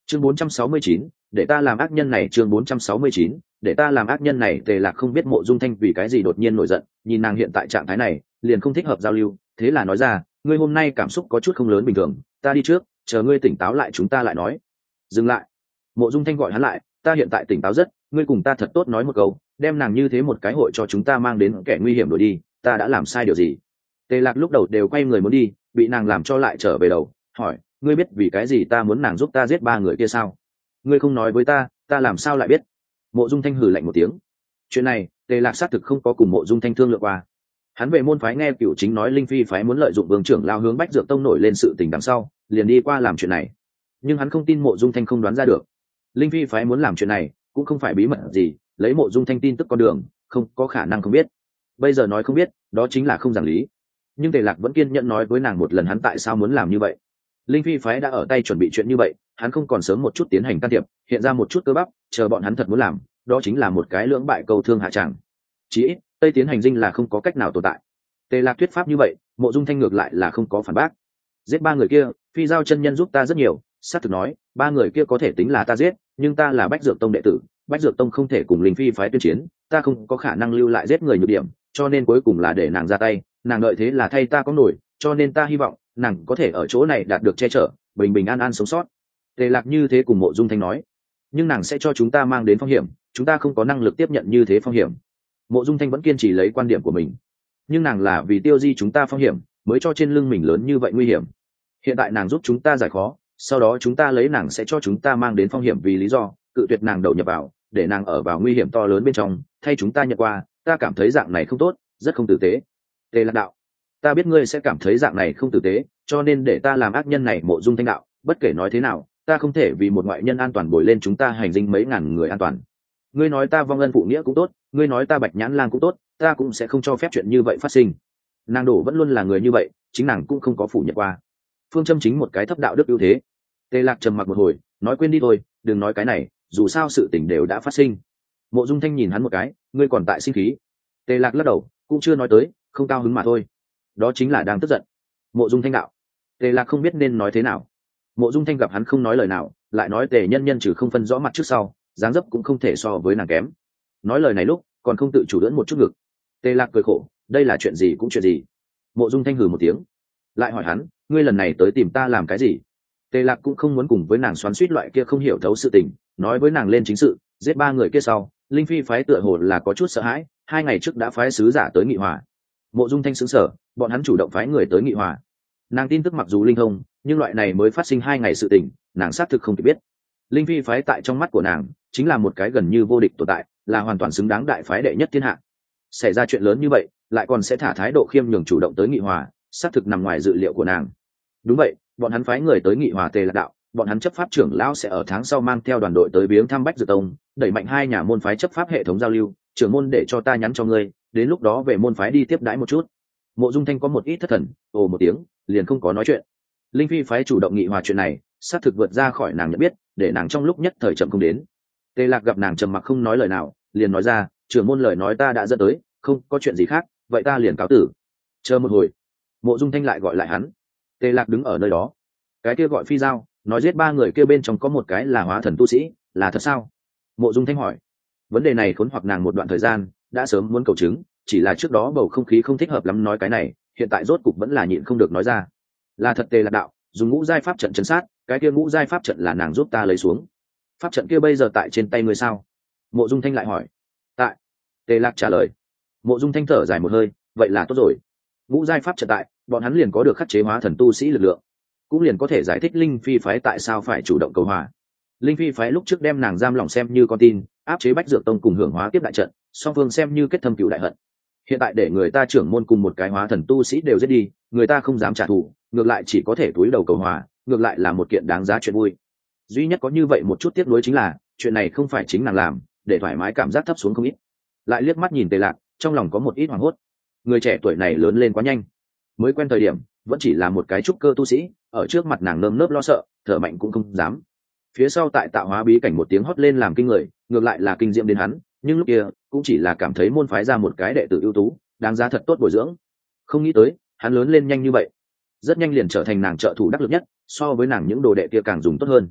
chương bốn trăm sáu mươi chín, để ta làm ác nhân này. Chương bốn trăm sáu mươi chín, để ta làm ác nhân này. Tề Lạc không biết Mộ Dung Thanh vì cái gì đột nhiên nổi giận, nhìn nàng hiện tại trạng thái này liền không thích hợp giao lưu, thế là nói ra, ngươi hôm nay cảm xúc có chút không lớn bình thường, ta đi trước, chờ ngươi tỉnh táo lại chúng ta lại nói. Dừng lại. Mộ Dung Thanh gọi hắn lại, ta hiện tại tỉnh táo rất, ngươi cùng ta thật tốt nói một câu, đem nàng như thế một cái hội cho chúng ta mang đến kẻ nguy hiểm đuổi đi, ta đã làm sai điều gì? Tề Lạc lúc đầu đều quay người muốn đi, bị nàng làm cho lại trở về đầu, hỏi, ngươi biết vì cái gì ta muốn nàng giúp ta giết ba người kia sao? Ngươi không nói với ta, ta làm sao lại biết? Mộ Dung Thanh hừ lạnh một tiếng. Chuyện này, Tề Lạc xác thực không có cùng Mộ Dung Thanh thương lượng qua. Hắn về môn phái nghe Cửu Chính nói Linh Phi phái muốn lợi dụng Vương trưởng lao hướng Bách Dược Tông nổi lên sự tình đằng sau, liền đi qua làm chuyện này. Nhưng hắn không tin Mộ Dung Thanh không đoán ra được. Linh Phi phái muốn làm chuyện này, cũng không phải bí mật gì, lấy Mộ Dung Thanh tin tức con đường, không có khả năng không biết. Bây giờ nói không biết, đó chính là không giảng lý. Nhưng Tề Lạc vẫn kiên nhẫn nói với nàng một lần hắn tại sao muốn làm như vậy. Linh Phi phái đã ở tay chuẩn bị chuyện như vậy, hắn không còn sớm một chút tiến hành can thiệp, hiện ra một chút cơ bắp, chờ bọn hắn thật muốn làm, đó chính là một cái lưỡng bại câu thương hạ tràng. Chí ít, Tây Tiến hành dinh là không có cách nào tồn tại. Tề Lạc thuyết pháp như vậy, Mộ Dung Thanh ngược lại là không có phản bác. Giết ba người kia, Phi Giao chân nhân giúp ta rất nhiều, sát thực nói, ba người kia có thể tính là ta giết, nhưng ta là Bách Dược Tông đệ tử, Bách Dược Tông không thể cùng Linh Phi phái tuyên chiến, ta không có khả năng lưu lại giết người nhược điểm, cho nên cuối cùng là để nàng ra tay, nàng đợi thế là thay ta có nổi, cho nên ta hy vọng nàng có thể ở chỗ này đạt được che chở, bình bình an an sống sót. Tề Lạc như thế cùng Mộ Dung Thanh nói, nhưng nàng sẽ cho chúng ta mang đến phong hiểm, chúng ta không có năng lực tiếp nhận như thế phong hiểm. Mộ Dung Thanh vẫn kiên trì lấy quan điểm của mình, nhưng nàng là vì tiêu di chúng ta phong hiểm mới cho trên lưng mình lớn như vậy nguy hiểm. Hiện tại nàng giúp chúng ta giải khó, sau đó chúng ta lấy nàng sẽ cho chúng ta mang đến phong hiểm vì lý do cự tuyệt nàng đầu nhập vào, để nàng ở vào nguy hiểm to lớn bên trong, thay chúng ta nhận qua, ta cảm thấy dạng này không tốt, rất không tử tế. Tề Lạc đạo, ta biết ngươi sẽ cảm thấy dạng này không tử tế, cho nên để ta làm ác nhân này. Mộ Dung Thanh đạo, bất kể nói thế nào, ta không thể vì một ngoại nhân an toàn bồi lên chúng ta hành dinh mấy ngàn người an toàn. Ngươi nói ta vong ân phụ nghĩa cũng tốt, ngươi nói ta Bạch Nhãn Lang cũng tốt, ta cũng sẽ không cho phép chuyện như vậy phát sinh. Nàng đổ vẫn luôn là người như vậy, chính nàng cũng không có phủ nhận qua. Phương châm chính một cái thấp đạo đức ưu thế. Tề Lạc trầm mặc một hồi, nói quên đi thôi, đừng nói cái này, dù sao sự tình đều đã phát sinh. Mộ Dung Thanh nhìn hắn một cái, ngươi còn tại sinh khí? Tề Lạc lắc đầu, cũng chưa nói tới, không cao hứng mà thôi. Đó chính là đang tức giận. Mộ Dung Thanh đạo. Tề Lạc không biết nên nói thế nào. Mộ Dung Thanh gặp hắn không nói lời nào, lại nói Tề nhân nhân trừ không phân rõ mặt trước sau, dáng dấp cũng không thể so với nàng kém. Nói lời này lúc còn không tự chủ đỡn một chút ngực. Tề Lạc cười khổ, đây là chuyện gì cũng chuyện gì. Mộ Dung Thanh hừ một tiếng, lại hỏi hắn, ngươi lần này tới tìm ta làm cái gì? Tề Lạc cũng không muốn cùng với nàng xoắn xuýt loại kia không hiểu thấu sự tình, nói với nàng lên chính sự, giết ba người kia sau, Linh Phi phái tựa hồ là có chút sợ hãi, hai ngày trước đã phái sứ giả tới Nghị Hòa. Mộ Dung Thanh sững sờ, bọn hắn chủ động phái người tới Nghị Hòa. Nàng tin tức mặc dù linh thông, nhưng loại này mới phát sinh hai ngày sự tình, nàng xác thực không thể biết. Linh Phi phái tại trong mắt của nàng chính là một cái gần như vô địch tồn tại, là hoàn toàn xứng đáng đại phái đệ nhất thiên hạ. Xảy ra chuyện lớn như vậy, lại còn sẽ thả thái độ khiêm nhường chủ động tới Nghị Hòa, xác thực nằm ngoài dự liệu của nàng. Đúng vậy, bọn hắn phái người tới Nghị Hòa Tề Lạc đạo, bọn hắn chấp pháp trưởng lão sẽ ở tháng sau mang theo đoàn đội tới viếng thăm Bách Dược Tông, đẩy mạnh hai nhà môn phái chấp pháp hệ thống giao lưu, trưởng môn để cho ta nhắn cho ngươi, đến lúc đó về môn phái đi tiếp đãi một chút. Mộ Dung Thanh có một ít thất thần, ồ một tiếng, liền không có nói chuyện. Linh Phi phái chủ động Nghị Hòa chuyện này, xác thực vượt ra khỏi nàng nhận biết, để nàng trong lúc nhất thời chậm không đến. Tề Lạc gặp nàng trầm mặc không nói lời nào, liền nói ra, trưởng môn lời nói ta đã dẫn tới, không có chuyện gì khác, vậy ta liền cáo tử. Chờ một hồi. Mộ Dung Thanh lại gọi lại hắn. Tề Lạc đứng ở nơi đó. Cái kia gọi Phi Giao, nói giết ba người kia bên trong có một cái là hóa thần tu sĩ, là thật sao? Mộ Dung Thanh hỏi. Vấn đề này khốn hoặc nàng một đoạn thời gian, đã sớm muốn cầu chứng, chỉ là trước đó bầu không khí không thích hợp lắm nói cái này, hiện tại rốt cục vẫn là nhịn không được nói ra. Là thật. Tề Lạc đạo, dùng ngũ giai pháp trận trấn sát, cái kia ngũ giai pháp trận là nàng giúp ta lấy xuống. Pháp trận kia bây giờ tại trên tay ngươi sao? Mộ Dung Thanh lại hỏi. Tại. Tề Lạc trả lời. Mộ Dung Thanh thở dài một hơi, vậy là tốt rồi. Ngũ giai pháp trận tại, bọn hắn liền có được khắc chế hóa thần tu sĩ lực lượng, cũng liền có thể giải thích Linh Phi phái tại sao phải chủ động cầu hòa. Linh Phi phái lúc trước đem nàng giam lỏng xem như con tin, áp chế Bách Dược Tông cùng hưởng hóa tiếp đại trận, song phương xem như kết thâm cựu đại hận. Hiện tại để người ta trưởng môn cùng một cái hóa thần tu sĩ đều giết đi, người ta không dám trả thù, ngược lại chỉ có thể túi đầu cầu hòa, ngược lại là một kiện đáng giá chuyện vui. Duy nhất có như vậy một chút tiếc nuối chính là, chuyện này không phải chính nàng làm, để thoải mái cảm giác thấp xuống không ít. Lại liếc mắt nhìn Tề Lạc, trong lòng có một ít hoảng hốt. Người trẻ tuổi này lớn lên quá nhanh, mới quen thời điểm vẫn chỉ là một cái trúc cơ tu sĩ, ở trước mặt nàng nơm nớp lo sợ, thở mạnh cũng không dám. Phía sau tại tạo hóa bí cảnh một tiếng hót lên làm kinh người, ngược lại là kinh diệm đến hắn, nhưng lúc kia cũng chỉ là cảm thấy môn phái ra một cái đệ tử ưu tú, đáng giá thật tốt bồi dưỡng. Không nghĩ tới hắn lớn lên nhanh như vậy, rất nhanh liền trở thành nàng trợ thủ đắc lực nhất, so với nàng những đồ đệ kia càng dùng tốt hơn.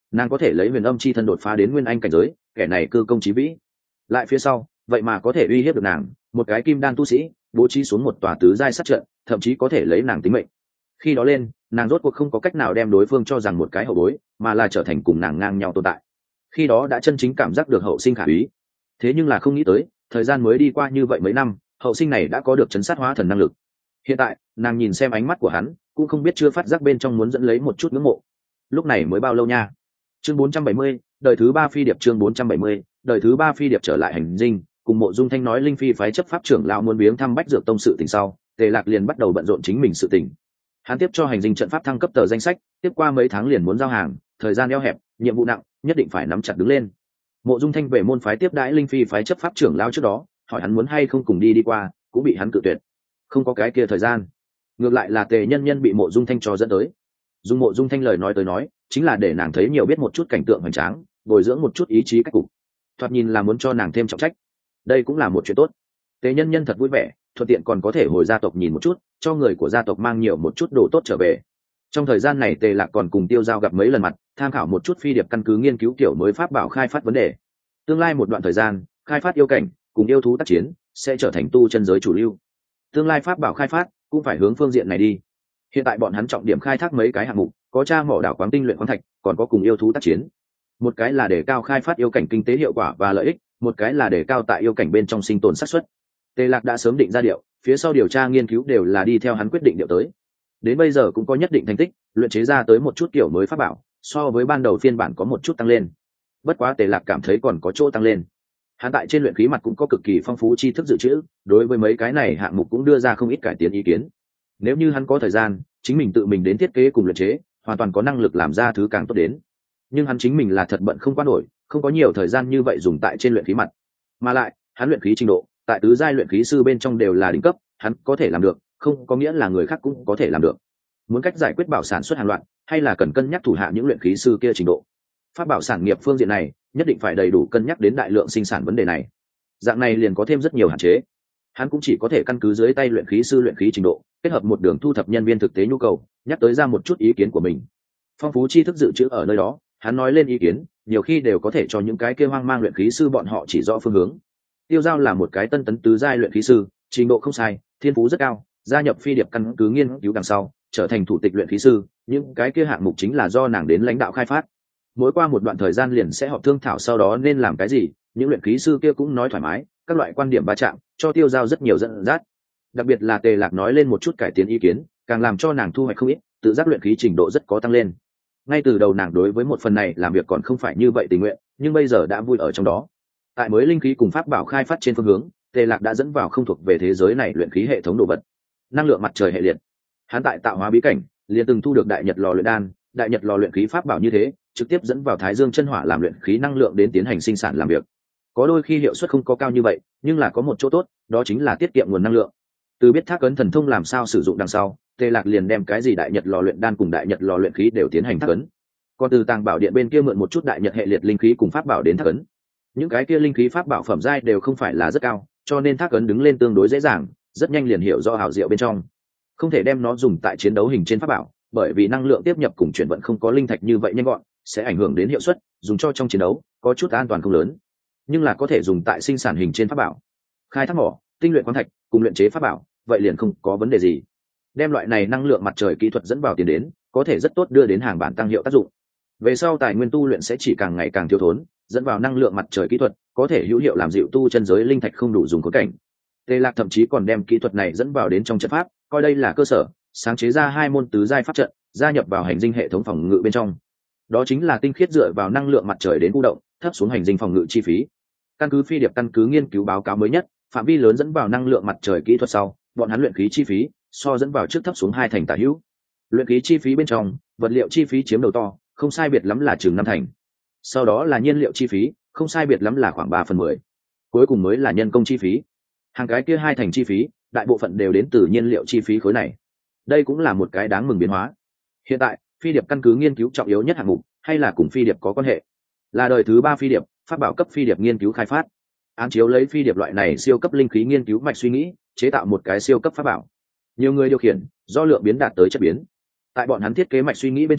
nàng có thể lấy huyền âm chi thân đột phá đến nguyên anh cảnh giới, kẻ này cư công chí vĩ. Lại phía sau vậy mà có thể uy hiếp được nàng, một cái kim đan tu sĩ bố trí xuống một tòa tứ giai sát trận, thậm chí có thể lấy nàng tính mệnh. Khi đó lên, nàng rốt cuộc không có cách nào đem đối phương cho rằng một cái hậu bối, mà là trở thành cùng nàng ngang nhau tồn tại. Khi đó đã chân chính cảm giác được hậu sinh khả úy. Thế nhưng là không nghĩ tới, thời gian mới đi qua như vậy mấy năm, hậu sinh này đã có được chấn sát hóa thần năng lực. Hiện tại nàng nhìn xem ánh mắt của hắn, cũng không biết chưa phát giác bên trong muốn dẫn lấy một chút ngưỡng mộ. Lúc này mới bao lâu nha? Chương bốn trăm bảy mươi, đời thứ ba phi điệp. Chương bốn trăm bảy mươi, đời thứ ba phi điệp trở lại hành dinh, cùng Mộ Dung Thanh nói linh phi phái chấp pháp trưởng lão muốn viếng thăm Bách Dược Tông sự tình sau, Tề Lạc liền bắt đầu bận rộn chính mình sự tình. Hắn tiếp cho hành dinh trận pháp thăng cấp tờ danh sách, tiếp qua mấy tháng liền muốn giao hàng, thời gian eo hẹp, nhiệm vụ nặng, nhất định phải nắm chặt đứng lên. Mộ Dung Thanh về môn phái tiếp đãi linh phi phái chấp pháp trưởng lão trước đó, hỏi hắn muốn hay không cùng đi đi qua, cũng bị hắn cự tuyệt. Không có cái kia thời gian. Ngược lại là Tề Nhân Nhân bị Mộ Dung Thanh cho dẫn tới. Dùng Mộ Dung Thanh lời nói tới nói, chính là để nàng thấy nhiều biết một chút cảnh tượng hoành tráng, bồi dưỡng một chút ý chí cách cục. Thoạt nhìn là muốn cho nàng thêm trọng trách. Đây cũng là một chuyện tốt. Tề Nhân Nhân thật vui vẻ, thuận tiện còn có thể hồi gia tộc nhìn một chút, cho người của gia tộc mang nhiều một chút đồ tốt trở về. Trong thời gian này Tề Lạc còn cùng Tiêu Giao gặp mấy lần mặt, tham khảo một chút phi điệp căn cứ nghiên cứu kiểu mới pháp bảo khai phát vấn đề. Tương lai một đoạn thời gian, khai phát yêu cảnh cùng yêu thú tác chiến sẽ trở thành tu chân giới chủ lưu. Tương lai pháp bảo khai phát cũng phải hướng phương diện này đi. Hiện tại bọn hắn trọng điểm khai thác mấy cái hạng mục, có tra mỏ đảo khoáng tinh luyện khoáng thạch, còn có cùng yêu thú tác chiến. Một cái là để cao khai phát yêu cảnh kinh tế hiệu quả và lợi ích, một cái là để cao tại yêu cảnh bên trong sinh tồn xác suất. Tề Lạc đã sớm định ra điệu, phía sau điều tra nghiên cứu đều là đi theo hắn quyết định điệu tới. Đến bây giờ cũng có nhất định thành tích, luyện chế ra tới một chút kiểu mới pháp bảo, so với ban đầu phiên bản có một chút tăng lên. Bất quá Tề Lạc cảm thấy còn có chỗ tăng lên. Hắn tại trên luyện khí mặt cũng có cực kỳ phong phú tri thức dự trữ, đối với mấy cái này hạng mục cũng đưa ra không ít cải tiến ý kiến. Nếu như hắn có thời gian, chính mình tự mình đến thiết kế cùng luyện chế, hoàn toàn có năng lực làm ra thứ càng tốt đến. Nhưng hắn chính mình là thật bận không qua nổi, không có nhiều thời gian như vậy dùng tại trên luyện khí mặt. Mà lại, hắn luyện khí trình độ, tại tứ giai luyện khí sư bên trong đều là đỉnh cấp, hắn có thể làm được, không có nghĩa là người khác cũng có thể làm được. Muốn cách giải quyết bảo sản xuất hàng loạt, hay là cần cân nhắc thủ hạ những luyện khí sư kia trình độ. Pháp bảo sản nghiệp phương diện này, nhất định phải đầy đủ cân nhắc đến đại lượng sinh sản vấn đề này. Dạng này liền có thêm rất nhiều hạn chế. Hắn cũng chỉ có thể căn cứ dưới tay luyện khí sư luyện khí trình độ, kết hợp một đường thu thập nhân viên thực tế nhu cầu, nhắc tới ra một chút ý kiến của mình. Phong phú tri thức dự trữ ở nơi đó, hắn nói lên ý kiến, nhiều khi đều có thể cho những cái kia hoang mang luyện khí sư bọn họ chỉ rõ phương hướng. Tiêu Giao là một cái tân tấn tứ giai luyện khí sư, trình độ không sai, thiên phú rất cao, gia nhập phi điệp căn cứ nghiên cứu đằng sau, trở thành thủ tịch luyện khí sư, những cái kia hạng mục chính là do nàng đến lãnh đạo khai phát. Mỗi qua một đoạn thời gian liền sẽ họp thương thảo sau đó nên làm cái gì, những luyện khí sư kia cũng nói thoải mái, các loại quan điểm va chạm, cho Tiêu Giao rất nhiều dẫn dắt. Đặc biệt là Tề Lạc nói lên một chút cải tiến ý kiến, càng làm cho nàng thu hoạch không ít, tự giác luyện khí trình độ rất có tăng lên. Ngay từ đầu nàng đối với một phần này làm việc còn không phải như vậy tình nguyện, nhưng bây giờ đã vui ở trong đó. Tại mới linh khí cùng pháp bảo khai phát trên phương hướng, Tề Lạc đã dẫn vào không thuộc về thế giới này luyện khí hệ thống đồ vật. Năng lượng mặt trời hệ liệt. Hắn tại tạo hóa bí cảnh, liền từng thu được đại nhật lò luyện đan, đại nhật lò luyện khí pháp bảo như thế, trực tiếp dẫn vào Thái Dương chân hỏa làm luyện khí năng lượng đến tiến hành sinh sản làm việc. Có đôi khi hiệu suất không có cao như vậy, nhưng là có một chỗ tốt, đó chính là tiết kiệm nguồn năng lượng. Từ biết thác ấn thần thông làm sao sử dụng đằng sau, Tề Lạc liền đem cái gì đại nhật lò luyện đan cùng đại nhật lò luyện khí đều tiến hành thác ấn. Còn từ tàng bảo điện bên kia mượn một chút đại nhật hệ liệt linh khí cùng pháp bảo đến thác ấn. Những cái kia linh khí pháp bảo phẩm giai đều không phải là rất cao, cho nên thác ấn đứng lên tương đối dễ dàng, rất nhanh liền hiểu do hảo diệu bên trong. Không thể đem nó dùng tại chiến đấu hình trên pháp bảo, bởi vì năng lượng tiếp nhập cùng chuyển vận không có linh thạch như vậy nhanh gọn, sẽ ảnh hưởng đến hiệu suất, dùng cho trong chiến đấu có chút an toàn không lớn, nhưng là có thể dùng tại sinh sản hình trên pháp bảo. Khai thác mỏ, tinh luyện khoáng thạch, cùng luyện chế pháp bảo, vậy liền không có vấn đề gì. Đem loại này năng lượng mặt trời kỹ thuật dẫn vào tiền đến, có thể rất tốt đưa đến hàng bản tăng hiệu tác dụng. Về sau tài nguyên tu luyện sẽ chỉ càng ngày càng thiếu thốn, dẫn vào năng lượng mặt trời kỹ thuật, có thể hữu hiệu làm dịu tu chân giới linh thạch không đủ dùng khốn cảnh. Tề Lạc thậm chí còn đem kỹ thuật này dẫn vào đến trong trận pháp, coi đây là cơ sở, sáng chế ra hai môn tứ giai pháp trận, gia nhập vào hành dinh hệ thống phòng ngự bên trong. Đó chính là tinh khiết dựa vào năng lượng mặt trời đến khu động, thấp xuống hành dinh phòng ngự chi phí. Căn cứ phi điệp căn cứ nghiên cứu báo cáo mới nhất, phạm vi lớn dẫn vào năng lượng mặt trời kỹ thuật sau, bọn hắn luyện khí chi phí so dẫn vào trước thấp xuống hai thành tả hữu. Luyện khí chi phí bên trong, vật liệu chi phí chiếm đầu to, không sai biệt lắm là chừng năm thành. Sau đó là nhiên liệu chi phí, không sai biệt lắm là khoảng ba phần mười. Cuối cùng mới là nhân công chi phí. Hàng cái kia hai thành chi phí, đại bộ phận đều đến từ nhiên liệu chi phí khối này. Đây cũng là một cái đáng mừng biến hóa. Hiện tại, phi điệp căn cứ nghiên cứu trọng yếu nhất hạng mục, hay là cùng phi điệp có quan hệ, là đời thứ ba phi điệp, pháp bảo cấp phi điệp nghiên cứu khai phát. Án chiếu lấy phi điệp loại này siêu cấp linh khí nghiên cứu mạch suy nghĩ, chế tạo một cái siêu cấp pháp bảo. Nhiều người điều khiển, do lượng biến đạt tới chất biến. Tại bọn hắn thiết kế mạch suy nghĩ bên trong,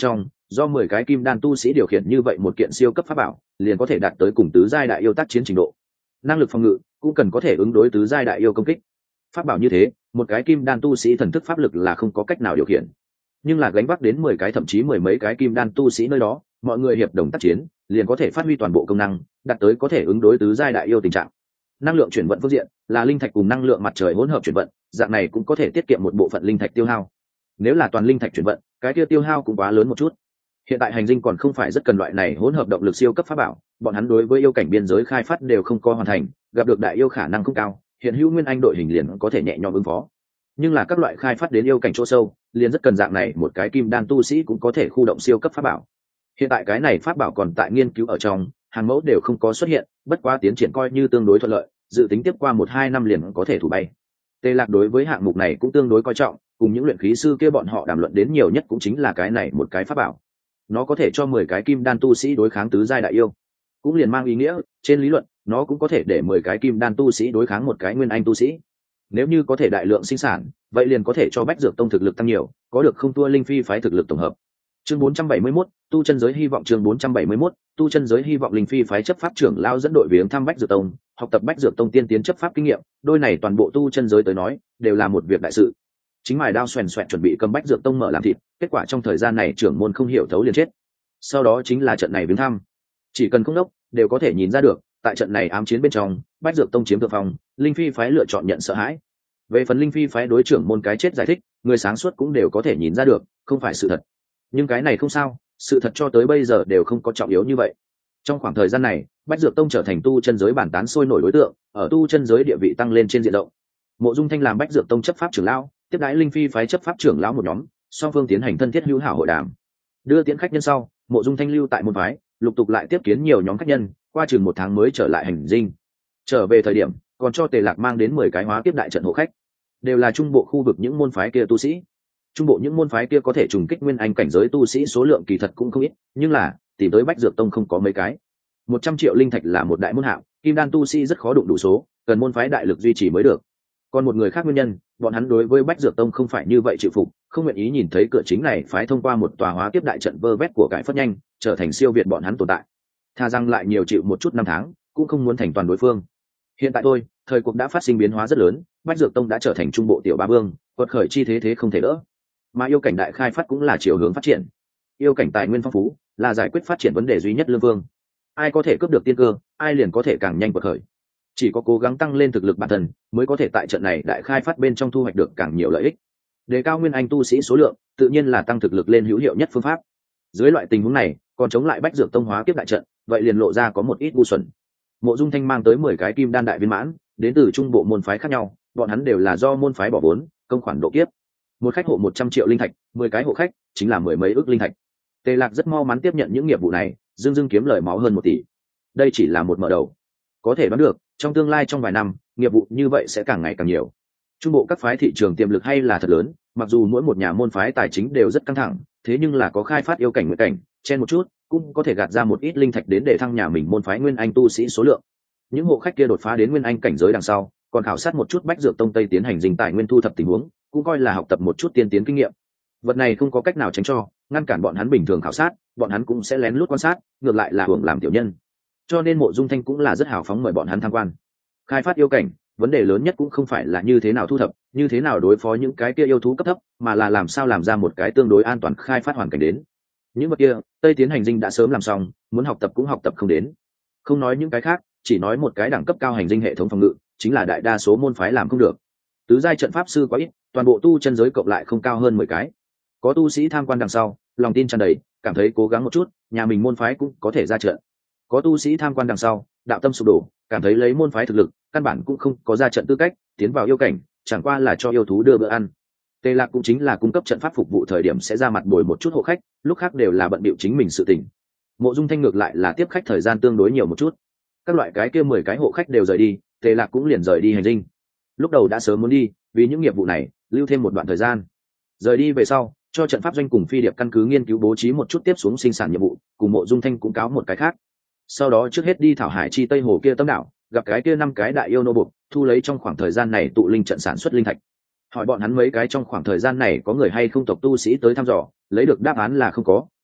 do mười cái kim đan tu sĩ điều khiển như vậy một kiện siêu cấp pháp bảo liền có thể đạt tới cùng tứ giai đại yêu tác chiến trình độ. Năng lực phòng ngự cũng cần có thể ứng đối tứ giai đại yêu công kích. Pháp bảo như thế, một cái kim đan tu sĩ thần thức pháp lực là không có cách nào điều khiển, nhưng là gánh vác đến mười cái thậm chí mười mấy cái kim đan tu sĩ nơi đó, mọi người hiệp đồng tác chiến liền có thể phát huy toàn bộ công năng, đạt tới có thể ứng đối tứ giai đại yêu tình trạng. Năng lượng chuyển vận phương diện là linh thạch cùng năng lượng mặt trời hỗn hợp chuyển vận, dạng này cũng có thể tiết kiệm một bộ phận linh thạch tiêu hao. Nếu là toàn linh thạch chuyển vận, cái tiêu tiêu hao cũng quá lớn một chút. Hiện tại hành dinh còn không phải rất cần loại này hỗn hợp động lực siêu cấp pháp bảo, bọn hắn đối với yêu cảnh biên giới khai phát đều không có hoàn thành, gặp được đại yêu khả năng không cao, hiện hữu nguyên anh đội hình liền có thể nhẹ nhõm ứng phó. Nhưng là các loại khai phát đến yêu cảnh chỗ sâu, liền rất cần dạng này một cái kim đan tu sĩ cũng có thể khu động siêu cấp pháp bảo. Hiện tại cái này pháp bảo còn tại nghiên cứu ở trong, hàng mẫu đều không có xuất hiện, bất quá tiến triển coi như tương đối thuận lợi, dự tính tiếp qua một hai năm liền có thể thủ bay. Tề Lạc đối với hạng mục này cũng tương đối coi trọng, cùng những luyện khí sư kia bọn họ đàm luận đến nhiều nhất cũng chính là cái này một cái pháp bảo. Nó có thể cho mười cái kim đan tu sĩ đối kháng tứ giai đại yêu, cũng liền mang ý nghĩa, trên lý luận, nó cũng có thể để mười cái kim đan tu sĩ đối kháng một cái nguyên anh tu sĩ. Nếu như có thể đại lượng sinh sản, vậy liền có thể cho Bách Dược Tông thực lực tăng nhiều, có được không thua Linh Phi phái thực lực tổng hợp. Chương bốn trăm bảy mươi mốt, tu chân giới hy vọng. Chương bốn trăm bảy mươi mốt, tu chân giới hy vọng. Linh Phi phái chấp pháp trưởng lão dẫn đội viếng thăm Bách Dược Tông, học tập Bách Dược Tông tiên tiến chấp pháp kinh nghiệm, đôi này toàn bộ tu chân giới tới nói, đều là một việc đại sự. Chính mài đao xoèn xoẹt chuẩn bị cầm Bách Dược Tông mở làm thịt, kết quả trong thời gian này trưởng môn không hiểu thấu liền chết. Sau đó chính là trận này viếng thăm. Chỉ cần không đốc, đều có thể nhìn ra được, tại trận này ám chiến bên trong, Bách Dược Tông chiếm thượng phong, Linh Phi phái lựa chọn nhận sợ hãi. Về phần Linh Phi phái đối trưởng môn cái chết giải thích, người sáng suốt cũng đều có thể nhìn ra được, không phải sự thật. Nhưng cái này không sao, sự thật cho tới bây giờ đều không có trọng yếu như vậy. Trong khoảng thời gian này, Bách Dược Tông trở thành tu chân giới bản tán sôi nổi đối tượng, ở tu chân giới địa vị tăng lên trên diện rộng. Mộ Dung Thanh làm Bách Dược Tông chấp pháp trưởng lão, tiếp đãi Linh Phi phái chấp pháp trưởng lão một nhóm, song phương tiến hành thân thiết hữu hảo hội đàm. Đưa tiễn khách nhân sau, Mộ Dung Thanh lưu tại môn phái, lục tục lại tiếp kiến nhiều nhóm khách nhân, qua chừng một tháng mới trở lại hành dinh. Trở về thời điểm, còn cho Tề Lạc mang đến mười cái hóa kiếp đại trận hộ khách, đều là trung bộ khu vực những môn phái kia tu sĩ. Trung bộ những môn phái kia có thể trùng kích nguyên anh cảnh giới tu sĩ số lượng kỳ thật cũng không ít, nhưng là tìm tới Bách Dược Tông không có mấy cái. Một trăm triệu linh thạch là một đại môn hạng, kim đan tu sĩ rất khó đụng đủ số, cần môn phái đại lực duy trì mới được. Còn một người khác nguyên nhân, bọn hắn đối với Bách Dược Tông không phải như vậy chịu phục, không nguyện ý nhìn thấy cửa chính này phái thông qua một tòa hóa kiếp đại trận vơ vét của cải phất nhanh, trở thành siêu việt bọn hắn tồn tại. Tha rằng lại nhiều chịu một chút năm tháng, cũng không muốn thành toàn đối phương. Hiện tại thôi, thời cuộc đã phát sinh biến hóa rất lớn, Bách Dược Tông đã trở thành trung bộ tiểu ba vương, quật khởi chi thế thế không thể đỡ. Mà yêu cảnh đại khai phát cũng là chiều hướng phát triển. Yêu cảnh tài nguyên phong phú, là giải quyết phát triển vấn đề duy nhất lương vương. Ai có thể cướp được tiên cơ, ai liền có thể càng nhanh quật khởi. Chỉ có cố gắng tăng lên thực lực bản thân, mới có thể tại trận này đại khai phát bên trong thu hoạch được càng nhiều lợi ích. Đề cao nguyên anh tu sĩ số lượng, tự nhiên là tăng thực lực lên hữu hiệu nhất phương pháp. Dưới loại tình huống này, còn chống lại Bách Dược Tông hóa kiếp đại trận, vậy liền lộ ra có một ít ngu xuẩn. Mộ Dung Thanh mang tới mười cái kim đan đại viên mãn, đến từ trung bộ môn phái khác nhau, bọn hắn đều là do môn phái bỏ vốn, công khoản độ kiếp. Một khách hộ một trăm triệu linh thạch, mười cái hộ khách chính là mười mấy ức linh thạch. Tề Lạc rất mau mắn tiếp nhận những nghiệp vụ này, dương dương kiếm lời máu hơn một tỷ. Đây chỉ là một mở đầu, có thể đoán được, trong tương lai trong vài năm, nghiệp vụ như vậy sẽ càng ngày càng nhiều. Trung bộ các phái thị trường tiềm lực hay là thật lớn, mặc dù mỗi một nhà môn phái tài chính đều rất căng thẳng, thế nhưng là có khai phát yêu cảnh nguyện cảnh, chen một chút, cũng có thể gạt ra một ít linh thạch đến để thăng nhà mình môn phái nguyên anh tu sĩ số lượng. Những hộ khách kia đột phá đến nguyên anh cảnh giới đằng sau, còn khảo sát một chút Bách Dược Tông Tây tiến hành dinh tài nguyên thu thập tình huống, cũng coi là học tập một chút tiên tiến kinh nghiệm. Vật này không có cách nào tránh cho, ngăn cản bọn hắn bình thường khảo sát, bọn hắn cũng sẽ lén lút quan sát, ngược lại là hưởng làm tiểu nhân. Cho nên Mộ Dung Thanh cũng là rất hào phóng mời bọn hắn tham quan. Khai phát yêu cảnh, vấn đề lớn nhất cũng không phải là như thế nào thu thập, như thế nào đối phó những cái kia yêu thú cấp thấp, mà là làm sao làm ra một cái tương đối an toàn khai phát hoàn cảnh đến. Những vật kia, Tây tiến hành dinh đã sớm làm xong, muốn học tập cũng học tập không đến. Không nói những cái khác, chỉ nói một cái đẳng cấp cao hành dinh hệ thống phòng ngự, chính là đại đa số môn phái làm không được. Tứ giai trận pháp sư quá ít, toàn bộ tu chân giới cộng lại không cao hơn mười cái. Có tu sĩ tham quan đằng sau, lòng tin tràn đầy, cảm thấy cố gắng một chút, nhà mình môn phái cũng có thể ra trận. Có tu sĩ tham quan đằng sau, đạo tâm sụp đổ, cảm thấy lấy môn phái thực lực, căn bản cũng không có ra trận tư cách, tiến vào yêu cảnh, chẳng qua là cho yêu thú đưa bữa ăn. Tề Lạc cũng chính là cung cấp trận pháp phục vụ thời điểm sẽ ra mặt bồi một chút hộ khách, lúc khác đều là bận bịu chính mình sự tình. Mộ Dung Thanh ngược lại là tiếp khách thời gian tương đối nhiều một chút. Các loại cái kia mười cái hộ khách đều rời đi, Tề Lạc cũng liền rời đi hành dinh. Lúc đầu đã sớm muốn đi, vì những nghiệp vụ này, lưu thêm một đoạn thời gian. Rời đi về sau, cho trận pháp doanh cùng phi điệp căn cứ nghiên cứu bố trí một chút tiếp xuống sinh sản nhiệm vụ, cùng Mộ Dung Thanh cũng cáo một cái khác. Sau đó trước hết đi thảo hải chi tây hồ kia tâm đảo, gặp cái kia năm cái đại yêu nô buộc, thu lấy trong khoảng thời gian này tụ linh trận sản xuất linh thạch. Hỏi bọn hắn mấy cái trong khoảng thời gian này có người hay không tộc tu sĩ tới thăm dò, lấy được đáp án là không có,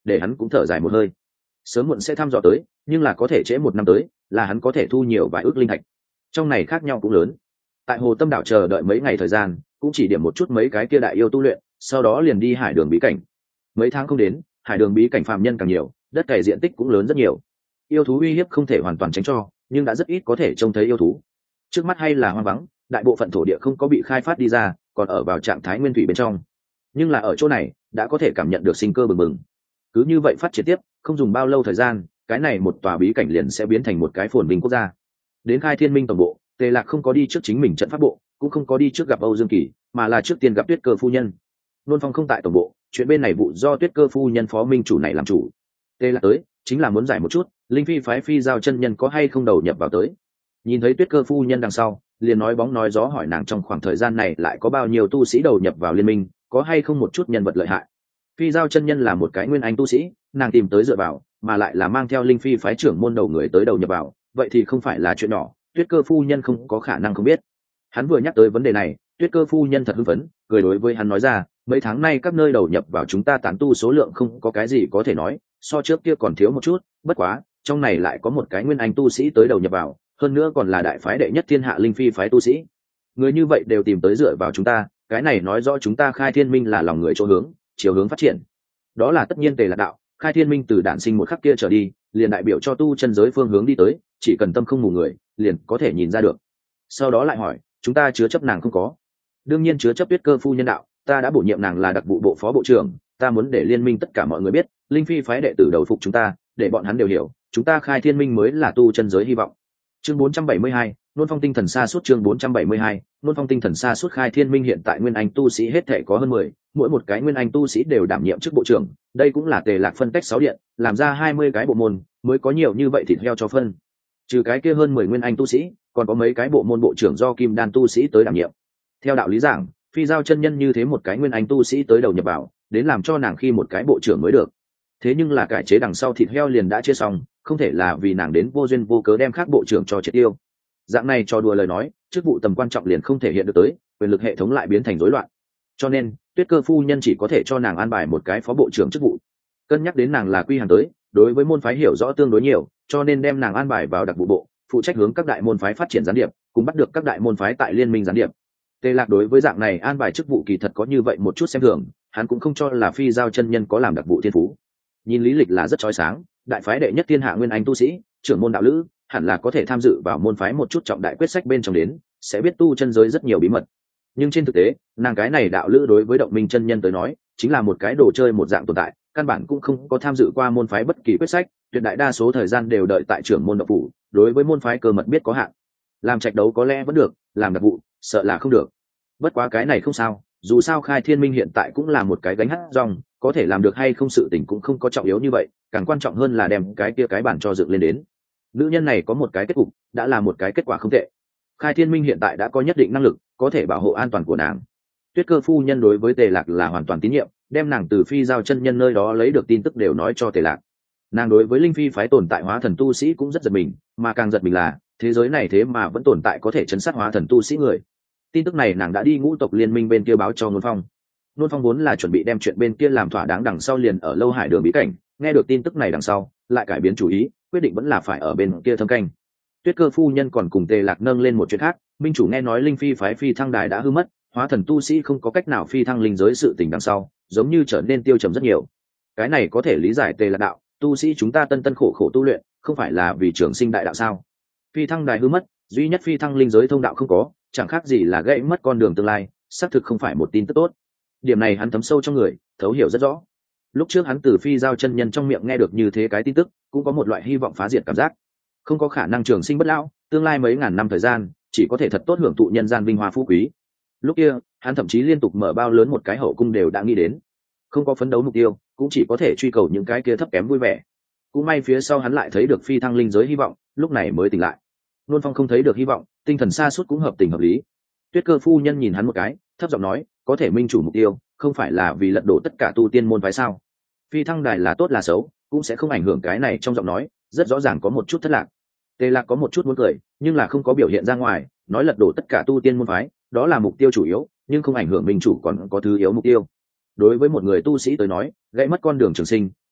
để hắn cũng thở dài một hơi. Sớm muộn sẽ thăm dò tới, nhưng là có thể trễ một năm tới là hắn có thể thu nhiều vài ước linh thạch. Trong này khác nhau cũng lớn. Tại Hồ Tâm đảo chờ đợi mấy ngày thời gian, cũng chỉ điểm một chút mấy cái kia đại yêu tu luyện, sau đó liền đi hải đường bí cảnh. Mấy tháng không đến, hải đường bí cảnh phàm nhân càng nhiều, đất cày diện tích cũng lớn rất nhiều. Yêu thú uy hiếp không thể hoàn toàn tránh cho, nhưng đã rất ít có thể trông thấy yêu thú. Trước mắt hay là hoang vắng, đại bộ phận thổ địa không có bị khai phát đi ra, còn ở vào trạng thái nguyên thủy bên trong. Nhưng là ở chỗ này đã có thể cảm nhận được sinh cơ bừng bừng. Cứ như vậy phát triển tiếp, không dùng bao lâu thời gian, cái này một tòa bí cảnh liền sẽ biến thành một cái phồn vinh quốc gia. Đến Khai Thiên Minh tổng bộ, Tề Lạc không có đi trước chính mình trận pháp bộ, cũng không có đi trước gặp Âu Dương Kỳ, mà là trước tiên gặp Tuyết Cơ phu nhân. Nôn Phong không tại tổng bộ, chuyện bên này vụ do Tuyết Cơ phu nhân phó minh chủ này làm chủ. Tề Lạc tới, chính là muốn giải một chút, linh phi phái phi giao chân nhân có hay không đầu nhập vào tới. Nhìn thấy Tuyết Cơ phu nhân đằng sau, liền nói bóng nói gió hỏi nàng trong khoảng thời gian này lại có bao nhiêu tu sĩ đầu nhập vào liên minh, có hay không một chút nhân vật lợi hại. Phi giao chân nhân là một cái nguyên anh tu sĩ, nàng tìm tới dựa vào, mà lại là mang theo linh phi phái trưởng môn đầu người tới đầu nhập vào, vậy thì không phải là chuyện nhỏ. Tuyết Cơ phu nhân không có khả năng không biết. Hắn vừa nhắc tới vấn đề này, Tuyết Cơ phu nhân thật hưng phấn, cười đối với hắn nói ra, mấy tháng nay các nơi đầu nhập vào chúng ta tán tu số lượng không có cái gì có thể nói, so trước kia còn thiếu một chút, bất quá trong này lại có một cái nguyên anh tu sĩ tới đầu nhập vào, hơn nữa còn là đại phái đệ nhất thiên hạ linh phi phái tu sĩ. Người như vậy đều tìm tới dựa vào chúng ta, cái này nói rõ chúng ta Khai Thiên Minh là lòng người chỗ hướng, chiều hướng phát triển. Đó là tất nhiên. Tề Lạc đạo, Khai Thiên Minh từ đản sinh một khắc kia trở đi, liền đại biểu cho tu chân giới phương hướng đi tới, chỉ cần tâm không mù người, liền có thể nhìn ra được. Sau đó lại hỏi, chúng ta chứa chấp nàng không có? Đương nhiên chứa chấp. Tuyết Cơ phu nhân đạo, ta đã bổ nhiệm nàng là đặc vụ bộ phó bộ trưởng, ta muốn để liên minh tất cả mọi người biết, linh phi phái đệ tử đầu phục chúng ta, để bọn hắn đều hiểu, chúng ta Khai Thiên Minh mới là tu chân giới hy vọng. Chương bốn trăm bảy mươi hai, Nôn Phong tinh thần xa suốt. Chương bốn trăm bảy mươi hai, Nôn Phong tinh thần xa suốt. Khai Thiên Minh hiện tại nguyên anh tu sĩ hết thể có hơn mười, mỗi một cái nguyên anh tu sĩ đều đảm nhiệm chức bộ trưởng, đây cũng là Tề Lạc phân tách sáu điện, làm ra hai mươi cái bộ môn, mới có nhiều như vậy thịt heo cho phân. Trừ cái kia hơn mười nguyên anh tu sĩ, còn có mấy cái bộ môn bộ trưởng do kim đan tu sĩ tới đảm nhiệm. Theo đạo lý giảng, phi giao chân nhân như thế một cái nguyên anh tu sĩ tới đầu nhập vào, đến làm cho nàng khi một cái bộ trưởng mới được. Thế nhưng là cải chế đằng sau thịt heo liền đã chia xong, không thể là vì nàng đến vô duyên vô cớ đem khác bộ trưởng cho triệt tiêu. Dạng này cho đùa lời nói, chức vụ tầm quan trọng liền không thể hiện được tới, quyền lực hệ thống lại biến thành rối loạn. Cho nên Tuyết Cơ phu nhân chỉ có thể cho nàng an bài một cái phó bộ trưởng chức vụ. Cân nhắc đến nàng là quy hàng tới, đối với môn phái hiểu rõ tương đối nhiều, cho nên đem nàng an bài vào đặc vụ bộ, phụ trách hướng các đại môn phái phát triển gián điệp, cùng bắt được các đại môn phái tại liên minh gián điệp. Tề Lạc đối với dạng này an bài chức vụ kỳ thật có như vậy một chút xem thường, hắn cũng không cho là phi giao chân nhân có làm đặc vụ thiên phú. Nhìn lý lịch là rất chói sáng, đại phái đệ nhất thiên hạ nguyên anh tu sĩ, trưởng môn đạo lữ, hẳn là có thể tham dự vào môn phái một chút trọng đại quyết sách bên trong đến, sẽ biết tu chân giới rất nhiều bí mật. Nhưng trên thực tế, nàng cái này đạo lữ đối với Động Minh chân nhân tới nói, chính là một cái đồ chơi một dạng tồn tại, căn bản cũng không có tham dự qua môn phái bất kỳ quyết sách, tuyệt đại đa số thời gian đều đợi tại trưởng môn đạo phủ, đối với môn phái cơ mật biết có hạn. Làm trạch đấu có lẽ vẫn được, làm đặc vụ, sợ là không được. Bất quá cái này không sao, dù sao Khai Thiên Minh hiện tại cũng là một cái gánh hát rong, có thể làm được hay không sự tình cũng không có trọng yếu như vậy, càng quan trọng hơn là đem cái kia cái bản cho dựng lên đến. Nữ nhân này có một cái kết cục, đã là một cái kết quả không tệ. Khai Thiên Minh hiện tại đã có nhất định năng lực, có thể bảo hộ an toàn của nàng. Tuyết Cơ phu nhân đối với Tề Lạc là hoàn toàn tín nhiệm, đem nàng từ phi giao chân nhân nơi đó lấy được tin tức đều nói cho Tề Lạc. Nàng đối với linh phi phái tồn tại hóa thần tu sĩ cũng rất giật mình, mà càng giật mình là thế giới này thế mà vẫn tồn tại có thể chấn sát hóa thần tu sĩ người. Tin tức này nàng đã đi ngũ tộc liên minh bên kia báo cho Nôn Phong. Nôn Phong vốn là chuẩn bị đem chuyện bên kia làm thỏa đáng đằng sau liền ở lâu hải đường bí cảnh, nghe được tin tức này đằng sau lại cải biến chủ ý, quyết định vẫn là phải ở bên kia thâm canh. Tuyết Cơ phu nhân còn cùng Tề Lạc nâng lên một chuyện khác, minh chủ nghe nói linh phi phái phi thăng đài đã hư mất, hóa thần tu sĩ không có cách nào phi thăng linh giới, sự tình đằng sau giống như trở nên tiêu trầm rất nhiều. Cái này có thể lý giải. Tề Lạc đạo, tu sĩ chúng ta tân tân khổ khổ tu luyện, không phải là vì trường sinh đại đạo sao? Phi thăng đài hư mất, duy nhất phi thăng linh giới thông đạo không có, chẳng khác gì là gãy mất con đường tương lai, xác thực không phải một tin tức tốt. Điểm này hắn thấm sâu trong người, thấu hiểu rất rõ. Lúc trước hắn từ phi giao chân nhân trong miệng nghe được như thế cái tin tức, cũng có một loại hy vọng phá diệt cảm giác. Không có khả năng trường sinh bất lão, tương lai mấy ngàn năm thời gian chỉ có thể thật tốt hưởng thụ nhân gian vinh hoa phú quý. Lúc kia hắn thậm chí liên tục mở bao lớn một cái hậu cung đều đã nghĩ đến. Không có phấn đấu mục tiêu, cũng chỉ có thể truy cầu những cái kia thấp kém vui vẻ. Cũng may phía sau hắn lại thấy được phi thăng linh giới hy vọng, lúc này mới tỉnh lại. Nôn Phong không thấy được hy vọng, tinh thần sa sút cũng hợp tình hợp lý. Tuyết Cơ phu nhân nhìn hắn một cái, thấp giọng nói, có thể minh chủ mục tiêu không phải là vì lật đổ tất cả tu tiên môn phái sao? Phi thăng đài là tốt là xấu cũng sẽ không ảnh hưởng. Cái này trong giọng nói rất rõ ràng có một chút thất lạc. Tề Lạc có một chút muốn cười, nhưng là không có biểu hiện ra ngoài, nói lật đổ tất cả tu tiên môn phái, đó là mục tiêu chủ yếu, nhưng không ảnh hưởng minh chủ còn có thứ yếu mục tiêu. Đối với một người tu sĩ tới nói, gãy mất con đường trường sinh,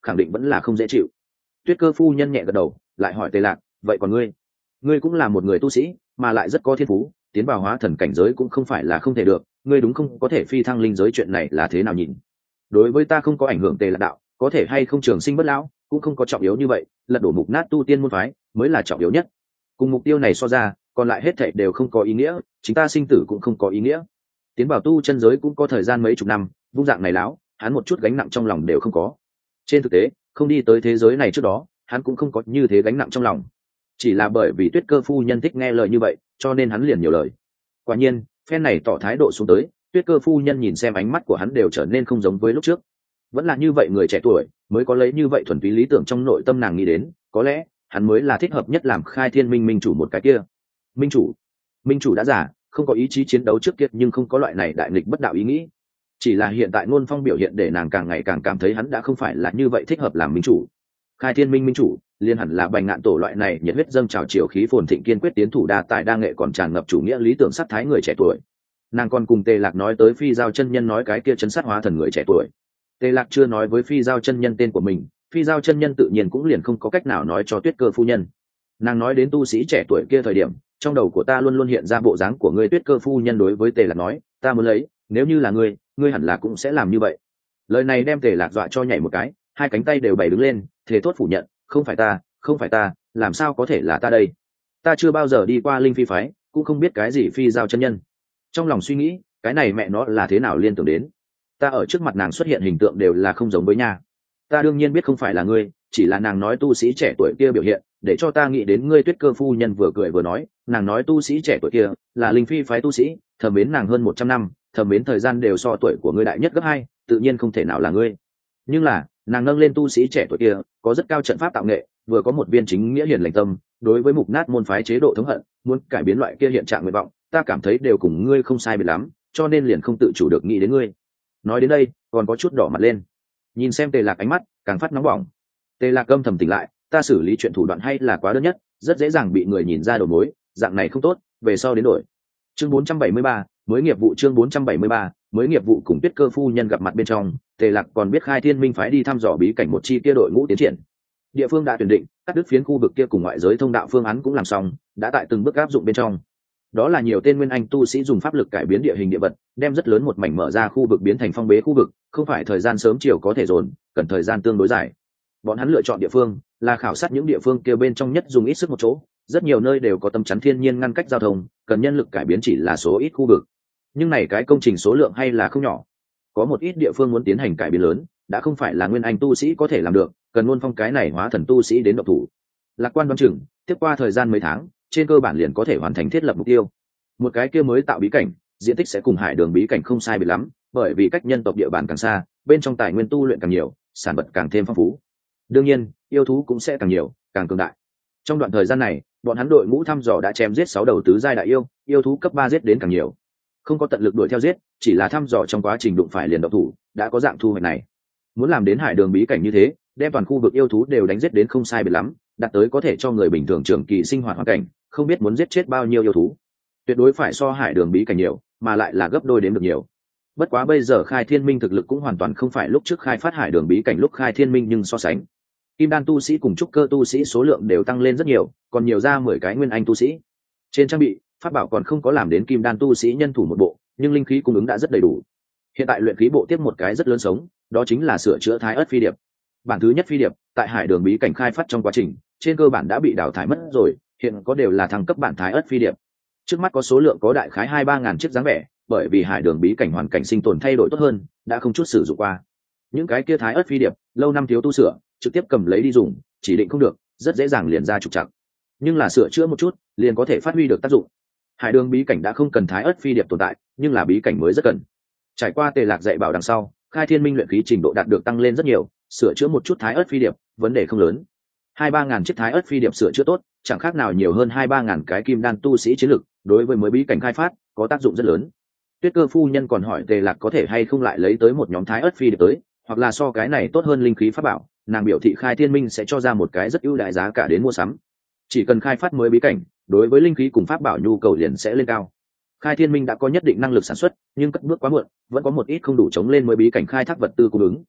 khẳng định vẫn là không dễ chịu. Tuyết Cơ phu nhân nhẹ gật đầu, lại hỏi Tề Lạc, vậy còn ngươi? Ngươi cũng là một người tu sĩ, mà lại rất có thiên phú, tiến vào hóa thần cảnh giới cũng không phải là không thể được, ngươi đúng không có thể phi thăng linh giới, chuyện này là thế nào nhìn? Đối với ta không có ảnh hưởng. Tề Lạc đạo, có thể hay không trường sinh bất lão cũng không có trọng yếu như vậy, lật đổ mục nát tu tiên môn phái mới là trọng yếu nhất. Cùng mục tiêu này so ra, còn lại hết thảy đều không có ý nghĩa, chính ta sinh tử cũng không có ý nghĩa. Tiến vào tu chân giới cũng có thời gian mấy chục năm, vung dạng này lão, hắn một chút gánh nặng trong lòng đều không có. Trên thực tế, không đi tới thế giới này trước đó, hắn cũng không có như thế gánh nặng trong lòng. Chỉ là bởi vì Tuyết Cơ phu nhân thích nghe lời như vậy, cho nên hắn liền nhiều lời. Quả nhiên, phen này tỏ thái độ xuống tới, Tuyết Cơ phu nhân nhìn xem ánh mắt của hắn đều trở nên không giống với lúc trước. Vẫn là như vậy người trẻ tuổi, mới có lấy như vậy thuần túy lý tưởng trong nội tâm nàng nghĩ đến, có lẽ hắn mới là thích hợp nhất làm Khai Thiên Minh minh chủ một cái kia. Minh chủ, minh chủ đã già, không có ý chí chiến đấu trước kia, nhưng không có loại này đại nghịch bất đạo ý nghĩ. Chỉ là hiện tại Ngôn Phong biểu hiện để nàng càng ngày càng cảm thấy hắn đã không phải là như vậy thích hợp làm minh chủ. Khai Thiên Minh minh chủ, liên hẳn là Bành Ngạn tổ loại này nhiệt huyết dâng trào, chiều khí phồn thịnh, kiên quyết tiến thủ, đa tài đa nghệ, còn tràn ngập chủ nghĩa lý tưởng sát thái người trẻ tuổi. Nàng còn cùng Tề Lạc nói tới Phi Giao chân nhân nói cái kia chấn sát hóa thần người trẻ tuổi. Tề Lạc chưa nói với Phi Giao chân nhân tên của mình, Phi Giao chân nhân tự nhiên cũng liền không có cách nào nói cho Tuyết Cơ phu nhân. Nàng nói đến tu sĩ trẻ tuổi kia thời điểm, trong đầu của ta luôn luôn hiện ra bộ dáng của ngươi. Tuyết Cơ phu nhân đối với Tề Lạc nói, ta muốn lấy, nếu như là ngươi, ngươi hẳn là cũng sẽ làm như vậy. Lời này đem Tề Lạc dọa cho nhảy một cái, hai cánh tay đều bày đứng lên, thề thốt phủ nhận, không phải ta, không phải ta, làm sao có thể là ta đây? Ta chưa bao giờ đi qua Linh Phi phái, cũng không biết cái gì Phi Giao chân nhân. Trong lòng suy nghĩ, cái này mẹ nó là thế nào liên tưởng đến? Ta ở trước mặt nàng xuất hiện hình tượng đều là không giống với nha. Ta đương nhiên biết không phải là ngươi, chỉ là nàng nói tu sĩ trẻ tuổi kia biểu hiện, để cho ta nghĩ đến ngươi. Tuyết Cơ phu nhân vừa cười vừa nói, nàng nói tu sĩ trẻ tuổi kia là Linh Phi phái tu sĩ, thầm mến nàng hơn một trăm năm, thầm mến thời gian đều so tuổi của ngươi đại nhất gấp hai, tự nhiên không thể nào là ngươi. Nhưng là, nàng nâng lên tu sĩ trẻ tuổi kia, có rất cao trận pháp tạo nghệ, vừa có một viên chính nghĩa hiền lành tâm, đối với mục nát môn phái chế độ thống hận, muốn cải biến loại kia hiện trạng nguyện vọng, ta cảm thấy đều cùng ngươi không sai biệt lắm, cho nên liền không tự chủ được nghĩ đến ngươi. Nói đến đây, còn có chút đỏ mặt lên. Nhìn xem Tề Lạc ánh mắt càng phát nóng bỏng. Tề Lạc âm thầm tỉnh lại, ta xử lý chuyện thủ đoạn hay là quá đơn nhất, rất dễ dàng bị người nhìn ra đầu mối, dạng này không tốt, về sau đến đổi. Chương bốn trăm bảy mươi ba, mới nghiệp vụ. Chương bốn trăm bảy mươi ba, mới nghiệp vụ. Cùng Tuyết Cơ phu nhân gặp mặt bên trong, Tề Lạc còn biết Khai Thiên Minh phái đi thăm dò bí cảnh một chi kia đội ngũ tiến triển. Địa phương đã tuyển định, cắt đứt phiến khu vực kia cùng ngoại giới thông đạo phương án cũng làm xong, đã tại từng bước áp dụng bên trong. Đó là nhiều tên nguyên anh tu sĩ dùng pháp lực cải biến địa hình địa vật, đem rất lớn một mảnh mở ra khu vực biến thành phong bế khu vực, không phải thời gian sớm chiều có thể dồn, cần thời gian tương đối dài. Bọn hắn lựa chọn địa phương là khảo sát những địa phương kia bên trong nhất dùng ít sức một chỗ, rất nhiều nơi đều có tấm chắn thiên nhiên ngăn cách giao thông, cần nhân lực cải biến chỉ là số ít khu vực. Nhưng này cái công trình số lượng hay là không nhỏ. Có một ít địa phương muốn tiến hành cải biến lớn, đã không phải là nguyên anh tu sĩ có thể làm được, cần Ngôn Phong cái này hóa thần tu sĩ đến độc thủ. Lạc quan đoán chừng, tiếp qua thời gian mấy tháng, trên cơ bản liền có thể hoàn thành thiết lập mục tiêu. Một cái kia mới tạo bí cảnh, diện tích sẽ cùng Hải Đường bí cảnh không sai biệt lắm, bởi vì cách nhân tộc địa bàn càng xa, bên trong tài nguyên tu luyện càng nhiều, sản vật càng thêm phong phú. Đương nhiên, yêu thú cũng sẽ càng nhiều, càng cường đại. Trong đoạn thời gian này, bọn hắn đội ngũ thăm dò đã chém giết sáu đầu tứ giai đại yêu, yêu thú cấp ba giết đến càng nhiều. Không có tận lực đuổi theo giết, chỉ là thăm dò trong quá trình đụng phải liền độc thủ, đã có dạng thu hoạch này. Muốn làm đến Hải Đường bí cảnh như thế, đem toàn khu vực yêu thú đều đánh giết đến không sai biệt lắm, đạt tới có thể cho người bình thường trường kỳ sinh hoạt hoàn cảnh, không biết muốn giết chết bao nhiêu yêu thú. Tuyệt đối phải so Hải Đường bí cảnh nhiều, mà lại là gấp đôi đến được nhiều. Bất quá bây giờ Khai Thiên Minh thực lực cũng hoàn toàn không phải lúc trước khai phát Hải Đường bí cảnh lúc Khai Thiên Minh, nhưng so sánh, kim đan tu sĩ cùng trúc cơ tu sĩ số lượng đều tăng lên rất nhiều, còn nhiều ra mười cái nguyên anh tu sĩ. Trên trang bị, pháp bảo còn không có làm đến kim đan tu sĩ nhân thủ một bộ, nhưng linh khí cung ứng đã rất đầy đủ. Hiện tại luyện khí bộ tiếp một cái rất lớn sống, đó chính là sửa chữa Thái Ức Phi Điệp. Bản thứ nhất Phi Điệp, tại Hải Đường bí cảnh khai phát trong quá trình, trên cơ bản đã bị đào thải mất rồi, hiện có đều là thăng cấp bản Thái Ức Phi Điệp. Trước mắt có số lượng có đại khái hai ba ngàn chiếc dáng vẻ, bởi vì Hải Đường bí cảnh hoàn cảnh sinh tồn thay đổi tốt hơn, đã không chút sử dụng qua. Những cái kia Thái Ức Phi Điệp, lâu năm thiếu tu sửa, trực tiếp cầm lấy đi dùng, chỉ định không được, rất dễ dàng liền ra trục trặc. Nhưng là sửa chữa một chút, liền có thể phát huy được tác dụng. Hải Đường bí cảnh đã không cần Thái Ức Phi Điệp tồn tại, nhưng là bí cảnh mới rất cần. Trải qua Tề Lạc dạy bảo đằng sau, Khai Thiên Minh luyện khí trình độ đạt được tăng lên rất nhiều, sửa chữa một chút Thái Ức Phi Điệp, vấn đề không lớn. Hai ba ngàn chiếc Thái Ức Phi Điệp sửa chữa tốt, chẳng khác nào nhiều hơn hai ba ngàn cái kim đan tu sĩ chiến lực, đối với mới bí cảnh khai phát có tác dụng rất lớn. Tuyết Cơ phu nhân còn hỏi Tề Lạc có thể hay không lại lấy tới một nhóm Thái Ức Phi Điệp tới, hoặc là so cái này tốt hơn linh khí pháp bảo. Nàng biểu thị Khai Thiên Minh sẽ cho ra một cái rất ưu đại giá cả đến mua sắm. Chỉ cần khai phát mới bí cảnh, đối với linh khí cùng pháp bảo nhu cầu liền sẽ lên cao. Khai Thiên Minh đã có nhất định năng lực sản xuất, nhưng cất bước quá muộn, vẫn có một ít không đủ chống lên mới bí cảnh khai thác vật tư cung ứng.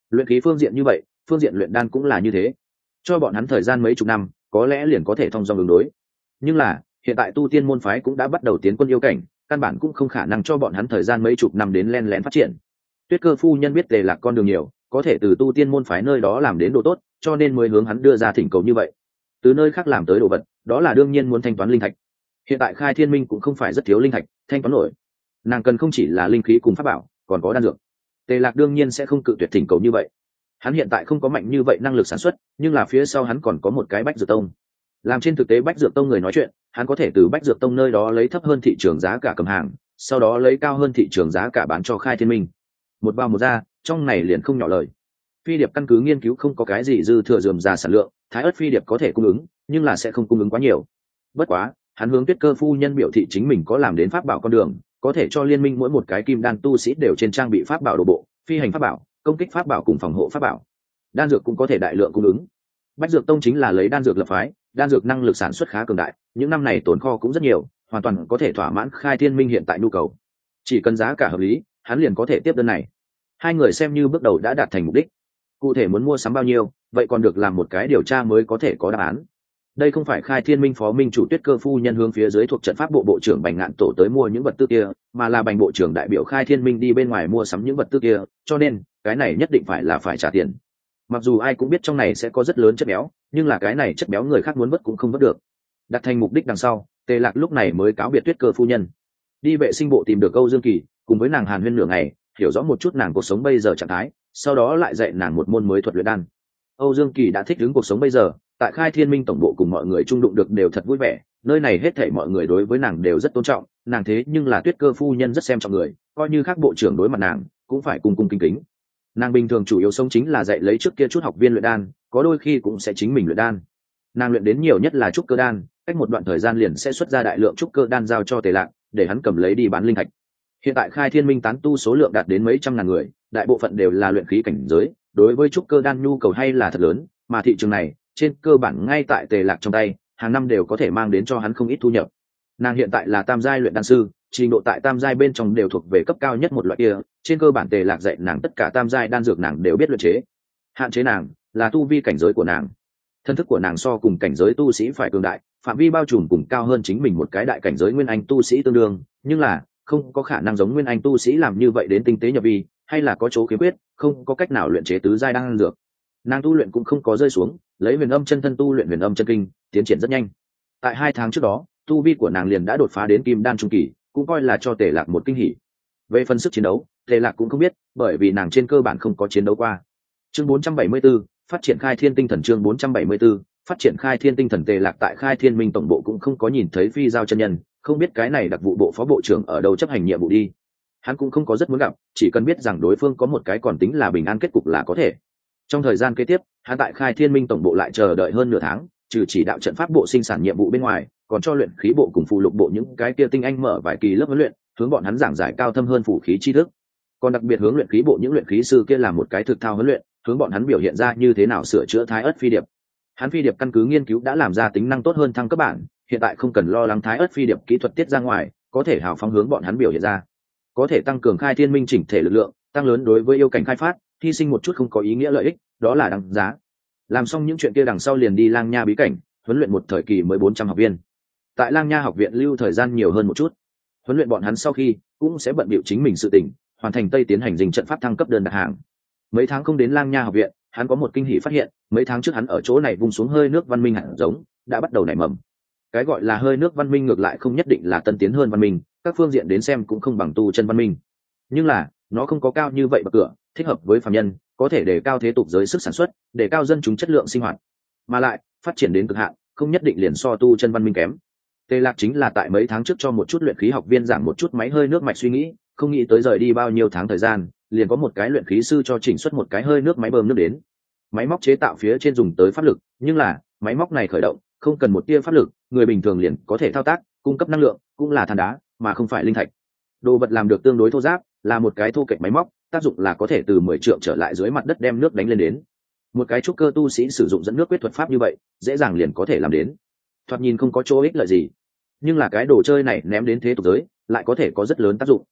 Luyện khí phương diện như vậy, phương diện luyện đan cũng là như thế. Cho bọn hắn thời gian mấy chục năm, có lẽ liền có thể thông dong ứng đối. Nhưng là, hiện tại tu tiên môn phái cũng đã bắt đầu tiến quân yêu cảnh, căn bản cũng không khả năng cho bọn hắn thời gian mấy chục năm đến len lén phát triển. Tuyết Cơ phu nhân biết Tề Lạc con đường nhiều, có thể từ tu tiên môn phái nơi đó làm đến độ tốt, cho nên mới hướng hắn đưa ra thỉnh cầu như vậy. Từ nơi khác làm tới đồ vật, đó là đương nhiên muốn thanh toán linh thạch. Hiện tại Khai Thiên Minh cũng không phải rất thiếu linh thạch, thanh toán nổi. Nàng cần không chỉ là linh khí cùng pháp bảo, còn có đan dược. Tề Lạc đương nhiên sẽ không cự tuyệt thỉnh cầu như vậy. Hắn hiện tại không có mạnh như vậy năng lực sản xuất, nhưng là phía sau hắn còn có một cái Bách Dược Tông. Làm trên thực tế Bách Dược Tông người nói chuyện, hắn có thể từ Bách Dược Tông nơi đó lấy thấp hơn thị trường giá cả cầm hàng, sau đó lấy cao hơn thị trường giá cả bán cho Khai Thiên Minh. Một bao một ra, trong này liền không nhỏ lời. Phi điệp căn cứ nghiên cứu không có cái gì dư thừa rườm rà sản lượng, thái ớt phi điệp có thể cung ứng, nhưng là sẽ không cung ứng quá nhiều. Bất quá, hắn hướng Tuyết Cơ phu nhân biểu thị chính mình có làm đến pháp bảo con đường, có thể cho liên minh mỗi một cái kim đan tu sĩ đều trên trang bị pháp bảo đồ bộ, phi hành pháp bảo, công kích pháp bảo cùng phòng hộ pháp bảo. Đan dược cũng có thể đại lượng cung ứng. Bách Dược Tông chính là lấy đan dược lập phái, đan dược năng lực sản xuất khá cường đại, những năm này tồn kho cũng rất nhiều, hoàn toàn có thể thỏa mãn Khai Thiên Minh hiện tại nhu cầu. Chỉ cần giá cả hợp lý, hắn liền có thể tiếp đơn này. Hai người xem như bước đầu đã đạt thành mục đích. Cụ thể muốn mua sắm bao nhiêu, vậy còn được làm một cái điều tra mới có thể có đáp án. Đây không phải Khai Thiên Minh phó minh chủ Tuyết Cơ phu nhân hướng phía dưới thuộc trận pháp bộ bộ trưởng Bành Ngạn Tổ tới mua những vật tư kia, mà là Bành bộ trưởng đại biểu Khai Thiên Minh đi bên ngoài mua sắm những vật tư kia, cho nên cái này nhất định phải là phải trả tiền. Mặc dù ai cũng biết trong này sẽ có rất lớn chất béo, nhưng là cái này chất béo người khác muốn vớt cũng không vớt được. Đặt thành mục đích đằng sau, Tề Lạc lúc này mới cáo biệt Tuyết Cơ phu nhân, đi vệ sinh bộ tìm được Âu Dương Kỳ, cùng với nàng hàn huyên nửa ngày, hiểu rõ một chút nàng cuộc sống bây giờ trạng thái, sau đó lại dạy nàng một môn mới thuật luyện đan. Âu Dương Kỳ đã thích ứng cuộc sống bây giờ, tại Khai Thiên Minh tổng bộ cùng mọi người chung đụng được đều thật vui vẻ, nơi này hết thảy mọi người đối với nàng đều rất tôn trọng, nàng thế nhưng là Tuyết Cơ phu nhân rất xem trọng người, coi như khác bộ trưởng đối mặt nàng, cũng phải cung cung kính kính. Nàng bình thường chủ yếu sống chính là dạy lấy trước kia chút học viên luyện đan, có đôi khi cũng sẽ chính mình luyện đan. Nàng luyện đến nhiều nhất là trúc cơ đan, cách một đoạn thời gian liền sẽ xuất ra đại lượng trúc cơ đan giao cho Tề Lạc, để hắn cầm lấy đi bán linh thạch. Hiện tại Khai Thiên Minh tán tu số lượng đạt đến mấy trăm ngàn người, đại bộ phận đều là luyện khí cảnh giới, đối với trúc cơ đan nhu cầu hay là thật lớn, mà thị trường này trên cơ bản ngay tại Tề Lạc trong tay, hàng năm đều có thể mang đến cho hắn không ít thu nhập. Nàng hiện tại là tam giai luyện đan sư, trình độ tại tam giai bên trong đều thuộc về cấp cao nhất một loại kia, trên cơ bản Tề Lạc dạy nàng tất cả tam giai đan dược nàng đều biết luyện chế. Hạn chế nàng là tu vi cảnh giới của nàng. Thân thức của nàng so cùng cảnh giới tu sĩ phải cường đại, phạm vi bao trùm cùng cao hơn chính mình một cái đại cảnh giới nguyên anh tu sĩ tương đương, nhưng là không có khả năng giống nguyên anh tu sĩ làm như vậy đến tinh tế nhập vi, hay là có chỗ khiếm khuyết, không có cách nào luyện chế tứ giai đan dược. Nàng tu luyện cũng không có rơi xuống, lấy huyền âm chân thân tu luyện huyền âm chân kinh, tiến triển rất nhanh. Tại hai tháng trước đó, tu vi của nàng liền đã đột phá đến kim đan trung kỳ, cũng coi là cho Tề Lạc một kinh hỉ. Về phần sức chiến đấu, Tề Lạc cũng không biết, bởi vì nàng trên cơ bản không có chiến đấu qua. Chương bốn trăm bảy mươi 44, phát triển Khai Thiên Tinh Thần. Chương bốn trăm bảy mươi 44, phát triển Khai Thiên Tinh Thần. Tề Lạc tại Khai Thiên Minh tổng bộ cũng không có nhìn thấy Phi Giao chân nhân, không biết cái này đặc vụ bộ phó bộ trưởng ở đâu chấp hành nhiệm vụ đi. Hắn cũng không có rất muốn gặp, chỉ cần biết rằng đối phương có một cái còn tính là bình an kết cục là có thể. Trong thời gian kế tiếp, hắn tại Khai Thiên Minh tổng bộ lại chờ đợi hơn nửa tháng, trừ chỉ đạo trận pháp bộ sinh sản nhiệm vụ bên ngoài, còn cho luyện khí bộ cùng phụ lục bộ những cái kia tinh anh mở vài kỳ lớp huấn luyện, hướng bọn hắn giảng giải cao thâm hơn phù khí tri thức. Còn đặc biệt hướng luyện khí bộ những luyện khí sư kia làm một cái thực thao huấn luyện, hướng bọn hắn biểu hiện ra như thế nào sửa chữa thái ớt phi điệp. Hắn phi điệp căn cứ nghiên cứu đã làm ra tính năng tốt hơn thăng cấp bản, hiện tại không cần lo lắng thái ớt phi điệp kỹ thuật tiết ra ngoài, có thể hào phóng hướng bọn hắn biểu hiện ra. Có thể tăng cường Khai Thiên Minh chỉnh thể lực lượng, tăng lớn đối với yêu cảnh khai phát, hy sinh một chút không có ý nghĩa lợi ích, đó là đáng giá. Làm xong những chuyện kia đằng sau liền đi Lang Nha bí cảnh, huấn luyện một thời kỳ mới bốn trăm học viên. Tại Lang Nha học viện lưu thời gian nhiều hơn một chút. Huấn luyện bọn hắn sau khi cũng sẽ bận bịu chính mình sự tình, hoàn thành Tây tiến hành dình trận pháp thăng cấp đơn đặt hàng. Mấy tháng không đến Lang Nha học viện, hắn có một kinh hỉ phát hiện, mấy tháng trước hắn ở chỗ này vung xuống hơi nước văn minh hạt giống, đã bắt đầu nảy mầm. Cái gọi là hơi nước văn minh ngược lại không nhất định là tân tiến hơn văn minh, các phương diện đến xem cũng không bằng tu chân văn minh. Nhưng là, nó không có cao như vậy bậc cửa, thích hợp với phàm nhân, có thể đề cao thế tục giới sức sản xuất, đề cao dân chúng chất lượng sinh hoạt, mà lại phát triển đến cực hạn, không nhất định liền so tu chân văn minh kém. Tề Lạc chính là tại mấy tháng trước cho một chút luyện khí học viên giảng một chút máy hơi nước mạch suy nghĩ, không nghĩ tới rời đi bao nhiêu tháng thời gian, liền có một cái luyện khí sư cho chỉnh xuất một cái hơi nước máy bơm nước đến. Máy móc chế tạo phía trên dùng tới pháp lực, nhưng là máy móc này khởi động không cần một tia pháp lực, người bình thường liền có thể thao tác, cung cấp năng lượng cũng là than đá, mà không phải linh thạch. Đồ vật làm được tương đối thô ráp, là một cái thô kệch máy móc, tác dụng là có thể từ mười trượng trở lại dưới mặt đất đem nước đánh lên đến. Một cái trúc cơ tu sĩ sử dụng dẫn nước quyết thuật pháp như vậy, dễ dàng liền có thể làm đến. Thoạt nhìn không có chỗ ích lợi gì, nhưng là cái đồ chơi này ném đến thế tục giới, lại có thể có rất lớn tác dụng.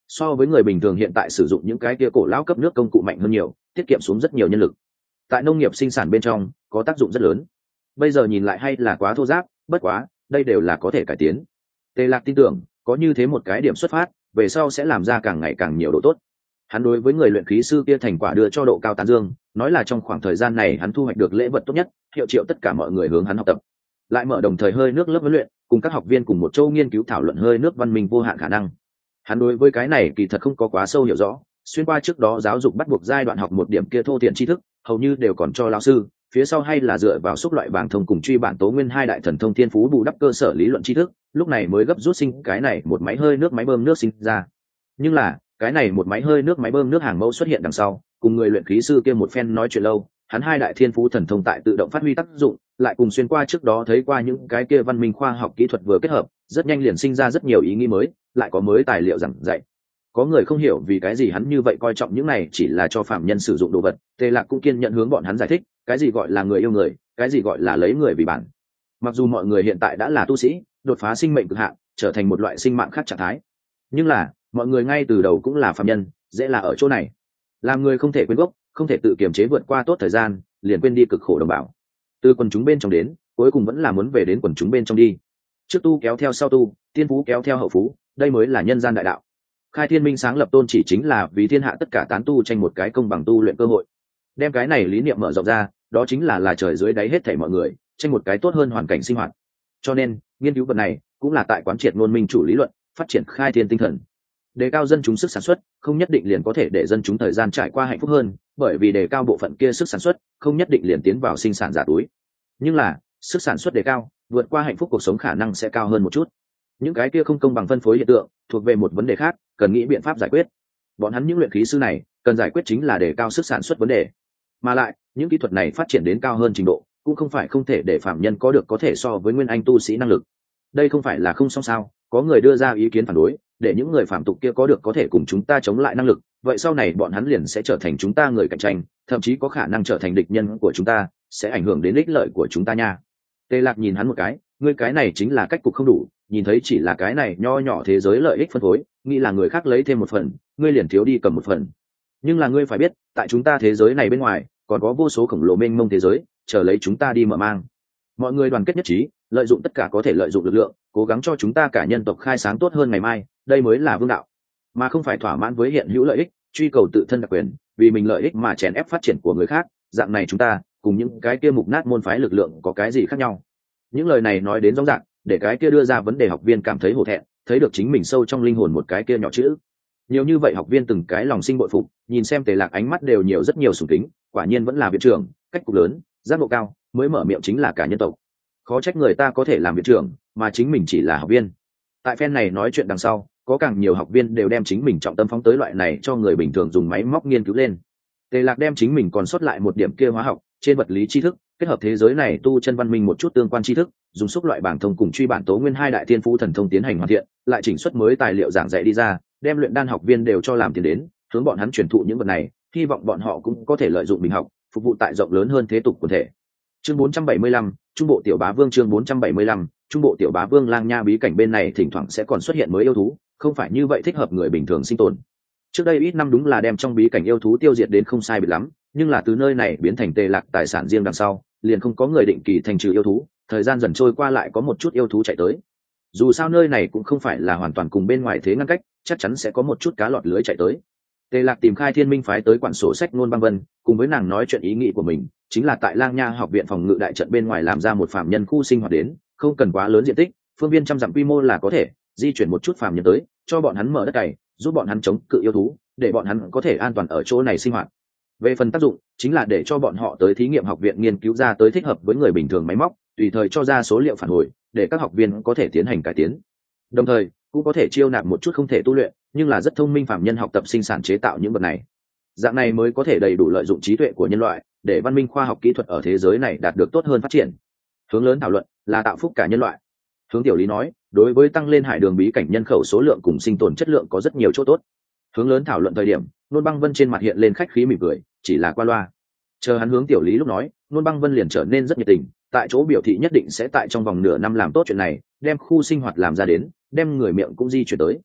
so với người bình thường hiện tại sử dụng những cái kia cổ lão cấp nước công cụ mạnh hơn nhiều, tiết kiệm xuống rất nhiều nhân lực. Tại nông nghiệp sinh sản bên trong có tác dụng rất lớn. Bây giờ nhìn lại hay là quá thô ráp, bất quá đây đều là có thể cải tiến. Tề Lạc tin tưởng có như thế một cái điểm xuất phát, về sau sẽ làm ra càng ngày càng nhiều độ tốt. Hắn đối với người luyện khí sư kia thành quả đưa cho độ cao tán dương, nói là trong khoảng thời gian này hắn thu hoạch được lễ vật tốt nhất, hiệu triệu tất cả mọi người hướng hắn học tập. Lại mở đồng thời hơi nước lớp huấn luyện, cùng các học viên cùng một châu nghiên cứu thảo luận hơi nước văn minh vô hạn khả năng. Hắn đối với cái này kỳ thật không có quá sâu hiểu rõ, xuyên qua trước đó giáo dục bắt buộc giai đoạn học một điểm kia thô thiện tri thức, hầu như đều còn cho lão sư, phía sau hay là dựa vào xúc loại bảng thông cùng truy bản tố nguyên hai đại thần thông thiên phú bù đắp cơ sở lý luận tri thức, lúc này mới gấp rút sinh cái này một máy hơi nước máy bơm nước sinh ra. Nhưng là cái này một máy hơi nước máy bơm nước hàng mẫu xuất hiện đằng sau, cùng người luyện khí sư kia một phen nói chuyện lâu, hắn hai đại thiên phú thần thông tại tự động phát huy tác dụng, lại cùng xuyên qua trước đó thấy qua những cái kia văn minh khoa học kỹ thuật vừa kết hợp, rất nhanh liền sinh ra rất nhiều ý nghĩ mới, lại có mới tài liệu giảng dạy. Có người không hiểu vì cái gì hắn như vậy coi trọng những này chỉ là cho phạm nhân sử dụng đồ vật, Tề Lạc cũng kiên nhận hướng bọn hắn giải thích, cái gì gọi là người yêu người, cái gì gọi là lấy người vì bản. Mặc dù mọi người hiện tại đã là tu sĩ, đột phá sinh mệnh cực hạn, trở thành một loại sinh mạng khác trạng thái, nhưng là mọi người ngay từ đầu cũng là phạm nhân, dễ là ở chỗ này. Làm người không thể quên gốc, không thể tự kiềm chế vượt qua tốt thời gian, liền quên đi cực khổ đồng bào. Từ quần chúng bên trong đến, cuối cùng vẫn là muốn về đến quần chúng bên trong đi. Trước tu kéo theo sau tu, tiên phú kéo theo hậu phú, đây mới là nhân gian đại đạo. Khai Thiên Minh sáng lập tôn chỉ chính là vì thiên hạ tất cả tán tu tranh một cái công bằng tu luyện cơ hội. Đem cái này lý niệm mở rộng ra, đó chính là là trời dưới đáy hết thảy mọi người, tranh một cái tốt hơn hoàn cảnh sinh hoạt. Cho nên, nghiên cứu vật này cũng là tại quán triệt ngôn minh chủ lý luận, phát triển khai thiên tinh thần. Đề cao dân chúng sức sản xuất, không nhất định liền có thể để dân chúng thời gian trải qua hạnh phúc hơn, bởi vì đề cao bộ phận kia sức sản xuất, không nhất định liền tiến vào sinh sản giả túi. Nhưng là, sức sản xuất đề cao, vượt qua hạnh phúc cuộc sống khả năng sẽ cao hơn một chút. Những cái kia không công bằng phân phối hiện tượng, thuộc về một vấn đề khác, cần nghĩ biện pháp giải quyết. Bọn hắn những luyện khí sư này, cần giải quyết chính là đề cao sức sản xuất vấn đề. Mà lại, những kỹ thuật này phát triển đến cao hơn trình độ, cũng không phải không thể để phạm nhân có được có thể so với nguyên anh tu sĩ năng lực. Đây không phải là không xong sao? Có người đưa ra ý kiến phản đối, để những người phạm tục kia có được có thể cùng chúng ta chống lại năng lực, vậy sau này bọn hắn liền sẽ trở thành chúng ta người cạnh tranh, thậm chí có khả năng trở thành địch nhân của chúng ta, sẽ ảnh hưởng đến ích lợi của chúng ta nha. Tề Lạc nhìn hắn một cái, ngươi cái này chính là cách cục không đủ, nhìn thấy chỉ là cái này nho nhỏ thế giới lợi ích phân phối, nghĩ là người khác lấy thêm một phần, ngươi liền thiếu đi cầm một phần. Nhưng là ngươi phải biết, tại chúng ta thế giới này bên ngoài, còn có vô số khổng lồ mênh mông thế giới, chờ lấy chúng ta đi mở mang. Mọi người đoàn kết nhất trí, lợi dụng tất cả có thể lợi dụng lực lượng, cố gắng cho chúng ta cả nhân tộc khai sáng tốt hơn ngày mai, đây mới là vương đạo, mà không phải thỏa mãn với hiện hữu lợi ích, truy cầu tự thân đặc quyền, vì mình lợi ích mà chèn ép phát triển của người khác. Dạng này chúng ta cùng những cái kia mục nát môn phái lực lượng có cái gì khác nhau? Những lời này nói đến rõ ràng, để cái kia đưa ra vấn đề học viên cảm thấy hổ thẹn, thấy được chính mình sâu trong linh hồn một cái kia nhỏ chữ. Nhiều như vậy học viên từng cái lòng sinh bội phục, nhìn xem Tề Lạc ánh mắt đều nhiều rất nhiều sùng kính, quả nhiên vẫn là viện trưởng, cách cục lớn, giác ngộ cao, mới mở miệng chính là cả nhân tộc. Khó trách người ta có thể làm viện trưởng, mà chính mình chỉ là học viên. Tại phen này nói chuyện đằng sau, có càng nhiều học viên đều đem chính mình trọng tâm phóng tới loại này cho người bình thường dùng máy móc nghiên cứu lên. Tề Lạc đem chính mình còn sót lại một điểm kia hóa học, trên vật lý tri thức, kết hợp thế giới này tu chân văn minh một chút tương quan tri thức, dùng xúc loại bảng thông cùng truy bản tố nguyên hai đại thiên phú thần thông tiến hành hoàn thiện, lại chỉnh xuất mới tài liệu giảng dạy đi ra, đem luyện đan học viên đều cho làm tiền đến, hướng bọn hắn truyền thụ những vật này, hy vọng bọn họ cũng có thể lợi dụng bình học, phục vụ tại rộng lớn hơn thế tục quần thể. Chương bốn trăm bảy mươi lăm, Trung bộ tiểu bá vương chương bốn trăm bảy mươi lăm, Trung bộ tiểu bá vương lang nha bí cảnh bên này thỉnh thoảng sẽ còn xuất hiện mới yêu thú, không phải như vậy thích hợp người bình thường sinh tồn. Trước đây ít năm đúng là đem trong bí cảnh yêu thú tiêu diệt đến không sai biệt lắm, nhưng là từ nơi này biến thành Tề Lạc tài sản riêng đằng sau, liền không có người định kỳ thành trừ yêu thú, thời gian dần trôi qua lại có một chút yêu thú chạy tới. Dù sao nơi này cũng không phải là hoàn toàn cùng bên ngoài thế ngăn cách, chắc chắn sẽ có một chút cá lọt lưới chạy tới. Tề Lạc tìm Khai Thiên Minh phái tới quản sổ sách Nôn Băng Vân, cùng với nàng nói chuyện ý nghĩ của mình, chính là tại Lang Nha học viện phòng ngự đại trận bên ngoài làm ra một phạm nhân khu sinh hoạt đến, không cần quá lớn diện tích, phương viên trăm dặm quy mô là có thể, di chuyển một chút phạm nhân tới, cho bọn hắn mở đất cày, giúp bọn hắn chống cự yêu thú, để bọn hắn có thể an toàn ở chỗ này sinh hoạt. Về phần tác dụng, chính là để cho bọn họ tới thí nghiệm học viện nghiên cứu ra tới thích hợp với người bình thường máy móc, tùy thời cho ra số liệu phản hồi, để các học viên có thể tiến hành cải tiến. Đồng thời, cũng có thể chiêu nạp một chút không thể tu luyện, nhưng là rất thông minh phạm nhân học tập sinh sản chế tạo những vật này. Dạng này mới có thể đầy đủ lợi dụng trí tuệ của nhân loại, để văn minh khoa học kỹ thuật ở thế giới này đạt được tốt hơn phát triển. Hướng lớn thảo luận là tạo phúc cả nhân loại. Hướng tiểu lý nói, đối với tăng lên hải đường bí cảnh nhân khẩu số lượng cùng sinh tồn chất lượng có rất nhiều chỗ tốt. Hướng lớn thảo luận thời điểm, Nôn Băng Vân trên mặt hiện lên khách khí mỉm cười, chỉ là qua loa. Chờ hắn hướng tiểu lý lúc nói, Nôn Băng Vân liền trở nên rất nhiệt tình, tại chỗ biểu thị nhất định sẽ tại trong vòng nửa năm làm tốt chuyện này, đem khu sinh hoạt làm ra đến, đem người miệng cũng di chuyển tới.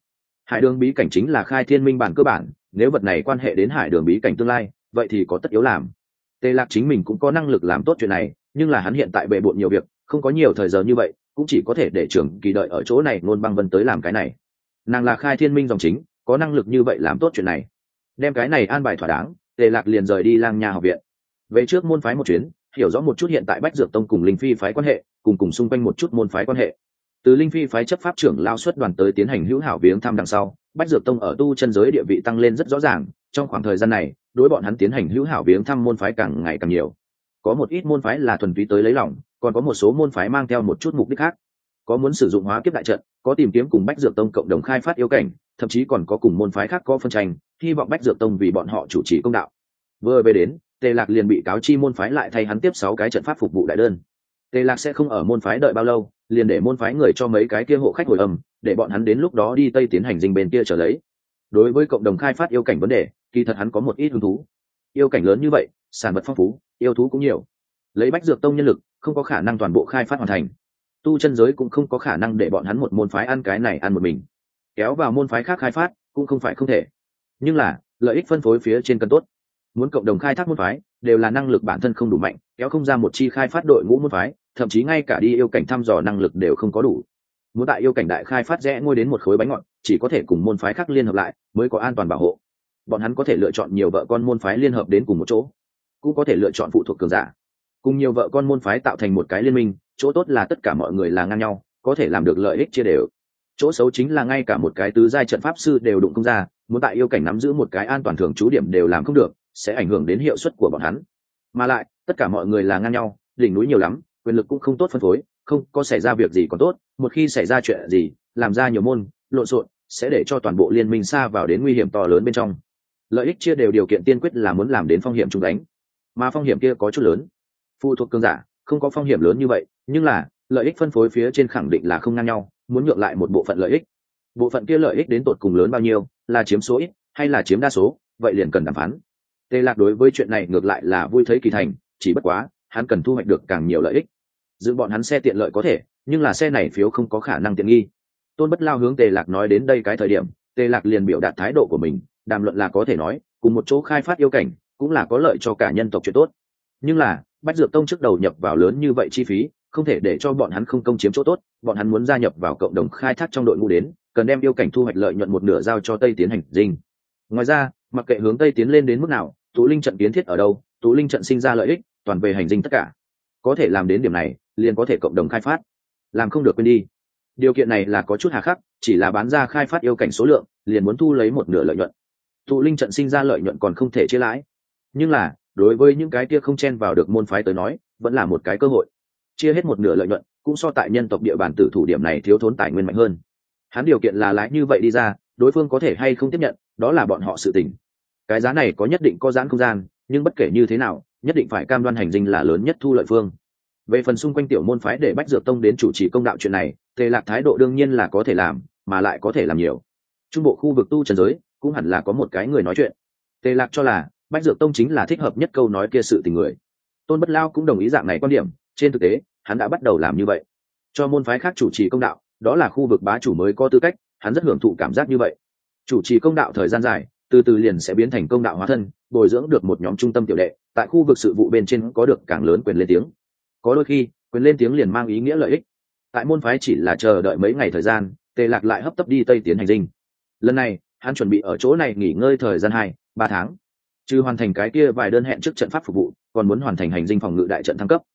Hải đường bí cảnh chính là khai thiên minh bản cơ bản, nếu vật này quan hệ đến hải đường bí cảnh tương lai vậy thì có tất yếu làm. Tề Lạc chính mình cũng có năng lực làm tốt chuyện này, nhưng là hắn hiện tại bề bộn nhiều việc, không có nhiều thời giờ như vậy, cũng chỉ có thể để trưởng kỳ đợi ở chỗ này Nôn Băng Vân tới làm cái này. Nàng là khai thiên minh dòng chính, có năng lực như vậy làm tốt chuyện này. Đem cái này an bài thỏa đáng, Tề Lạc liền rời đi Lang Nha học viện. Về trước môn phái một chuyến, hiểu rõ một chút hiện tại Bách Dược Tông cùng Linh Phi phái quan hệ, cùng cùng xung quanh một chút môn phái quan hệ. Từ Linh Phi phái chấp pháp trưởng lao xuất đoàn tới tiến hành hữu hảo viếng thăm đằng sau, Bách Dược Tông ở tu chân giới địa vị tăng lên rất rõ ràng, trong khoảng thời gian này, đối bọn hắn tiến hành hữu hảo viếng thăm môn phái càng ngày càng nhiều. Có một ít môn phái là thuần túy tới lấy lòng, còn có một số môn phái mang theo một chút mục đích khác. Có muốn sử dụng hóa kiếp đại trận, có tìm kiếm cùng Bách Dược Tông cộng đồng khai phát yêu cảnh, thậm chí còn có cùng môn phái khác có phân tranh, hy vọng Bách Dược Tông vì bọn họ chủ trì công đạo. Vừa về đến, Tề Lạc liền bị cáo chi môn phái lại thay hắn tiếp sáu cái trận pháp phục vụ đại đơn. Tề Lạc sẽ không ở môn phái đợi bao lâu, liền để môn phái người cho mấy cái kia hộ khách hồi âm, để bọn hắn đến lúc đó đi tây tiến hành dinh bên kia trở lấy. Đối với cộng đồng khai phát yêu cảnh vấn đề, kỳ thật hắn có một ít hứng thú. Yêu cảnh lớn như vậy, sản vật phong phú, yêu thú cũng nhiều. Lấy Bách Dược Tông nhân lực, không có khả năng toàn bộ khai phát hoàn thành. Tu chân giới cũng không có khả năng để bọn hắn một môn phái ăn cái này ăn một mình. Kéo vào môn phái khác khai phát, cũng không phải không thể. Nhưng là, lợi ích phân phối phía trên cần tốt. Muốn cộng đồng khai thác môn phái, đều là năng lực bản thân không đủ mạnh, kéo không ra một chi khai phát đội ngũ môn phái, thậm chí ngay cả đi yêu cảnh thăm dò năng lực đều không có đủ. Muốn tại yêu cảnh đại khai phát rẽ ngôi đến một khối bánh ngọt, chỉ có thể cùng môn phái khác liên hợp lại, mới có an toàn bảo hộ. Bọn hắn có thể lựa chọn nhiều vợ con môn phái liên hợp đến cùng một chỗ, cũng có thể lựa chọn phụ thuộc cường giả, cùng nhiều vợ con môn phái tạo thành một cái liên minh. Chỗ tốt là tất cả mọi người là ngang nhau, có thể làm được lợi ích chia đều. Chỗ xấu chính là ngay cả một cái tứ giai trận pháp sư đều đụng không ra, muốn tại yêu cảnh nắm giữ một cái an toàn thường trú điểm đều làm không được, sẽ ảnh hưởng đến hiệu suất của bọn hắn. Mà lại, tất cả mọi người là ngang nhau, đỉnh núi nhiều lắm, quyền lực cũng không tốt phân phối, không có xảy ra việc gì còn tốt, một khi xảy ra chuyện gì, làm ra nhiều môn lộn xộn, sẽ để cho toàn bộ liên minh sa vào đến nguy hiểm to lớn bên trong. Lợi ích chia đều điều kiện tiên quyết là muốn làm đến phong hiểm chung đánh, mà phong hiểm kia có chút lớn. Phụ thuộc cường giả không có phong hiểm lớn như vậy, nhưng là lợi ích phân phối phía trên khẳng định là không ngang nhau, muốn nhượng lại một bộ phận lợi ích. Bộ phận kia lợi ích đến tột cùng lớn bao nhiêu, là chiếm số ít hay là chiếm đa số, vậy liền cần đàm phán. Tề Lạc đối với chuyện này ngược lại là vui thấy kỳ thành, chỉ bất quá hắn cần thu hoạch được càng nhiều lợi ích. Giữ bọn hắn xe tiện lợi có thể, nhưng là xe này phiếu không có khả năng tiện nghi. Tôn Bất Lao hướng Tề Lạc nói đến đây cái thời điểm, Tề Lạc liền biểu đạt thái độ của mình, đàm luận là có thể nói, cùng một chỗ khai phát yêu cảnh, cũng là có lợi cho cả nhân tộc chuyện tốt. Nhưng là, Bách Dược Tông trước đầu nhập vào lớn như vậy chi phí, không thể để cho bọn hắn không công chiếm chỗ tốt, bọn hắn muốn gia nhập vào cộng đồng khai thác trong đội ngũ đến, cần đem yêu cảnh thu hoạch lợi nhuận một nửa giao cho Tây tiến hành dinh. Ngoài ra, mặc kệ hướng Tây tiến lên đến mức nào, tụ linh trận kiến thiết ở đâu, tụ linh trận sinh ra lợi ích, toàn về hành dinh tất cả. Có thể làm đến điểm này, liền có thể cộng đồng khai phát. Làm không được quên đi. Điều kiện này là có chút hà khắc, chỉ là bán ra khai phát yêu cảnh số lượng, liền muốn thu lấy một nửa lợi nhuận. Tụ linh trận sinh ra lợi nhuận còn không thể chia lãi. Nhưng là, đối với những cái kia không chen vào được môn phái tới nói, vẫn là một cái cơ hội. Chia hết một nửa lợi nhuận, cũng so tại nhân tộc địa bàn tử thủ điểm này thiếu thốn tài nguyên mạnh hơn. Hắn điều kiện là lãi như vậy đi ra, đối phương có thể hay không tiếp nhận, đó là bọn họ sự tình. Cái giá này có nhất định có giãn không gian, nhưng bất kể như thế nào, nhất định phải cam đoan hành dinh là lớn nhất thu lợi phương. Về phần xung quanh tiểu môn phái để Bách Dược Tông đến chủ trì công đạo chuyện này, Tề Lạc thái độ đương nhiên là có thể làm, mà lại có thể làm nhiều. Trung bộ khu vực tu trần giới cũng hẳn là có một cái người nói chuyện. Tề Lạc cho là Bách Dược Tông chính là thích hợp nhất câu nói kia sự tình người. Tôn Bất Lao cũng đồng ý dạng này quan điểm, trên thực tế, hắn đã bắt đầu làm như vậy. Cho môn phái khác chủ trì công đạo, đó là khu vực bá chủ mới có tư cách, hắn rất hưởng thụ cảm giác như vậy. Chủ trì công đạo thời gian dài, từ từ liền sẽ biến thành công đạo hóa thân, bồi dưỡng được một nhóm trung tâm tiểu đệ, tại khu vực sự vụ bên trên có được càng lớn quyền lên tiếng. Có đôi khi, quyền lên tiếng liền mang ý nghĩa lợi ích. Tại môn phái chỉ là chờ đợi mấy ngày thời gian, Tề Lạc lại hấp tấp đi Tây tiến hành dinh. Lần này, hắn chuẩn bị ở chỗ này nghỉ ngơi thời gian hai, ba tháng. Trừ hoàn thành cái kia vài đơn hẹn trước trận pháp phục vụ, còn muốn hoàn thành hành dinh phòng ngự đại trận thăng cấp.